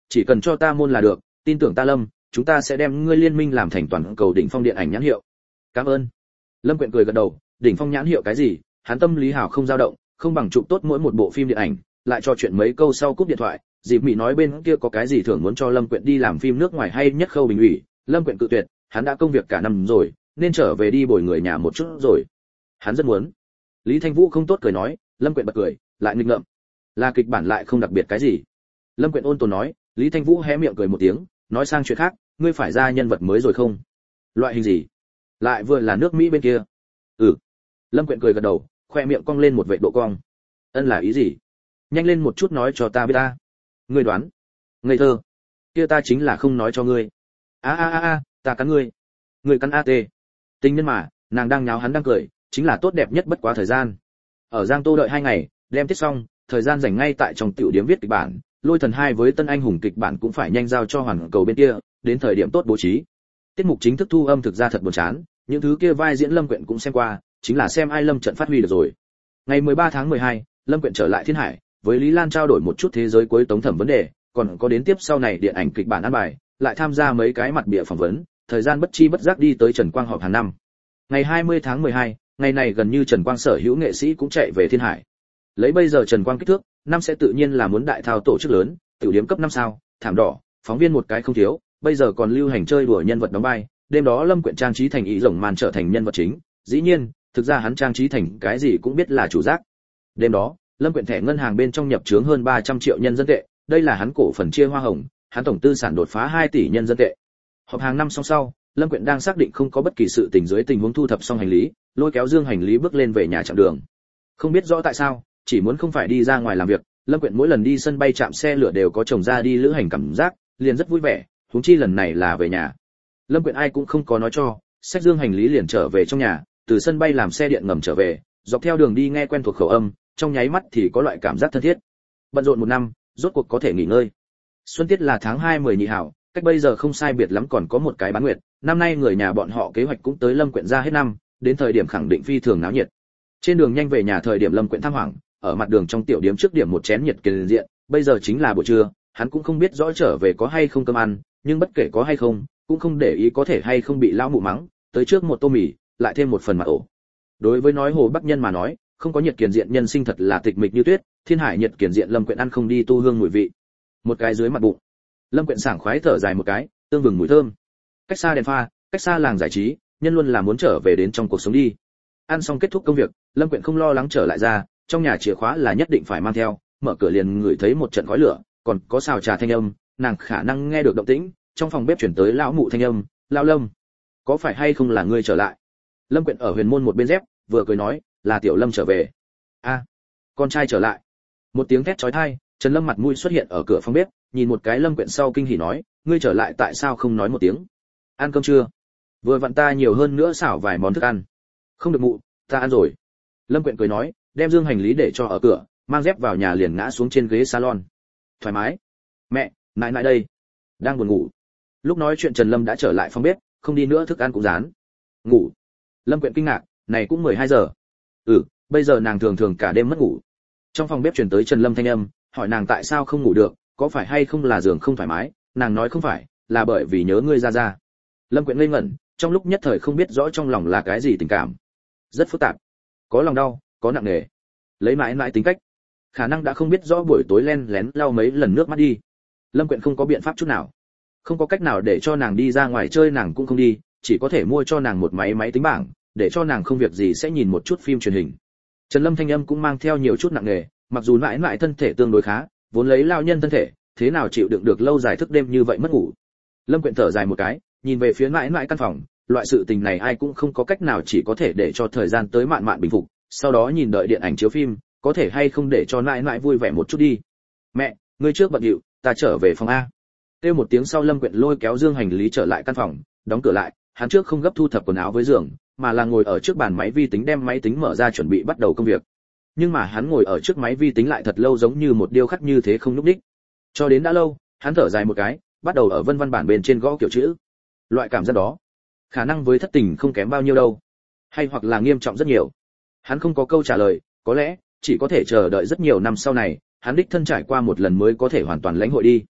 chỉ cần cho ta môn là được, tin tưởng ta Lâm, chúng ta sẽ đem ngươi liên minh làm thành toàn cầu đỉnh phong điện ảnh nhãn hiệu. Cảm ơn. Lâm Quyện cười gật đầu, đỉnh phong nhãn hiệu cái gì, hắn tâm lý hảo không dao động, không bằng chụp tốt mỗi một bộ phim điện ảnh, lại cho chuyện mấy câu sau cúp điện thoại, dịp Mỹ nói bên kia có cái gì thưởng muốn cho Lâm Quyện đi làm phim nước ngoài hay nhất khâu bình ủy, Lâm Quyện cự tuyệt, hắn đã công việc cả năm rồi, nên trở về đi bồi người nhà một chút rồi. Hắn rất muốn. Lý Thanh Vũ không tốt cười nói, Lâm Quyện bật cười, lại nghịch ngợm. Là kịch bản lại không đặc biệt cái gì. Lâm Quyện ôn tồn nói, Lý Thanh Vũ hé miệng cười một tiếng, nói sang chuyện khác, ngươi phải ra nhân vật mới rồi không? Loại hình gì? Lại vừa là nước Mỹ bên kia. Ừ. Lâm Quyện cười gật đầu, khoe miệng cong lên một vệt độ cong. Ân là ý gì? Nhanh lên một chút nói cho ta biết ta. Ngươi đoán. Ngây thơ. Kia ta chính là không nói cho ngươi. A a a a, ta cắn ngươi. Ngươi cắn a tê. Tình nhân mà, nàng đang nháo hắn đang cười, chính là tốt đẹp nhất bất quá thời gian. Ở Giang Tô đợi hai ngày, đem tiết xong, thời gian dành ngay tại trong tiểu điểm viết kịch bản, Lôi Thần hai với Tân Anh Hùng kịch bản cũng phải nhanh giao cho Hoàn Cầu bên kia, đến thời điểm tốt bố trí. Tiết mục chính thức thu âm thực ra thật buồn chán, những thứ kia vai diễn Lâm Quyện cũng xem qua, chính là xem ai Lâm trận phát huy được rồi. Ngày mười ba tháng mười hai, Lâm Quyện trở lại Thiên Hải, với Lý Lan trao đổi một chút thế giới cuối tống thẩm vấn đề, còn có đến tiếp sau này điện ảnh kịch bản ăn bài, lại tham gia mấy cái mặt bìa phỏng vấn, thời gian bất chi bất giác đi tới Trần Quang họp hàng năm. Ngày hai mươi tháng mười hai, ngày này gần như Trần Quang sở hữu nghệ sĩ cũng chạy về Thiên Hải. Lấy bây giờ Trần Quang kích thước, năm sẽ tự nhiên là muốn đại thao tổ chức lớn, tiểu điểm cấp năm sao, thảm đỏ, phóng viên một cái không thiếu, bây giờ còn lưu hành chơi đùa nhân vật đóng vai, đêm đó Lâm Quyện trang trí thành ý rồng màn trở thành nhân vật chính, dĩ nhiên, thực ra hắn trang trí thành cái gì cũng biết là chủ giác. Đêm đó, Lâm Quyện thẻ ngân hàng bên trong nhập trướng hơn ba trăm triệu nhân dân tệ, đây là hắn cổ phần chia hoa hồng, hắn tổng tư sản đột phá hai tỷ nhân dân tệ. Họp hàng năm xong sau, Lâm Quyện đang xác định không có bất kỳ sự tình dưới tình huống thu thập xong hành lý, lôi kéo dương hành lý bước lên về nhà chặng đường. Không biết rõ tại sao, chỉ muốn không phải đi ra ngoài làm việc, Lâm Quyện mỗi lần đi sân bay chạm xe lửa đều có chồng ra đi lữ hành cảm giác, liền rất vui vẻ, huống chi lần này là về nhà. Lâm Quyện ai cũng không có nói cho, xách dương hành lý liền trở về trong nhà, từ sân bay làm xe điện ngầm trở về, dọc theo đường đi nghe quen thuộc khẩu âm, trong nháy mắt thì có loại cảm giác thân thiết. Bận rộn một năm, rốt cuộc có thể nghỉ ngơi. Xuân tiết là tháng hai mười nhị hảo, cách bây giờ không sai biệt lắm còn có một cái bán nguyệt, năm nay người nhà bọn họ kế hoạch cũng tới Lâm Quyện ra hết năm, đến thời điểm khẳng định phi thường náo nhiệt. Trên đường nhanh về nhà thời điểm Lâm Quyện thăng hoảng, ở mặt đường trong tiểu điếm trước điểm một chén nhiệt kiền diện, bây giờ chính là buổi trưa, hắn cũng không biết rõ trở về có hay không cơm ăn, nhưng bất kể có hay không, cũng không để ý có thể hay không bị lão mụ mắng, tới trước một tô mì, lại thêm một phần mặt ổ. Đối với nói Hồ Bắc Nhân mà nói, không có nhiệt kiền diện nhân sinh thật là tịch mịch như tuyết, Thiên Hải nhiệt kiền diện Lâm Quyện ăn không đi tu hương mùi vị. Một cái dưới mặt bụng. Lâm Quyện sảng khoái thở dài một cái, tương vừng mùi thơm. Cách xa đèn pha, cách xa làng giải trí, nhân luôn là muốn trở về đến trong cuộc sống đi. Ăn xong kết thúc công việc, Lâm Quyện không lo lắng trở lại ra, trong nhà chìa khóa là nhất định phải mang theo, mở cửa liền ngửi thấy một trận khói lửa, còn có xào trà thanh âm, nàng khả năng nghe được động tĩnh, trong phòng bếp chuyển tới lão mụ thanh âm, "Lão Lâm, có phải hay không là ngươi trở lại?" Lâm Quyện ở huyền môn một bên dép, vừa cười nói, "Là Tiểu Lâm trở về." "A, con trai trở lại." Một tiếng thét chói tai, Trần Lâm mặt mũi xuất hiện ở cửa phòng bếp, nhìn một cái Lâm Quyện sau kinh hỉ nói, "Ngươi trở lại tại sao không nói một tiếng? Ăn cơm chưa? Vừa vặn ta nhiều hơn nữa xảo vài món thức ăn." "Không được mụ, ta ăn rồi." Lâm Quyện cười nói, đem dương hành lý để cho ở cửa, mang dép vào nhà liền ngã xuống trên ghế salon. Thoải mái. "Mẹ, nại nại đây." Đang buồn ngủ. Lúc nói chuyện Trần Lâm đã trở lại phòng bếp, không đi nữa thức ăn cũng rán. "Ngủ?" Lâm Quyện kinh ngạc, này cũng mười hai giờ. "Ừ, bây giờ nàng thường thường cả đêm mất ngủ." Trong phòng bếp truyền tới Trần Lâm thanh âm, hỏi nàng tại sao không ngủ được, có phải hay không là giường không thoải mái, nàng nói không phải, là bởi vì nhớ ngươi ra ra. Lâm Quyện ngây ngẩn, trong lúc nhất thời không biết rõ trong lòng là cái gì tình cảm. Rất phức tạp. Có lòng đau, có nặng nề. Lấy mãi mãi tính cách. Khả năng đã không biết rõ buổi tối len lén lau mấy lần nước mắt đi. Lâm Quyện không có biện pháp chút nào. Không có cách nào để cho nàng đi ra ngoài chơi nàng cũng không đi, chỉ có thể mua cho nàng một máy máy tính bảng, để cho nàng không việc gì sẽ nhìn một chút phim truyền hình. Trần Lâm thanh âm cũng mang theo nhiều chút nặng nề, mặc dù mãi mãi thân thể tương đối khá, vốn lấy lao nhân thân thể, thế nào chịu đựng được lâu dài thức đêm như vậy mất ngủ. Lâm Quyện thở dài một cái, nhìn về phía mãi mãi căn phòng, loại sự tình này ai cũng không có cách nào, chỉ có thể để cho thời gian tới mạn mạn bình phục, sau đó nhìn đợi điện ảnh chiếu phim, có thể hay không để cho mãi mãi vui vẻ một chút đi. "Mẹ, ngươi trước bận rộn, ta trở về phòng a." Kêu một tiếng sau Lâm Quyện lôi kéo dương hành lý trở lại căn phòng, đóng cửa lại, hắn trước không gấp thu thập quần áo với giường, mà là ngồi ở trước bàn máy vi tính đem máy tính mở ra chuẩn bị bắt đầu công việc. Nhưng mà hắn ngồi ở trước máy vi tính lại thật lâu giống như một điêu khắc như thế không lúc đích. Cho đến đã lâu, hắn thở dài một cái, bắt đầu ở vân văn bản bên trên gõ kiểu chữ. Loại cảm giác đó, khả năng với thất tình không kém bao nhiêu đâu, hay hoặc là nghiêm trọng rất nhiều. Hắn không có câu trả lời, có lẽ chỉ có thể chờ đợi rất nhiều năm sau này, hắn đích thân trải qua một lần mới có thể hoàn toàn lãnh hội đi.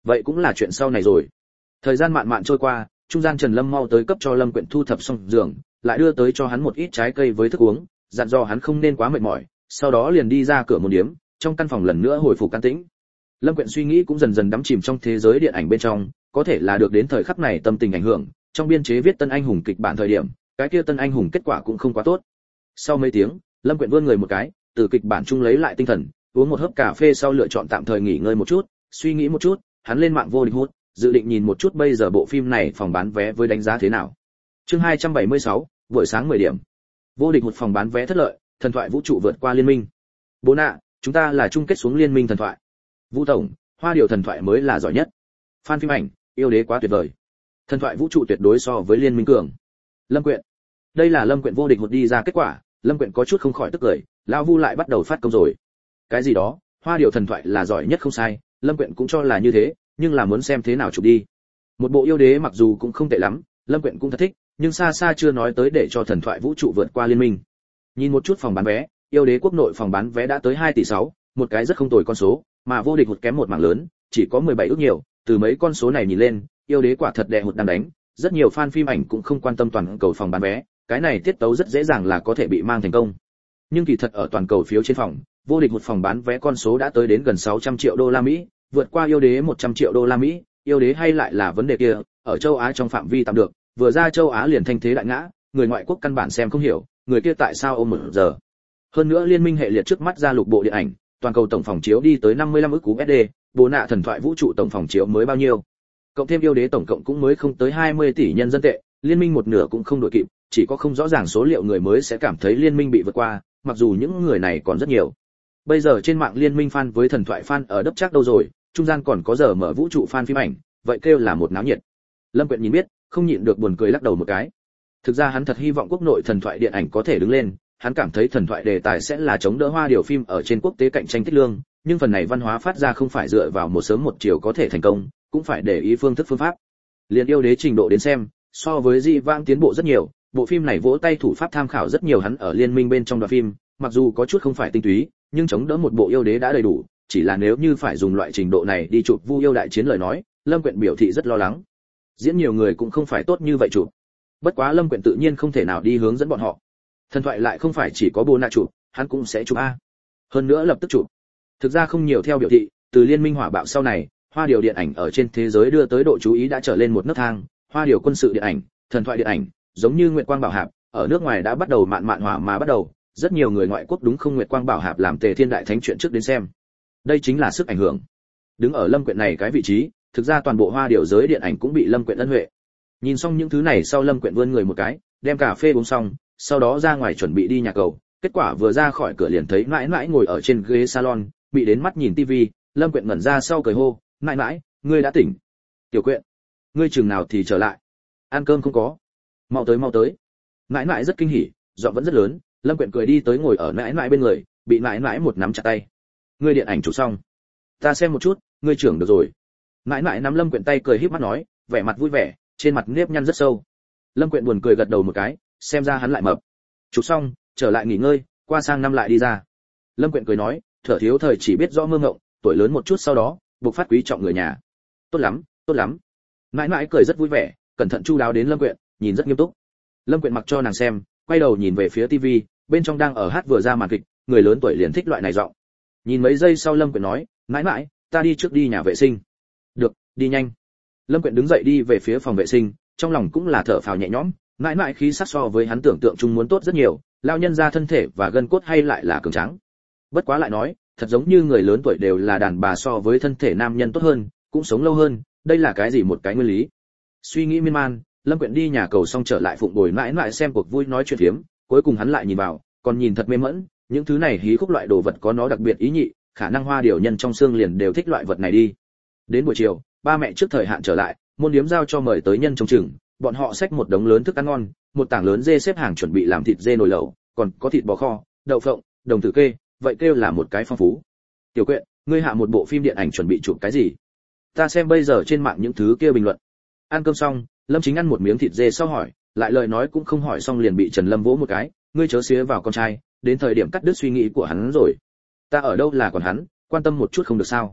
vậy cũng là chuyện sau này rồi. Thời gian mạn mạn trôi qua, trung gian Trần Lâm mau tới cấp cho Lâm Quyện thu thập xong giường, lại đưa tới cho hắn một ít trái cây với thức uống, dặn dò hắn không nên quá mệt mỏi, sau đó liền đi ra cửa môn điếm, trong căn phòng lần nữa hồi phục an tĩnh. Lâm Quyện suy nghĩ cũng dần dần đắm chìm trong thế giới điện ảnh bên trong, có thể là được đến thời khắc này tâm tình ảnh hưởng, trong biên chế viết tân anh hùng kịch bản thời điểm, cái kia tân anh hùng kết quả cũng không quá tốt. Sau mấy tiếng, Lâm Quyện vươn người một cái, từ kịch bản chung lấy lại tinh thần, uống một hớp cà phê sau lựa chọn tạm thời nghỉ ngơi một chút, suy nghĩ một chút, hắn lên mạng vô địch hút, dự định nhìn một chút bây giờ bộ phim này phòng bán vé với đánh giá thế nào. Chương hai trăm bảy mươi sáu, buổi sáng mười điểm. Vô địch hút phòng bán vé thất lợi, thần thoại vũ trụ vượt qua liên minh. Bố nạ, chúng ta là chung kết xuống liên minh thần thoại. Vũ tổng, Hoa Điều thần thoại mới là giỏi nhất. Fan phim ảnh, yêu đế quá tuyệt vời. Thần thoại vũ trụ tuyệt đối so với liên minh cường. Lâm Quyện. Đây là Lâm Quyện vô địch hút đi ra kết quả, Lâm Quyện có chút không khỏi tức cười, lão Vu lại bắt đầu phát công rồi. Cái gì đó, Hoa Điều thần thoại là giỏi nhất không sai, Lâm Quyện cũng cho là như thế, nhưng là muốn xem thế nào chụp đi. Một bộ yêu đế mặc dù cũng không tệ lắm, Lâm Quyện cũng thật thích, nhưng xa xa chưa nói tới để cho thần thoại vũ trụ vượt qua liên minh. Nhìn một chút phòng bán vé, yêu đế quốc nội phòng bán vé đã tới hai tỷ sáu, một cái rất không tồi con số, mà vô địch hụt kém một mảng lớn, chỉ có mười bảy ước nhiều, từ mấy con số này nhìn lên, yêu đế quả thật đè hụt đang đánh, rất nhiều fan phim ảnh cũng không quan tâm toàn cầu phòng bán vé, cái này tiết tấu rất dễ dàng là có thể bị mang thành công. Nhưng kỳ thật ở toàn cầu phiếu trên phòng, vô địch hụt phòng bán vé con số đã tới đến gần sáu trăm triệu đô la Mỹ, vượt qua yêu đế một trăm triệu đô la Mỹ, yêu đế hay lại là vấn đề kia, ở châu Á trong phạm vi tạm được, vừa ra châu Á liền thanh thế đại ngã, người ngoại quốc căn bản xem không hiểu, người kia tại sao ôm một giờ. Hơn nữa liên minh hệ liệt trước mắt ra lục bộ điện ảnh, toàn cầu tổng phòng chiếu đi tới năm mươi lăm ức cú ét đê, bố nạ thần thoại vũ trụ tổng phòng chiếu mới bao nhiêu? Cộng thêm yêu đế tổng cộng cũng mới không tới hai mươi tỷ nhân dân tệ, liên minh một nửa cũng không đội kịp, chỉ có không rõ ràng số liệu người mới sẽ cảm thấy liên minh bị vượt qua, mặc dù những người này còn rất nhiều. Bây giờ trên mạng liên minh fan với thần thoại fan ở đấp chắc đâu rồi, trung gian còn có giờ mở vũ trụ fan phim ảnh, vậy kêu là một náo nhiệt. Lâm Quyện nhìn biết, không nhịn được buồn cười lắc đầu một cái. Thực ra hắn thật hy vọng quốc nội thần thoại điện ảnh có thể đứng lên, hắn cảm thấy thần thoại đề tài sẽ là chống đỡ Hoa Điều phim ở trên quốc tế cạnh tranh tích lương, nhưng phần này văn hóa phát ra không phải dựa vào một sớm một chiều có thể thành công, cũng phải để ý phương thức phương pháp. Liên yêu đế trình độ đến xem, so với dị vãng tiến bộ rất nhiều, bộ phim này vỗ tay thủ pháp tham khảo rất nhiều hắn ở liên minh bên trong đoạn phim, mặc dù có chút không phải tinh túy, nhưng chống đỡ một bộ yêu đế đã đầy đủ, chỉ là nếu như phải dùng loại trình độ này đi chụp Vu yêu đại chiến lời nói, Lâm Quyện biểu thị rất lo lắng. Diễn nhiều người cũng không phải tốt như vậy chụp. Bất quá Lâm Quyện tự nhiên không thể nào đi hướng dẫn bọn họ. Thần thoại lại không phải chỉ có bố nạ chụp, hắn cũng sẽ chụp a. Hơn nữa lập tức chụp. Thực ra không nhiều theo biểu thị, từ liên minh hỏa bạo sau này, Hoa Điều điện ảnh ở trên thế giới đưa tới độ chú ý đã trở lên một nấc thang, Hoa Điều quân sự điện ảnh, thần thoại điện ảnh, giống như Nguyệt Quang Bảo Hạp, ở nước ngoài đã bắt đầu mạn mạn hỏa mà bắt đầu, rất nhiều người ngoại quốc đúng không Nguyệt Quang Bảo Hạp làm Tề Thiên Đại Thánh chuyện trước đến xem. Đây chính là sức ảnh hưởng. Đứng ở Lâm Quyện này cái vị trí, thực ra toàn bộ Hoa Điều giới điện ảnh cũng bị Lâm Quyện ân huệ. Nhìn xong những thứ này sau Lâm Quyện vươn người một cái, đem cà phê uống xong, sau đó ra ngoài chuẩn bị đi nhà cầu, kết quả vừa ra khỏi cửa liền thấy mãi mãi ngồi ở trên ghế salon, bị đến mắt nhìn tivi, Lâm Quyện ngẩn ra sau cười hô, mãi mãi, ngươi đã tỉnh. Tiểu Quyện, ngươi chừng nào thì trở lại? Ăn cơm không có? Mau tới mau tới. Mãi mãi rất kinh hỉ, giọng vẫn rất lớn, Lâm Quyện cười đi tới ngồi ở mãi mãi bên người, bị mãi mãi một nắm chặt tay. Ngươi điện ảnh chụp xong? Ta xem một chút, ngươi trưởng được rồi. Mãi mãi nắm Lâm Quyện tay cười híp mắt nói, vẻ mặt vui vẻ, trên mặt nếp nhăn rất sâu. Lâm Quyện buồn cười gật đầu một cái, xem ra hắn lại mập. Chụp xong, trở lại nghỉ ngơi, qua sang năm lại đi ra. Lâm Quyện cười nói, thở thiếu thời chỉ biết rõ mơ ngộng, tuổi lớn một chút sau đó, buộc phát quý trọng người nhà. Tốt lắm, tốt lắm. Mãi mãi cười rất vui vẻ, cẩn thận chu đáo đến Lâm Quyện, nhìn rất nghiêm túc. Lâm Quyện mặc cho nàng xem, quay đầu nhìn về phía tivi, bên trong đang ở hát vừa ra màn kịch, người lớn tuổi liền thích loại này giọng. Nhìn mấy giây sau Lâm Quyện nói, mãi mãi, ta đi trước đi nhà vệ sinh. Được, đi nhanh. Lâm Quyện đứng dậy đi về phía phòng vệ sinh, trong lòng cũng là thở phào nhẹ nhõm, mãi mãi khí sắc so với hắn tưởng tượng chung muốn tốt rất nhiều, lao nhân ra thân thể và gân cốt hay lại là cường tráng. Bất quá lại nói, thật giống như người lớn tuổi đều là đàn bà so với thân thể nam nhân tốt hơn, cũng sống lâu hơn, đây là cái gì một cái nguyên lý. Suy nghĩ miên man, Lâm Quyện đi nhà cầu xong trở lại phụng bồi mãi mãi xem cuộc vui nói chuyện phiếm, cuối cùng hắn lại nhìn vào, còn nhìn thật mê mẫn, những thứ này hí khúc loại đồ vật có nó đặc biệt ý nhị, khả năng Hoa Điều nhân trong xương liền đều thích loại vật này đi. Đến buổi chiều, ba mẹ trước thời hạn trở lại, môn điếm giao cho mời tới nhân trông chừng, bọn họ xách một đống lớn thức ăn ngon, một tảng lớn dê xếp hàng chuẩn bị làm thịt dê nồi lẩu, còn có thịt bò kho, đậu phộng, đồng tử kê, vậy kêu là một cái phong phú. Tiểu Quyện, ngươi hạ một bộ phim điện ảnh chuẩn bị chụp cái gì? Ta xem bây giờ trên mạng những thứ kia bình luận. Ăn cơm xong, Lâm Chính ăn một miếng thịt dê sau hỏi, lại lời nói cũng không hỏi xong liền bị Trần Lâm vỗ một cái, ngươi chớ xía vào con trai, đến thời điểm cắt đứt suy nghĩ của hắn rồi. Ta ở đâu là còn hắn, quan tâm một chút không được sao?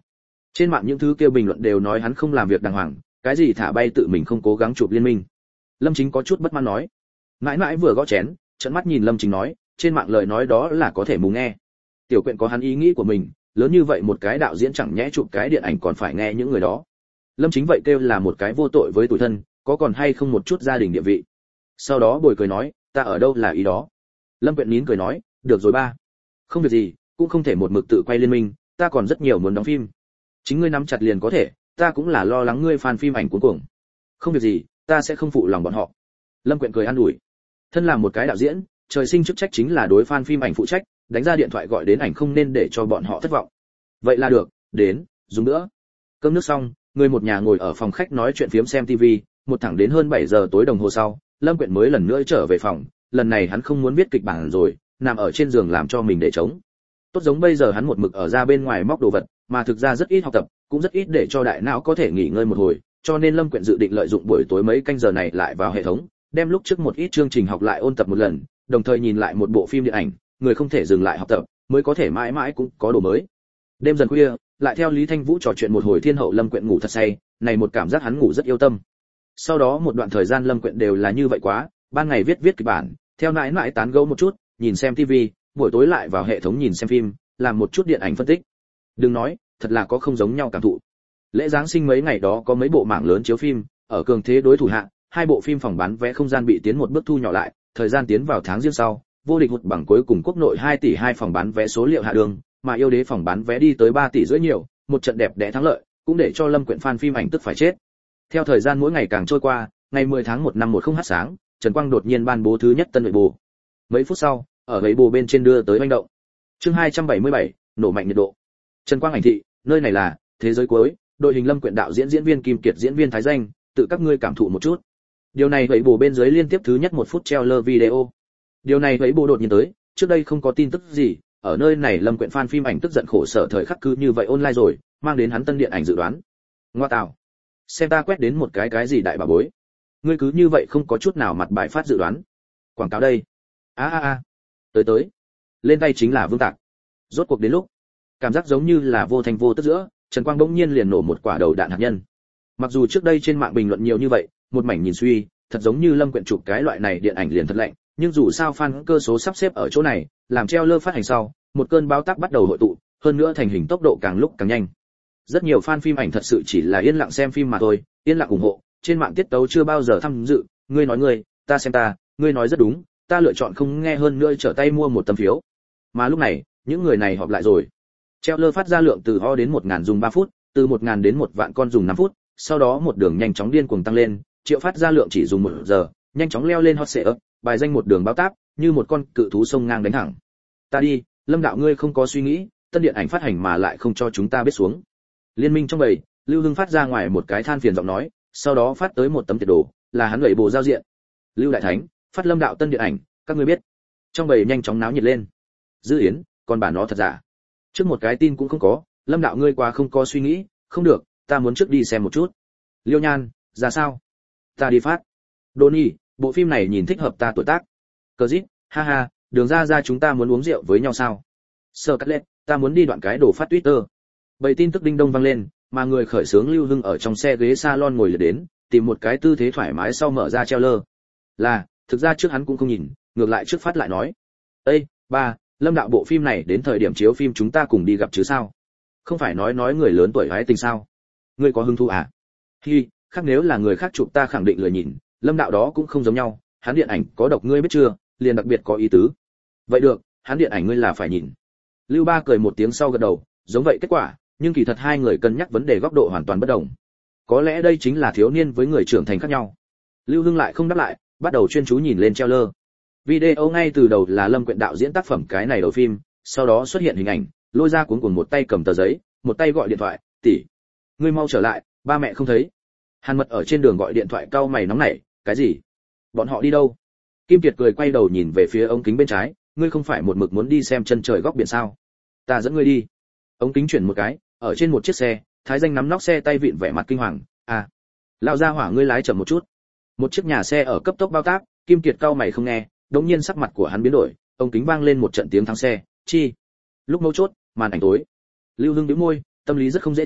Trên mạng những thứ kia bình luận đều nói hắn không làm việc đàng hoàng, cái gì thả bay tự mình không cố gắng chụp liên minh. Lâm Chính có chút bất mãn nói. Mãi mãi vừa gõ chén, trợn mắt nhìn Lâm Chính nói, trên mạng lời nói đó là có thể mù nghe. Tiểu Quyện có hắn ý nghĩ của mình, lớn như vậy một cái đạo diễn chẳng nhẽ chụp cái điện ảnh còn phải nghe những người đó. Lâm Chính vậy kêu là một cái vô tội với tủi thân, có còn hay không một chút gia đình địa vị. Sau đó Bồi cười nói, ta ở đâu là ý đó. Lâm Quyện nín cười nói, được rồi ba. Không việc gì, cũng không thể một mực tự quay liên minh, ta còn rất nhiều muốn đóng phim. Chính ngươi nắm chặt liền có thể, ta cũng là lo lắng ngươi fan phim ảnh cuống cuồng. Không việc gì, ta sẽ không phụ lòng bọn họ. Lâm Quyện cười an ủi. Thân là một cái đạo diễn, trời sinh chức trách chính là đối fan phim ảnh phụ trách, đánh ra điện thoại gọi đến ảnh không nên để cho bọn họ thất vọng. Vậy là được, đến, dùng nữa. Cơm nước xong, người một nhà ngồi ở phòng khách nói chuyện phiếm xem tivi, một thẳng đến hơn bảy giờ tối đồng hồ sau, Lâm Quyện mới lần nữa trở về phòng, lần này hắn không muốn viết kịch bản rồi, nằm ở trên giường làm cho mình để trống. Tốt giống bây giờ hắn một mực ở ra bên ngoài móc đồ vật, mà thực ra rất ít học tập, cũng rất ít để cho đại não có thể nghỉ ngơi một hồi, cho nên Lâm Quyện dự định lợi dụng buổi tối mấy canh giờ này lại vào hệ thống, đem lúc trước một ít chương trình học lại ôn tập một lần, đồng thời nhìn lại một bộ phim điện ảnh, người không thể dừng lại học tập, mới có thể mãi mãi cũng có đồ mới. Đêm dần khuya, lại theo Lý Thanh Vũ trò chuyện một hồi thiên hậu, Lâm Quyện ngủ thật say, này một cảm giác hắn ngủ rất yêu tâm. Sau đó một đoạn thời gian Lâm Quyện đều là như vậy quá, ban ngày viết viết kịch bản, theo nãi nãi tán gẫu một chút, nhìn xem tivi, buổi tối lại vào hệ thống nhìn xem phim, làm một chút điện ảnh phân tích. Đừng nói, thật là có không giống nhau cảm thụ. Lễ Giáng sinh mấy ngày đó có mấy bộ mảng lớn chiếu phim, ở cường thế đối thủ hạ, hai bộ phim phòng bán vé không gian bị tiến một bước thu nhỏ lại, thời gian tiến vào tháng riêng sau, vô địch hụt bằng cuối cùng quốc nội hai tỷ hai phòng bán vé số liệu hạ đường, mà yêu đế phòng bán vé đi tới ba tỷ rưỡi nhiều, một trận đẹp đẽ thắng lợi, cũng để cho Lâm Quyện fan phim ảnh tức phải chết. Theo thời gian mỗi ngày càng trôi qua, ngày mười tháng một năm mười h sáng, Trần Quang đột nhiên ban bố thứ nhất tân Weibo. Mấy phút sau, ở Weibo bên trên đưa tới hoành động. Chương hai trăm bảy mươi bảy, nổ mạnh nhiệt độ. Trần Quang ảnh thị, nơi này là thế giới cuối, đội hình Lâm Quyện đạo diễn diễn viên Kim Kiệt diễn viên Thái Danh, tự các ngươi cảm thụ một chút. Điều này Weibo bên dưới liên tiếp thứ nhất một phút trailer video. Điều này Weibo đột nhiên tới, trước đây không có tin tức gì, ở nơi này Lâm Quyện fan phim ảnh tức giận khổ sở thời khắc cứ như vậy online rồi, mang đến hắn tân điện ảnh dự đoán. Ngoa tạo, xem ta quét đến một cái cái gì đại bà bối. Ngươi cứ như vậy không có chút nào mặt bài phát dự đoán. Quảng cáo đây. A a a. Tới tới. Lên tay chính là Vương Tạc. Rốt cuộc đến lúc, cảm giác giống như là vô thành vô tức giữa, Trần Quang bỗng nhiên liền nổ một quả đầu đạn hạt nhân. Mặc dù trước đây trên mạng bình luận nhiều như vậy, một mảnh nhìn suy, thật giống như Lâm Quyện chụp cái loại này điện ảnh liền thật lạnh, nhưng dù sao fan cơ số sắp xếp ở chỗ này, làm trailer phát hành sau, một cơn bão táp bắt đầu hội tụ, hơn nữa thành hình tốc độ càng lúc càng nhanh. Rất nhiều fan phim ảnh thật sự chỉ là yên lặng xem phim mà thôi, yên lặng ủng hộ, trên mạng tiết tấu chưa bao giờ tham dự, ngươi nói ngươi, ta xem ta, ngươi nói rất đúng, ta lựa chọn không nghe hơn nữa trở tay mua một tấm phiếu. Mà lúc này, những người này họp lại rồi. Trailer phát ra lượng từ ho đến một nghìn dùng ba phút, từ một nghìn đến một vạn con dùng năm phút, sau đó một đường nhanh chóng điên cuồng tăng lên, triệu phát ra lượng chỉ dùng một giờ, nhanh chóng leo lên hot search, bài danh một đường báo táp, như một con cự thú sông ngang đánh thẳng. Ta đi, Lâm đạo ngươi không có suy nghĩ, tân điện ảnh phát hành mà lại không cho chúng ta biết xuống. Liên minh trong bầy, Lưu Hưng phát ra ngoài một cái than phiền giọng nói, sau đó phát tới một tấm tiệt đồ, là hắn gửi bộ giao diện. Lưu Đại Thánh, phát Lâm đạo tân điện ảnh, các ngươi biết. Trong bầy nhanh chóng náo nhiệt lên. Dư Yến, con bà nó thật giả. Trước một cái tin cũng không có, Lâm đạo ngươi quá không có suy nghĩ, không được, ta muốn trước đi xem một chút. Liêu Nhan, ra sao? Ta đi phát. Donny, bộ phim này nhìn thích hợp ta tuổi tác. Cờ Dít, ha ha, đường ra ra chúng ta muốn uống rượu với nhau sao? Sơ Cắt Lết, ta muốn đi đoạn cái đồ phát Twitter. Bầy tin tức đinh đông vang lên, mà người khởi xướng Lưu Hưng ở trong xe ghế salon ngồi liệt đến, tìm một cái tư thế thoải mái sau mở ra trailer. Là, thực ra trước hắn cũng không nhìn, ngược lại trước phát lại nói. Ê, ba, Lâm đạo bộ phim này đến thời điểm chiếu phim chúng ta cùng đi gặp chứ sao? Không phải nói nói người lớn tuổi hái tình sao? Ngươi có hứng thú à? Hi, khác nếu là người khác chụp ta khẳng định lười nhìn, Lâm đạo đó cũng không giống nhau, hắn điện ảnh có độc ngươi biết chưa, liền đặc biệt có ý tứ. Vậy được, hắn điện ảnh ngươi là phải nhìn. Lưu Ba cười một tiếng sau gật đầu, giống vậy kết quả, nhưng kỳ thật hai người cân nhắc vấn đề góc độ hoàn toàn bất đồng. Có lẽ đây chính là thiếu niên với người trưởng thành khác nhau. Lưu Hưng lại không đáp lại, bắt đầu chuyên chú nhìn lên trailer. Video ngay từ đầu là Lâm Quyện đạo diễn tác phẩm cái này đầu phim, sau đó xuất hiện hình ảnh, lôi ra cuốn cuồng một tay cầm tờ giấy, một tay gọi điện thoại, tỷ, ngươi mau trở lại, ba mẹ không thấy. Hàn Mật ở trên đường gọi điện thoại cau mày nóng nảy, cái gì? Bọn họ đi đâu? Kim Kiệt cười quay đầu nhìn về phía ống kính bên trái, ngươi không phải một mực muốn đi xem chân trời góc biển sao? Ta dẫn ngươi đi. Ống kính chuyển một cái, ở trên một chiếc xe, Thái Danh nắm nóc xe tay vịn vẻ mặt kinh hoàng, à, lão gia hỏa ngươi lái chậm một chút. Một chiếc nhà xe ở cấp tốc bao táp, Kim Kiệt cau mày không nghe, đột nhiên sắc mặt của hắn biến đổi, ống kính vang lên một trận tiếng thắng xe, chi. Lúc mấu chốt, màn ảnh tối. Lưu Hưng nhíu môi, tâm lý rất không dễ chịu,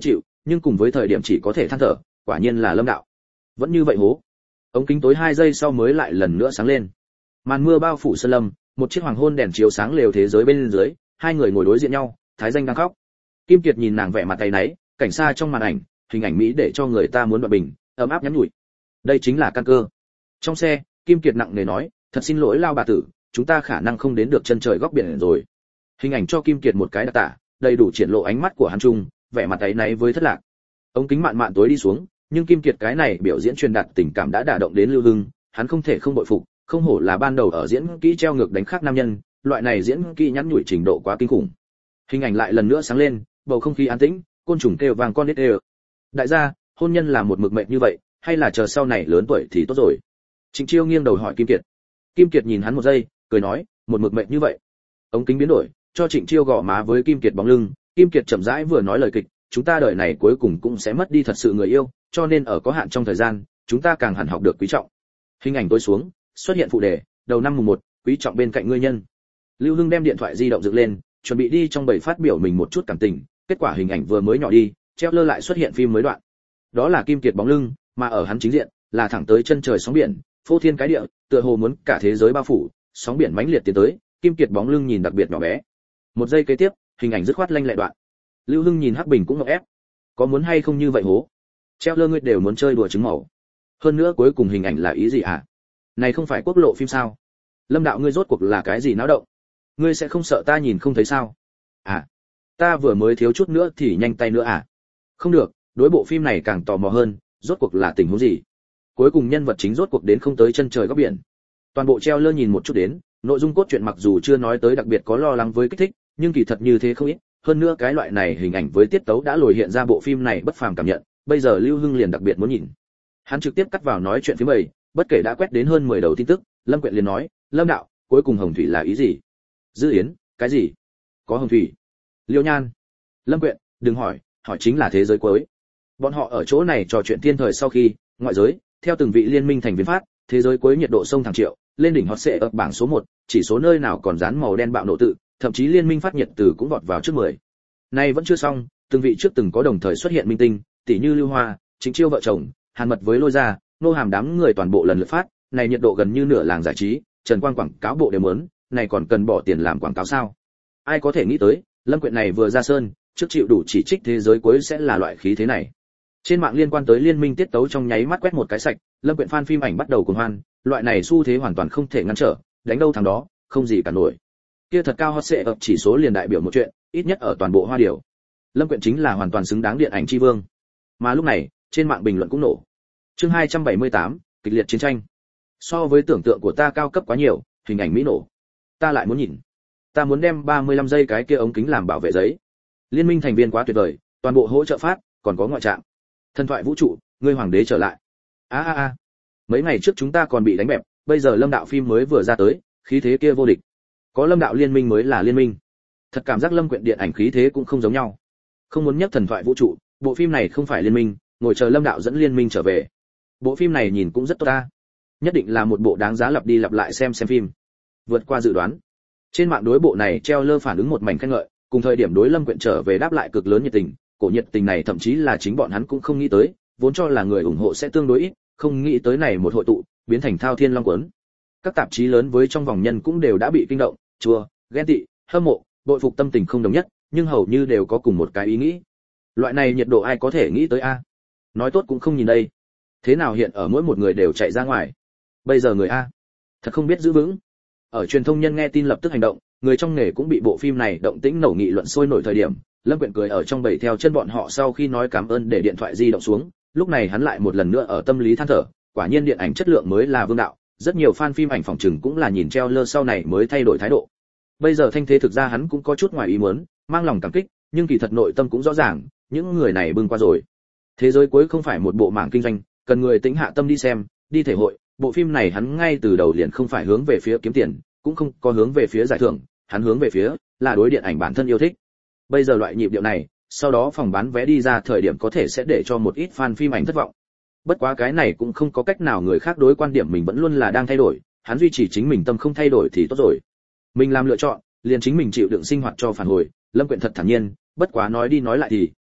nhưng cùng với thời điểm chỉ có thể than thở, quả nhiên là Lâm đạo. Vẫn như vậy hố. Ống kính tối hai giây sau mới lại lần nữa sáng lên. Màn mưa bao phủ sơn lâm, một chiếc hoàng hôn đèn chiếu sáng lều thế giới bên dưới, hai người ngồi đối diện nhau, Thái Danh đang khóc. Kim Kiệt nhìn nàng vẻ mặt tay náy, cảnh xa trong màn ảnh, hình ảnh mỹ để cho người ta muốn đoạt bình, ấm áp nhắn nhủi. Đây chính là căn cơ. Trong xe, Kim Kiệt nặng nề nói, thật xin lỗi Lao bà tử, chúng ta khả năng không đến được chân trời góc biển rồi. Hình ảnh cho Kim Kiệt một cái đặc tả, đầy đủ triển lộ ánh mắt của hắn trung, vẻ mặt tay náy với thất lạc. Ống kính mạn mạn tối đi xuống, nhưng Kim Kiệt cái này biểu diễn truyền đạt tình cảm đã đả động đến Lưu Hưng, hắn không thể không bội phục, không hổ là ban đầu ở diễn kỹ treo ngược đánh khác nam nhân, loại này diễn kỹ nhắn nhủi trình độ quá kinh khủng. Hình ảnh lại lần nữa sáng lên, bầu không khí an tĩnh, côn trùng kêu vàng con nít đều. Đại gia, hôn nhân là một mực mệnh như vậy, hay là chờ sau này lớn tuổi thì tốt rồi? Trịnh Chiêu nghiêng đầu hỏi Kim Kiệt. Kim Kiệt nhìn hắn một giây, cười nói, một mực mệnh như vậy. Ống kính biến đổi, cho Trịnh Chiêu gõ má với Kim Kiệt bóng lưng, Kim Kiệt chậm rãi vừa nói lời kịch, chúng ta đời này cuối cùng cũng sẽ mất đi thật sự người yêu, cho nên ở có hạn trong thời gian, chúng ta càng hẳn học được quý trọng. Hình ảnh tối xuống, xuất hiện phụ đề, đầu năm mùng một, quý trọng bên cạnh ngươi nhân. Lưu Hưng đem điện thoại di động dựng lên, chuẩn bị đi trong bầy phát biểu mình một chút cảm tình, kết quả hình ảnh vừa mới nhỏ đi, treo lơ lại xuất hiện phim mới đoạn. Đó là Kim Kiệt bóng lưng, mà ở hắn chính diện là thẳng tới chân trời sóng biển, phô thiên cái địa, tựa hồ muốn cả thế giới bao phủ, sóng biển mãnh liệt tiến tới, Kim Kiệt bóng lưng nhìn đặc biệt nhỏ bé. Một giây kế tiếp, hình ảnh dứt khoát lanh lẹ đoạn. Lưu Hưng nhìn Hắc Bình cũng ngộp ép. Có muốn hay không như vậy hố? Treo lơ ngươi đều muốn chơi đùa trứng màu. Hơn nữa cuối cùng hình ảnh là ý gì hả? Này không phải quốc lộ phim sao? Lâm đạo ngươi rốt cuộc là cái gì náo động? Ngươi sẽ không sợ ta nhìn không thấy sao? À, ta vừa mới thiếu chút nữa thì nhanh tay nữa à? Không được, đối bộ phim này càng tò mò hơn, rốt cuộc là tình huống gì? Cuối cùng nhân vật chính rốt cuộc đến không tới chân trời góc biển. Toàn bộ treo lơ nhìn một chút đến, nội dung cốt truyện mặc dù chưa nói tới đặc biệt có lo lắng với kích thích, nhưng kỳ thật như thế không ít, hơn nữa cái loại này hình ảnh với tiết tấu đã lồi hiện ra bộ phim này bất phàm cảm nhận, bây giờ Lưu Hưng liền đặc biệt muốn nhìn. Hắn trực tiếp cắt vào nói chuyện phía bầy, bất kể đã quét đến hơn mười đầu tin tức, Lâm Quyện liền nói, Lâm đạo, cuối cùng Hồng Thủy là ý gì? Dư Yến, cái gì? Có Hồng Thủy? Liêu Nhan. Lâm Quyện, đừng hỏi, hỏi chính là thế giới cuối. Bọn họ ở chỗ này trò chuyện thiên thời sau khi, ngoại giới, theo từng vị liên minh thành viên phát, thế giới cuối nhiệt độ sông thẳng triệu, lên đỉnh hot sẽ ở bảng số một, chỉ số nơi nào còn dán màu đen bạo nổ tự, thậm chí liên minh phát nhiệt từ cũng vọt vào trước mười. Nay vẫn chưa xong, từng vị trước từng có đồng thời xuất hiện minh tinh, tỷ như Lưu Hoa, Chính Chiêu vợ chồng, Hàn Mật với Lôi Gia, nô hàm đám người toàn bộ lần lượt phát, này nhiệt độ gần như nửa làng giải trí, Trần Quang quảng cáo bộ đều muốn, này còn cần bỏ tiền làm quảng cáo sao? Ai có thể nghĩ tới, Lâm Quyện này vừa ra sơn, trước chịu đủ chỉ trích thế giới cuối sẽ là loại khí thế này. Trên mạng liên quan tới liên minh tiết tấu trong nháy mắt quét một cái sạch, Lâm Quyện fan phim ảnh bắt đầu cuồng hoan, loại này xu thế hoàn toàn không thể ngăn trở, đánh đâu thằng đó, không gì cả nổi. Kia thật cao hot sẽ ập chỉ số liền đại biểu một chuyện, ít nhất ở toàn bộ Hoa Điểu. Lâm Quyện chính là hoàn toàn xứng đáng điện ảnh chi vương. Mà lúc này, trên mạng bình luận cũng nổ. Chương hai trăm bảy mươi tám, kịch liệt chiến tranh. So với tưởng tượng của ta cao cấp quá nhiều, hình ảnh mỹ nổ. Ta lại muốn nhìn. Ta muốn đem ba mươi lăm giây cái kia ống kính làm bảo vệ giấy. Liên minh thành viên quá tuyệt vời, toàn bộ hỗ trợ phát, còn có ngoại trạm. Thần thoại vũ trụ, ngươi hoàng đế trở lại. A a a. Mấy ngày trước chúng ta còn bị đánh bẹp, bây giờ Lâm đạo phim mới vừa ra tới, khí thế kia vô địch. Có Lâm đạo liên minh mới là liên minh. Thật cảm giác Lâm Quyện điện ảnh khí thế cũng không giống nhau. Không muốn nhắc thần thoại vũ trụ, bộ phim này không phải liên minh, ngồi chờ Lâm đạo dẫn liên minh trở về. Bộ phim này nhìn cũng rất tốt ta. Nhất định là một bộ đáng giá lặp đi lặp lại xem xem phim. Vượt qua dự đoán. Trên mạng đối bộ này treo lơ phản ứng một mảnh khen ngợi, cùng thời điểm đối Lâm Quyện trở về đáp lại cực lớn nhiệt tình, cổ nhiệt tình này thậm chí là chính bọn hắn cũng không nghĩ tới, vốn cho là người ủng hộ sẽ tương đối ít, không nghĩ tới này một hội tụ, biến thành thao thiên long cuốn. Các tạp chí lớn với trong vòng nhân cũng đều đã bị kinh động, chua, ghen tị, hâm mộ, bội phục tâm tình không đồng nhất, nhưng hầu như đều có cùng một cái ý nghĩ. Loại này nhiệt độ ai có thể nghĩ tới a? Nói tốt cũng không nhìn đây. Thế nào hiện ở mỗi một người đều chạy ra ngoài. Bây giờ người a, thật không biết giữ vững. Ở truyền thông nhân nghe tin lập tức hành động, người trong nghề cũng bị bộ phim này động tĩnh nổ nghị luận sôi nổi thời điểm, Lâm Quyện cười ở trong bầy theo chân bọn họ sau khi nói cảm ơn để điện thoại di động xuống, lúc này hắn lại một lần nữa ở tâm lý than thở, quả nhiên điện ảnh chất lượng mới là vương đạo, rất nhiều fan phim ảnh phòng trừng cũng là nhìn treo lơ sau này mới thay đổi thái độ. Bây giờ thanh thế thực ra hắn cũng có chút ngoài ý muốn, mang lòng cảm kích, nhưng kỳ thật nội tâm cũng rõ ràng, những người này bưng qua rồi. Thế giới cuối không phải một bộ mảng kinh doanh, cần người tĩnh hạ tâm đi xem, đi thể hội, bộ phim này hắn ngay từ đầu liền không phải hướng về phía kiếm tiền, cũng không có hướng về phía giải thưởng, hắn hướng về phía là đối điện ảnh bản thân yêu thích. Bây giờ loại nhịp điệu này, sau đó phòng bán vé đi ra thời điểm có thể sẽ để cho một ít fan phim ảnh thất vọng. Bất quá cái này cũng không có cách nào, người khác đối quan điểm mình vẫn luôn là đang thay đổi, hắn duy trì chính mình tâm không thay đổi thì tốt rồi. Mình làm lựa chọn, liền chính mình chịu đựng sinh hoạt cho phản hồi, Lâm Quyện thật thản nhiên, bất quá nói đi nói lại thì,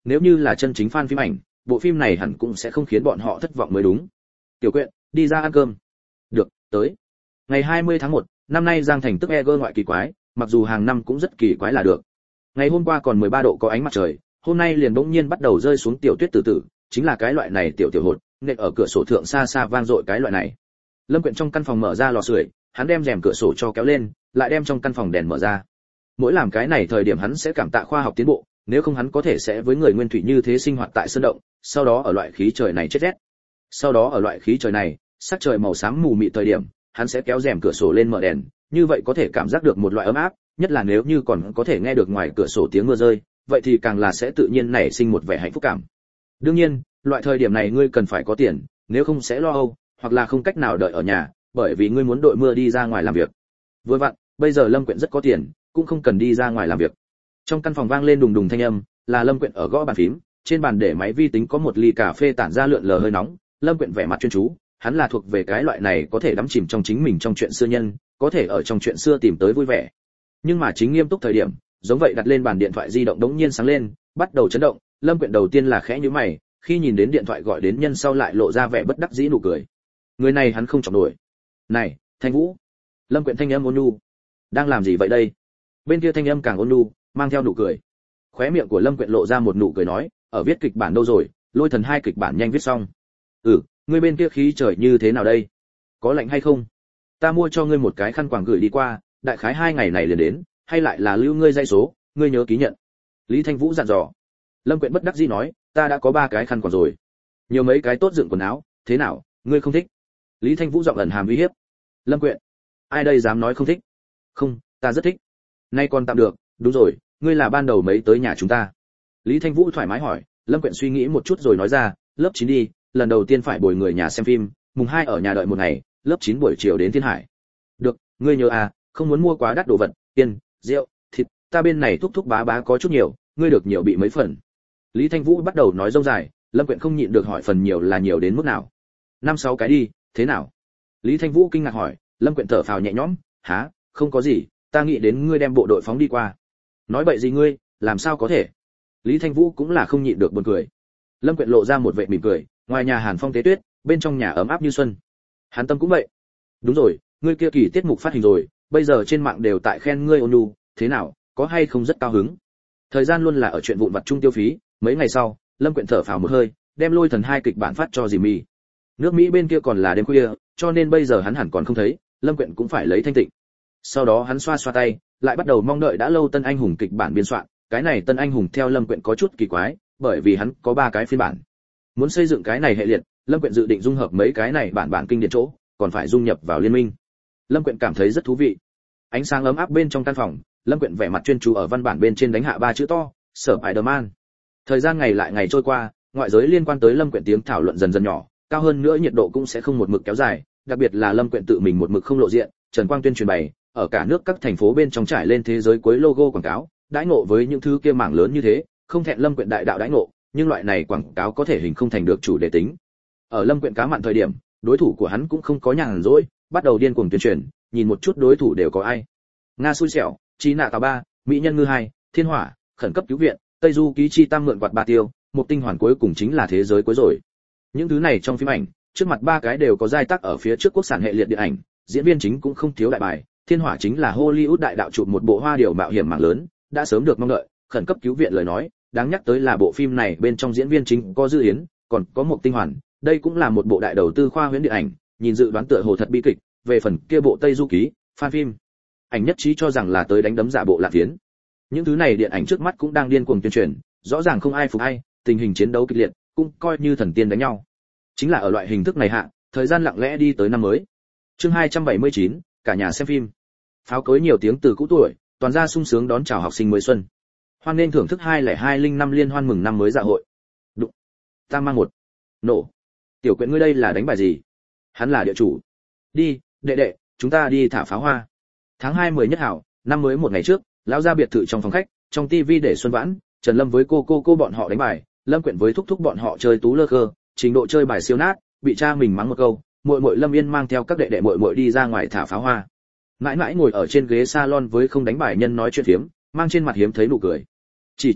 nếu như là chân chính fan phim ảnh, bộ phim này hẳn cũng sẽ không khiến bọn họ thất vọng mới đúng. Tiểu Quyện, đi ra ăn cơm. Được, tới. Ngày hai mươi tháng một, năm nay Giang Thành tức Eger ngoại kỳ quái, mặc dù hàng năm cũng rất kỳ quái là được. Ngày hôm qua còn mười ba độ có ánh mặt trời, hôm nay liền bỗng nhiên bắt đầu rơi xuống tiểu tuyết từ từ, chính là cái loại này tiểu tiểu hột, nện ở cửa sổ thượng xa xa vang dội cái loại này. Lâm Quyện trong căn phòng mở ra lò sưởi, hắn đem rèm cửa sổ cho kéo lên, lại đem trong căn phòng đèn mở ra. Mỗi làm cái này thời điểm hắn sẽ cảm tạ khoa học tiến bộ, nếu không hắn có thể sẽ với người nguyên thủy như thế sinh hoạt tại sơn động, sau đó ở loại khí trời này chết rét. Sau đó ở loại khí trời này, sắc trời màu xám mù mịt thời điểm, hắn sẽ kéo rèm cửa sổ lên mở đèn, như vậy có thể cảm giác được một loại ấm áp, nhất là nếu như còn có thể nghe được ngoài cửa sổ tiếng mưa rơi, vậy thì càng là sẽ tự nhiên nảy sinh một vẻ hạnh phúc cảm. Đương nhiên, loại thời điểm này ngươi cần phải có tiền, nếu không sẽ lo âu, hoặc là không cách nào đợi ở nhà, bởi vì ngươi muốn đội mưa đi ra ngoài làm việc. Vừa vặn, bây giờ Lâm Quyện rất có tiền, cũng không cần đi ra ngoài làm việc. Trong căn phòng vang lên đùng đùng thanh âm, là Lâm Quyện ở gõ bàn phím, trên bàn để máy vi tính có một ly cà phê tản ra lượn lờ hơi nóng. Lâm Quyện vẻ mặt chuyên chú, hắn là thuộc về cái loại này có thể đắm chìm trong chính mình trong chuyện xưa nhân, có thể ở trong chuyện xưa tìm tới vui vẻ. Nhưng mà chính nghiêm túc thời điểm, giống vậy đặt lên bàn điện thoại di động đống nhiên sáng lên, bắt đầu chấn động. Lâm Quyện đầu tiên là khẽ nhíu mày, khi nhìn đến điện thoại gọi đến nhân sau lại lộ ra vẻ bất đắc dĩ nụ cười. Người này hắn không chọc nổi. Này, Thanh Vũ. Lâm Quyện thanh âm ôn nhu. Đang làm gì vậy đây? Bên kia thanh âm càng ôn nhu, mang theo nụ cười. Khóe miệng của Lâm Quyện lộ ra một nụ cười nói, ở viết kịch bản đâu rồi, Lôi Thần hai kịch bản nhanh viết xong. Ừ, ngươi bên kia khí trời như thế nào đây? Có lạnh hay không? Ta mua cho ngươi một cái khăn quàng gửi đi qua, đại khái hai ngày này liền đến, hay lại là lưu ngươi dây số, ngươi nhớ ký nhận. Lý Thanh Vũ dặn dò. Lâm Quyện bất đắc dĩ nói, ta đã có ba cái khăn quàng rồi. Nhiều mấy cái tốt dựng quần áo, thế nào, ngươi không thích? Lý Thanh Vũ giọng ẩn hàm uy hiếp. Lâm Quyện, ai đây dám nói không thích? Không, ta rất thích. Nay còn tạm được, đúng rồi, ngươi là ban đầu mấy tới nhà chúng ta? Lý Thanh Vũ thoải mái hỏi. Lâm Quyện suy nghĩ một chút rồi nói ra, lớp chín đi, lần đầu tiên phải bồi người nhà xem phim, mùng hai ở nhà đợi một ngày, lớp chín buổi chiều đến Thiên Hải. Được, ngươi nhớ à, không muốn mua quá đắt đồ vật, tiền, rượu, thịt, ta bên này thúc thúc bá bá có chút nhiều, ngươi được nhiều bị mấy phần. Lý Thanh Vũ bắt đầu nói rông dài, Lâm Quyện không nhịn được hỏi phần nhiều là nhiều đến mức nào. Năm sáu cái đi, thế nào? Lý Thanh Vũ kinh ngạc hỏi. Lâm Quyện thở phào nhẹ nhõm, há, không có gì, ta nghĩ đến ngươi đem bộ đội phóng đi qua. Nói bậy gì ngươi, làm sao có thể? Lý Thanh Vũ cũng là không nhịn được buồn cười. Lâm Quyện lộ ra một vẻ mỉm cười, ngoài nhà hàn phong tế tuyết, bên trong nhà ấm áp như xuân. Hàn Tâm cũng vậy. Đúng rồi, ngươi kia kỳ tiết mục phát hình rồi, bây giờ trên mạng đều tại khen ngươi ôn nhu, thế nào, có hay không rất cao hứng? Thời gian luôn là ở chuyện vụn vặt chung tiêu phí, mấy ngày sau, Lâm Quyện thở phào một hơi, đem Lôi Thần hai kịch bản phát cho Jimmy. Nước Mỹ bên kia còn là đêm khuya, cho nên bây giờ hắn hẳn còn không thấy, Lâm Quyện cũng phải lấy thanh tịnh. Sau đó hắn xoa xoa tay, lại bắt đầu mong đợi đã lâu Tân Anh Hùng kịch bản biên soạn, cái này Tân Anh Hùng theo Lâm Quyện có chút kỳ quái, bởi vì hắn có ba cái phiên bản. Muốn xây dựng cái này hệ liệt, Lâm Quyện dự định dung hợp mấy cái này bản bản kinh điển chỗ, còn phải dung nhập vào liên minh. Lâm Quyện cảm thấy rất thú vị. Ánh sáng ấm áp bên trong căn phòng, Lâm Quyện vẻ mặt chuyên chú ở văn bản bên trên đánh hạ ba chữ to, Sở Spider-Man. Thời gian ngày lại ngày trôi qua, ngoại giới liên quan tới Lâm Quyện tiếng thảo luận dần dần nhỏ, cao hơn nữa nhiệt độ cũng sẽ không một mực kéo dài, đặc biệt là Lâm Quyện tự mình một mực không lộ diện, Trần Quang Tuyên truyền bày, ở cả nước các thành phố bên trong trải lên thế giới cuối logo quảng cáo, đãi ngộ với những thứ kia mảng lớn như thế, không thẹn Lâm Quyện đại đạo đãi ngộ, nhưng loại này quảng cáo có thể hình không thành được chủ đề tính. Ở Lâm Quyện cá mặn thời điểm, đối thủ của hắn cũng không có nhàn rỗi, bắt đầu điên cuồng tuyên truyền, nhìn một chút đối thủ đều có ai. Nga xui xẻo, Chí Nạ Tào ba, Mỹ Nhân Ngư hai, Thiên Hỏa, Khẩn cấp cứu viện, Tây Du Ký Chi Tam mượn quạt ba tiêu, một tinh hoàn cuối cùng chính là thế giới cuối rồi. Những thứ này trong phim ảnh, trước mặt ba cái đều có giai tác ở phía trước quốc sản hệ liệt điện ảnh, diễn viên chính cũng không thiếu đại bài. Thiên Hỏa chính là Hollywood đại đạo chụp một bộ hoa điều mạo hiểm mạng lớn, đã sớm được mong đợi. Khẩn cấp cứu viện lời nói, đáng nhắc tới là bộ phim này bên trong diễn viên chính có Dư Yến, còn có một tinh hoàn, đây cũng là một bộ đại đầu tư khoa huyễn điện ảnh, nhìn dự đoán tựa hồ thật bi kịch. Về phần kia bộ Tây Du Ký, fan phim, ảnh nhất trí cho rằng là tới đánh đấm giả bộ lạ tiến. Những thứ này điện ảnh trước mắt cũng đang điên cuồng tuyên truyền, rõ ràng không ai phục ai, tình hình chiến đấu kịch liệt, cũng coi như thần tiên đánh nhau. Chính là ở loại hình thức này hạ, thời gian lặng lẽ đi tới năm mới. Chương hai trăm bảy mươi chín, cả nhà xem phim. Pháo cối nhiều tiếng từ cũ tuổi, toàn gia sung sướng đón chào học sinh mới xuân. Hoan nên thưởng thức hai không hai năm liên hoan mừng năm mới dạ hội. Đụng. Ta mang một. Nổ. Tiểu Quyện ngươi đây là đánh bài gì? Hắn là địa chủ. Đi, đệ đệ, chúng ta đi thả pháo hoa. Tháng hai mười nhất hảo, năm mới một ngày trước, lão gia biệt thự trong phòng khách, trong tivi để Xuân Vãn, Trần Lâm với cô cô cô bọn họ đánh bài, Lâm Quyện với thúc thúc bọn họ chơi tú lơ khơ, trình độ chơi bài siêu nát, bị cha mình mắng một câu, muội muội Lâm Yên mang theo các đệ đệ muội muội đi ra ngoài thả pháo hoa. Mãi mãi ngồi ở trên ghế salon với không đánh bài nhân nói chuyện phiếm, mang trên mặt hiếm thấy nụ cười. Chỉ chốc lát,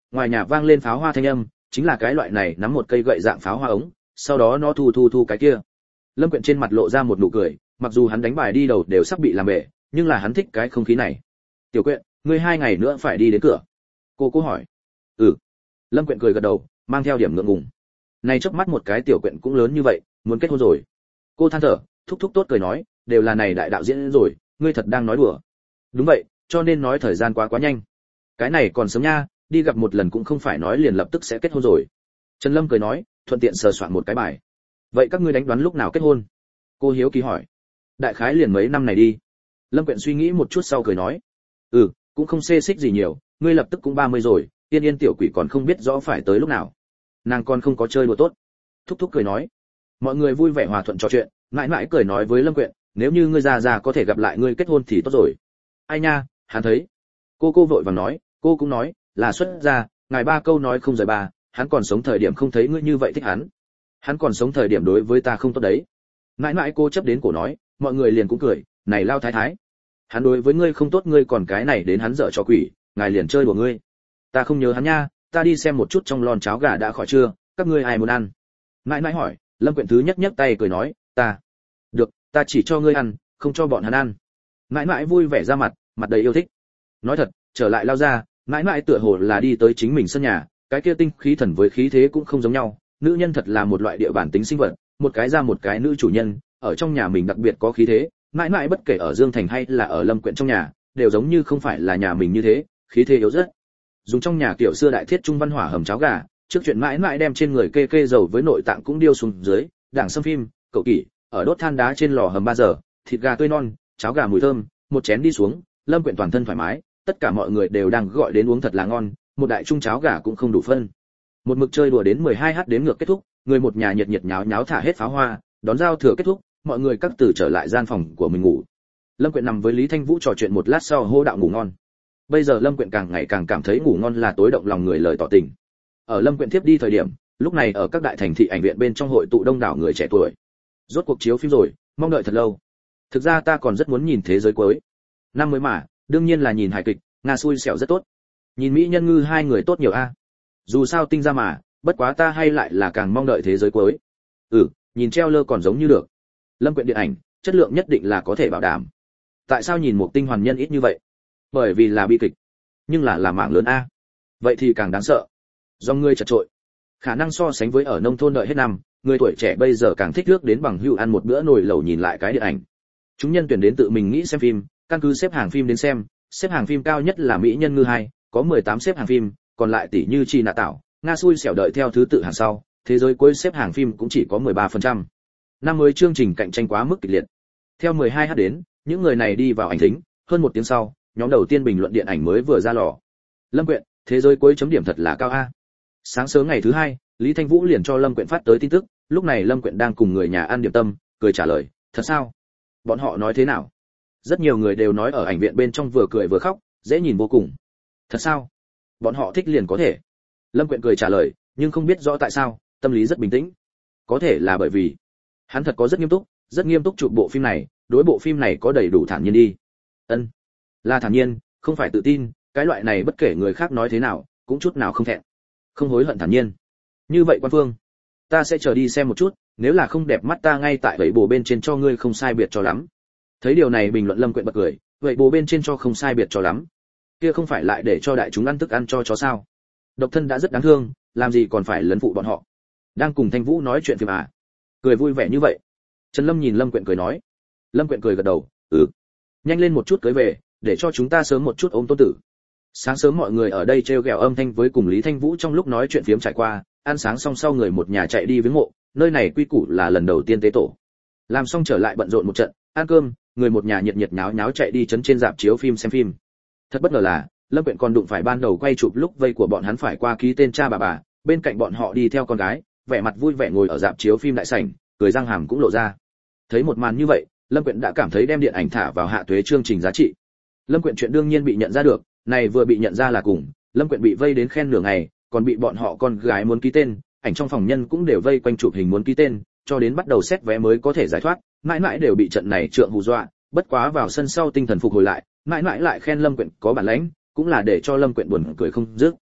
ngoài nhà vang lên pháo hoa thanh âm, chính là cái loại này nắm một cây gậy dạng pháo hoa ống, sau đó nó thu thu thu cái kia. Lâm Quyện trên mặt lộ ra một nụ cười, mặc dù hắn đánh bài đi đầu đều sắp bị làm bể, nhưng là hắn thích cái không khí này. Tiểu Quyện, ngươi hai ngày nữa phải đi đến cửa. Cô cô hỏi. Ừ. Lâm Quyện cười gật đầu, mang theo điểm ngượng ngùng. Này chớp mắt một cái Tiểu Quyện cũng lớn như vậy, muốn kết hôn rồi. Cô than thở, thúc thúc tốt cười nói, đều là này đại đạo diễn rồi, ngươi thật đang nói đùa. Đúng vậy, cho nên nói thời gian quá quá nhanh. Cái này còn sớm nha, đi gặp một lần cũng không phải nói liền lập tức sẽ kết hôn rồi. Trần Lâm cười nói, thuận tiện sờ soạn một cái bài. Vậy các ngươi đánh đoán lúc nào kết hôn? Cô hiếu kỳ hỏi. Đại khái liền mấy năm này đi. Lâm Quyện suy nghĩ một chút sau cười nói, ừ, cũng không xê xích gì nhiều, ngươi lập tức cũng ba mươi rồi, Yên Yên tiểu quỷ còn không biết rõ phải tới lúc nào. Nàng còn không có chơi đùa tốt. Thúc thúc cười nói. Mọi người vui vẻ hòa thuận trò chuyện, mãi mãi cười nói với Lâm Quyện, nếu như ngươi già già có thể gặp lại ngươi kết hôn thì tốt rồi. Ai nha, hắn thấy. Cô cô vội vàng nói, cô cũng nói, là xuất gia, ngài ba câu nói không rời ba, hắn còn sống thời điểm không thấy ngươi như vậy thích hắn. Hắn còn sống thời điểm đối với ta không tốt đấy. Mãi mãi cô chấp đến cổ nói, mọi người liền cũng cười, này lao thái thái. Hắn đối với ngươi không tốt ngươi còn cái này đến hắn dở cho quỷ, ngài liền chơi đùa ngươi. Ta không nhớ hắn nha, ta đi xem một chút trong lon cháo gà đã khỏi chưa, các ngươi ai muốn ăn? Mãi mãi hỏi, Lâm Quyện thứ nhất nhấc tay cười nói, ta. Được, ta chỉ cho ngươi ăn, không cho bọn hắn ăn. Mãi mãi vui vẻ ra mặt, mặt đầy yêu thích. Nói thật, trở lại lao ra, mãi mãi tựa hồ là đi tới chính mình sân nhà, cái kia tinh khí thần với khí thế cũng không giống nhau, nữ nhân thật là một loại địa bản tính sinh vật, một cái ra một cái nữ chủ nhân, ở trong nhà mình đặc biệt có khí thế, mãi mãi bất kể ở Dương Thành hay là ở Lâm Quyện trong nhà, đều giống như không phải là nhà mình như thế, khí thế yếu rất. Dùng trong nhà kiểu xưa đại thiết trung văn hỏa hầm cháo gà, trước chuyện mãi mãi đem trên người kê kê dầu với nội tạng cũng điêu xuống dưới, đảng xâm phim, cậu kỷ, ở đốt than đá trên lò hầm ba giờ, thịt gà tươi non, cháo gà mùi thơm, một chén đi xuống, Lâm Quyện toàn thân thoải mái, tất cả mọi người đều đang gọi đến uống thật là ngon, một đại chung cháo gà cũng không đủ phân. Một mực chơi đùa đến mười hai h đến ngược kết thúc, người một nhà nhiệt nhiệt nháo nháo thả hết pháo hoa, đón giao thừa kết thúc, mọi người các từ trở lại gian phòng của mình ngủ. Lâm Quyện nằm với Lý Thanh Vũ trò chuyện một lát sau hô đạo ngủ ngon. Bây giờ Lâm Quyện càng ngày càng cảm thấy ngủ ngon là tối động lòng người lời tỏ tình. Ở Lâm Quyện tiếp đi thời điểm, lúc này ở các đại thành thị ảnh viện bên trong hội tụ đông đảo người trẻ tuổi. Rốt cuộc chiếu phim rồi, mong đợi thật lâu. Thực ra ta còn rất muốn nhìn thế giới cuối. Năm mới mà, đương nhiên là nhìn hài kịch, Nga xui xẻo rất tốt. Nhìn Mỹ Nhân Ngư hai người tốt nhiều a. Dù sao tinh ra mà, bất quá ta hay lại là càng mong đợi thế giới cuối. Ừ, nhìn trailer còn giống như được. Lâm Quyện điện ảnh, chất lượng nhất định là có thể bảo đảm. Tại sao nhìn một tinh hoàn nhân ít như vậy? Bởi vì là bi kịch, nhưng là là mạng lớn a. Vậy thì càng đáng sợ. Do người chật trội. Khả năng so sánh với ở nông thôn đợi hết năm, người tuổi trẻ bây giờ càng thích nước đến bằng hữu ăn một bữa nồi lẩu nhìn lại cái điện ảnh. Chúng nhân tuyển đến tự mình nghĩ xem phim, căn cứ xếp hàng phim đến xem, xếp hàng phim cao nhất là Mỹ Nhân Ngư hai, có mười tám xếp hàng phim, còn lại tỷ như Chi Nạ Tạo, Nga xui xẻo đợi theo thứ tự hàng sau, thế giới cuối xếp hàng phim cũng chỉ có mười ba phần trăm. Năm mới chương trình cạnh tranh quá mức kịch liệt. Theo mười hai h đến, những người này đi vào ảnh thính, hơn một tiếng sau, nhóm đầu tiên bình luận điện ảnh mới vừa ra lò. Lâm Quyện, thế giới cuối chấm điểm thật là cao a. Sáng sớm ngày thứ hai, Lý Thanh Vũ liền cho Lâm Quyện phát tới tin tức, lúc này Lâm Quyện đang cùng người nhà ăn điểm tâm, cười trả lời, thật sao? Bọn họ nói thế nào? Rất nhiều người đều nói ở ảnh viện bên trong vừa cười vừa khóc, dễ nhìn vô cùng. Thật sao? Bọn họ thích liền có thể. Lâm Quyện cười trả lời, nhưng không biết rõ tại sao, tâm lý rất bình tĩnh. Có thể là bởi vì hắn thật có rất nghiêm túc, rất nghiêm túc chụp bộ phim này, đối bộ phim này có đầy đủ thản nhiên đi. Ân, là thản nhiên, không phải tự tin, cái loại này bất kể người khác nói thế nào, cũng chút nào không thẹn. Không hối hận thản nhiên. Như vậy Quan Phương, ta sẽ chờ đi xem một chút, nếu là không đẹp mắt ta ngay tại vậy bồ bên trên cho ngươi không sai biệt cho lắm. Thấy điều này bình luận Lâm Quyện bật cười, vậy bồ bên trên cho không sai biệt cho lắm. Kia không phải lại để cho đại chúng ăn thức ăn cho chó sao? Độc thân đã rất đáng thương, làm gì còn phải lấn phụ bọn họ. Đang cùng Thanh Vũ nói chuyện phim à? Cười vui vẻ như vậy. Trần Lâm nhìn Lâm Quyện cười nói. Lâm Quyện cười gật đầu, ừ. Nhanh lên một chút cưới về, để cho chúng ta sớm một chút ôm tôn tử. Sáng sớm mọi người ở đây trêu ghẹo âm thanh với cùng Lý Thanh Vũ trong lúc nói chuyện phiếm trải qua, ăn sáng xong sau người một nhà chạy đi viếng mộ, nơi này quy củ là lần đầu tiên tế tổ. Làm xong trở lại bận rộn một trận, ăn cơm, người một nhà nhiệt nhiệt nháo nháo chạy đi chấn trên rạp chiếu phim xem phim. Thật bất ngờ là, Lâm Quyện còn đụng phải ban đầu quay chụp lúc vây của bọn hắn phải qua ký tên cha bà bà, bên cạnh bọn họ đi theo con gái, vẻ mặt vui vẻ ngồi ở rạp chiếu phim đại sảnh, cười răng hàm cũng lộ ra. Thấy một màn như vậy, Lâm Quyện đã cảm thấy đem điện ảnh thả vào hạ tuế chương trình giá trị. Lâm Quyện chuyện đương nhiên bị nhận ra được, này vừa bị nhận ra là cùng, Lâm Quyện bị vây đến khen nửa ngày, còn bị bọn họ con gái muốn ký tên, ảnh trong phòng nhân cũng đều vây quanh chụp hình muốn ký tên, cho đến bắt đầu xét vé mới có thể giải thoát, mãi mãi đều bị trận này trượng hù dọa, bất quá vào sân sau tinh thần phục hồi lại, mãi mãi lại khen Lâm Quyện có bản lĩnh, cũng là để cho Lâm Quyện buồn cười không dứt.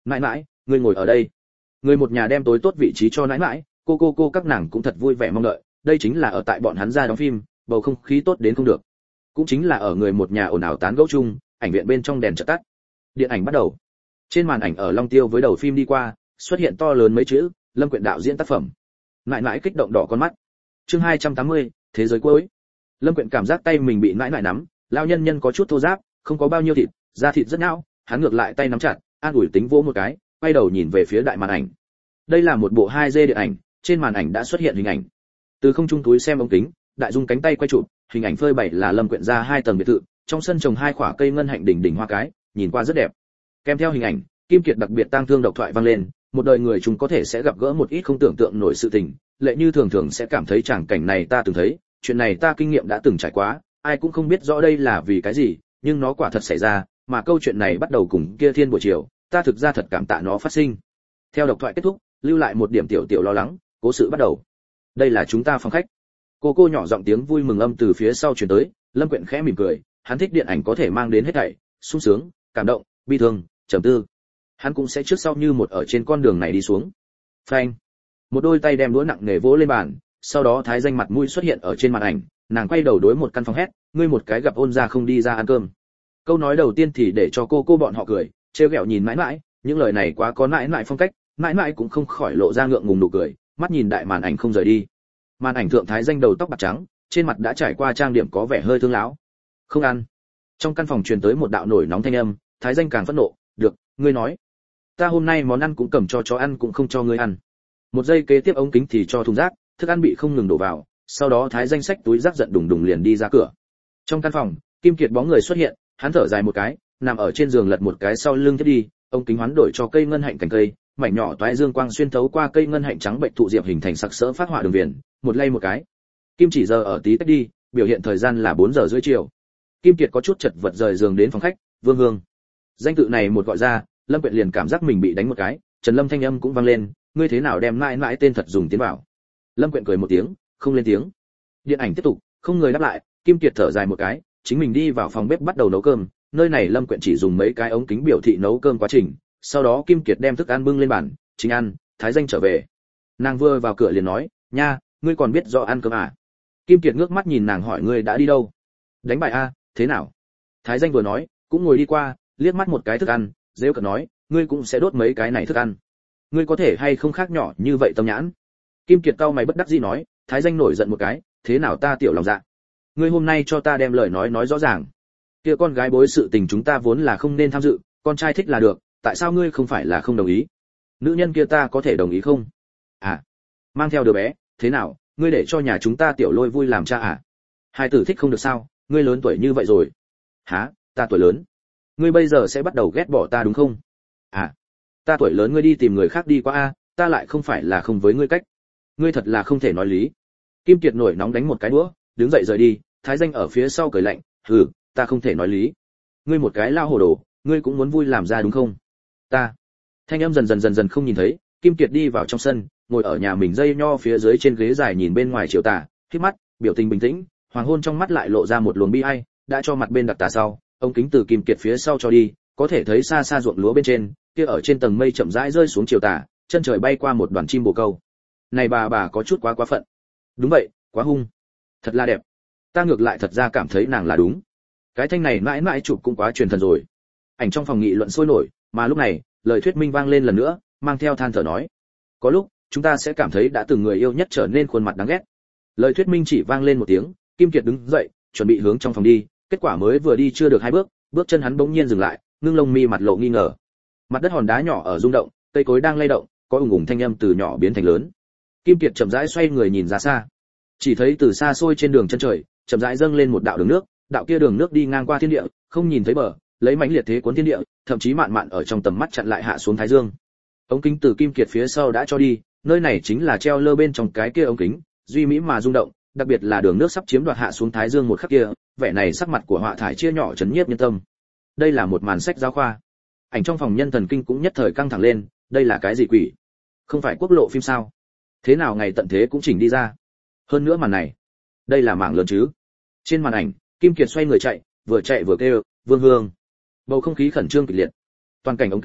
Nãi nãi, ngươi ngồi ở đây. Người một nhà đem tối tốt vị trí cho nãi nãi, cô cô cô các nàng cũng thật vui vẻ mong đợi, đây chính là ở tại bọn hắn ra đóng phim, bầu không khí tốt đến không được. Cũng chính là ở người một nhà ồn ào tán gẫu chung, ảnh viện bên trong đèn chợt tắt. Điện ảnh bắt đầu. Trên màn ảnh ở Long Tiêu với đầu phim đi qua, xuất hiện to lớn mấy chữ, Lâm Quyện đạo diễn tác phẩm. Nãi nãi kích động đỏ con mắt. Chương hai trăm tám mươi, thế giới cuối. Lâm Quyện cảm giác tay mình bị nãi nãi nắm, lão nhân nhân có chút thô ráp, không có bao nhiêu thịt, da thịt rất nhão, hắn ngược lại tay nắm chặt, an ủi tính vỗ một cái, quay đầu nhìn về phía đại màn ảnh. Đây là một bộ hai D điện ảnh, trên màn ảnh đã xuất hiện hình ảnh. Từ không trung túi xem ống kính, đại dung cánh tay quay chụp, hình ảnh phơi bày là Lâm Quyện ra hai tầng biệt thự, trong sân trồng hai quả cây ngân hạnh đỉnh đỉnh hoa cái, nhìn qua rất đẹp. Kèm theo hình ảnh, Kim Kiệt đặc biệt tang thương độc thoại vang lên, một đời người chúng có thể sẽ gặp gỡ một ít không tưởng tượng nổi sự tình, lệ như thường thường sẽ cảm thấy chẳng cảnh này ta từng thấy, chuyện này ta kinh nghiệm đã từng trải qua, ai cũng không biết rõ đây là vì cái gì, nhưng nó quả thật xảy ra, mà câu chuyện này bắt đầu cùng kia thiên buổi chiều, ta thực ra thật cảm tạ nó phát sinh. Theo độc thoại kết thúc, lưu lại một điểm tiểu tiểu lo lắng, cố sự bắt đầu. Đây là chúng ta phòng khách. Cô cô nhỏ giọng tiếng vui mừng âm từ phía sau truyền tới, Lâm Quyện khẽ mỉm cười, hắn thích điện ảnh có thể mang đến hết thảy, sung sướng, cảm động, bi thương, trầm tư. Hắn cũng sẽ trước sau như một ở trên con đường này đi xuống. Phanh. Một đôi tay đem đũa nặng nề vỗ lên bàn, sau đó Thái Danh mặt mũi xuất hiện ở trên màn ảnh, nàng quay đầu đối một căn phòng hét, ngươi một cái gặp ôn ra không đi ra ăn cơm. Câu nói đầu tiên thì để cho cô cô bọn họ cười, trêu ghẹo nhìn mãi mãi, những lời này quá có mãi mãi phong cách, mãi mãi cũng không khỏi lộ ra ngượng ngùng nụ cười, mắt nhìn đại màn ảnh không rời đi. Màn ảnh thượng Thái Danh đầu tóc bạc trắng, trên mặt đã trải qua trang điểm có vẻ hơi thương lão. Không ăn. Trong căn phòng truyền tới một đạo nổi nóng thanh âm, Thái Danh càng phẫn nộ, được, ngươi nói. Ta hôm nay món ăn cũng cầm cho chó ăn cũng không cho ngươi ăn. Một giây kế tiếp ống kính thì cho thùng rác, thức ăn bị không ngừng đổ vào, sau đó Thái Danh xách túi rác giận đùng đùng liền đi ra cửa. Trong căn phòng, Kim Kiệt bóng người xuất hiện, hắn thở dài một cái, nằm ở trên giường lật một cái sau lưng thiết đi, ống kính hoán đổi cho cây ngân hạnh cành cây, mảnh nhỏ toái dương quang xuyên thấu qua cây ngân hạnh trắng bệnh thụ diệp hình thành sặc sỡ phát họa đường viền, một lay một cái. Kim chỉ giờ ở tí tách đi, biểu hiện thời gian là bốn giờ rưỡi chiều. Kim Kiệt có chút chật vật rời giường đến phòng khách, Vương Hương. Danh tự này một gọi ra, Lâm Quyện liền cảm giác mình bị đánh một cái, Trần Lâm thanh âm cũng vang lên, ngươi thế nào đem mãi mãi tên thật dùng tiến vào. Lâm Quyện cười một tiếng, không lên tiếng. Điện ảnh tiếp tục, không người đáp lại, Kim Kiệt thở dài một cái, chính mình đi vào phòng bếp bắt đầu nấu cơm, nơi này Lâm Quyện chỉ dùng mấy cái ống kính biểu thị nấu cơm quá trình, sau đó Kim Kiệt đem thức ăn bưng lên bàn, chính ăn, Thái Danh trở về. Nàng vừa vào cửa liền nói, nha, ngươi còn biết rõ ăn cơm à? Kim Kiệt ngước mắt nhìn nàng hỏi ngươi đã đi đâu? Đánh bài a, thế nào? Thái Danh vừa nói, cũng ngồi đi qua, liếc mắt một cái thức ăn, rêu cợt nói, ngươi cũng sẽ đốt mấy cái này thức ăn. Ngươi có thể hay không khác nhỏ như vậy tâm nhãn? Kim Kiệt cau mày bất đắc dĩ nói, Thái Danh nổi giận một cái, thế nào ta tiểu lòng dạ? Ngươi hôm nay cho ta đem lời nói nói rõ ràng. Kia con gái bối sự tình chúng ta vốn là không nên tham dự, con trai thích là được, tại sao ngươi không phải là không đồng ý? Nữ nhân kia ta có thể đồng ý không? À, mang theo đứa bé, thế nào, ngươi để cho nhà chúng ta tiểu Lôi vui làm cha à? Hai tử thích không được sao, ngươi lớn tuổi như vậy rồi. Hả, ta tuổi lớn. Ngươi bây giờ sẽ bắt đầu ghét bỏ ta đúng không? À, ta tuổi lớn ngươi đi tìm người khác đi qua a, ta lại không phải là không với ngươi cách. Ngươi thật là không thể nói lý. Kim Kiệt nổi nóng đánh một cái đũa, đứng dậy rời đi, Thái Danh ở phía sau cười lạnh, hừ, ta không thể nói lý. Ngươi một cái lao hồ đồ, ngươi cũng muốn vui làm ra đúng không? Ta. Thanh âm dần dần dần dần không nhìn thấy, Kim Kiệt đi vào trong sân, ngồi ở nhà mình dây nho phía dưới trên ghế dài nhìn bên ngoài chiều tà, khép mắt, biểu tình bình tĩnh, hoàng hôn trong mắt lại lộ ra một luồng bi ai, đã cho mặt bên đặt tà sau, ông kính từ Kim Kiệt phía sau cho đi, có thể thấy xa xa ruộng lúa bên trên, kia ở trên tầng mây chậm rãi rơi xuống chiều tà, chân trời bay qua một đoàn chim bồ câu. Này bà bà có chút quá quá phận. Đúng vậy, quá hung. Thật là đẹp. Ta ngược lại thật ra cảm thấy nàng là đúng. Cái thanh này mãi mãi chụp cũng quá truyền thần rồi. Ảnh trong phòng nghị luận sôi nổi, mà lúc này, lời thuyết minh vang lên lần nữa, mang theo than thở nói. Có lúc, chúng ta sẽ cảm thấy đã từng người yêu nhất trở nên khuôn mặt đáng ghét. Lời thuyết minh chỉ vang lên một tiếng, Kim Kiệt đứng dậy, chuẩn bị hướng trong phòng đi, kết quả mới vừa đi chưa được hai bước, bước chân hắn bỗng nhiên dừng lại, ngưng lông mi mặt lộ nghi ngờ. Mặt đất hòn đá nhỏ ở rung động, cây cối đang lay động, có ùng ùng thanh âm từ nhỏ biến thành lớn. Kim Kiệt chậm rãi xoay người nhìn ra xa, chỉ thấy từ xa xôi trên đường chân trời, chậm rãi dâng lên một đạo đường nước, đạo kia đường nước đi ngang qua thiên địa, không nhìn thấy bờ, lấy mãnh liệt thế cuốn thiên địa, thậm chí mạn mạn ở trong tầm mắt chặn lại hạ xuống thái dương. Ống kính từ Kim Kiệt phía sau đã cho đi, nơi này chính là treo lơ bên trong cái kia ống kính, duy mỹ mà rung động, đặc biệt là đường nước sắp chiếm đoạt hạ xuống thái dương một khắc kia, vẻ này sắc mặt của họa thải chia nhỏ chấn nhiếp nhân tâm. Đây là một màn sách giáo khoa. Ảnh trong phòng nhân thần kinh cũng nhất thời căng thẳng lên, đây là cái gì quỷ? Không phải quốc lộ phim sao? Thế nào ngày tận thế cũng chỉnh đi ra? Hơn nữa màn này, đây là mảng lớn chứ? Trên màn ảnh, Kim Kiệt xoay người chạy, vừa chạy vừa kêu, "Vương Hương." Bầu không khí khẩn trương kịch liệt. Toàn cảnh ống kính,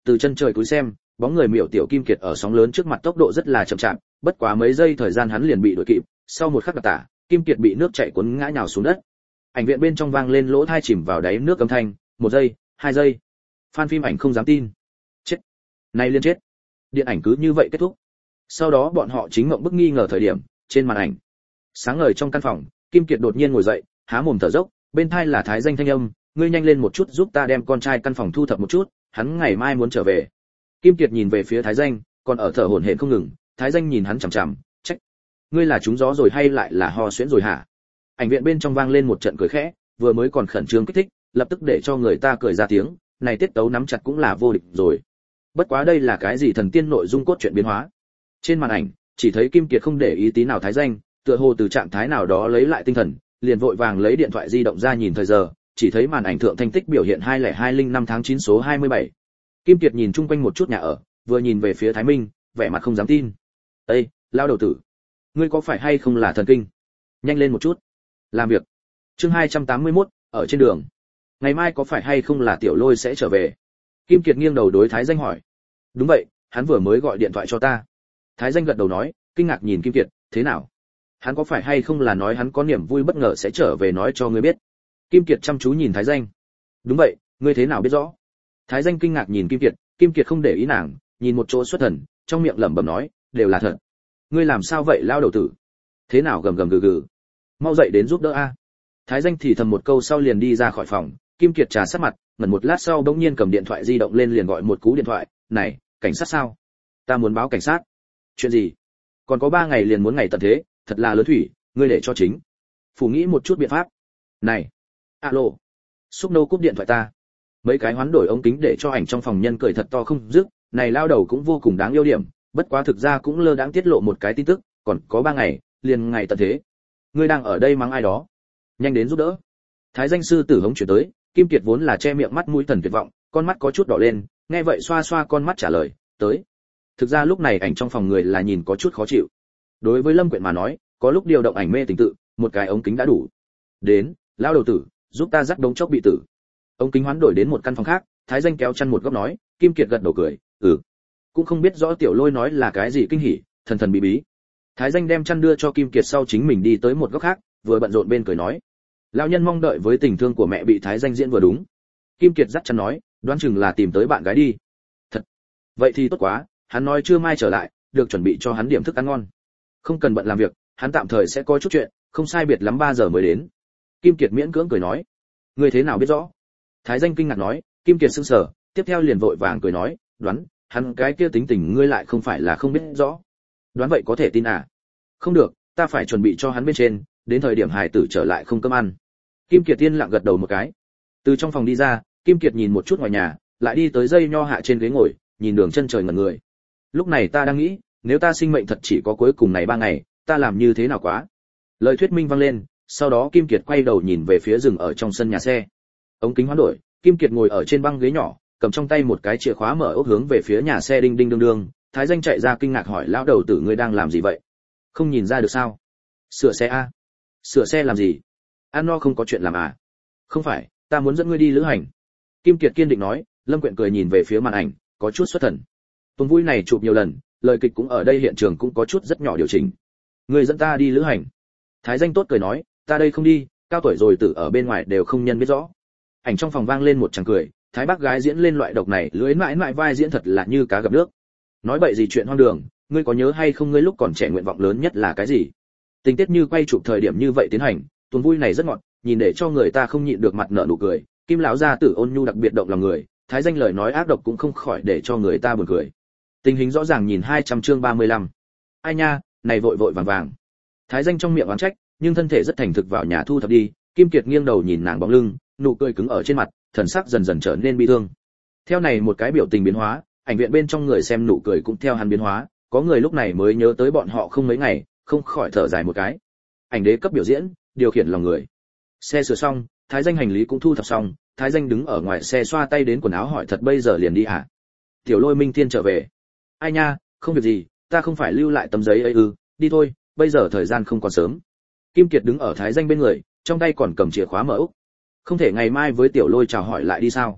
từ chân trời cúi xem, bóng người miểu tiểu Kim Kiệt ở sóng lớn trước mặt tốc độ rất là chậm chạp, bất quá mấy giây thời gian hắn liền bị đuổi kịp, sau một khắc đặc tả, Kim Kiệt bị nước chảy cuốn ngã nhào xuống đất. Ảnh viện bên trong vang lên lỗ tai chìm vào đáy nước âm thanh, một giây, hai giây. Fan phim ảnh không dám tin. Chết. Này liên chết. Điện ảnh cứ như vậy kết thúc. Sau đó bọn họ chính mộng bức nghi ngờ thời điểm, trên màn ảnh. Sáng ngời trong căn phòng, Kim Kiệt đột nhiên ngồi dậy, há mồm thở dốc, bên tai là Thái Danh thanh âm, ngươi nhanh lên một chút giúp ta đem con trai căn phòng thu thập một chút, hắn ngày mai muốn trở về. Kim Kiệt nhìn về phía Thái Danh, còn ở thở hổn hển không ngừng, Thái Danh nhìn hắn chằm chằm, trách, ngươi là trúng gió rồi hay lại là ho suyễn rồi hả? Ảnh viện bên trong vang lên một trận cười khẽ, vừa mới còn khẩn trương kích thích, lập tức để cho người ta cười ra tiếng, này tiết tấu nắm chặt cũng là vô địch rồi. Bất quá đây là cái gì thần tiên nội dung cốt truyện biến hóa? Trên màn ảnh, chỉ thấy Kim Kiệt không để ý tí nào Thái Danh, tựa hồ từ trạng thái nào đó lấy lại tinh thần, liền vội vàng lấy điện thoại di động ra nhìn thời giờ, chỉ thấy màn ảnh thượng thanh tích biểu hiện hai không hai không năm tháng chín số hai mươi bảy. Kim Kiệt nhìn chung quanh một chút nhà ở, vừa nhìn về phía Thái Minh, vẻ mặt không dám tin. "Ê, lao đầu tử, ngươi có phải hay không là thần kinh? Nhanh lên một chút, làm việc." Chương hai trăm tám mươi mốt, ở trên đường. "Ngày mai có phải hay không là Tiểu Lôi sẽ trở về?" Kim Kiệt nghiêng đầu đối Thái Danh hỏi. "Đúng vậy, hắn vừa mới gọi điện thoại cho ta." Thái Danh gật đầu nói, kinh ngạc nhìn Kim Kiệt, "Thế nào? Hắn có phải hay không là nói hắn có niềm vui bất ngờ sẽ trở về nói cho ngươi biết?" Kim Kiệt chăm chú nhìn Thái Danh. "Đúng vậy, ngươi thế nào biết rõ?" Thái Danh kinh ngạc nhìn Kim Kiệt, Kim Kiệt không để ý nàng, nhìn một chỗ xuất thần, trong miệng lẩm bẩm nói, "Đều là thật." "Ngươi làm sao vậy lao đầu tử? Thế nào gầm gầm gừ gừ? Mau dậy đến giúp đỡ a." Thái Danh thì thầm một câu sau liền đi ra khỏi phòng, Kim Kiệt trà sát mặt, ngẩn một lát sau bỗng nhiên cầm điện thoại di động lên liền gọi một cú điện thoại, "Này, cảnh sát sao? Ta muốn báo cảnh sát." "Chuyện gì? Còn có ba ngày liền muốn ngày tận thế, thật là lớn thủy, ngươi để cho chính phủ nghĩ một chút biện pháp." "Này, alo." Xúc nô cúp điện thoại ta. Mấy cái hoán đổi ống kính để cho ảnh trong phòng nhân cười thật to không dứt, này lao đầu cũng vô cùng đáng yêu điểm, bất quá thực ra cũng lơ đãng tiết lộ một cái tin tức, còn có ba ngày, liền ngày tận thế. Ngươi đang ở đây mắng ai đó? Nhanh đến giúp đỡ. Thái Danh sư tử hống chuyển tới, Kim Kiệt vốn là che miệng mắt mũi thần tuyệt vọng, con mắt có chút đỏ lên, nghe vậy xoa xoa con mắt trả lời, tới. Thực ra lúc này ảnh trong phòng người là nhìn có chút khó chịu. Đối với Lâm Quyện mà nói, có lúc điều động ảnh mê tình tự, một cái ống kính đã đủ. Đến, lao đầu tử, giúp ta dắt đống chốc bị tử. Ống kính hoán đổi đến một căn phòng khác, Thái Danh kéo chăn một góc nói, Kim Kiệt gật đầu cười, ừ. Cũng không biết rõ Tiểu Lôi nói là cái gì kinh hỉ, thần thần bí bí. Thái Danh đem chăn đưa cho Kim Kiệt sau chính mình đi tới một góc khác, vừa bận rộn bên cười nói, lão nhân mong đợi với tình thương của mẹ bị Thái Danh diễn vừa đúng. Kim Kiệt dắt chăn nói, đoán chừng là tìm tới bạn gái đi. Thật. Vậy thì tốt quá, hắn nói trưa mai trở lại, được chuẩn bị cho hắn điểm thức ăn ngon. Không cần bận làm việc, hắn tạm thời sẽ có chút chuyện, không sai biệt lắm ba giờ mới đến. Kim Kiệt miễn cưỡng cười nói, ngươi thế nào biết rõ? Thái Danh kinh ngạc nói, Kim Kiệt sững sờ, tiếp theo liền vội vàng cười nói, đoán, hắn cái kia tính tình ngươi lại không phải là không biết rõ. Đoán vậy có thể tin à? Không được, ta phải chuẩn bị cho hắn bên trên, đến thời điểm hài tử trở lại không cơm ăn. Kim Kiệt tiên lặng gật đầu một cái. Từ trong phòng đi ra, Kim Kiệt nhìn một chút ngoài nhà, lại đi tới dây nho hạ trên ghế ngồi, nhìn đường chân trời ngẩn người. Lúc này ta đang nghĩ, nếu ta sinh mệnh thật chỉ có cuối cùng này ba ngày, ta làm như thế nào quá? Lời thuyết minh vang lên, sau đó Kim Kiệt quay đầu nhìn về phía rừng ở trong sân nhà xe. Ống kính hoán đổi, Kim Kiệt ngồi ở trên băng ghế nhỏ, cầm trong tay một cái chìa khóa mở ốc hướng về phía nhà xe đinh đinh đương đương. Thái Danh chạy ra kinh ngạc hỏi lão đầu tử ngươi đang làm gì vậy? Không nhìn ra được sao? Sửa xe a? Sửa xe làm gì? Ăn no không có chuyện làm à? Không phải, ta muốn dẫn ngươi đi lữ hành. Kim Kiệt kiên định nói. Lâm Quyện cười nhìn về phía màn ảnh, có chút xuất thần. Tuần vui này chụp nhiều lần, lời kịch cũng ở đây hiện trường cũng có chút rất nhỏ điều chỉnh. Ngươi dẫn ta đi lữ hành? Thái Danh tốt cười nói, ta đây không đi, cao tuổi rồi tử ở bên ngoài đều không nhân biết rõ. Ảnh trong phòng vang lên một tràng cười, Thái bác gái diễn lên loại độc này lưỡi mãi mãi vai diễn thật là như cá gặp nước. Nói bậy gì chuyện hoang đường, ngươi có nhớ hay không ngươi lúc còn trẻ nguyện vọng lớn nhất là cái gì? Tình tiết như quay chụp thời điểm như vậy tiến hành, tuần vui này rất ngọt, nhìn để cho người ta không nhịn được mặt nở nụ cười. Kim lão gia tử ôn nhu đặc biệt động lòng người, Thái Danh lời nói ác độc cũng không khỏi để cho người ta buồn cười. Tình hình rõ ràng nhìn hai trăm chương ba mươi lăm. Ai nha, này vội vội vàng vàng. Thái Danh trong miệng oán trách, nhưng thân thể rất thành thực vào nhà thu thập đi. Kim Kiệt nghiêng đầu nhìn nàng bóng lưng, nụ cười cứng ở trên mặt, thần sắc dần dần trở nên bi thương. Theo này một cái biểu tình biến hóa, ảnh viện bên trong người xem nụ cười cũng theo hắn biến hóa, có người lúc này mới nhớ tới bọn họ không mấy ngày, không khỏi thở dài một cái. Ảnh đế cấp biểu diễn, điều khiển lòng người. Xe sửa xong, Thái Danh hành lý cũng thu thập xong, Thái Danh đứng ở ngoài xe xoa tay đến quần áo hỏi thật bây giờ liền đi hả? Tiểu Lôi Minh Thiên trở về. Ai nha, không việc gì, ta không phải lưu lại tấm giấy ấy ư, đi thôi, bây giờ thời gian không còn sớm. Kim Kiệt đứng ở Thái Danh bên người, trong tay còn cầm chìa khóa mở ốc. Không thể ngày mai với Tiểu Lôi chào hỏi lại đi sao?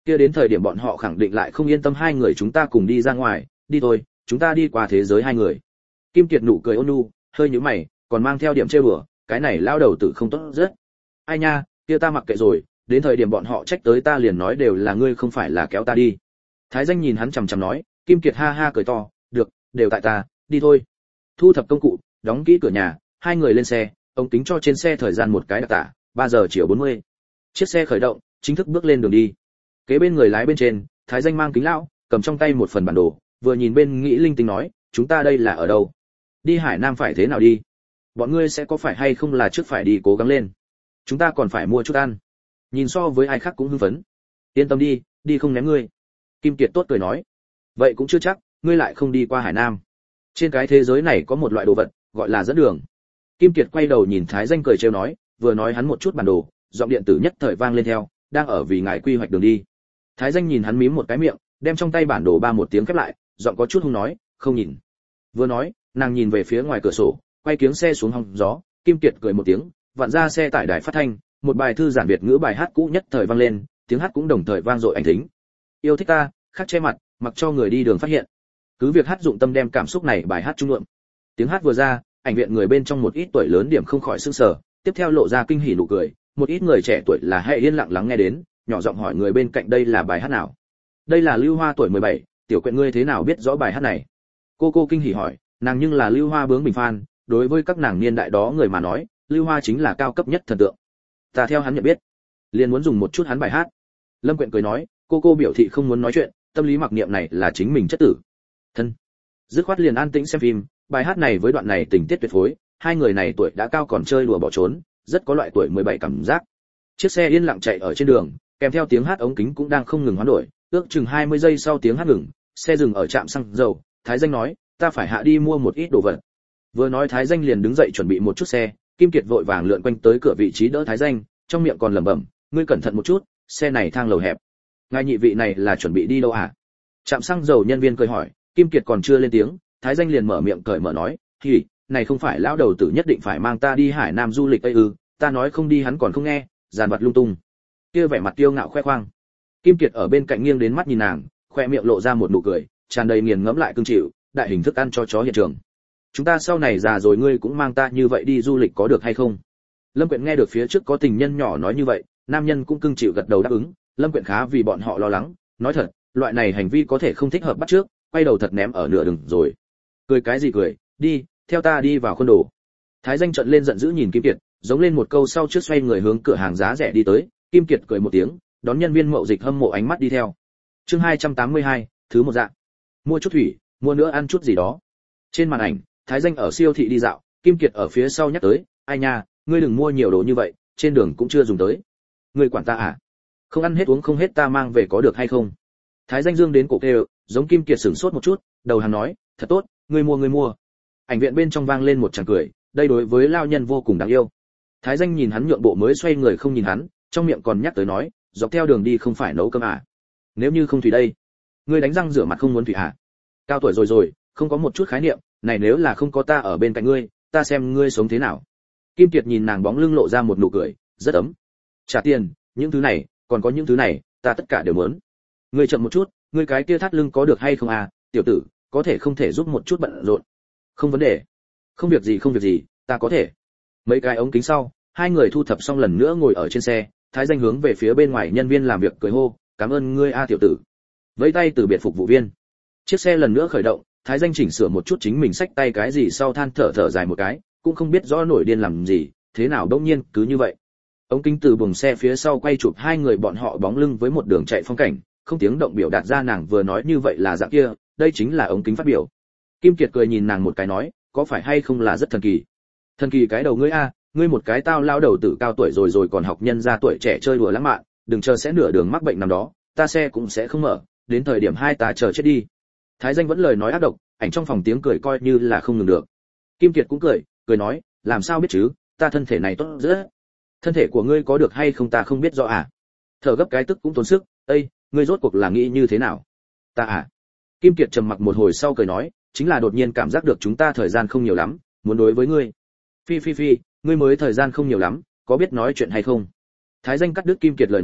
Kia đến thời điểm bọn họ khẳng định lại không yên tâm hai người chúng ta cùng đi ra ngoài, đi thôi, chúng ta đi qua thế giới hai người. Kim Kiệt nụ cười ôn nhu, hơi nhíu mày, còn mang theo điểm trêu đùa, cái này lao đầu tử không tốt rất. Ai nha, kia ta mặc kệ rồi, đến thời điểm bọn họ trách tới ta liền nói đều là ngươi không phải là kéo ta đi. Thái Danh nhìn hắn chằm chằm nói, Kim Kiệt ha ha cười to, được, đều tại ta, đi thôi. Thu thập công cụ, đóng kỹ cửa nhà, hai người lên xe, ông tính cho trên xe thời gian một cái đặc tả, ba giờ chiều bốn mươi. Chiếc xe khởi động, chính thức bước lên đường đi. Kế bên người lái bên trên, Thái Danh mang kính lão, cầm trong tay một phần bản đồ, vừa nhìn bên nghĩ linh tinh nói, chúng ta đây là ở đâu? Đi Hải Nam phải thế nào đi? Bọn ngươi sẽ có phải hay không là trước phải đi cố gắng lên? Chúng ta còn phải mua chút ăn. Nhìn so với ai khác cũng hưng phấn. Yên tâm đi, đi không ném ngươi. Kim Kiệt tốt cười nói, vậy cũng chưa chắc, ngươi lại không đi qua Hải Nam. Trên cái thế giới này có một loại đồ vật, gọi là dẫn đường. Kim Kiệt quay đầu nhìn Thái Danh cười trêu nói, vừa nói hắn một chút bản đồ, giọng điện tử nhất thời vang lên theo, đang ở vì ngài quy hoạch đường đi. Thái Danh nhìn hắn mím một cái miệng, đem trong tay bản đồ ba một tiếng khép lại, giọng có chút hung nói, không nhìn. Vừa nói, nàng nhìn về phía ngoài cửa sổ, quay kiếng xe xuống hòng gió, Kim Kiệt cười một tiếng, vặn ra xe tải đài phát thanh, một bài thư giản việt ngữ bài hát cũ nhất thời vang lên, tiếng hát cũng đồng thời vang dội ảnh thính. Yêu thích ta, khắc che mặt, mặc cho người đi đường phát hiện. Cứ việc hát dụng tâm đem cảm xúc này bài hát trung lượng. Tiếng hát vừa ra, ảnh viện người bên trong một ít tuổi lớn điểm không khỏi sửng sở, tiếp theo lộ ra kinh hỉ nụ cười, một ít người trẻ tuổi là hay yên lặng lắng nghe đến, nhỏ giọng hỏi người bên cạnh đây là bài hát nào. Đây là Lưu Hoa tuổi mười bảy, tiểu quyện ngươi thế nào biết rõ bài hát này? Cô cô kinh hỉ hỏi, nàng nhưng là Lưu Hoa bướng bình fan, đối với các nàng niên đại đó người mà nói, Lưu Hoa chính là cao cấp nhất thần tượng. Ta theo hắn nhận biết, liền muốn dùng một chút hắn bài hát. Lâm Quyện cười nói, cô cô biểu thị không muốn nói chuyện, tâm lý mặc niệm này là chính mình chất tử. Thân. Dứt khoát liền an tĩnh xem phim, bài hát này với đoạn này tình tiết tuyệt phối, hai người này tuổi đã cao còn chơi đùa bỏ trốn, rất có loại tuổi mười bảy cảm giác. Chiếc xe yên lặng chạy ở trên đường, kèm theo tiếng hát ống kính cũng đang không ngừng hoán đổi, ước chừng hai mươi giây sau tiếng hát ngừng, xe dừng ở trạm xăng dầu, Thái Danh nói, ta phải hạ đi mua một ít đồ vật. Vừa nói Thái Danh liền đứng dậy chuẩn bị một chút xe, Kim Kiệt vội vàng lượn quanh tới cửa vị trí đỡ Thái Danh, trong miệng còn lẩm bẩm, ngươi cẩn thận một chút, xe này thang lầu hẹp. Ngài nhị vị này là chuẩn bị đi đâu à? Trạm xăng dầu nhân viên cười hỏi, Kim Kiệt còn chưa lên tiếng, Thái Danh liền mở miệng cởi mở nói, thì này không phải lão đầu tử nhất định phải mang ta đi Hải Nam du lịch ấy ư? Ta nói không đi hắn còn không nghe, giàn vặt lung tung. Kia vẻ mặt kiêu ngạo khoe khoang. Kim Kiệt ở bên cạnh nghiêng đến mắt nhìn nàng, khoe miệng lộ ra một nụ cười, tràn đầy nghiền ngẫm lại cương chịu, đại hình thức ăn cho chó hiện trường. Chúng ta sau này già rồi ngươi cũng mang ta như vậy đi du lịch có được hay không? Lâm Quyện nghe được phía trước có tình nhân nhỏ nói như vậy, nam nhân cũng cương chịu gật đầu đáp ứng, Lâm Quyện khá vì bọn họ lo lắng, nói thật, loại này hành vi có thể không thích hợp bắt trước, quay đầu thật ném ở nửa đường rồi. Cười cái gì cười, đi, theo ta đi vào khuôn đồ. Thái Danh trợn lên giận dữ nhìn Kim Kiệt, giống lên một câu sau trước xoay người hướng cửa hàng giá rẻ đi tới, Kim Kiệt cười một tiếng, đón nhân viên mậu dịch hâm mộ ánh mắt đi theo. Chương hai trăm tám mươi hai, thứ một dạng. Mua chút thủy, mua nữa ăn chút gì đó. Trên màn ảnh, Thái Danh ở siêu thị đi dạo, Kim Kiệt ở phía sau nhắc tới, ai nha, ngươi đừng mua nhiều đồ như vậy, trên đường cũng chưa dùng tới. Ngươi quản ta à? Không ăn hết uống không hết ta mang về có được hay không? Thái Danh dương đến cổ kêu, giống Kim Kiệt sửng sốt một chút, đầu hàng nói, thật tốt, ngươi mua ngươi mua. Ảnh viện bên trong vang lên một tràng cười, đây đối với lao nhân vô cùng đáng yêu. Thái Danh nhìn hắn nhượng bộ mới xoay người không nhìn hắn, trong miệng còn nhắc tới nói, dọc theo đường đi không phải nấu cơm à? Nếu như không thủy đây, ngươi đánh răng rửa mặt không muốn thủy à? Cao tuổi rồi rồi, không có một chút khái niệm, này nếu là không có ta ở bên cạnh ngươi, ta xem ngươi sống thế nào. Kim Kiệt nhìn nàng bóng lưng lộ ra một nụ cười, rất ấm. Trả tiền, những thứ này, còn có những thứ này, ta tất cả đều muốn. Ngươi chậm một chút, ngươi cái kia thắt lưng có được hay không à, tiểu tử, có thể không thể giúp một chút bận rộn. Không vấn đề. Không việc gì không việc gì, ta có thể. Mấy cái ống kính sau, hai người thu thập xong lần nữa ngồi ở trên xe, Thái Danh hướng về phía bên ngoài nhân viên làm việc cười hô, cảm ơn ngươi a tiểu tử. Vẫy tay từ biệt phục vụ viên. Chiếc xe lần nữa khởi động, Thái Danh chỉnh sửa một chút chính mình xách tay cái gì sau than thở thở dài một cái, cũng không biết rõ nổi điên làm gì, thế nào đột nhiên cứ như vậy. Ống kính từ buồng xe phía sau quay chụp hai người bọn họ bóng lưng với một đường chạy phong cảnh, không tiếng động biểu đạt ra nàng vừa nói như vậy là dạng kia, đây chính là ống kính phát biểu. Kim Kiệt cười nhìn nàng một cái nói, có phải hay không là rất thần kỳ. Thần kỳ cái đầu ngươi a, ngươi một cái tao lao đầu tử cao tuổi rồi rồi còn học nhân ra tuổi trẻ chơi đùa lãng mạn, đừng chờ sẽ nửa đường mắc bệnh nằm đó, ta xe cũng sẽ không mở, đến thời điểm hai ta chờ chết đi. Thái Danh vẫn lời nói ác độc, ảnh trong phòng tiếng cười coi như là không ngừng được. Kim Kiệt cũng cười, cười nói, làm sao biết chứ, ta thân thể này tốt rất. Thân thể của ngươi có được hay không ta không biết rõ à. Thở gấp cái tức cũng tốn sức, ây, ngươi rốt cuộc là nghĩ như thế nào? Ta à? Kim Kiệt trầm mặc một hồi sau cười nói, chính là đột nhiên cảm giác được chúng ta thời gian không nhiều lắm, muốn đối với ngươi. Phi phi phi, ngươi mới thời gian không nhiều lắm, có biết nói chuyện hay không? Thái Danh cắt đứt Kim Kiệt lời nói,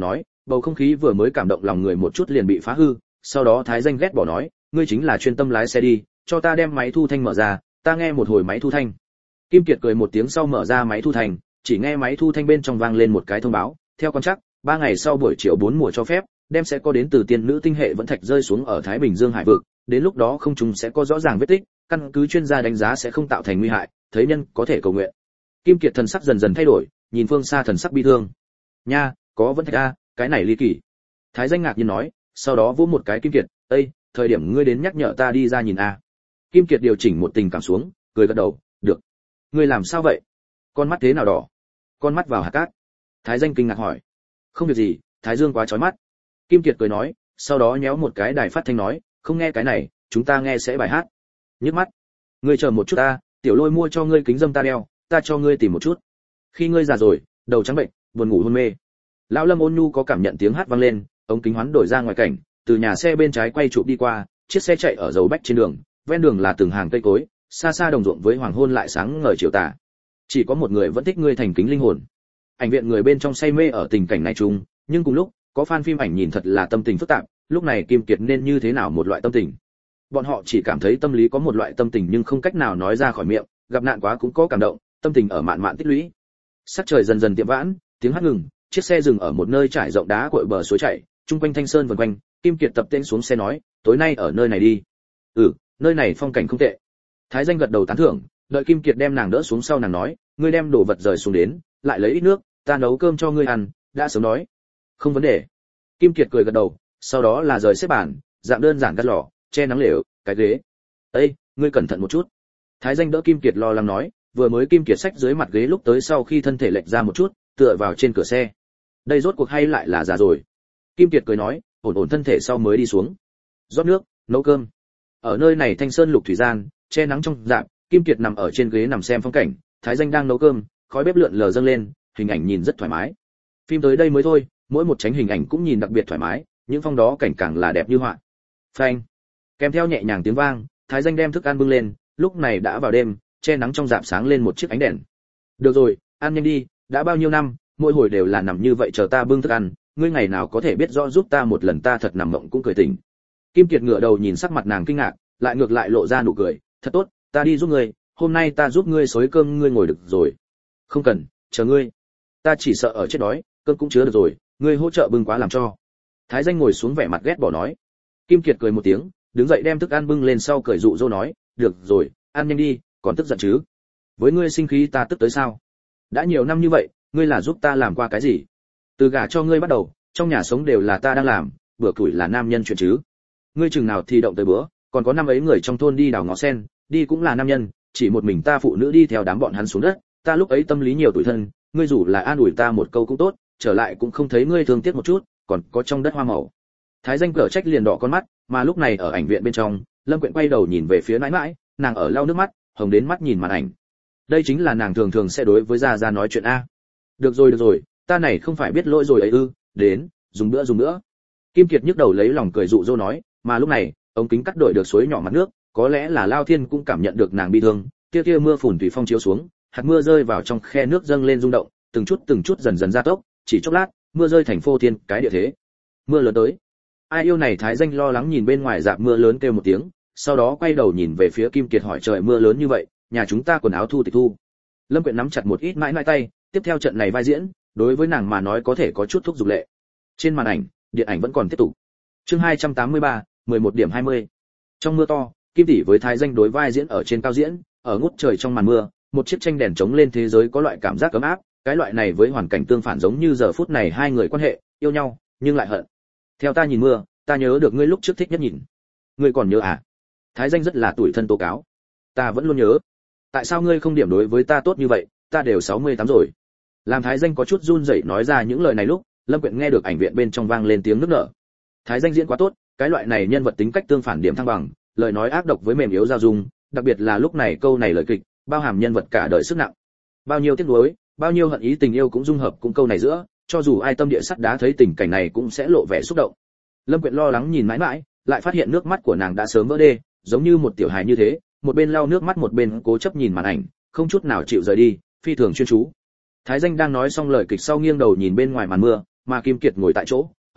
Bầu không khí vừa mới cảm động lòng người một chút liền bị phá hư, sau đó Thái Danh ghét bỏ nói, ngươi chính là chuyên tâm lái xe đi, cho ta đem máy thu thanh mở ra, ta nghe một hồi máy thu thanh. Kim Kiệt cười một tiếng sau mở ra máy thu thanh, chỉ nghe máy thu thanh bên trong vang lên một cái thông báo, theo con chắc, ba ngày sau buổi chiều bốn mùa cho phép, đem sẽ có đến từ tiên nữ tinh hệ vẫn thạch rơi xuống ở Thái Bình Dương hải vực, đến lúc đó không trung sẽ có rõ ràng vết tích, căn cứ chuyên gia đánh giá sẽ không tạo thành nguy hại, thấy nhân có thể cầu nguyện. Kim Kiệt thần sắc dần dần thay đổi, nhìn phương xa thần sắc bi thương. Nha, có vẫn thạch a, cái này ly kỳ. Thái Danh ngạc nhiên nói, sau đó vỗ một cái Kim Kiệt, "Ê, thời điểm ngươi đến nhắc nhở ta đi ra nhìn a." Kim Kiệt điều chỉnh một tình cảm xuống, cười gật đầu, "Được." "Ngươi làm sao vậy? Con mắt thế nào đỏ?" "Con mắt vào hạt cát." Thái Danh kinh ngạc hỏi. "Không việc gì, thái dương quá chói mắt." Kim Kiệt cười nói, sau đó nhéo một cái đài phát thanh nói, "Không nghe cái này, chúng ta nghe sẽ bài hát." "Nhức mắt." "Ngươi chờ một chút ta, Tiểu Lôi mua cho ngươi kính râm ta đeo, ta cho ngươi tìm một chút. Khi ngươi già rồi, đầu trắng bệnh, buồn ngủ hôn mê." Lão Lâm ôn nhu có cảm nhận tiếng hát vang lên, ống kính hoán đổi ra ngoài cảnh, từ nhà xe bên trái quay chụp đi qua, chiếc xe chạy ở dầu bách trên đường, ven đường là từng hàng cây cối, xa xa đồng ruộng với hoàng hôn lại sáng ngời chiều tà. Chỉ có một người vẫn thích ngươi thành kính linh hồn. Ảnh viện người bên trong say mê ở tình cảnh này chung, nhưng cùng lúc, có fan phim ảnh nhìn thật là tâm tình phức tạp, lúc này Kim Kiệt nên như thế nào một loại tâm tình. Bọn họ chỉ cảm thấy tâm lý có một loại tâm tình nhưng không cách nào nói ra khỏi miệng, gặp nạn quá cũng có cảm động, tâm tình ở mạn mạn tích lũy. Sắc trời dần dần tiệm vãn, tiếng hát ngừng, chiếc xe dừng ở một nơi trải rộng đá cội bờ suối chảy, trung quanh thanh sơn vần quanh. Kim Kiệt tập tên xuống xe nói, tối nay ở nơi này đi. Ừ, nơi này phong cảnh không tệ. Thái Danh gật đầu tán thưởng, đợi Kim Kiệt đem nàng đỡ xuống sau nàng nói, ngươi đem đồ vật rời xuống đến, lại lấy ít nước, ta nấu cơm cho ngươi ăn, đã sớm nói. Không vấn đề. Kim Kiệt cười gật đầu, sau đó là rời xếp bàn, dạng đơn giản cắt lò, che nắng lều, cái ghế. Ê, ngươi cẩn thận một chút. Thái Danh đỡ Kim Kiệt lo lắng nói, vừa mới Kim Kiệt xách dưới mặt ghế lúc tới sau khi thân thể lệch ra một chút, tựa vào trên cửa xe. Đây rốt cuộc hay lại là già rồi. Kim Kiệt cười nói, ổn ổn thân thể sau mới đi xuống. Rót nước, nấu cơm. Ở nơi này thanh sơn lục thủy gian, che nắng trong rạng, Kim Kiệt nằm ở trên ghế nằm xem phong cảnh, Thái Danh đang nấu cơm, khói bếp lượn lờ dâng lên, hình ảnh nhìn rất thoải mái. Phim tới đây mới thôi, mỗi một tránh hình ảnh cũng nhìn đặc biệt thoải mái, những phong đó cảnh càng là đẹp như họa. Phanh. Kèm theo nhẹ nhàng tiếng vang, Thái Danh đem thức ăn bưng lên, lúc này đã vào đêm, che nắng trong rạng sáng lên một chiếc ánh đèn. Được rồi, ăn nhanh đi, đã bao nhiêu năm, mỗi hồi đều là nằm như vậy chờ ta bưng thức ăn, ngươi ngày nào có thể biết rõ giúp ta một lần, ta thật nằm mộng cũng cười tỉnh. Kim Kiệt ngửa đầu nhìn sắc mặt nàng kinh ngạc, lại ngược lại lộ ra nụ cười, thật tốt, ta đi giúp ngươi, hôm nay ta giúp ngươi xối cơm ngươi ngồi được rồi. Không cần, chờ ngươi. Ta chỉ sợ ở chết đói, cơm cũng chứa được rồi, ngươi hỗ trợ bưng quá làm cho. Thái Danh ngồi xuống vẻ mặt ghét bỏ nói. Kim Kiệt cười một tiếng, đứng dậy đem thức ăn bưng lên sau cười dụ dỗ nói, được rồi, ăn nhanh đi, còn tức giận chứ? Với ngươi sinh khí ta tức tới sao? Đã nhiều năm như vậy, ngươi là giúp ta làm qua cái gì? Từ gả cho ngươi bắt đầu, trong nhà sống đều là ta đang làm, bữa củi là nam nhân chuyện chứ. Ngươi chừng nào thì động tới bữa, còn có năm ấy người trong thôn đi đào ngó sen, đi cũng là nam nhân, chỉ một mình ta phụ nữ đi theo đám bọn hắn xuống đất, ta lúc ấy tâm lý nhiều tủi thân, ngươi rủ là an ủi ta một câu cũng tốt, trở lại cũng không thấy ngươi thương tiếc một chút, còn có trong đất hoa màu. Thái Danh cở trách liền đỏ con mắt, mà lúc này ở ảnh viện bên trong, Lâm Quyện quay đầu nhìn về phía nãi nãi, nàng ở lau nước mắt, hồng đến mắt nhìn màn ảnh. Đây chính là nàng thường thường sẽ đối với Gia Gia nói chuyện a. Được rồi được rồi, ta này không phải biết lỗi rồi ấy ư, đến, dùng nữa dùng nữa. Kim Kiệt nhức đầu lấy lòng cười dụ dỗ nói, mà lúc này, ống kính cắt đổi được suối nhỏ mặt nước, có lẽ là Lao Thiên cũng cảm nhận được nàng bi thương, tia tia mưa phùn tùy phong chiếu xuống, hạt mưa rơi vào trong khe nước dâng lên rung động, từng chút từng chút dần dần gia tốc, chỉ chốc lát, mưa rơi thành phô thiên cái địa thế. Mưa lớn tới. Ai yêu này Thái Danh lo lắng nhìn bên ngoài dạp mưa lớn kêu một tiếng, sau đó quay đầu nhìn về phía Kim Kiệt hỏi trời mưa lớn như vậy, nhà chúng ta quần áo thu tịch thu. Lâm Quyện nắm chặt một ít mãi mãi tay, tiếp theo trận này vai diễn, đối với nàng mà nói có thể có chút thúc giục lệ. Trên màn ảnh, điện ảnh vẫn còn tiếp tục. Chương hai trăm tám mươi ba, mười một điểm hai mươi. Trong mưa to, Kim tỷ với Thái Danh đối vai diễn ở trên cao diễn, ở ngút trời trong màn mưa, một chiếc tranh đèn chống lên thế giới có loại cảm giác ấm áp, cái loại này với hoàn cảnh tương phản giống như giờ phút này hai người quan hệ, yêu nhau, nhưng lại hận. Theo ta nhìn mưa, ta nhớ được ngươi lúc trước thích nhất nhìn. Ngươi còn nhớ à? Thái Danh rất là tủi thân tố cáo. Ta vẫn luôn nhớ. Tại sao ngươi không điểm đối với ta tốt như vậy, ta đều sáu mươi tám rồi. Làm Thái Danh có chút run rẩy nói ra những lời này lúc, Lâm Quyện nghe được ảnh viện bên trong vang lên tiếng nức nở. Thái Danh diễn quá tốt, cái loại này nhân vật tính cách tương phản điểm thăng bằng, lời nói ác độc với mềm yếu giao dung, đặc biệt là lúc này câu này lời kịch, bao hàm nhân vật cả đời sức nặng. Bao nhiêu tiếc nuối, bao nhiêu hận ý tình yêu cũng dung hợp cũng câu này giữa, cho dù ai tâm địa sắt đá thấy tình cảnh này cũng sẽ lộ vẻ xúc động. Lâm Quyện lo lắng nhìn mãi mãi, lại phát hiện nước mắt của nàng đã sớm vỡ đê, giống như một tiểu hài như thế, một bên lau nước mắt một bên cố chấp nhìn màn ảnh, không chút nào chịu rời đi, phi thường chuyên chú. Thái Danh đang nói xong lời kịch sau nghiêng đầu nhìn bên ngoài màn mưa, mà Kim Kiệt ngồi tại chỗ,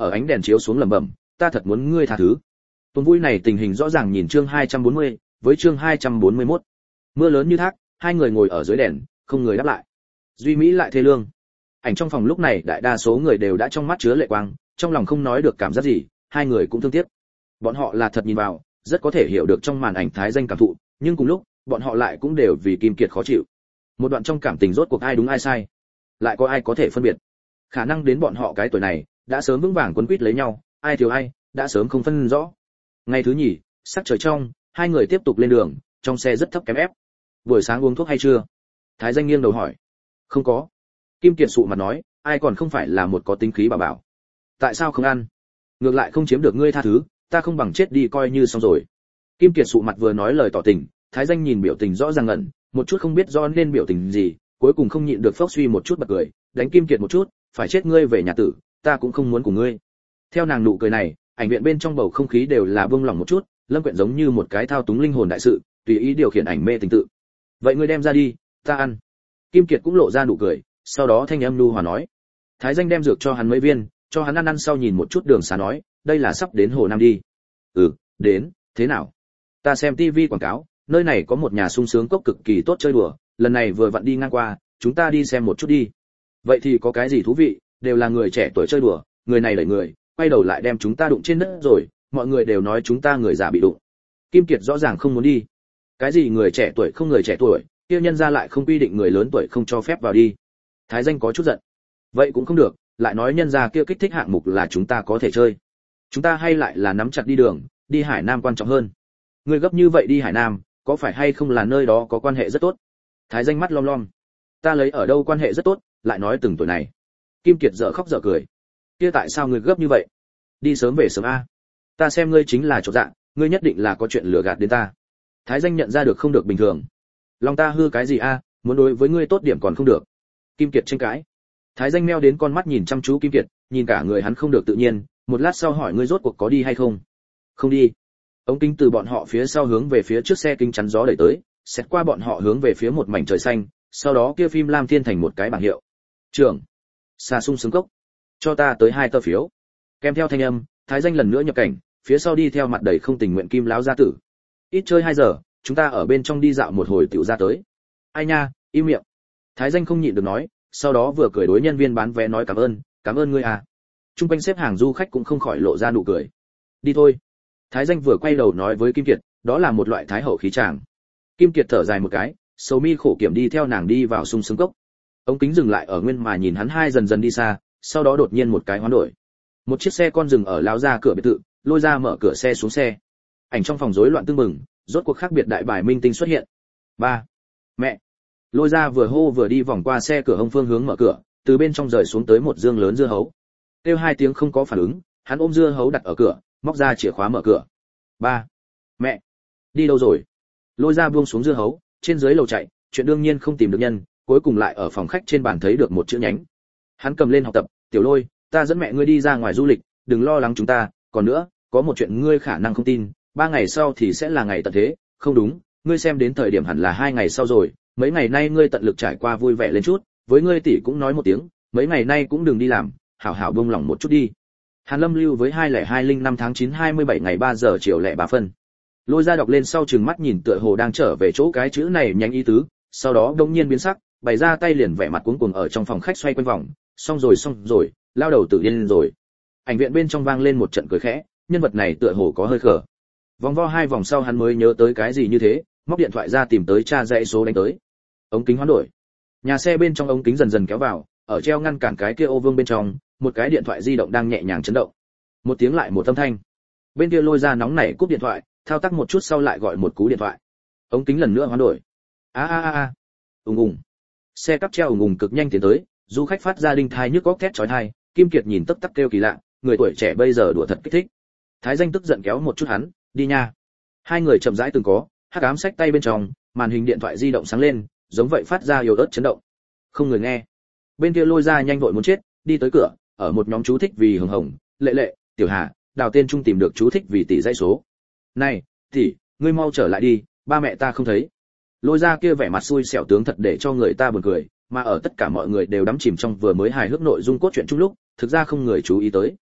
ở ánh đèn chiếu xuống lẩm bẩm, ta thật muốn ngươi tha thứ. Tuần vui này tình hình rõ ràng nhìn chương hai trăm bốn mươi với chương hai trăm bốn mươi mốt. Mưa lớn như thác, hai người ngồi ở dưới đèn, không người đáp lại. Duy Mỹ lại thê lương. Ảnh trong phòng lúc này đại đa số người đều đã trong mắt chứa lệ quang, trong lòng không nói được cảm giác gì, hai người cũng thương tiếc. Bọn họ là thật nhìn vào, rất có thể hiểu được trong màn ảnh Thái Danh cảm thụ, nhưng cùng lúc, bọn họ lại cũng đều vì Kim Kiệt khó chịu. Một đoạn trong cảm tình rốt cuộc ai đúng ai sai, lại có ai có thể phân biệt? Khả năng đến bọn họ cái tuổi này, đã sớm vững vàng quấn quýt lấy nhau, ai thiếu ai, đã sớm không phân rõ. Ngày thứ nhì, sắc trời trong, hai người tiếp tục lên đường, trong xe rất thấp kém ép. Buổi sáng uống thuốc hay chưa? Thái Danh nghiêng đầu hỏi. Không có. Kim Kiệt sụ mặt nói, ai còn không phải là một có tính khí bà bảo. Tại sao không ăn? Ngược lại không chiếm được ngươi tha thứ, ta không bằng chết đi coi như xong rồi. Kim Kiệt sụ mặt vừa nói lời tỏ tình, Thái Danh nhìn biểu tình rõ ràng ngẩn, một chút không biết do nên biểu tình gì, cuối cùng không nhịn được phốc suy một chút bật cười, đánh Kim Kiệt một chút, phải chết ngươi về nhà tử, ta cũng không muốn cùng ngươi. Theo nàng nụ cười này, ảnh viện bên trong bầu không khí đều là buông lỏng một chút, Lâm Quyện giống như một cái thao túng linh hồn đại sự, tùy ý điều khiển ảnh mê tình tự. Vậy ngươi đem ra đi, ta ăn. Kim Kiệt cũng lộ ra nụ cười, sau đó thanh âm nhu hòa nói. Thái Danh đem dược cho hắn mấy viên, cho hắn ăn ăn sau nhìn một chút đường xá nói, đây là sắp đến Hồ Nam đi. Ừ, đến, thế nào? Ta xem tivi quảng cáo, nơi này có một nhà sung sướng cốc cực kỳ tốt chơi đùa, lần này vừa vặn đi ngang qua, chúng ta đi xem một chút đi. Vậy thì có cái gì thú vị, đều là người trẻ tuổi chơi đùa, người này đẩy người, quay đầu lại đem chúng ta đụng trên đất rồi, mọi người đều nói chúng ta người già bị đụng. Kim Kiệt rõ ràng không muốn đi. Cái gì người trẻ tuổi không người trẻ tuổi, kia nhân gia lại không quy định người lớn tuổi không cho phép vào đi. Thái Danh có chút giận. Vậy cũng không được, lại nói nhân gia kia kích thích hạng mục là chúng ta có thể chơi. Chúng ta hay lại là nắm chặt đi đường, đi Hải Nam quan trọng hơn. Người gấp như vậy đi Hải Nam, có phải hay không là nơi đó có quan hệ rất tốt? Thái Danh mắt lom lom. Ta lấy ở đâu quan hệ rất tốt, lại nói từng tuổi này. Kim Kiệt dở khóc dở cười. Kia tại sao ngươi gấp như vậy? Đi sớm về sớm a. Ta xem ngươi chính là chột dạ, ngươi nhất định là có chuyện lừa gạt đến ta. Thái Danh nhận ra được không được bình thường. Lòng ta hư cái gì a, muốn đối với ngươi tốt điểm còn không được. Kim Kiệt tranh cãi. Thái Danh meo đến con mắt nhìn chăm chú Kim Kiệt, nhìn cả người hắn không được tự nhiên, một lát sau hỏi ngươi rốt cuộc có đi hay không? Không đi. Ống kính từ bọn họ phía sau hướng về phía trước xe kính chắn gió đẩy tới, xét qua bọn họ hướng về phía một mảnh trời xanh, sau đó kia phim lam thiên thành một cái bảng hiệu. Trưởng, xa sung sướng cốc, cho ta tới hai tờ phiếu. Kèm theo thanh âm, Thái Danh lần nữa nhập cảnh, phía sau đi theo mặt đầy không tình nguyện Kim lão gia tử. Ít chơi hai giờ, chúng ta ở bên trong đi dạo một hồi tiểu ra tới. Ai nha, im miệng. Thái Danh không nhịn được nói, sau đó vừa cười đối nhân viên bán vé nói cảm ơn, cảm ơn ngươi à. Trung quanh xếp hàng du khách cũng không khỏi lộ ra nụ cười. Đi thôi. Thái Danh vừa quay đầu nói với Kim Kiệt, đó là một loại thái hậu khí tràng. Kim Kiệt thở dài một cái, sầu mi khổ kiểm đi theo nàng đi vào sung sướng cốc. Ống kính dừng lại ở nguyên mà nhìn hắn hai dần dần đi xa, sau đó đột nhiên một cái hoán đổi. Một chiếc xe con dừng ở lao ra cửa biệt thự, lôi ra mở cửa xe xuống xe. Ảnh trong phòng rối loạn tương mừng, rốt cuộc khác biệt đại bài minh tinh xuất hiện. Ba, mẹ. Lôi ra vừa hô vừa đi vòng qua xe cửa hông phương hướng mở cửa, từ bên trong rời xuống tới một dương lớn dưa hấu. Kêu hai tiếng không có phản ứng, hắn ôm dưa hấu đặt ở cửa, móc ra chìa khóa mở cửa. Ba, mẹ, đi đâu rồi? Lôi ra buông xuống dưa hấu, trên dưới lầu chạy, chuyện đương nhiên không tìm được nhân, cuối cùng lại ở phòng khách trên bàn thấy được một chữ nhánh. Hắn cầm lên học tập, tiểu Lôi, ta dẫn mẹ ngươi đi ra ngoài du lịch, đừng lo lắng chúng ta, còn nữa, có một chuyện ngươi khả năng không tin, ba ngày sau thì sẽ là ngày tận thế, không đúng, ngươi xem đến thời điểm hẳn là hai ngày sau rồi, mấy ngày nay ngươi tận lực trải qua vui vẻ lên chút, với ngươi tỷ cũng nói một tiếng, mấy ngày nay cũng đừng đi làm, hảo hảo buông lỏng một chút đi. Hàn Lâm lưu với hai không hai không năm tháng chín hai mươi bảy ngày ba giờ chiều lẻ ba phân. Lôi ra đọc lên sau chừng mắt nhìn tựa hồ đang trở về chỗ cái chữ này nhanh ý tứ, sau đó đống nhiên biến sắc, bày ra tay liền vẻ mặt cuống cuồng ở trong phòng khách xoay quanh vòng, xong rồi xong rồi, lao đầu tự yên rồi. Ảnh viện bên trong vang lên một trận cười khẽ, nhân vật này tựa hồ có hơi khờ. Vòng vo hai vòng sau hắn mới nhớ tới cái gì như thế, móc điện thoại ra tìm tới tra dãy số đánh tới. Ống kính hoán đổi. Nhà xe bên trong ống kính dần dần kéo vào, ở treo ngăn cản cái kia ô vương bên trong, một cái điện thoại di động đang nhẹ nhàng chấn động. Một tiếng lại một âm thanh. Bên kia Lôi ra nóng nảy cúp điện thoại, thao tác một chút sau lại gọi một cú điện thoại. Ống kính lần nữa hoán đổi. A a a a. Ùng ùng. Xe cắp treo ùng ùng cực nhanh tiến tới, du khách phát ra đinh thai nhức óc thét chói tai, Kim Kiệt nhìn tấp tắc kêu kỳ lạ, người tuổi trẻ bây giờ đùa thật kích thích. Thái Danh tức giận kéo một chút hắn, đi nha. Hai người chậm rãi từng có, hắc ám sách tay bên trong, màn hình điện thoại di động sáng lên, giống vậy phát ra yếu ớt chấn động. Không người nghe. Bên kia Lôi ra nhanh vội muốn chết, đi tới cửa, ở một nhóm chú thích vì hồng hồng, lệ lệ, tiểu hà, đào tên trung tìm được chú thích vì tỷ dãy số. Này, tỷ, ngươi mau trở lại đi, ba mẹ ta không thấy. Lôi ra kia vẻ mặt xui xẻo tướng thật để cho người ta buồn cười, mà ở tất cả mọi người đều đắm chìm trong vừa mới hài hước nội dung cốt truyện chung lúc, thực ra không người chú ý tới.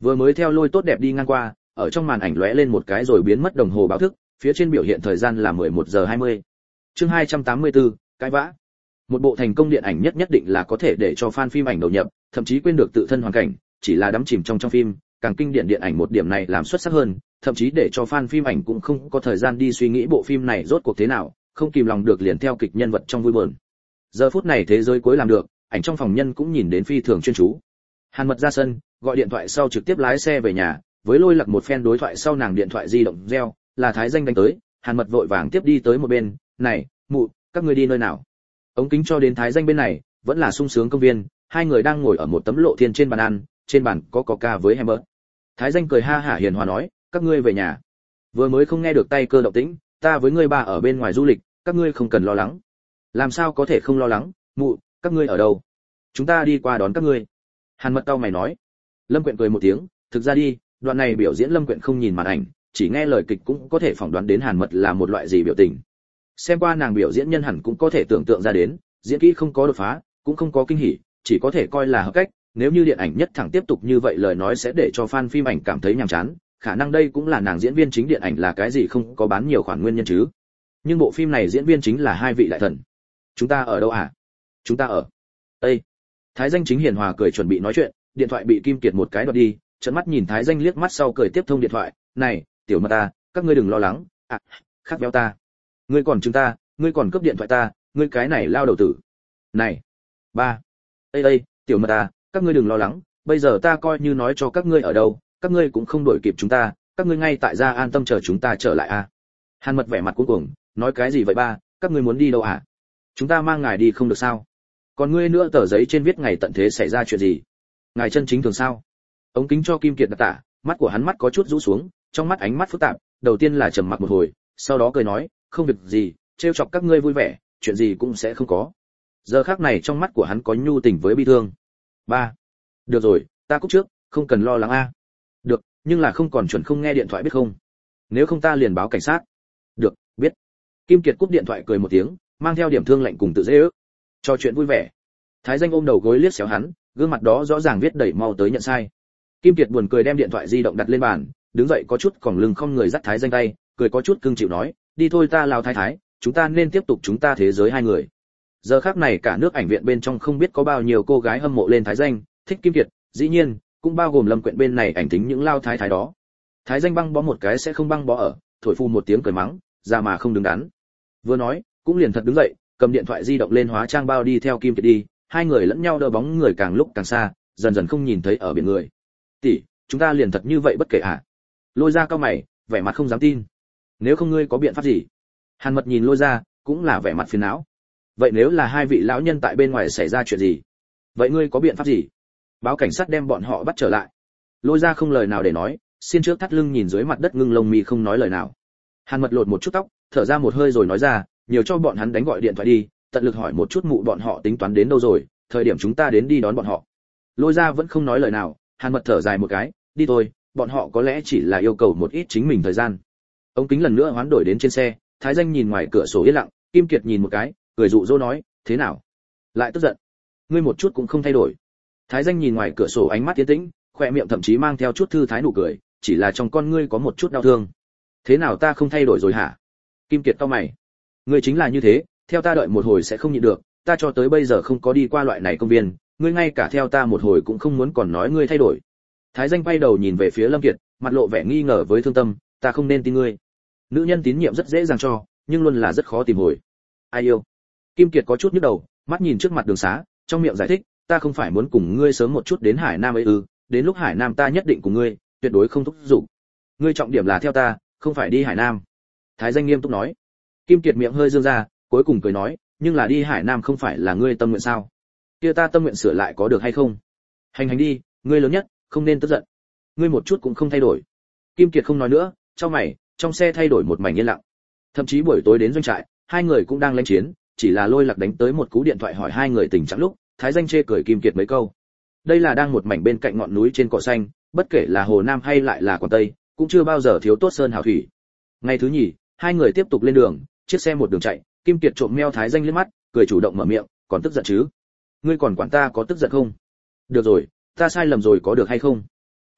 Vừa mới theo lôi tốt đẹp đi ngang qua, ở trong màn ảnh lóe lên một cái rồi biến mất đồng hồ báo thức, phía trên biểu hiện thời gian là mười một giờ hai mươi. Chương hai trăm tám mươi tư, cái vã. Một bộ thành công điện ảnh nhất nhất định là có thể để cho fan phim ảnh đầu nhập, thậm chí quên được tự thân hoàn cảnh, chỉ là đắm chìm trong trong phim, càng kinh điển điện ảnh một điểm này làm xuất sắc hơn, thậm chí để cho fan phim ảnh cũng không có thời gian đi suy nghĩ bộ phim này rốt cuộc thế nào, không kìm lòng được liền theo kịch nhân vật trong vui buồn. Giờ phút này thế giới cuối làm được, ảnh trong phòng nhân cũng nhìn đến phi thường chuyên chú. Hàn Mật ra sân, gọi điện thoại sau trực tiếp lái xe về nhà, với Lôi Lạc một phen đối thoại sau nàng điện thoại di động reo, là Thái Danh đánh tới, Hàn Mật vội vàng tiếp đi tới một bên, "Này, mụ, các ngươi đi nơi nào?" Ống kính cho đến Thái Danh bên này, vẫn là sung sướng công viên, hai người đang ngồi ở một tấm lộ thiên trên bàn ăn, trên bàn có coca với hamburger. Thái Danh cười ha hả hiền hòa nói, "Các ngươi về nhà." Vừa mới không nghe được tay cơ động tĩnh, "Ta với ngươi ba ở bên ngoài du lịch, các ngươi không cần lo lắng." "Làm sao có thể không lo lắng, mụ, các ngươi ở đâu?" "Chúng ta đi qua đón các ngươi." Hàn Mật cau mày nói. Lâm Quyện cười một tiếng, "Thực ra đi, đoạn này biểu diễn Lâm Quyện không nhìn màn ảnh, chỉ nghe lời kịch cũng có thể phỏng đoán đến Hàn Mật là một loại gì biểu tình. Xem qua nàng biểu diễn nhân hẳn cũng có thể tưởng tượng ra đến, diễn kỹ không có đột phá, cũng không có kinh hỉ, chỉ có thể coi là hợp cách, nếu như điện ảnh nhất thẳng tiếp tục như vậy lời nói sẽ để cho fan phim ảnh cảm thấy nhàm chán, khả năng đây cũng là nàng diễn viên chính điện ảnh là cái gì không có bán nhiều khoản nguyên nhân chứ. Nhưng bộ phim này diễn viên chính là hai vị đại thần. Chúng ta ở đâu à? Chúng ta ở Ê. Thái Danh chính hiền hòa cười chuẩn bị nói chuyện, điện thoại bị Kim Kiệt một cái đoạt đi, trợn mắt nhìn Thái Danh liếc mắt sau cười tiếp thông điện thoại, "Này, tiểu Mật ta, các ngươi đừng lo lắng, à, khắc béo ta. Ngươi còn chúng ta, ngươi còn cướp điện thoại ta, ngươi cái này lao đầu tử. Này, ba. Ê ê, tiểu Mật ta, các ngươi đừng lo lắng, bây giờ ta coi như nói cho các ngươi ở đâu, các ngươi cũng không đuổi kịp chúng ta, các ngươi ngay tại gia an tâm chờ chúng ta trở lại a." Hàn Mật vẻ mặt cuống cuồng, "Nói cái gì vậy ba, các ngươi muốn đi đâu à? Chúng ta mang ngài đi không được sao? Còn ngươi nữa tờ giấy trên viết ngày tận thế xảy ra chuyện gì? Ngài chân chính thường sao?" Ống kính cho Kim Kiệt đặt tả, mắt của hắn mắt có chút rũ xuống, trong mắt ánh mắt phức tạp, đầu tiên là trầm mặc một hồi, sau đó cười nói, "Không việc gì, trêu chọc các ngươi vui vẻ, chuyện gì cũng sẽ không có." Giờ khắc này trong mắt của hắn có nhu tình với bi thương. "Ba, được rồi, ta cúp trước, không cần lo lắng a." "Được, nhưng là không còn chuẩn không nghe điện thoại biết không? Nếu không ta liền báo cảnh sát." "Được, biết." Kim Kiệt cúp điện thoại cười một tiếng, mang theo điểm thương lạnh cùng tự dễ ước. Trò chuyện vui vẻ. Thái Danh ôm đầu gối liếc xéo hắn, gương mặt đó rõ ràng viết đẩy mau tới nhận sai. Kim Kiệt buồn cười đem điện thoại di động đặt lên bàn, đứng dậy có chút còng lưng không người dắt Thái Danh tay, cười có chút cưng chịu nói, "Đi thôi ta lao thái thái, chúng ta nên tiếp tục chúng ta thế giới hai người." Giờ khắc này cả nước ảnh viện bên trong không biết có bao nhiêu cô gái hâm mộ lên Thái Danh, thích Kim Kiệt, dĩ nhiên cũng bao gồm Lâm Quyện bên này ảnh tính những lao thái thái đó. Thái Danh băng bó một cái sẽ không băng bó ở, thổi phu một tiếng cười mắng, ra mà không đứng đắn. Vừa nói, cũng liền thật đứng dậy, cầm điện thoại di động lên hóa trang bao đi theo Kim Kiệt đi, hai người lẫn nhau đỡ bóng người càng lúc càng xa, dần dần không nhìn thấy ở biển người. "Tỷ, chúng ta liền thật như vậy bất kể à?" Lôi Ra cao mày, vẻ mặt không dám tin. "Nếu không ngươi có biện pháp gì?" Hàn Mật nhìn Lôi Ra, cũng là vẻ mặt phiền não. "Vậy nếu là hai vị lão nhân tại bên ngoài xảy ra chuyện gì? Vậy ngươi có biện pháp gì?" "Báo cảnh sát đem bọn họ bắt trở lại." Lôi Ra không lời nào để nói, xin trước thắt lưng nhìn dưới mặt đất ngưng lông mi không nói lời nào. Hàn Mật lột một chút tóc, thở ra một hơi rồi nói ra, "Nhiều cho bọn hắn đánh gọi điện thoại đi, tận lực hỏi một chút mụ bọn họ tính toán đến đâu rồi, thời điểm chúng ta đến đi đón bọn họ." Lôi Ra vẫn không nói lời nào, Hàn Mật thở dài một cái, "Đi thôi, bọn họ có lẽ chỉ là yêu cầu một ít chính mình thời gian." Ống kính lần nữa hoán đổi đến trên xe, Thái Danh nhìn ngoài cửa sổ yên lặng, Kim Kiệt nhìn một cái, cười dụ dỗ nói, "Thế nào? Lại tức giận? Ngươi một chút cũng không thay đổi." Thái Danh nhìn ngoài cửa sổ ánh mắt tiến tĩnh, khóe miệng thậm chí mang theo chút thư thái nụ cười, chỉ là trong con ngươi có một chút đau thương. "Thế nào ta không thay đổi rồi hả?" Kim Kiệt cau mày. "Ngươi chính là như thế, theo ta đợi một hồi sẽ không nhịn được, ta cho tới bây giờ không có đi qua loại này công viên, ngươi ngay cả theo ta một hồi cũng không muốn còn nói ngươi thay đổi." Thái Danh quay đầu nhìn về phía Lâm Kiệt, mặt lộ vẻ nghi ngờ với thương tâm, "Ta không nên tin ngươi. Nữ nhân tín nhiệm rất dễ dàng cho, nhưng luôn là rất khó tìm hồi." "Ai yêu?" Kim Kiệt có chút nhức đầu, mắt nhìn trước mặt đường xá, trong miệng giải thích, "Ta không phải muốn cùng ngươi sớm một chút đến Hải Nam ấy ư, đến lúc Hải Nam ta nhất định cùng ngươi, tuyệt đối không thúc giục. Ngươi trọng điểm là theo ta, không phải đi Hải Nam." Thái Danh nghiêm túc nói. Kim Kiệt miệng hơi dương ra, cuối cùng cười nói, "Nhưng là đi Hải Nam không phải là ngươi tâm nguyện sao? Kia ta tâm nguyện sửa lại có được hay không? Hành hành đi, ngươi lớn nhất, không nên tức giận. Ngươi một chút cũng không thay đổi." Kim Kiệt không nói nữa, chau mày, trong xe thay đổi một mảnh yên lặng. Thậm chí buổi tối đến doanh trại, hai người cũng đang lãnh chiến, chỉ là Lôi Lạc đánh tới một cú điện thoại hỏi hai người tình trạng lúc, Thái Danh chê cười Kim Kiệt mấy câu. Đây là đang một mảnh bên cạnh ngọn núi trên cỏ xanh, bất kể là Hồ Nam hay lại là Quảng Tây, cũng chưa bao giờ thiếu tốt sơn hào thủy. Ngày thứ nhì, hai người tiếp tục lên đường, chiếc xe một đường chạy, Kim Kiệt trộm meo Thái Danh liếc mắt, cười chủ động mở miệng, "Còn tức giận chứ? Ngươi còn quản ta có tức giận không?" "Được rồi, ta sai lầm rồi có được hay không?"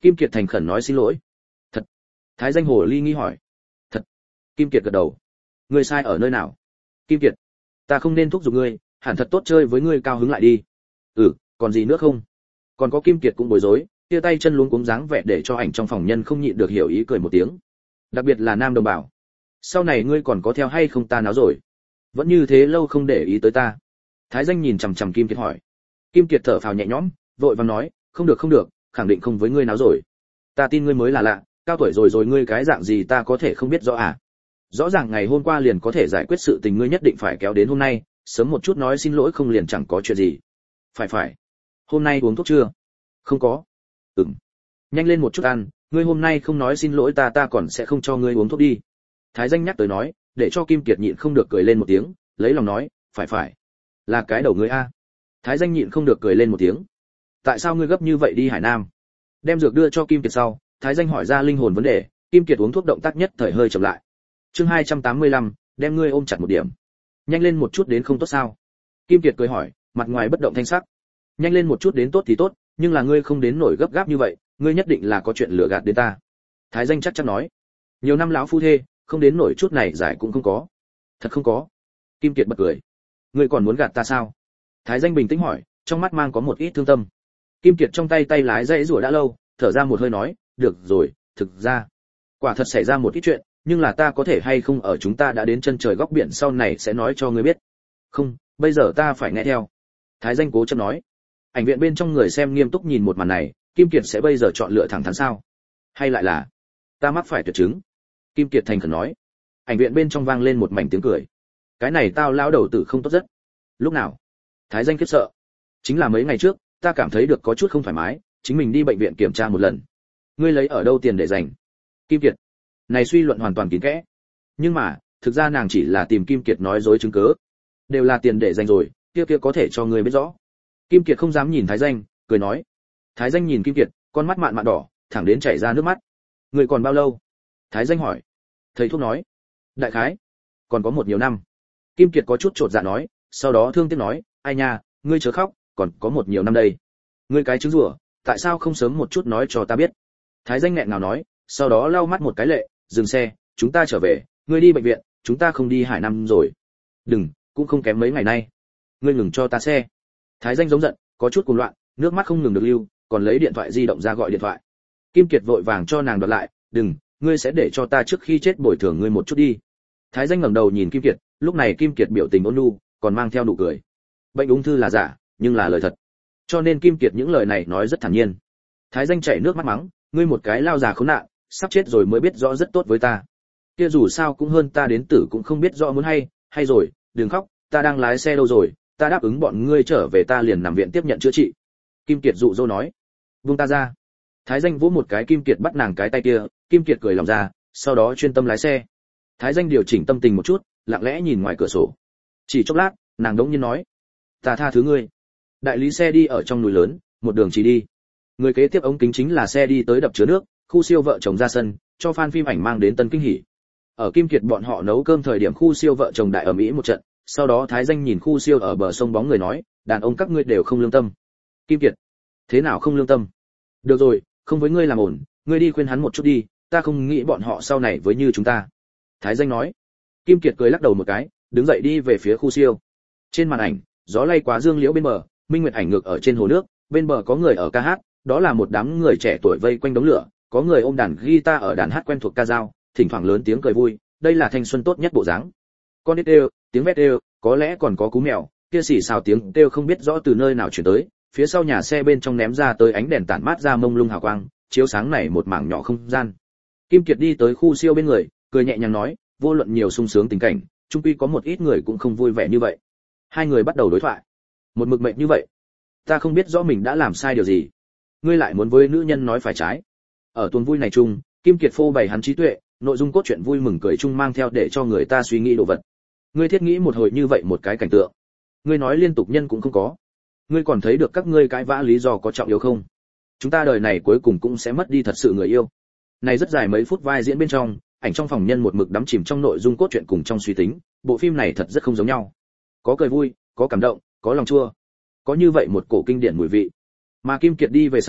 Kim Kiệt thành khẩn nói xin lỗi. Thật? Thái Danh hồ ly nghi hỏi. Thật. Kim Kiệt gật đầu. Ngươi sai ở nơi nào? Kim Kiệt, ta không nên thúc giục ngươi, hẳn thật tốt chơi với ngươi cao hứng lại đi. Ừ, còn gì nữa không? Còn có Kim Kiệt cũng bối rối, kia tay chân luống cuống dáng vẻ để cho ảnh trong phòng nhân không nhịn được hiểu ý cười một tiếng. Đặc biệt là nam đồng bào. Sau này ngươi còn có theo hay không ta náo rồi? Vẫn như thế lâu không để ý tới ta. Thái Danh nhìn chằm chằm Kim Kiệt hỏi. Kim Kiệt thở phào nhẹ nhõm, vội vàng nói, không được không được, khẳng định không với ngươi náo rồi. Ta tin ngươi mới là lạ, cao tuổi rồi rồi ngươi cái dạng gì ta có thể không biết rõ à? Rõ ràng ngày hôm qua liền có thể giải quyết sự tình ngươi nhất định phải kéo đến hôm nay, sớm một chút nói xin lỗi không liền chẳng có chuyện gì. Phải phải. Hôm nay uống thuốc chưa? Không có. Ừm. Nhanh lên một chút ăn, ngươi hôm nay không nói xin lỗi ta ta còn sẽ không cho ngươi uống thuốc đi. Thái Danh nhắc tới nói, để cho Kim Kiệt nhịn không được cười lên một tiếng, lấy lòng nói, phải phải. Là cái đầu ngươi a. Thái Danh nhịn không được cười lên một tiếng. Tại sao ngươi gấp như vậy đi Hải Nam? Đem dược đưa cho Kim Kiệt sau, Thái Danh hỏi ra linh hồn vấn đề, Kim Kiệt uống thuốc động tác nhất thời hơi chậm lại. Chương hai trăm tám mươi lăm, đem ngươi ôm chặt một điểm. Nhanh lên một chút đến không tốt sao? Kim Kiệt cười hỏi, mặt ngoài bất động thanh sắc. Nhanh lên một chút đến tốt thì tốt, nhưng là ngươi không đến nổi gấp gáp như vậy, ngươi nhất định là có chuyện lừa gạt đến ta. Thái Danh chắc chắn nói. Nhiều năm lão phu thê, không đến nổi chút này giải cũng không có. Thật không có. Kim Kiệt bật cười. Ngươi còn muốn gạt ta sao? Thái Danh bình tĩnh hỏi, trong mắt mang có một ít thương tâm. Kim Kiệt trong tay tay lái dãy rủa đã lâu, thở ra một hơi nói, được rồi, thực ra, quả thật xảy ra một ít chuyện, nhưng là ta có thể hay không ở chúng ta đã đến chân trời góc biển sau này sẽ nói cho ngươi biết. Không, bây giờ ta phải nghe theo. Thái Danh cố chấp nói. Ảnh viện bên trong người xem nghiêm túc nhìn một màn này, Kim Kiệt sẽ bây giờ chọn lựa thẳng thắn sao? Hay lại là ta mắc phải tuyệt chứng? Kim Kiệt thành khẩn nói. Ảnh viện bên trong vang lên một mảnh tiếng cười. Cái này tao lão đầu tử không tốt rất. Lúc nào? Thái Danh khiếp sợ. Chính là mấy ngày trước, ta cảm thấy được có chút không thoải mái, chính mình đi bệnh viện kiểm tra một lần. Ngươi lấy ở đâu tiền để dành? Kim Kiệt. Này suy luận hoàn toàn kín kẽ. Nhưng mà, thực ra nàng chỉ là tìm Kim Kiệt nói dối chứng cứ. Đều là tiền để dành rồi, kia kia có thể cho ngươi biết rõ. Kim Kiệt không dám nhìn Thái Danh, cười nói. Thái Danh nhìn Kim Kiệt, con mắt mạn mạn đỏ, thẳng đến chảy ra nước mắt. Ngươi còn bao lâu? Thái Danh hỏi. Thầy thuốc nói. Đại khái, còn có một nhiều năm. Kim Kiệt có chút chột dạ nói, sau đó thương tiếc nói, ai nha, ngươi chớ khóc, còn có một nhiều năm đây. Ngươi cái trứng rủa, tại sao không sớm một chút nói cho ta biết? Thái Danh nghẹn ngào nói, sau đó lau mắt một cái lệ, dừng xe, chúng ta trở về, ngươi đi bệnh viện, chúng ta không đi Hải Nam rồi. Đừng, cũng không kém mấy ngày nay. Ngươi ngừng cho ta xe. Thái Danh giống giận, có chút cuồng loạn, nước mắt không ngừng được lưu, còn lấy điện thoại di động ra gọi điện thoại. Kim Kiệt vội vàng cho nàng đoạt lại, đừng, ngươi sẽ để cho ta trước khi chết bồi thường ngươi một chút đi. Thái Danh ngẩng đầu nhìn Kim Kiệt, lúc này Kim Kiệt biểu tình ôn nhu, còn mang theo nụ cười. Bệnh ung thư là giả, nhưng là lời thật. Cho nên Kim Kiệt những lời này nói rất thản nhiên. Thái Danh chảy nước mắt mắng, ngươi một cái lao già khốn nạn, sắp chết rồi mới biết rõ rất tốt với ta. Kia dù sao cũng hơn ta đến tử cũng không biết rõ muốn hay, hay rồi, đừng khóc, ta đang lái xe đâu rồi, ta đáp ứng bọn ngươi trở về ta liền nằm viện tiếp nhận chữa trị. Kim Kiệt dụ dỗ nói. Buông ta ra. Thái Danh vỗ một cái Kim Kiệt bắt nàng cái tay kia, Kim Kiệt cười lòng ra, sau đó chuyên tâm lái xe. Thái Danh điều chỉnh tâm tình một chút, lặng lẽ nhìn ngoài cửa sổ. Chỉ chốc lát, nàng đống nhiên nói, ta tha thứ ngươi. Đại lý xe đi ở trong núi lớn, một đường chỉ đi. Người kế tiếp ống kính chính là xe đi tới đập chứa nước, khu siêu vợ chồng ra sân, cho fan phim ảnh mang đến tân kinh hỉ. Ở Kim Kiệt bọn họ nấu cơm thời điểm khu siêu vợ chồng đại ầm ĩ một trận, sau đó Thái Danh nhìn khu siêu ở bờ sông bóng người nói, đàn ông các ngươi đều không lương tâm. Kim Kiệt, thế nào không lương tâm? Được rồi, không với ngươi làm ổn, ngươi đi khuyên hắn một chút đi, ta không nghĩ bọn họ sau này với như chúng ta. Thái Danh nói. Kim Kiệt cười lắc đầu một cái, đứng dậy đi về phía khu siêu. Trên màn ảnh, gió lay quá dương liễu bên bờ, Minh Nguyệt ảnh ngược ở trên hồ nước, bên bờ có người ở ca hát, đó là một đám người trẻ tuổi vây quanh đống lửa, có người ôm đàn guitar ở đàn hát quen thuộc ca dao, thỉnh thoảng lớn tiếng cười vui, đây là thanh xuân tốt nhất bộ dáng. Con đít đều, tiếng vét đều, có lẽ còn có cú mèo, kia xì xào tiếng kêu không biết rõ từ nơi nào truyền tới, phía sau nhà xe bên trong ném ra tới ánh đèn tản mát ra mông lung hào quang, chiếu sáng này một mảng nhỏ không gian. Kim Kiệt đi tới khu siêu bên người, cười nhẹ nhàng nói, vô luận nhiều sung sướng tình cảnh, chung quy có một ít người cũng không vui vẻ như vậy. Hai người bắt đầu đối thoại. Một mực mệnh như vậy, ta không biết rõ mình đã làm sai điều gì, ngươi lại muốn với nữ nhân nói phải trái. Ở tuần vui này chung, Kim Kiệt phô bày hắn trí tuệ, nội dung cốt truyện vui mừng cười chung mang theo để cho người ta suy nghĩ đồ vật. Ngươi thiết nghĩ một hồi như vậy một cái cảnh tượng, ngươi nói liên tục nhân cũng không có, ngươi còn thấy được các ngươi cãi vã lý do có trọng yếu không? Chúng ta đời này cuối cùng cũng sẽ mất đi thật sự người yêu. Này rất dài mấy phút vai diễn bên trong, ảnh trong phòng nhân một mực đắm chìm trong nội dung cốt truyện cùng trong suy tính, bộ phim này thật rất không giống nhau. Có cười vui, có cảm động, có lòng chua, có như vậy một cổ kinh điển mùi vị. Mà Kim Kiệt đi về sau,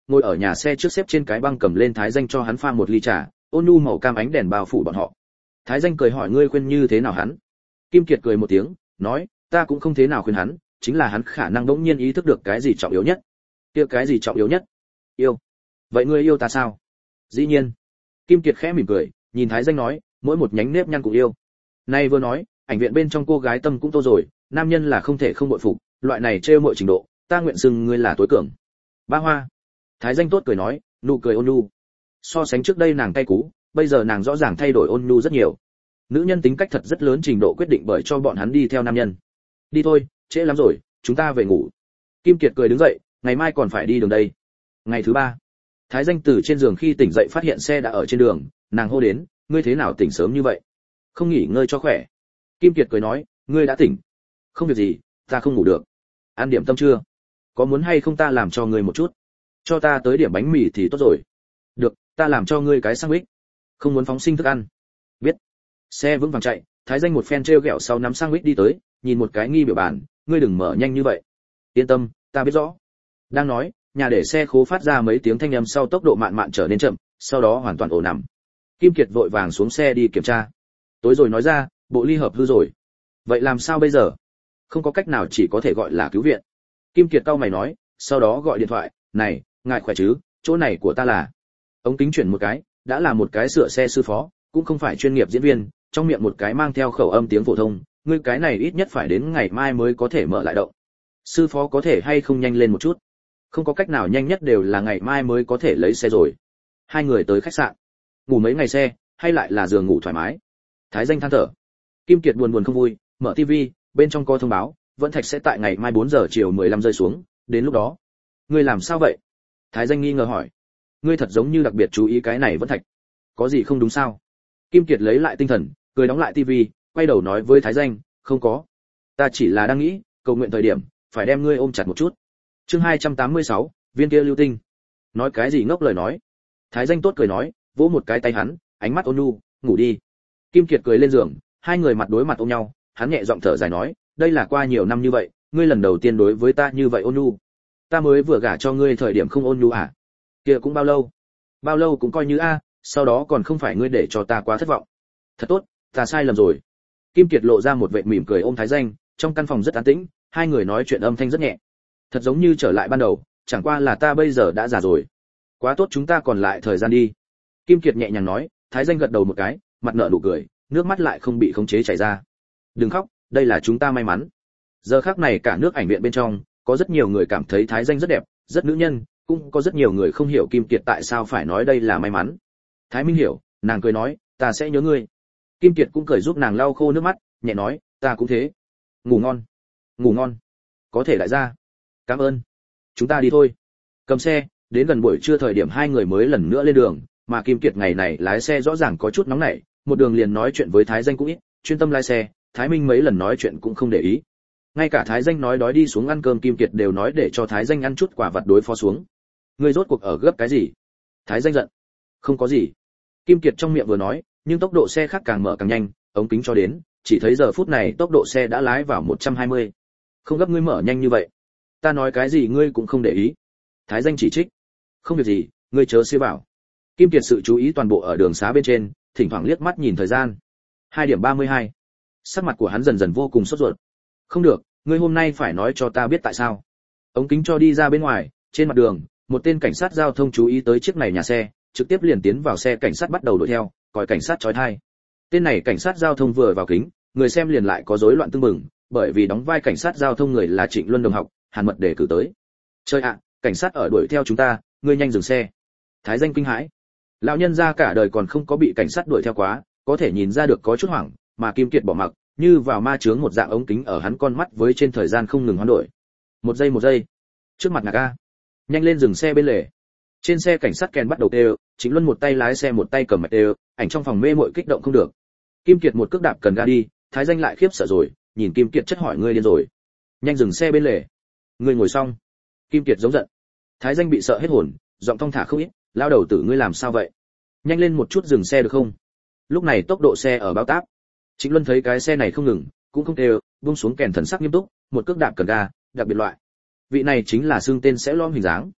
ngồi ở nhà xe trước xếp trên cái băng cầm lên Thái Danh cho hắn pha một ly trà, ôn nhu màu cam ánh đèn bao phủ bọn họ. Thái Danh cười hỏi ngươi khuyên như thế nào hắn? Kim Kiệt cười một tiếng, nói, ta cũng không thế nào khuyên hắn, chính là hắn khả năng đống nhiên ý thức được cái gì trọng yếu nhất. Kia cái gì trọng yếu nhất? Yêu. Vậy ngươi yêu ta sao? Dĩ nhiên. Kim Kiệt khẽ mỉm cười, nhìn Thái Danh nói, mỗi một nhánh nếp nhăn cũng yêu. Nay vừa nói, ảnh viện bên trong cô gái tâm cũng tô rồi, nam nhân là không thể không bội phục, loại này trêu mọi trình độ, ta nguyện xưng ngươi là tối cường. Ba Hoa. Thái Danh tốt cười nói, nụ cười ôn nhu. So sánh trước đây nàng cay cú, bây giờ nàng rõ ràng thay đổi ôn nhu rất nhiều. Nữ nhân tính cách thật rất lớn trình độ quyết định bởi cho bọn hắn đi theo nam nhân. Đi thôi, trễ lắm rồi, chúng ta về ngủ. Kim Kiệt cười đứng dậy, ngày mai còn phải đi đường đây. Ngày thứ ba, Thái Danh từ trên giường khi tỉnh dậy phát hiện xe đã ở trên đường, nàng hô đến, ngươi thế nào tỉnh sớm như vậy? Không nghỉ ngơi cho khỏe. Kim Kiệt cười nói, ngươi đã tỉnh. Không việc gì, ta không ngủ được. Ăn điểm tâm chưa? Có muốn hay không ta làm cho ngươi một chút? Cho ta tới điểm bánh mì thì tốt rồi. Được, ta làm cho ngươi cái sandwich. Không muốn phóng sinh thức ăn. Biết. Xe vững vàng chạy, Thái Danh một phen trêu ghẹo sau nắm sandwich đi tới, nhìn một cái nghi biểu bản, ngươi đừng mở nhanh như vậy. Yên tâm, ta biết rõ. Đang nói, nhà để xe khố phát ra mấy tiếng thanh âm sau tốc độ mạn mạn trở nên chậm, sau đó hoàn toàn ổn nằm. Kim Kiệt vội vàng xuống xe đi kiểm tra. Tối rồi nói ra, bộ ly hợp hư rồi. Vậy làm sao bây giờ? Không có cách nào, chỉ có thể gọi là cứu viện. Kim Kiệt cau mày nói, sau đó gọi điện thoại, này, ngài khỏe chứ, chỗ này của ta là. Ống kính chuyển một cái, đã là một cái sửa xe sư phó, cũng không phải chuyên nghiệp diễn viên, trong miệng một cái mang theo khẩu âm tiếng phổ thông, ngươi cái này ít nhất phải đến ngày mai mới có thể mở lại động. Sư phó có thể hay không nhanh lên một chút? Không có cách nào, nhanh nhất đều là ngày mai mới có thể lấy xe rồi. Hai người tới khách sạn, ngủ mấy ngày xe, hay lại là giường ngủ thoải mái. Thái Danh than thở. Kim Kiệt buồn buồn không vui, mở tivi, bên trong có thông báo, Vẫn Thạch sẽ tại ngày mai bốn giờ chiều mười lăm rơi xuống, đến lúc đó. Ngươi làm sao vậy? Thái Danh nghi ngờ hỏi. Ngươi thật giống như đặc biệt chú ý cái này Vẫn Thạch. Có gì không đúng sao? Kim Kiệt lấy lại tinh thần, cười đóng lại tivi, quay đầu nói với Thái Danh, không có. Ta chỉ là đang nghĩ, cầu nguyện thời điểm, phải đem ngươi ôm chặt một chút. Chương hai trăm tám mươi sáu, viên kia lưu tinh. Nói cái gì ngốc lời nói? Thái Danh tốt cười nói, vỗ một cái tay hắn, ánh mắt ôn nhu, ngủ đi. Kim Kiệt cười lên giường, hai người mặt đối mặt ôm nhau, hắn nhẹ giọng thở dài nói, đây là qua nhiều năm như vậy, ngươi lần đầu tiên đối với ta như vậy ôn nhu. Ta mới vừa gả cho ngươi thời điểm không ôn nhu à? Kia cũng bao lâu? Bao lâu cũng coi như a, sau đó còn không phải ngươi để cho ta quá thất vọng. Thật tốt, ta sai lầm rồi. Kim Kiệt lộ ra một vệt mỉm cười ôm Thái Danh, trong căn phòng rất an tĩnh, hai người nói chuyện âm thanh rất nhẹ. Thật giống như trở lại ban đầu, chẳng qua là ta bây giờ đã già rồi. Quá tốt, chúng ta còn lại thời gian đi. Kim Kiệt nhẹ nhàng nói, Thái Danh gật đầu một cái, mặt nở nụ cười, nước mắt lại không bị khống chế chảy ra. Đừng khóc, đây là chúng ta may mắn. Giờ khắc này cả nước ảnh viện bên trong, có rất nhiều người cảm thấy Thái Danh rất đẹp, rất nữ nhân, cũng có rất nhiều người không hiểu Kim Kiệt tại sao phải nói đây là may mắn. Thái Minh hiểu, nàng cười nói, ta sẽ nhớ ngươi. Kim Kiệt cũng cười giúp nàng lau khô nước mắt, nhẹ nói, ta cũng thế. Ngủ ngon. Ngủ ngon. Có thể đại gia. Cảm ơn. Chúng ta đi thôi. Cầm xe, đến gần buổi trưa thời điểm hai người mới lần nữa lên đường, mà Kim Kiệt ngày này lái xe rõ ràng có chút nóng nảy, một đường liền nói chuyện với Thái Danh cũng ít, chuyên tâm lái xe, Thái Minh mấy lần nói chuyện cũng không để ý. Ngay cả Thái Danh nói đói đi xuống ăn cơm Kim Kiệt đều nói để cho Thái Danh ăn chút quả vật đối phó xuống. Ngươi rốt cuộc ở gấp cái gì? Thái Danh giận. Không có gì. Kim Kiệt trong miệng vừa nói, nhưng tốc độ xe khác càng mở càng nhanh, ống kính cho đến, chỉ thấy giờ phút này tốc độ xe đã lái vào một trăm hai mươi. Không gấp ngươi mở nhanh như vậy. Ta nói cái gì ngươi cũng không để ý. Thái Danh chỉ trích. Không việc gì, ngươi chớ siêu bảo. Kim Kiệt sự chú ý toàn bộ ở đường xá bên trên, thỉnh thoảng liếc mắt nhìn thời gian. hai điểm ba mươi hai. Sắc mặt của hắn dần dần vô cùng sốt ruột. Không được, ngươi hôm nay phải nói cho ta biết tại sao. Ống kính cho đi ra bên ngoài, trên mặt đường, một tên cảnh sát giao thông chú ý tới chiếc này nhà xe, trực tiếp liền tiến vào xe cảnh sát bắt đầu đuổi theo, còi cảnh sát chói tai. Tên này cảnh sát giao thông vừa vào kính, người xem liền lại có rối loạn tương mừng, bởi vì đóng vai cảnh sát giao thông người là Trịnh Luân đồng học, Hàn Mật đề cử tới. Chơi ạ, cảnh sát ở đuổi theo chúng ta, ngươi nhanh dừng xe. Thái Danh kinh hãi. Lão nhân gia cả đời còn không có bị cảnh sát đuổi theo quá, có thể nhìn ra được có chút hoảng, mà Kim Kiệt bỏ mặc, như vào ma chướng một dạng ống kính ở hắn con mắt với trên thời gian không ngừng hoán đổi. Một giây một giây. Trước mặt ngạc a. Nhanh lên dừng xe bên lề. Trên xe cảnh sát kèn bắt đầu kêu, Trịnh Luân một tay lái xe một tay cầm mạch đều, ảnh trong phòng mê muội kích động không được. Kim Kiệt một cước đạp cần ga đi, Thái Danh lại khiếp sợ rồi, nhìn Kim Kiệt chất hỏi ngươi điên rồi. Nhanh dừng xe bên lề. Ngươi ngồi xong. Kim Kiệt giống giận. Thái Danh bị sợ hết hồn, giọng thong thả không ít, lao đầu tử ngươi làm sao vậy? Nhanh lên một chút dừng xe được không? Lúc này tốc độ xe ở bao táp. Trịnh Luân thấy cái xe này không ngừng, cũng không đều, buông xuống kèn thần sắc nghiêm túc, một cước đạp cần ga, đặc biệt loại. Vị này chính là xương tên sẽ lõm hình dáng.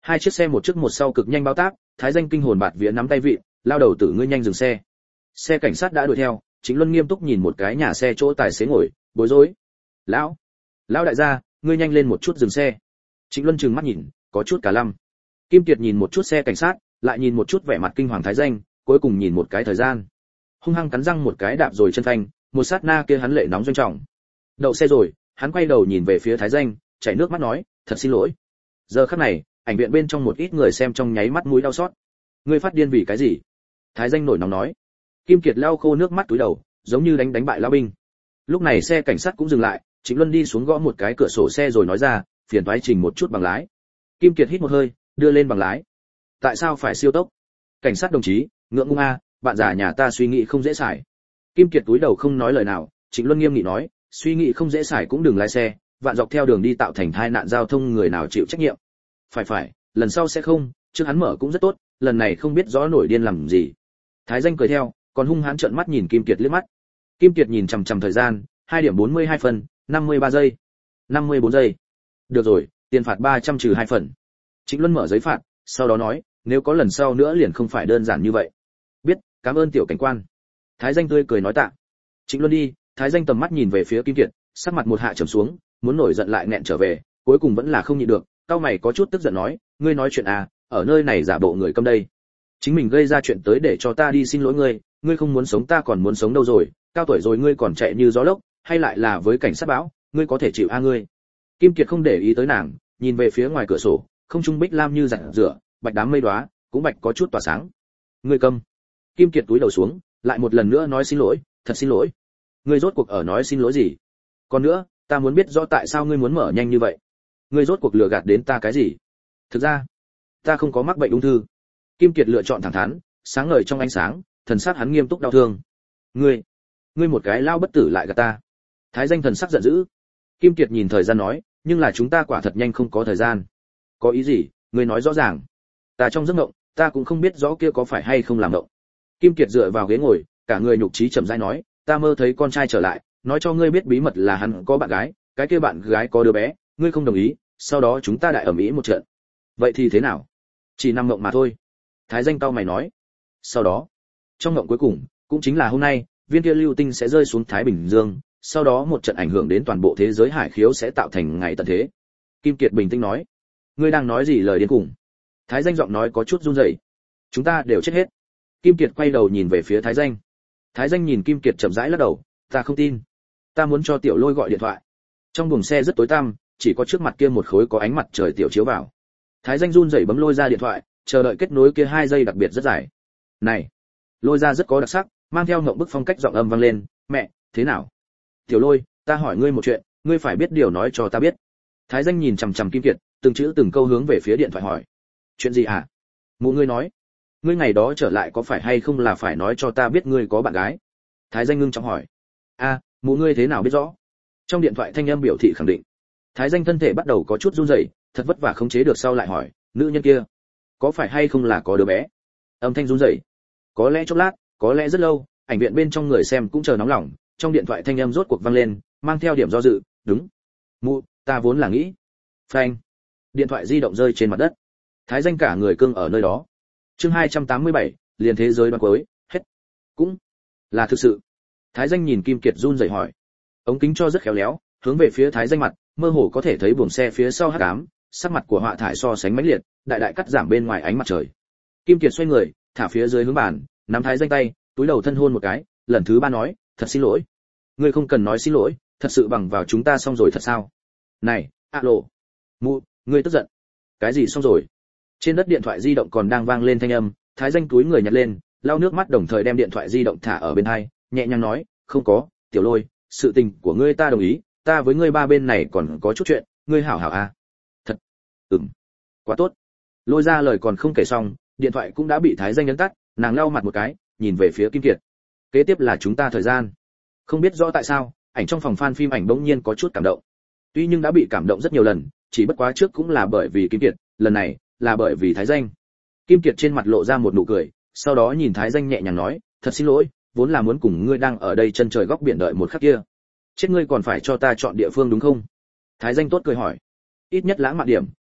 Hai chiếc xe một trước một sau cực nhanh bao tác, Thái Danh kinh hồn bạt vía nắm tay vịn, lao đầu tử ngươi nhanh dừng xe. Xe cảnh sát đã đuổi theo, Trịnh Luân nghiêm túc nhìn một cái nhà xe chỗ tài xế ngồi, bối rối. Lão, lão đại gia, ngươi nhanh lên một chút dừng xe. Trịnh Luân trừng mắt nhìn, có chút cả lăm. Kim Kiệt nhìn một chút xe cảnh sát, lại nhìn một chút vẻ mặt kinh hoàng Thái Danh, cuối cùng nhìn một cái thời gian. Hung hăng cắn răng một cái đạp rồi chân phanh, một sát na kia hắn lệ nóng doanh trọng. Đậu xe rồi, hắn quay đầu nhìn về phía Thái Danh, chảy nước mắt nói, thật xin lỗi. Giờ khắc này, ảnh viện bên trong một ít người xem trong nháy mắt mũi đau xót. Ngươi phát điên vì cái gì? Thái Danh nổi nóng nói. Kim Kiệt lau khô nước mắt túi đầu, giống như đánh đánh bại lão binh. Lúc này xe cảnh sát cũng dừng lại, Trịnh Luân đi xuống gõ một cái cửa sổ xe rồi nói ra, phiền toái trình một chút bằng lái. Kim Kiệt hít một hơi, đưa lên bằng lái. Tại sao phải siêu tốc? Cảnh sát đồng chí, ngượng ngung a, bạn già nhà ta suy nghĩ không dễ xài. Kim Kiệt túi đầu không nói lời nào, Trịnh Luân nghiêm nghị nói, suy nghĩ không dễ xài cũng đừng lái xe, vạn dọc theo đường đi tạo thành tai nạn giao thông người nào chịu trách nhiệm. Phải phải, lần sau sẽ không, trước hắn mở cũng rất tốt, lần này không biết rõ nổi điên làm gì. Thái Danh cười theo, còn hung hãn trợn mắt nhìn Kim Kiệt liếc mắt. Kim Kiệt nhìn chằm chằm thời gian, hai điểm bốn mươi hai phân, năm mươi ba giây. năm mươi bốn giây. Được rồi, tiền phạt ba trăm trừ hai phần. Trịnh Luân mở giấy phạt, sau đó nói, nếu có lần sau nữa liền không phải đơn giản như vậy. Biết, cảm ơn tiểu cảnh quan. Thái Danh tươi cười nói tạ. Trịnh Luân đi, Thái Danh tầm mắt nhìn về phía Kim Kiệt, sắc mặt một hạ trầm xuống, muốn nổi giận lại nghẹn trở về, cuối cùng vẫn là không nhịn được, cao mày có chút tức giận nói, ngươi nói chuyện à, ở nơi này giả bộ người câm đây. Chính mình gây ra chuyện tới để cho ta đi xin lỗi ngươi, ngươi không muốn sống ta còn muốn sống đâu rồi, cao tuổi rồi ngươi còn chạy như gió lốc, hay lại là với cảnh sát báo, ngươi có thể chịu a ngươi. Kim Kiệt không để ý tới nàng, nhìn về phía ngoài cửa sổ, không trung bích lam như rạng rỡ, bạch đám mây đóa, cũng bạch có chút tỏa sáng. Ngươi câm. Kim Kiệt túi đầu xuống, lại một lần nữa nói xin lỗi, thật xin lỗi. Ngươi rốt cuộc ở nói xin lỗi gì? Còn nữa, ta muốn biết rõ tại sao ngươi muốn mở nhanh như vậy. Ngươi rốt cuộc lừa gạt đến ta cái gì? Thực ra, ta không có mắc bệnh ung thư. Kim Kiệt lựa chọn thẳng thắn, sáng ngời trong ánh sáng, thần sắc hắn nghiêm túc đau thương. Ngươi, ngươi một cái lao bất tử lại gạt ta. Thái Danh thần sắc giận dữ. Kim Kiệt nhìn thời gian nói, nhưng là chúng ta quả thật nhanh không có thời gian. Có ý gì, ngươi nói rõ ràng. Ta trong giấc mộng, ta cũng không biết rõ kia có phải hay không làm mộng. Kim Kiệt dựa vào ghế ngồi, cả người nhục trí chậm rãi nói, ta mơ thấy con trai trở lại, nói cho ngươi biết bí mật là hắn có bạn gái, cái kia bạn gái có đứa bé, ngươi không đồng ý, sau đó chúng ta đại ầm ĩ một trận. Vậy thì thế nào? Chỉ nằm mộng mà thôi. Thái Danh cau mày nói. Sau đó, trong mộng cuối cùng, cũng chính là hôm nay, viên kia lưu tinh sẽ rơi xuống Thái Bình Dương, sau đó một trận ảnh hưởng đến toàn bộ thế giới hải khiếu sẽ tạo thành ngày tận thế. Kim Kiệt bình tĩnh nói, ngươi đang nói gì lời điên khủng? Thái Danh giọng nói có chút run rẩy. Chúng ta đều chết hết. Kim Kiệt quay đầu nhìn về phía Thái Danh. Thái Danh nhìn Kim Kiệt chậm rãi lắc đầu, ta không tin. Ta muốn cho Tiểu Lôi gọi điện thoại. Trong buồng xe rất tối tăm, chỉ có trước mặt kia một khối có ánh mặt trời tiểu chiếu vào. Thái Danh run rẩy bấm lôi ra điện thoại, chờ đợi kết nối kia hai giây đặc biệt rất dài. Này, lôi ra rất có đặc sắc, mang theo ngộng bức phong cách giọng âm vang lên, mẹ, thế nào? Tiểu Lôi, ta hỏi ngươi một chuyện, ngươi phải biết điều nói cho ta biết. Thái Danh nhìn chằm chằm Kim Kiệt, từng chữ từng câu hướng về phía điện thoại hỏi. Chuyện gì hả? Mụ ngươi nói, ngươi ngày đó trở lại có phải hay không là phải nói cho ta biết ngươi có bạn gái? Thái Danh ngưng trọng hỏi. A, à, mụ ngươi thế nào biết rõ? Trong điện thoại thanh âm biểu thị khẳng định. Thái Danh thân thể bắt đầu có chút run rẩy, thật vất vả khống chế được sau lại hỏi, nữ nhân kia, có phải hay không là có đứa bé? Âm thanh run rẩy. Có lẽ chốc lát, có lẽ rất lâu, ảnh viện bên trong người xem cũng chờ nóng lòng, trong điện thoại thanh âm rốt cuộc vang lên, mang theo điểm do dự, đúng. Mụ, ta vốn là nghĩ. Phanh. Điện thoại di động rơi trên mặt đất. Thái Danh cả người cương ở nơi đó. Chương hai trăm tám mươi bảy, liền thế giới đoán cuối, hết. Cũng là thực sự. Thái Danh nhìn Kim Kiệt run rẩy hỏi. Ống kính cho rất khéo léo, hướng về phía Thái Danh mặt, mơ hồ có thể thấy buồng xe phía sau hắc ám, sắc mặt của họa thải so sánh mãnh liệt, đại đại cắt giảm bên ngoài ánh mặt trời. Kim Kiệt xoay người, thả phía dưới hướng bàn, nắm Thái Danh tay, túi đầu thân hôn một cái, lần thứ ba nói, thật xin lỗi. Ngươi không cần nói xin lỗi, thật sự bằng vào chúng ta xong rồi thật sao? Này, alo. Mụ, ngươi tức giận. Cái gì xong rồi? Trên đất điện thoại di động còn đang vang lên thanh âm, Thái Danh túi người nhặt lên, lau nước mắt đồng thời đem điện thoại di động thả ở bên hai, nhẹ nhàng nói, không có, Tiểu Lôi, sự tình của ngươi ta đồng ý, ta với ngươi ba bên này còn có chút chuyện, ngươi hảo hảo à? Thật? Ừm. Quá tốt. Lôi ra lời còn không kể xong, điện thoại cũng đã bị Thái Danh nhấn tắt, nàng lau mặt một cái, nhìn về phía Kim Kiệt. Kế tiếp là chúng ta thời gian. Không biết rõ tại sao, ảnh trong phòng fan phim ảnh bỗng nhiên có chút cảm động. Tuy nhưng đã bị cảm động rất nhiều lần, chỉ bất quá trước cũng là bởi vì Kim Kiệt, lần này là bởi vì Thái Danh. Kim Kiệt trên mặt lộ ra một nụ cười, sau đó nhìn Thái Danh nhẹ nhàng nói, thật xin lỗi, vốn là muốn cùng ngươi đang ở đây chân trời góc biển đợi một khắc kia. Chết ngươi còn phải cho ta chọn địa phương đúng không? Thái Danh tốt cười hỏi. Ít nhất lãng mạn điểm,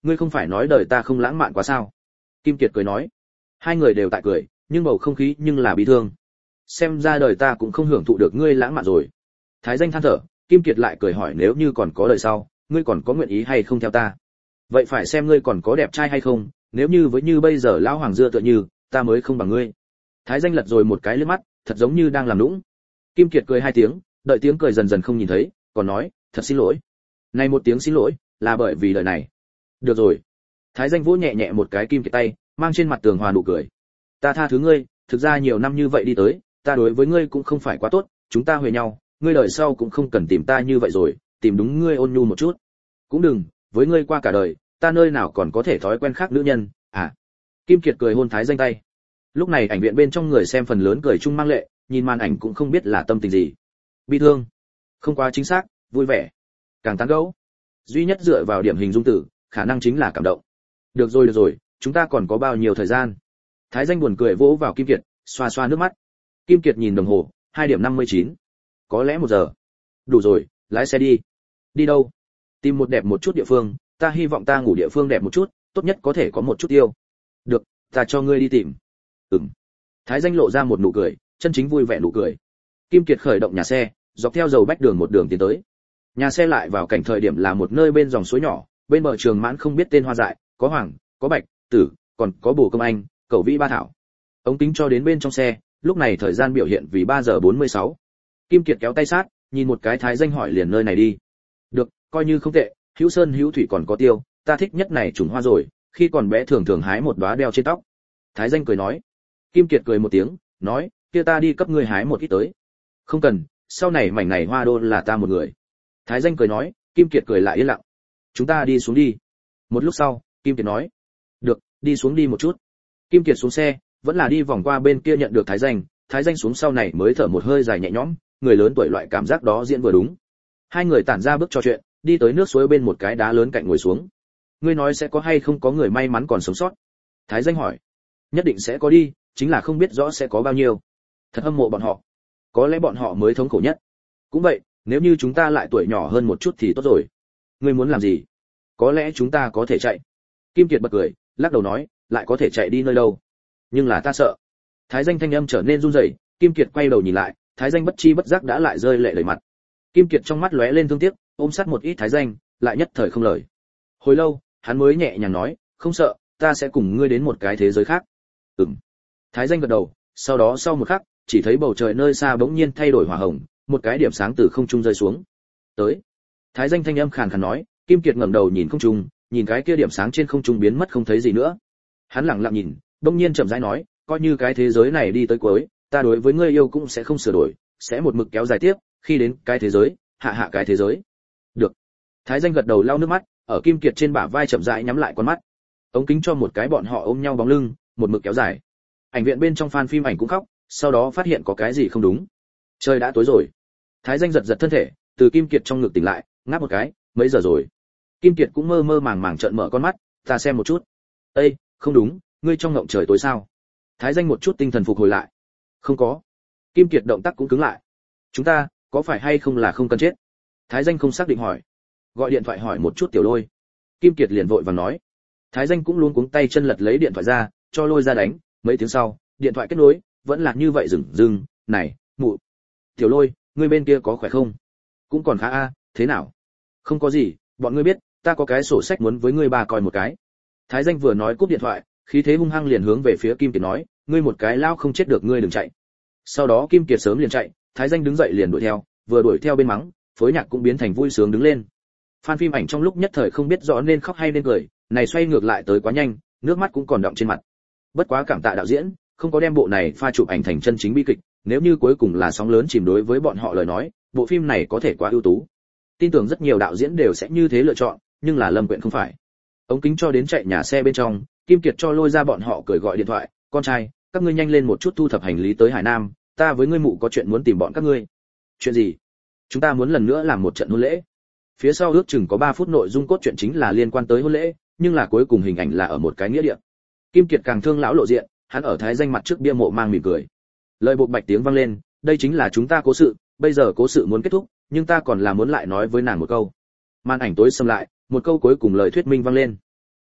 ngươi không phải nói đời ta không lãng mạn quá sao? Kim Kiệt cười nói. Hai người đều tại cười, nhưng bầu không khí nhưng là bi thương. Xem ra đời ta cũng không hưởng thụ được ngươi lãng mạn rồi. Thái Danh than thở, Kim Kiệt lại cười hỏi nếu như còn có đời sau, ngươi còn có nguyện ý hay không theo ta? Vậy phải xem ngươi còn có đẹp trai hay không, nếu như với như bây giờ lão hoàng dưa tựa như, ta mới không bằng ngươi. Thái Danh lật rồi một cái liếc mắt, thật giống như đang làm nũng. Kim Kiệt cười hai tiếng, đợi tiếng cười dần dần không nhìn thấy, còn nói, thật xin lỗi. Này một tiếng xin lỗi, là bởi vì đời này. Được rồi. Thái Danh vỗ nhẹ nhẹ một cái Kim Kiệt tay, mang trên mặt tường hòa nụ cười. Ta tha thứ ngươi, thực ra nhiều năm như vậy đi tới, ta đối với ngươi cũng không phải quá tốt, chúng ta huề nhau, ngươi đời sau cũng không cần tìm ta như vậy rồi, tìm đúng ngươi ôn nhu một chút. Cũng đừng, với ngươi qua cả đời, ta nơi nào còn có thể thói quen khác nữ nhân, à. Kim Kiệt cười hôn Thái Danh tay. Lúc này ảnh viện bên trong người xem phần lớn cười chung mang lệ, nhìn màn ảnh cũng không biết là tâm tình gì. Bi thương, không quá chính xác, vui vẻ, càng tán gẫu. Duy nhất dựa vào điểm hình dung từ, khả năng chính là cảm động. Được rồi được rồi, chúng ta còn có bao nhiêu thời gian? Thái Danh buồn cười vỗ vào Kim Kiệt, xoa xoa nước mắt. Kim Kiệt nhìn đồng hồ, hai điểm năm mươi chín. Có lẽ một giờ. Đủ rồi, lái xe đi. Đi đâu? Tìm một đẹp một chút địa phương, ta hy vọng ta ngủ địa phương đẹp một chút, tốt nhất có thể có một chút tiêu. Được, ta cho ngươi đi tìm. Ừm. Thái Danh lộ ra một nụ cười, chân chính vui vẻ nụ cười. Kim Kiệt khởi động nhà xe, dọc theo dầu bách đường một đường tiến tới. Nhà xe lại vào cảnh thời điểm là một nơi bên dòng suối nhỏ, bên bờ trường mãn không biết tên hoa dại, có hoàng, có bạch, tử, còn có bồ công anh, cẩu vĩ ba thảo. Ống kính cho đến bên trong xe, lúc này thời gian biểu hiện vì ba giờ bốn mươi sáu. Kim Kiệt kéo tay sát, nhìn một cái Thái Danh hỏi liền nơi này đi. Được, coi như không tệ, hữu sơn hữu thủy còn có tiêu, ta thích nhất này trùng hoa rồi, khi còn bé thường thường hái một đóa đeo trên tóc. Thái Danh cười nói. Kim Kiệt cười một tiếng, nói, kia ta đi cấp ngươi hái một ít tới. Không cần, sau này mảnh này hoa đô là ta một người. Thái Danh cười nói, Kim Kiệt cười lại yên lặng. Chúng ta đi xuống đi. Một lúc sau, Kim Kiệt nói, được, đi xuống đi một chút. Kim Kiệt xuống xe, vẫn là đi vòng qua bên kia nhận được Thái Danh, Thái Danh xuống sau này mới thở một hơi dài nhẹ nhõm, người lớn tuổi loại cảm giác đó diễn vừa đúng. Hai người tản ra bước trò chuyện, đi tới nước suối bên một cái đá lớn cạnh ngồi xuống. Ngươi nói sẽ có hay không có người may mắn còn sống sót? Thái Danh hỏi. Nhất định sẽ có đi, chính là không biết rõ sẽ có bao nhiêu. Thật hâm mộ bọn họ. Có lẽ bọn họ mới thống khổ nhất. Cũng vậy, nếu như chúng ta lại tuổi nhỏ hơn một chút thì tốt rồi. Ngươi muốn làm gì? Có lẽ chúng ta có thể chạy. Kim Kiệt bật cười, lắc đầu nói, lại có thể chạy đi nơi đâu? Nhưng là ta sợ. Thái Danh thanh âm trở nên run rẩy, Kim Kiệt quay đầu nhìn lại, Thái Danh bất chi bất giác đã lại rơi lệ đầy mặt. Kim Kiệt trong mắt lóe lên thương tiếc, ôm sát một ít Thái Danh, lại nhất thời không lời. Hồi lâu, hắn mới nhẹ nhàng nói, không sợ, ta sẽ cùng ngươi đến một cái thế giới khác. Ừm. Thái Danh gật đầu, sau đó sau một khắc, chỉ thấy bầu trời nơi xa bỗng nhiên thay đổi hỏa hồng, một cái điểm sáng từ không trung rơi xuống. Tới. Thái Danh thanh âm khàn khàn nói, Kim Kiệt ngẩng đầu nhìn không trung, nhìn cái kia điểm sáng trên không trung biến mất không thấy gì nữa. Hắn lặng lặng nhìn, bỗng nhiên chậm rãi nói, coi như cái thế giới này đi tới cuối, ta đối với ngươi yêu cũng sẽ không sửa đổi, sẽ một mực kéo dài tiếp, khi đến cái thế giới, hạ hạ cái thế giới. Được. Thái Danh gật đầu lau nước mắt, ở Kim Kiệt trên bả vai chậm rãi nhắm lại con mắt. Ống kính cho một cái bọn họ ôm nhau bóng lưng, một mực kéo dài. Ảnh viện bên trong fan phim ảnh cũng khóc, sau đó phát hiện có cái gì không đúng. Trời đã tối rồi. Thái Danh giật giật thân thể, từ Kim Kiệt trong ngực tỉnh lại, ngáp một cái, mấy giờ rồi? Kim Kiệt cũng mơ mơ màng màng trợn mở con mắt, ta xem một chút. Ê, không đúng, ngươi trong ngộng trời tối sao? Thái Danh một chút tinh thần phục hồi lại. Không có. Kim Kiệt động tác cũng cứng lại. Chúng ta, có phải hay không là không cần chết? Thái Danh không xác định hỏi. Gọi điện thoại hỏi một chút Tiểu Lôi. Kim Kiệt liền vội vàng nói. Thái Danh cũng luôn cuống tay chân lật lấy điện thoại ra, cho Lôi ra đánh, mấy tiếng sau, điện thoại kết nối, vẫn là như vậy dừng dừng, này, mụ. Tiểu Lôi, ngươi bên kia có khỏe không? Cũng còn khá a, thế nào? Không có gì, bọn ngươi biết, ta có cái sổ sách muốn với ngươi bà coi một cái. Thái Danh vừa nói cúp điện thoại, khí thế hung hăng liền hướng về phía Kim Kiệt nói, ngươi một cái lao không chết được ngươi đừng chạy. Sau đó Kim Kiệt sớm liền chạy, Thái Danh đứng dậy liền đuổi theo, vừa đuổi theo bên mắng, phối nhạc cũng biến thành vui sướng đứng lên. Fan phim ảnh trong lúc nhất thời không biết rõ nên khóc hay nên cười, này xoay ngược lại tới quá nhanh, nước mắt cũng còn đọng trên mặt. Bất quá cảm tạ đạo diễn, không có đem bộ này pha chụp ảnh thành chân chính bi kịch, nếu như cuối cùng là sóng lớn chìm đối với bọn họ lời nói, bộ phim này có thể quá ưu tú. Tin tưởng rất nhiều đạo diễn đều sẽ như thế lựa chọn, nhưng là Lâm Quyện không phải. Ống kính cho đến chạy nhà xe bên trong, Kim Kiệt cho Lôi ra bọn họ cười gọi điện thoại, con trai, các ngươi nhanh lên một chút thu thập hành lý tới Hải Nam, ta với ngươi mụ có chuyện muốn tìm bọn các ngươi. Chuyện gì? Chúng ta muốn lần nữa làm một trận hôn lễ. Phía sau ước chừng có ba phút nội dung cốt truyện chính là liên quan tới hôn lễ, nhưng là cuối cùng hình ảnh là ở một cái nghĩa địa. Kim Kiệt càng thương lão lộ diện, hắn ở Thái Danh mặt trước bia mộ mang mỉm cười. Lời buộc bạch tiếng vang lên, đây chính là chúng ta cố sự, bây giờ cố sự muốn kết thúc, nhưng ta còn là muốn lại nói với nàng một câu. Màn ảnh tối sầm lại, một câu cuối cùng lời thuyết minh vang lên.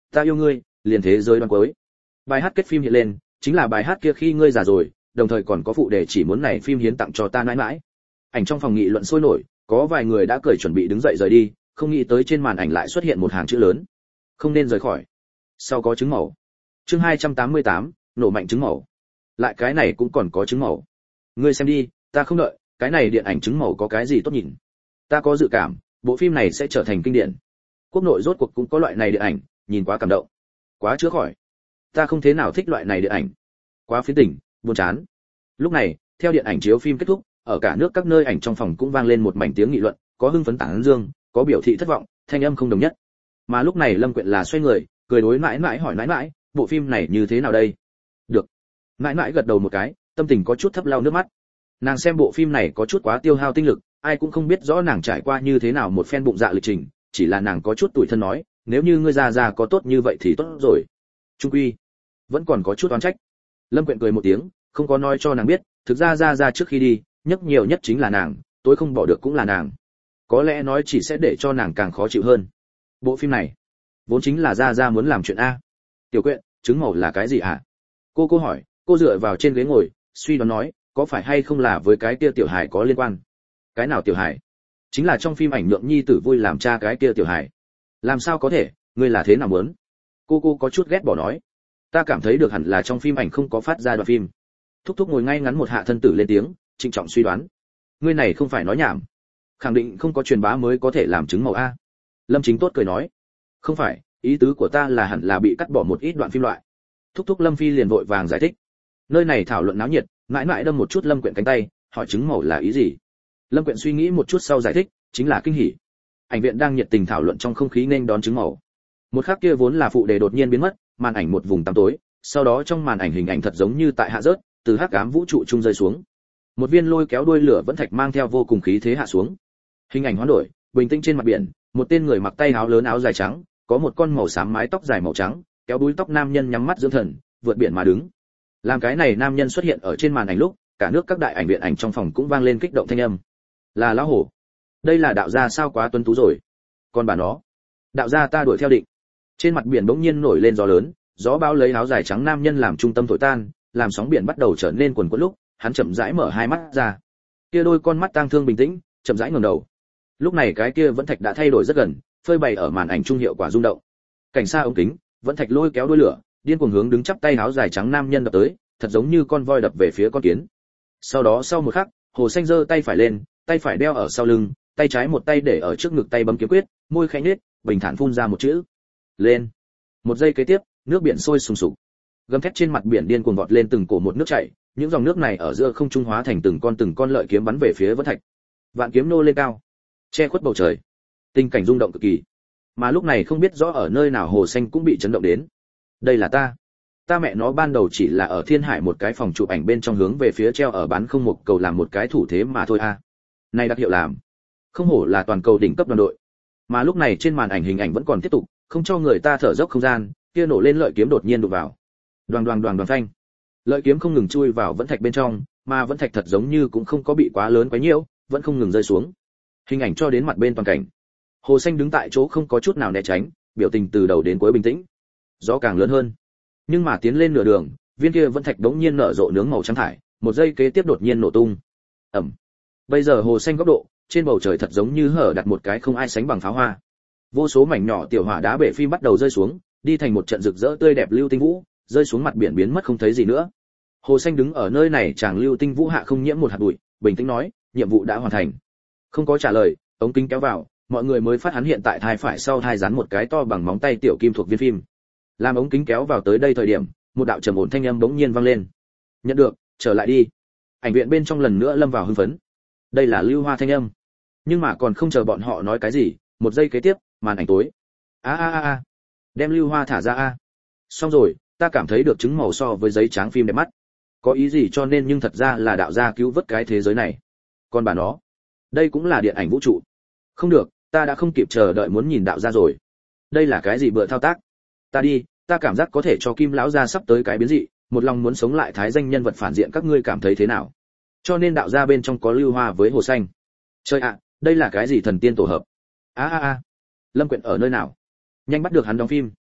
Ta yêu ngươi, liền thế giới đoan cuối. Bài hát kết phim hiện lên, chính là bài hát kia khi ngươi già rồi, đồng thời còn có phụ đề chỉ muốn này phim hiến tặng cho ta mãi mãi. Ảnh trong phòng nghị luận sôi nổi, có vài người đã cởi chuẩn bị đứng dậy rời đi, không nghĩ tới trên màn ảnh lại xuất hiện một hàng chữ lớn. Không nên rời khỏi. Sau có trứng màu. Chương hai trăm tám mươi tám, nổ mạnh trứng màu. Lại cái này cũng còn có trứng màu. Ngươi xem đi, ta không đợi, cái này điện ảnh trứng màu có cái gì tốt nhìn. Ta có dự cảm, bộ phim này sẽ trở thành kinh điển. Quốc nội rốt cuộc cũng có loại này điện ảnh, nhìn quá cảm động. Quá chữa khỏi. Ta không thế nào thích loại này điện ảnh. Quá phiến tỉnh, buồn chán. Lúc này, theo điện ảnh chiếu phim kết thúc, ở cả nước các nơi ảnh trong phòng cũng vang lên một mảnh tiếng nghị luận, có hưng phấn tán dương, có biểu thị thất vọng, thanh âm không đồng nhất. Mà lúc này Lâm Quyện là xoay người, cười đối mãi mãi hỏi mãi mãi, bộ phim này như thế nào đây? Được. Mãi mãi gật đầu một cái, tâm tình có chút thấp lau nước mắt. Nàng xem bộ phim này có chút quá tiêu hao tinh lực, ai cũng không biết rõ nàng trải qua như thế nào một phen bụng dạ lịch trình, chỉ là nàng có chút tủi thân nói, nếu như ngươi già già có tốt như vậy thì tốt rồi. Trung quy, vẫn còn có chút oán trách. Lâm Quyện cười một tiếng, không có nói cho nàng biết, thực ra ra ra trước khi đi, nhắc nhiều nhất chính là nàng, tối không bỏ được cũng là nàng. Có lẽ nói chỉ sẽ để cho nàng càng khó chịu hơn. Bộ phim này, vốn chính là ra ra muốn làm chuyện a. Tiểu Quyện, trứng màu là cái gì hả? Cô cô hỏi, cô dựa vào trên ghế ngồi, suy đoán nói, có phải hay không là với cái kia tiểu hải có liên quan? Cái nào tiểu hải? Chính là trong phim ảnh Nhượng Nhi tử vui làm cha cái kia tiểu hải. Làm sao có thể, ngươi là thế nào muốn? Cô cô có chút ghét bỏ nói. Ta cảm thấy được hẳn là trong phim ảnh không có phát ra đoạn phim. Thúc thúc ngồi ngay ngắn một hạ thân tử lên tiếng, trịnh trọng suy đoán. Ngươi này không phải nói nhảm. Khẳng định không có truyền bá mới có thể làm chứng màu a. Lâm Chính Tốt cười nói. Không phải, ý tứ của ta là hẳn là bị cắt bỏ một ít đoạn phim loại. Thúc thúc Lâm Phi liền vội vàng giải thích. Nơi này thảo luận náo nhiệt, mãi mãi đâm một chút Lâm Quyện cánh tay, hỏi chứng màu là ý gì. Lâm Quyện suy nghĩ một chút sau giải thích, chính là kinh hỉ. Ảnh viện đang nhiệt tình thảo luận trong không khí nên đón chứng màu. Một khắc kia vốn là phụ đề đột nhiên biến mất, màn ảnh một vùng tăm tối, sau đó trong màn ảnh hình ảnh thật giống như tại hạ rớt, từ hắc ám vũ trụ trung rơi xuống. Một viên lôi kéo đuôi lửa vẫn thạch mang theo vô cùng khí thế hạ xuống. Hình ảnh hoán đổi, bình tĩnh trên mặt biển, một tên người mặc tay áo lớn áo dài trắng, có một con màu xám mái tóc dài màu trắng, kéo búi tóc nam nhân nhắm mắt dưỡng thần, vượt biển mà đứng. Làm cái này nam nhân xuất hiện ở trên màn ảnh lúc, cả nước các đại ảnh viện ảnh trong phòng cũng vang lên kích động thanh âm. Là lão hổ. Đây là đạo gia sao quá tuấn tú rồi. Còn bà nó, đạo gia ta đuổi theo định. Trên mặt biển bỗng nhiên nổi lên gió lớn, gió bão lấy áo dài trắng nam nhân làm trung tâm thổi tan, làm sóng biển bắt đầu trở nên cuồn cuộn lúc, hắn chậm rãi mở hai mắt ra. Kia đôi con mắt tang thương bình tĩnh, chậm rãi ngẩng đầu. Lúc này cái kia vẫn thạch đã thay đổi rất gần, phơi bày ở màn ảnh trung hiệu quả rung động. Cảnh xa ống kính, vẫn thạch lôi kéo đuôi lửa, điên cuồng hướng đứng chắp tay áo dài trắng nam nhân đập tới, thật giống như con voi đập về phía con kiến. Sau đó sau một khắc, Hồ Xanh giơ tay phải lên, tay phải đeo ở sau lưng, tay trái một tay để ở trước ngực tay bấm kiếm quyết, môi khẽ nhếch, bình thản phun ra một chữ: lên. Một giây kế tiếp, nước biển sôi sùng sục, gầm thét trên mặt biển điên cuồng vọt lên từng cổ một nước chảy, những dòng nước này ở giữa không trung hóa thành từng con từng con lợi kiếm bắn về phía vẫn thạch. Vạn kiếm nô lên cao, che khuất bầu trời, tình cảnh rung động cực kỳ. Mà lúc này không biết rõ ở nơi nào Hồ Xanh cũng bị chấn động đến. Đây là ta, ta mẹ nó ban đầu chỉ là ở Thiên Hải một cái phòng chụp ảnh bên trong hướng về phía treo ở bán không một cầu làm một cái thủ thế mà thôi a. À. Này đặc hiệu làm, không hổ là toàn cầu đỉnh cấp đoàn đội. Mà lúc này trên màn ảnh hình ảnh vẫn còn tiếp tục, không cho người ta thở dốc không gian, kia nổ lên lợi kiếm đột nhiên đụng vào. Đoàng đoàng đoàng đoàng phanh. Lợi kiếm không ngừng chui vào vẫn thạch bên trong, mà vẫn thạch thật giống như cũng không có bị quá lớn quá nhiễu, vẫn không ngừng rơi xuống. Hình ảnh cho đến mặt bên toàn cảnh. Hồ Xanh đứng tại chỗ không có chút nào né tránh, biểu tình từ đầu đến cuối bình tĩnh. Gió càng lớn hơn, nhưng mà tiến lên nửa đường, viên kia vẫn thạch đống nhiên nở rộ nướng màu trắng thải, một giây kế tiếp đột nhiên nổ tung. Ầm. Bây giờ Hồ Xanh góc độ, trên bầu trời thật giống như hở đặt một cái không ai sánh bằng pháo hoa. Vô số mảnh nhỏ tiểu hỏa đá bể phim bắt đầu rơi xuống, đi thành một trận rực rỡ tươi đẹp lưu tinh vũ, rơi xuống mặt biển biến mất không thấy gì nữa. Hồ Xanh đứng ở nơi này chàng lưu tinh vũ hạ không nhiễm một hạt bụi, bình tĩnh nói, nhiệm vụ đã hoàn thành. Không có trả lời, ống kính kéo vào, mọi người mới phát hắn hiện tại thai phải sau thai dán một cái to bằng móng tay tiểu kim thuộc viên phim. Làm ống kính kéo vào tới đây thời điểm, một đạo trầm ổn thanh âm bỗng nhiên vang lên. Nhận được, trở lại đi. Ảnh viện bên trong lần nữa lâm vào hưng phấn. Đây là Lưu Hoa thanh âm. Nhưng mà còn không chờ bọn họ nói cái gì, một giây kế tiếp, màn ảnh tối. A a a a. Đem Lưu Hoa thả ra a. Xong rồi, ta cảm thấy được trứng màu so với giấy trắng phim đẹp mắt. Có ý gì cho nên nhưng thật ra là đạo gia cứu vớt cái thế giới này. Còn bà nó, đây cũng là điện ảnh vũ trụ. Không được, ta đã không kịp chờ đợi muốn nhìn đạo gia rồi. Đây là cái gì bựa thao tác? Ta đi, ta cảm giác có thể cho Kim lão gia sắp tới cái biến dị, một lòng muốn sống lại thái danh nhân vật phản diện, các ngươi cảm thấy thế nào? Cho nên đạo gia bên trong có Lưu Hoa với Hồ Xanh. Chơi ạ, đây là cái gì thần tiên tổ hợp? A a a. Lâm Quyện ở nơi nào? Nhanh bắt được hắn đóng phim.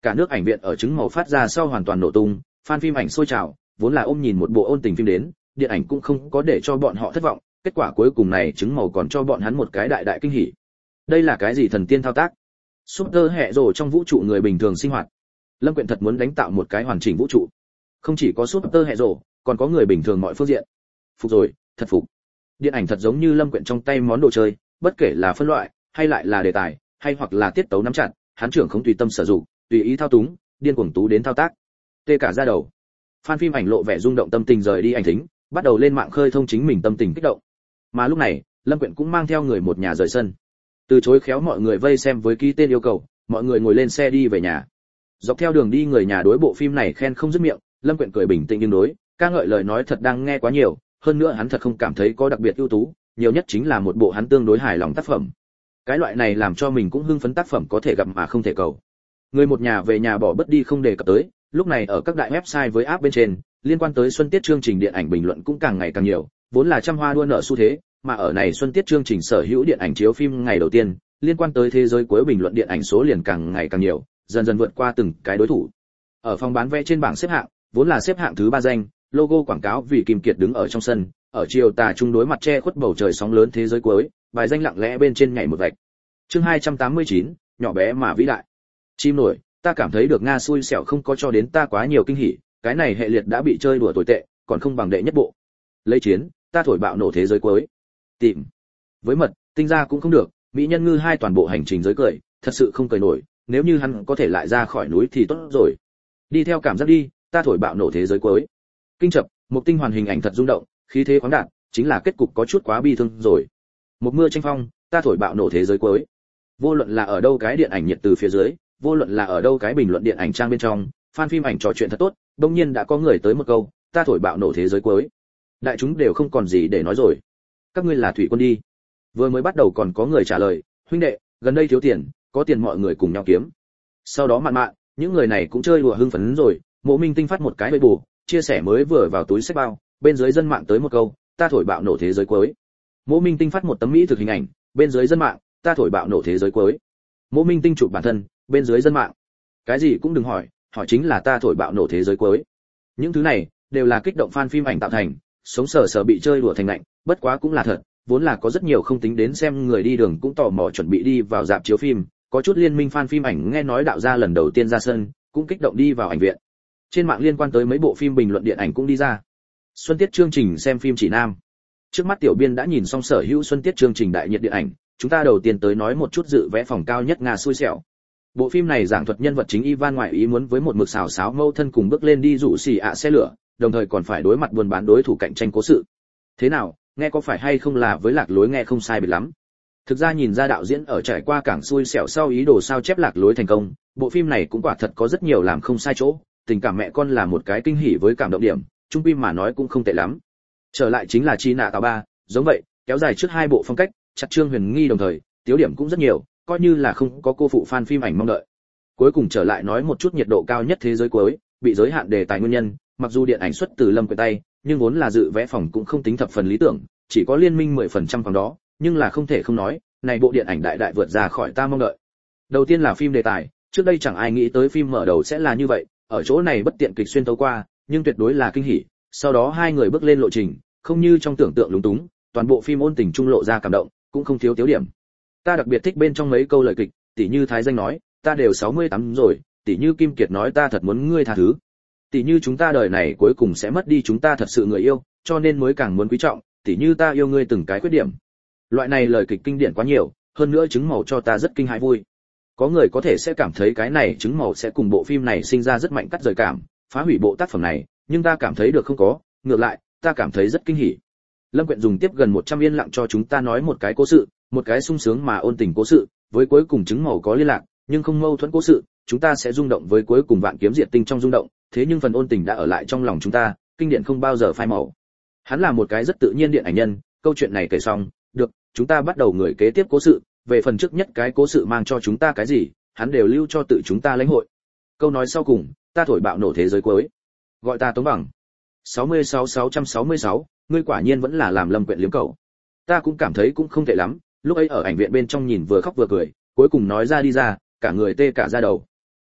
Cả nước ảnh viện ở chứng màu phát ra sau hoàn toàn nổ tung, fan phim ảnh sôi trào, vốn là ôm nhìn một bộ ôn tình phim đến, điện ảnh cũng không có để cho bọn họ thất vọng, kết quả cuối cùng này chứng màu còn cho bọn hắn một cái đại đại kinh hỉ. Đây là cái gì thần tiên thao tác? Super hệ rồ trong vũ trụ người bình thường sinh hoạt. Lâm Quyện thật muốn đánh tạo một cái hoàn chỉnh vũ trụ. Không chỉ có Super hệ rồ, còn có người bình thường mọi phương diện. Phục rồi, thật phục. Điện ảnh thật giống như Lâm Quyện trong tay món đồ chơi, bất kể là phân loại, hay lại là đề tài, hay hoặc là tiết tấu nắm chặt, hắn trưởng không tùy tâm sử dụng, tùy ý thao túng, điên cuồng tú đến thao tác. Tê cả da đầu. Fan phim ảnh lộ vẻ rung động tâm tình rời đi ảnh thính, bắt đầu lên mạng khơi thông chính mình tâm tình kích động. Mà lúc này, Lâm Quyện cũng mang theo người một nhà rời sân. Từ chối khéo mọi người vây xem với ký tên yêu cầu, mọi người ngồi lên xe đi về nhà. Dọc theo đường đi người nhà đối bộ phim này khen không dứt miệng, Lâm Quyện cười bình tĩnh nhưng đối, ca ngợi lời nói thật đang nghe quá nhiều, hơn nữa hắn thật không cảm thấy có đặc biệt ưu tú, nhiều nhất chính là một bộ hắn tương đối hài lòng tác phẩm. Cái loại này làm cho mình cũng hưng phấn tác phẩm có thể gặp mà không thể cầu. Người một nhà về nhà bỏ bất đi không đề cập tới, lúc này ở các đại website với app bên trên, liên quan tới xuân tiết chương trình điện ảnh bình luận cũng càng ngày càng nhiều, vốn là trăm hoa đua nở xu thế, mà ở này xuân tiết chương trình sở hữu điện ảnh chiếu phim ngày đầu tiên, liên quan tới thế giới cuối bình luận điện ảnh số liền càng ngày càng nhiều, dần dần vượt qua từng cái đối thủ. Ở phòng bán vé trên bảng xếp hạng, vốn là xếp hạng thứ ba danh, logo quảng cáo vì Kim Kiệt đứng ở trong sân, ở chiều tà trung đối mặt che khuất bầu trời sóng lớn thế giới cuối, bài danh lặng lẽ bên trên nhảy một vạch. Chương hai trăm tám mươi chín, nhỏ bé mà vĩ đại. Chim nổi, ta cảm thấy được Nga xui xẻo không có cho đến ta quá nhiều kinh hỉ, cái này hệ liệt đã bị chơi đùa tồi tệ, còn không bằng đệ nhất bộ. Lấy chiến, ta thổi bạo nổ thế giới cuối. Tìm. Với mật, tinh ra cũng không được, mỹ nhân ngư hai toàn bộ hành trình giới cười, thật sự không cười nổi, nếu như hắn có thể lại ra khỏi núi thì tốt rồi. Đi theo cảm giác đi, ta thổi bạo nổ thế giới cuối. Kinh chập, một tinh hoàn hình ảnh thật rung động, khí thế khoáng đạt, chính là kết cục có chút quá bi thương rồi. Một mưa tranh phong, ta thổi bạo nổ thế giới cuối. Vô luận là ở đâu cái điện ảnh nhiệt từ phía dưới, vô luận là ở đâu cái bình luận điện ảnh trang bên trong, fan phim ảnh trò chuyện thật tốt, đương nhiên đã có người tới một câu, ta thổi bạo nổ thế giới cuối. Đại chúng đều không còn gì để nói rồi. Các ngươi là thủy quân đi. Vừa mới bắt đầu còn có người trả lời, huynh đệ, gần đây thiếu tiền, có tiền mọi người cùng nhau kiếm. Sau đó mạn mạn, những người này cũng chơi đùa hưng phấn rồi, Mộ Minh Tinh phát một cái bê bù, chia sẻ mới vừa vào túi sách bao, bên dưới dân mạng tới một câu, ta thổi bạo nổ thế giới cuối. Mộ Minh Tinh phát một tấm mỹ thực hình ảnh, bên dưới dân mạng, ta thổi bạo nổ thế giới cuối. Mộ Minh Tinh chụp bản thân, bên dưới dân mạng, cái gì cũng đừng hỏi, hỏi chính là ta thổi bạo nổ thế giới cuối. Những thứ này đều là kích động fan phim ảnh tạo thành, sống sờ sờ bị chơi đùa thành lạnh, bất quá cũng là thật, vốn là có rất nhiều không tính đến xem người đi đường cũng tò mò chuẩn bị đi vào rạp chiếu phim, có chút liên minh fan phim ảnh nghe nói đạo gia lần đầu tiên ra sân, cũng kích động đi vào ảnh viện. Trên mạng liên quan tới mấy bộ phim bình luận điện ảnh cũng đi ra. Xuân tiết chương trình xem phim chỉ nam. Trước mắt tiểu biên đã nhìn xong sở hữu xuân tiết chương trình đại nhiệt điện ảnh, chúng ta đầu tiên tới nói một chút dự vé phòng cao nhất Nga xui xẻo. Bộ phim này giảng thuật nhân vật chính Ivan ngoại ý muốn với một mực xào xáo mâu thân cùng bước lên đi rủ xì ạ xe lửa, đồng thời còn phải đối mặt buôn bán đối thủ cạnh tranh cố sự. Thế nào, nghe có phải hay không là với lạc lối nghe không sai biệt lắm. Thực ra nhìn ra đạo diễn ở trải qua cảng xui xẻo sau ý đồ sao chép lạc lối thành công, bộ phim này cũng quả thật có rất nhiều làm không sai chỗ, tình cảm mẹ con là một cái kinh hỉ với cảm động điểm, trung quy mà nói cũng không tệ lắm. Trở lại chính là Chi nạ tạo ba, giống vậy, kéo dài trước hai bộ phong cách, chặt trương huyền nghi đồng thời, tiêu điểm cũng rất nhiều, coi như là không có cô phụ fan phim ảnh mong đợi. Cuối cùng trở lại nói một chút nhiệt độ cao nhất thế giới cuối, bị giới hạn đề tài nguyên nhân, mặc dù điện ảnh xuất từ Lâm Quyện tay, nhưng vốn là dự vé phòng cũng không tính thập phần lý tưởng, chỉ có liên minh mười phần trăm phòng đó, nhưng là không thể không nói, này bộ điện ảnh đại đại vượt ra khỏi ta mong đợi. Đầu tiên là phim đề tài, trước đây chẳng ai nghĩ tới phim mở đầu sẽ là như vậy, ở chỗ này bất tiện kịch xuyên tấu qua, nhưng tuyệt đối là kinh hỉ. Sau đó hai người bước lên lộ trình, không như trong tưởng tượng lúng túng, toàn bộ phim ôn tình trung lộ ra cảm động, cũng không thiếu tiêu điểm. Ta đặc biệt thích bên trong mấy câu lời kịch, tỉ như Thái Danh nói, ta đều sáu mươi tám rồi, tỉ như Kim Kiệt nói ta thật muốn ngươi tha thứ. Tỉ như chúng ta đời này cuối cùng sẽ mất đi chúng ta thật sự người yêu, cho nên mới càng muốn quý trọng, tỉ như ta yêu ngươi từng cái khuyết điểm. Loại này lời kịch kinh điển quá nhiều, hơn nữa chứng màu cho ta rất kinh hãi vui. Có người có thể sẽ cảm thấy cái này chứng màu sẽ cùng bộ phim này sinh ra rất mạnh cắt rời cảm, phá hủy bộ tác phẩm này, nhưng ta cảm thấy được không có, ngược lại, ta cảm thấy rất kinh hỉ. Lâm Quyện dùng tiếp gần một trăm yên lặng cho chúng ta nói một cái cố sự, một cái sung sướng mà ôn tình cố sự, với cuối cùng chứng màu có liên lạc, nhưng không mâu thuẫn cố sự, chúng ta sẽ rung động với cuối cùng vạn kiếm diệt tinh trong rung động, thế nhưng phần ôn tình đã ở lại trong lòng chúng ta, kinh điển không bao giờ phai màu. Hắn là một cái rất tự nhiên điện ảnh nhân, câu chuyện này kể xong, được, chúng ta bắt đầu người kế tiếp cố sự, về phần trước nhất cái cố sự mang cho chúng ta cái gì, hắn đều lưu cho tự chúng ta lãnh hội. Câu nói sau cùng, ta thổi bạo nổ thế giới cuối. Gọi ta Tống Bằng. sáu mươi sáu sáu trăm sáu mươi sáu, ngươi quả nhiên vẫn là làm Lâm Quyện liếm cậu. Ta cũng cảm thấy cũng không tệ lắm, lúc ấy ở ảnh viện bên trong nhìn vừa khóc vừa cười, cuối cùng nói ra đi ra, cả người tê cả da đầu.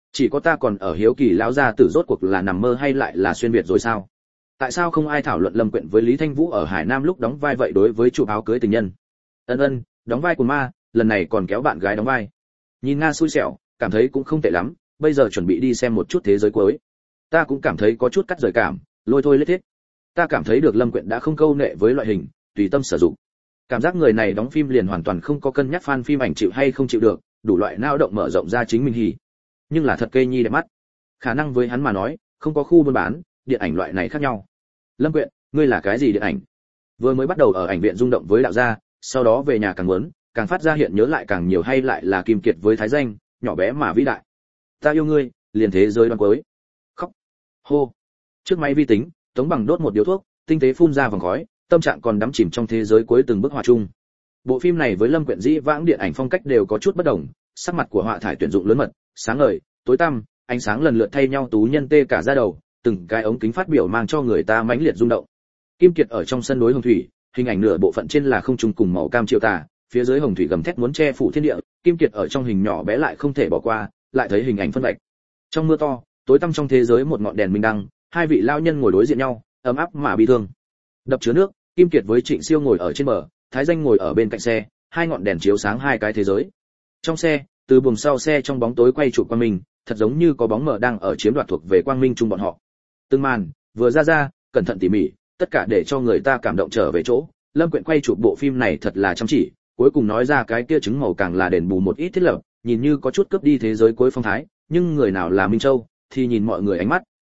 Chỉ có ta còn ở hiếu kỳ lão gia tử rốt cuộc là nằm mơ hay lại là xuyên việt rồi sao? Tại sao không ai thảo luận Lâm Quyện với Lý Thanh Vũ ở Hải Nam lúc đóng vai vậy đối với chụp áo cưới tình nhân? Ân ân, đóng vai của ma, lần này còn kéo bạn gái đóng vai. Nhìn Nga xui xẻo, cảm thấy cũng không tệ lắm, bây giờ chuẩn bị đi xem một chút thế giới cuối. Ta cũng cảm thấy có chút cắt rời cảm, lôi thôi lết thiết. Ta cảm thấy được Lâm Quyện đã không câu nệ với loại hình, tùy tâm sử dụng. Cảm giác người này đóng phim liền hoàn toàn không có cân nhắc fan phim ảnh chịu hay không chịu được, đủ loại nao động mở rộng ra chính mình hỉ. Nhưng là thật kê nhi đẹp mắt. Khả năng với hắn mà nói, không có khu buôn bán, điện ảnh loại này khác nhau. Lâm Quyện, ngươi là cái gì điện ảnh? Vừa mới bắt đầu ở ảnh viện rung động với đạo gia, sau đó về nhà càng muốn, càng phát ra hiện nhớ lại càng nhiều hay lại là Kim Kiệt với Thái Danh, nhỏ bé mà vĩ đại. Ta yêu ngươi, liền thế giới đoan cuối. Khóc. Hô. Trước máy vi tính, Tống Bằng đốt một điếu thuốc, tinh tế phun ra vòng khói, tâm trạng còn đắm chìm trong thế giới cuối từng bức họa chung. Bộ phim này với Lâm Quyện dĩ vãng điện ảnh phong cách đều có chút bất đồng, sắc mặt của họa thải tuyển dụng lớn mật, sáng ngời, tối tăm, ánh sáng lần lượt thay nhau tú nhân tê cả da đầu, từng cái ống kính phát biểu mang cho người ta mãnh liệt rung động. Kim Kiệt ở trong sân đối Hồng Thủy, hình ảnh nửa bộ phận trên là không trung cùng màu cam chiều tà, phía dưới Hồng Thủy gầm thét muốn che phủ thiên địa, Kim Kiệt ở trong hình nhỏ bé lại không thể bỏ qua, lại thấy hình ảnh phân bạch. Trong mưa to, tối tăm trong thế giới một ngọn đèn minh đăng, hai vị lao nhân ngồi đối diện nhau, ấm áp mà bi thương. Đập chứa nước, Kim Kiệt với Trịnh Siêu ngồi ở trên bờ, Thái Danh ngồi ở bên cạnh xe, hai ngọn đèn chiếu sáng hai cái thế giới. Trong xe, từ buồng sau xe trong bóng tối quay chụp quang minh, thật giống như có bóng mờ đang ở chiếm đoạt thuộc về quang minh chung bọn họ. Từng màn, vừa ra ra, cẩn thận tỉ mỉ, tất cả để cho người ta cảm động trở về chỗ. Lâm Quyện quay chụp bộ phim này thật là chăm chỉ, cuối cùng nói ra cái kia trứng màu càng là đền bù một ít thiết lập, nhìn như có chút cướp đi thế giới cuối phong thái, nhưng người nào là Minh Châu, thì nhìn mọi người ánh mắt,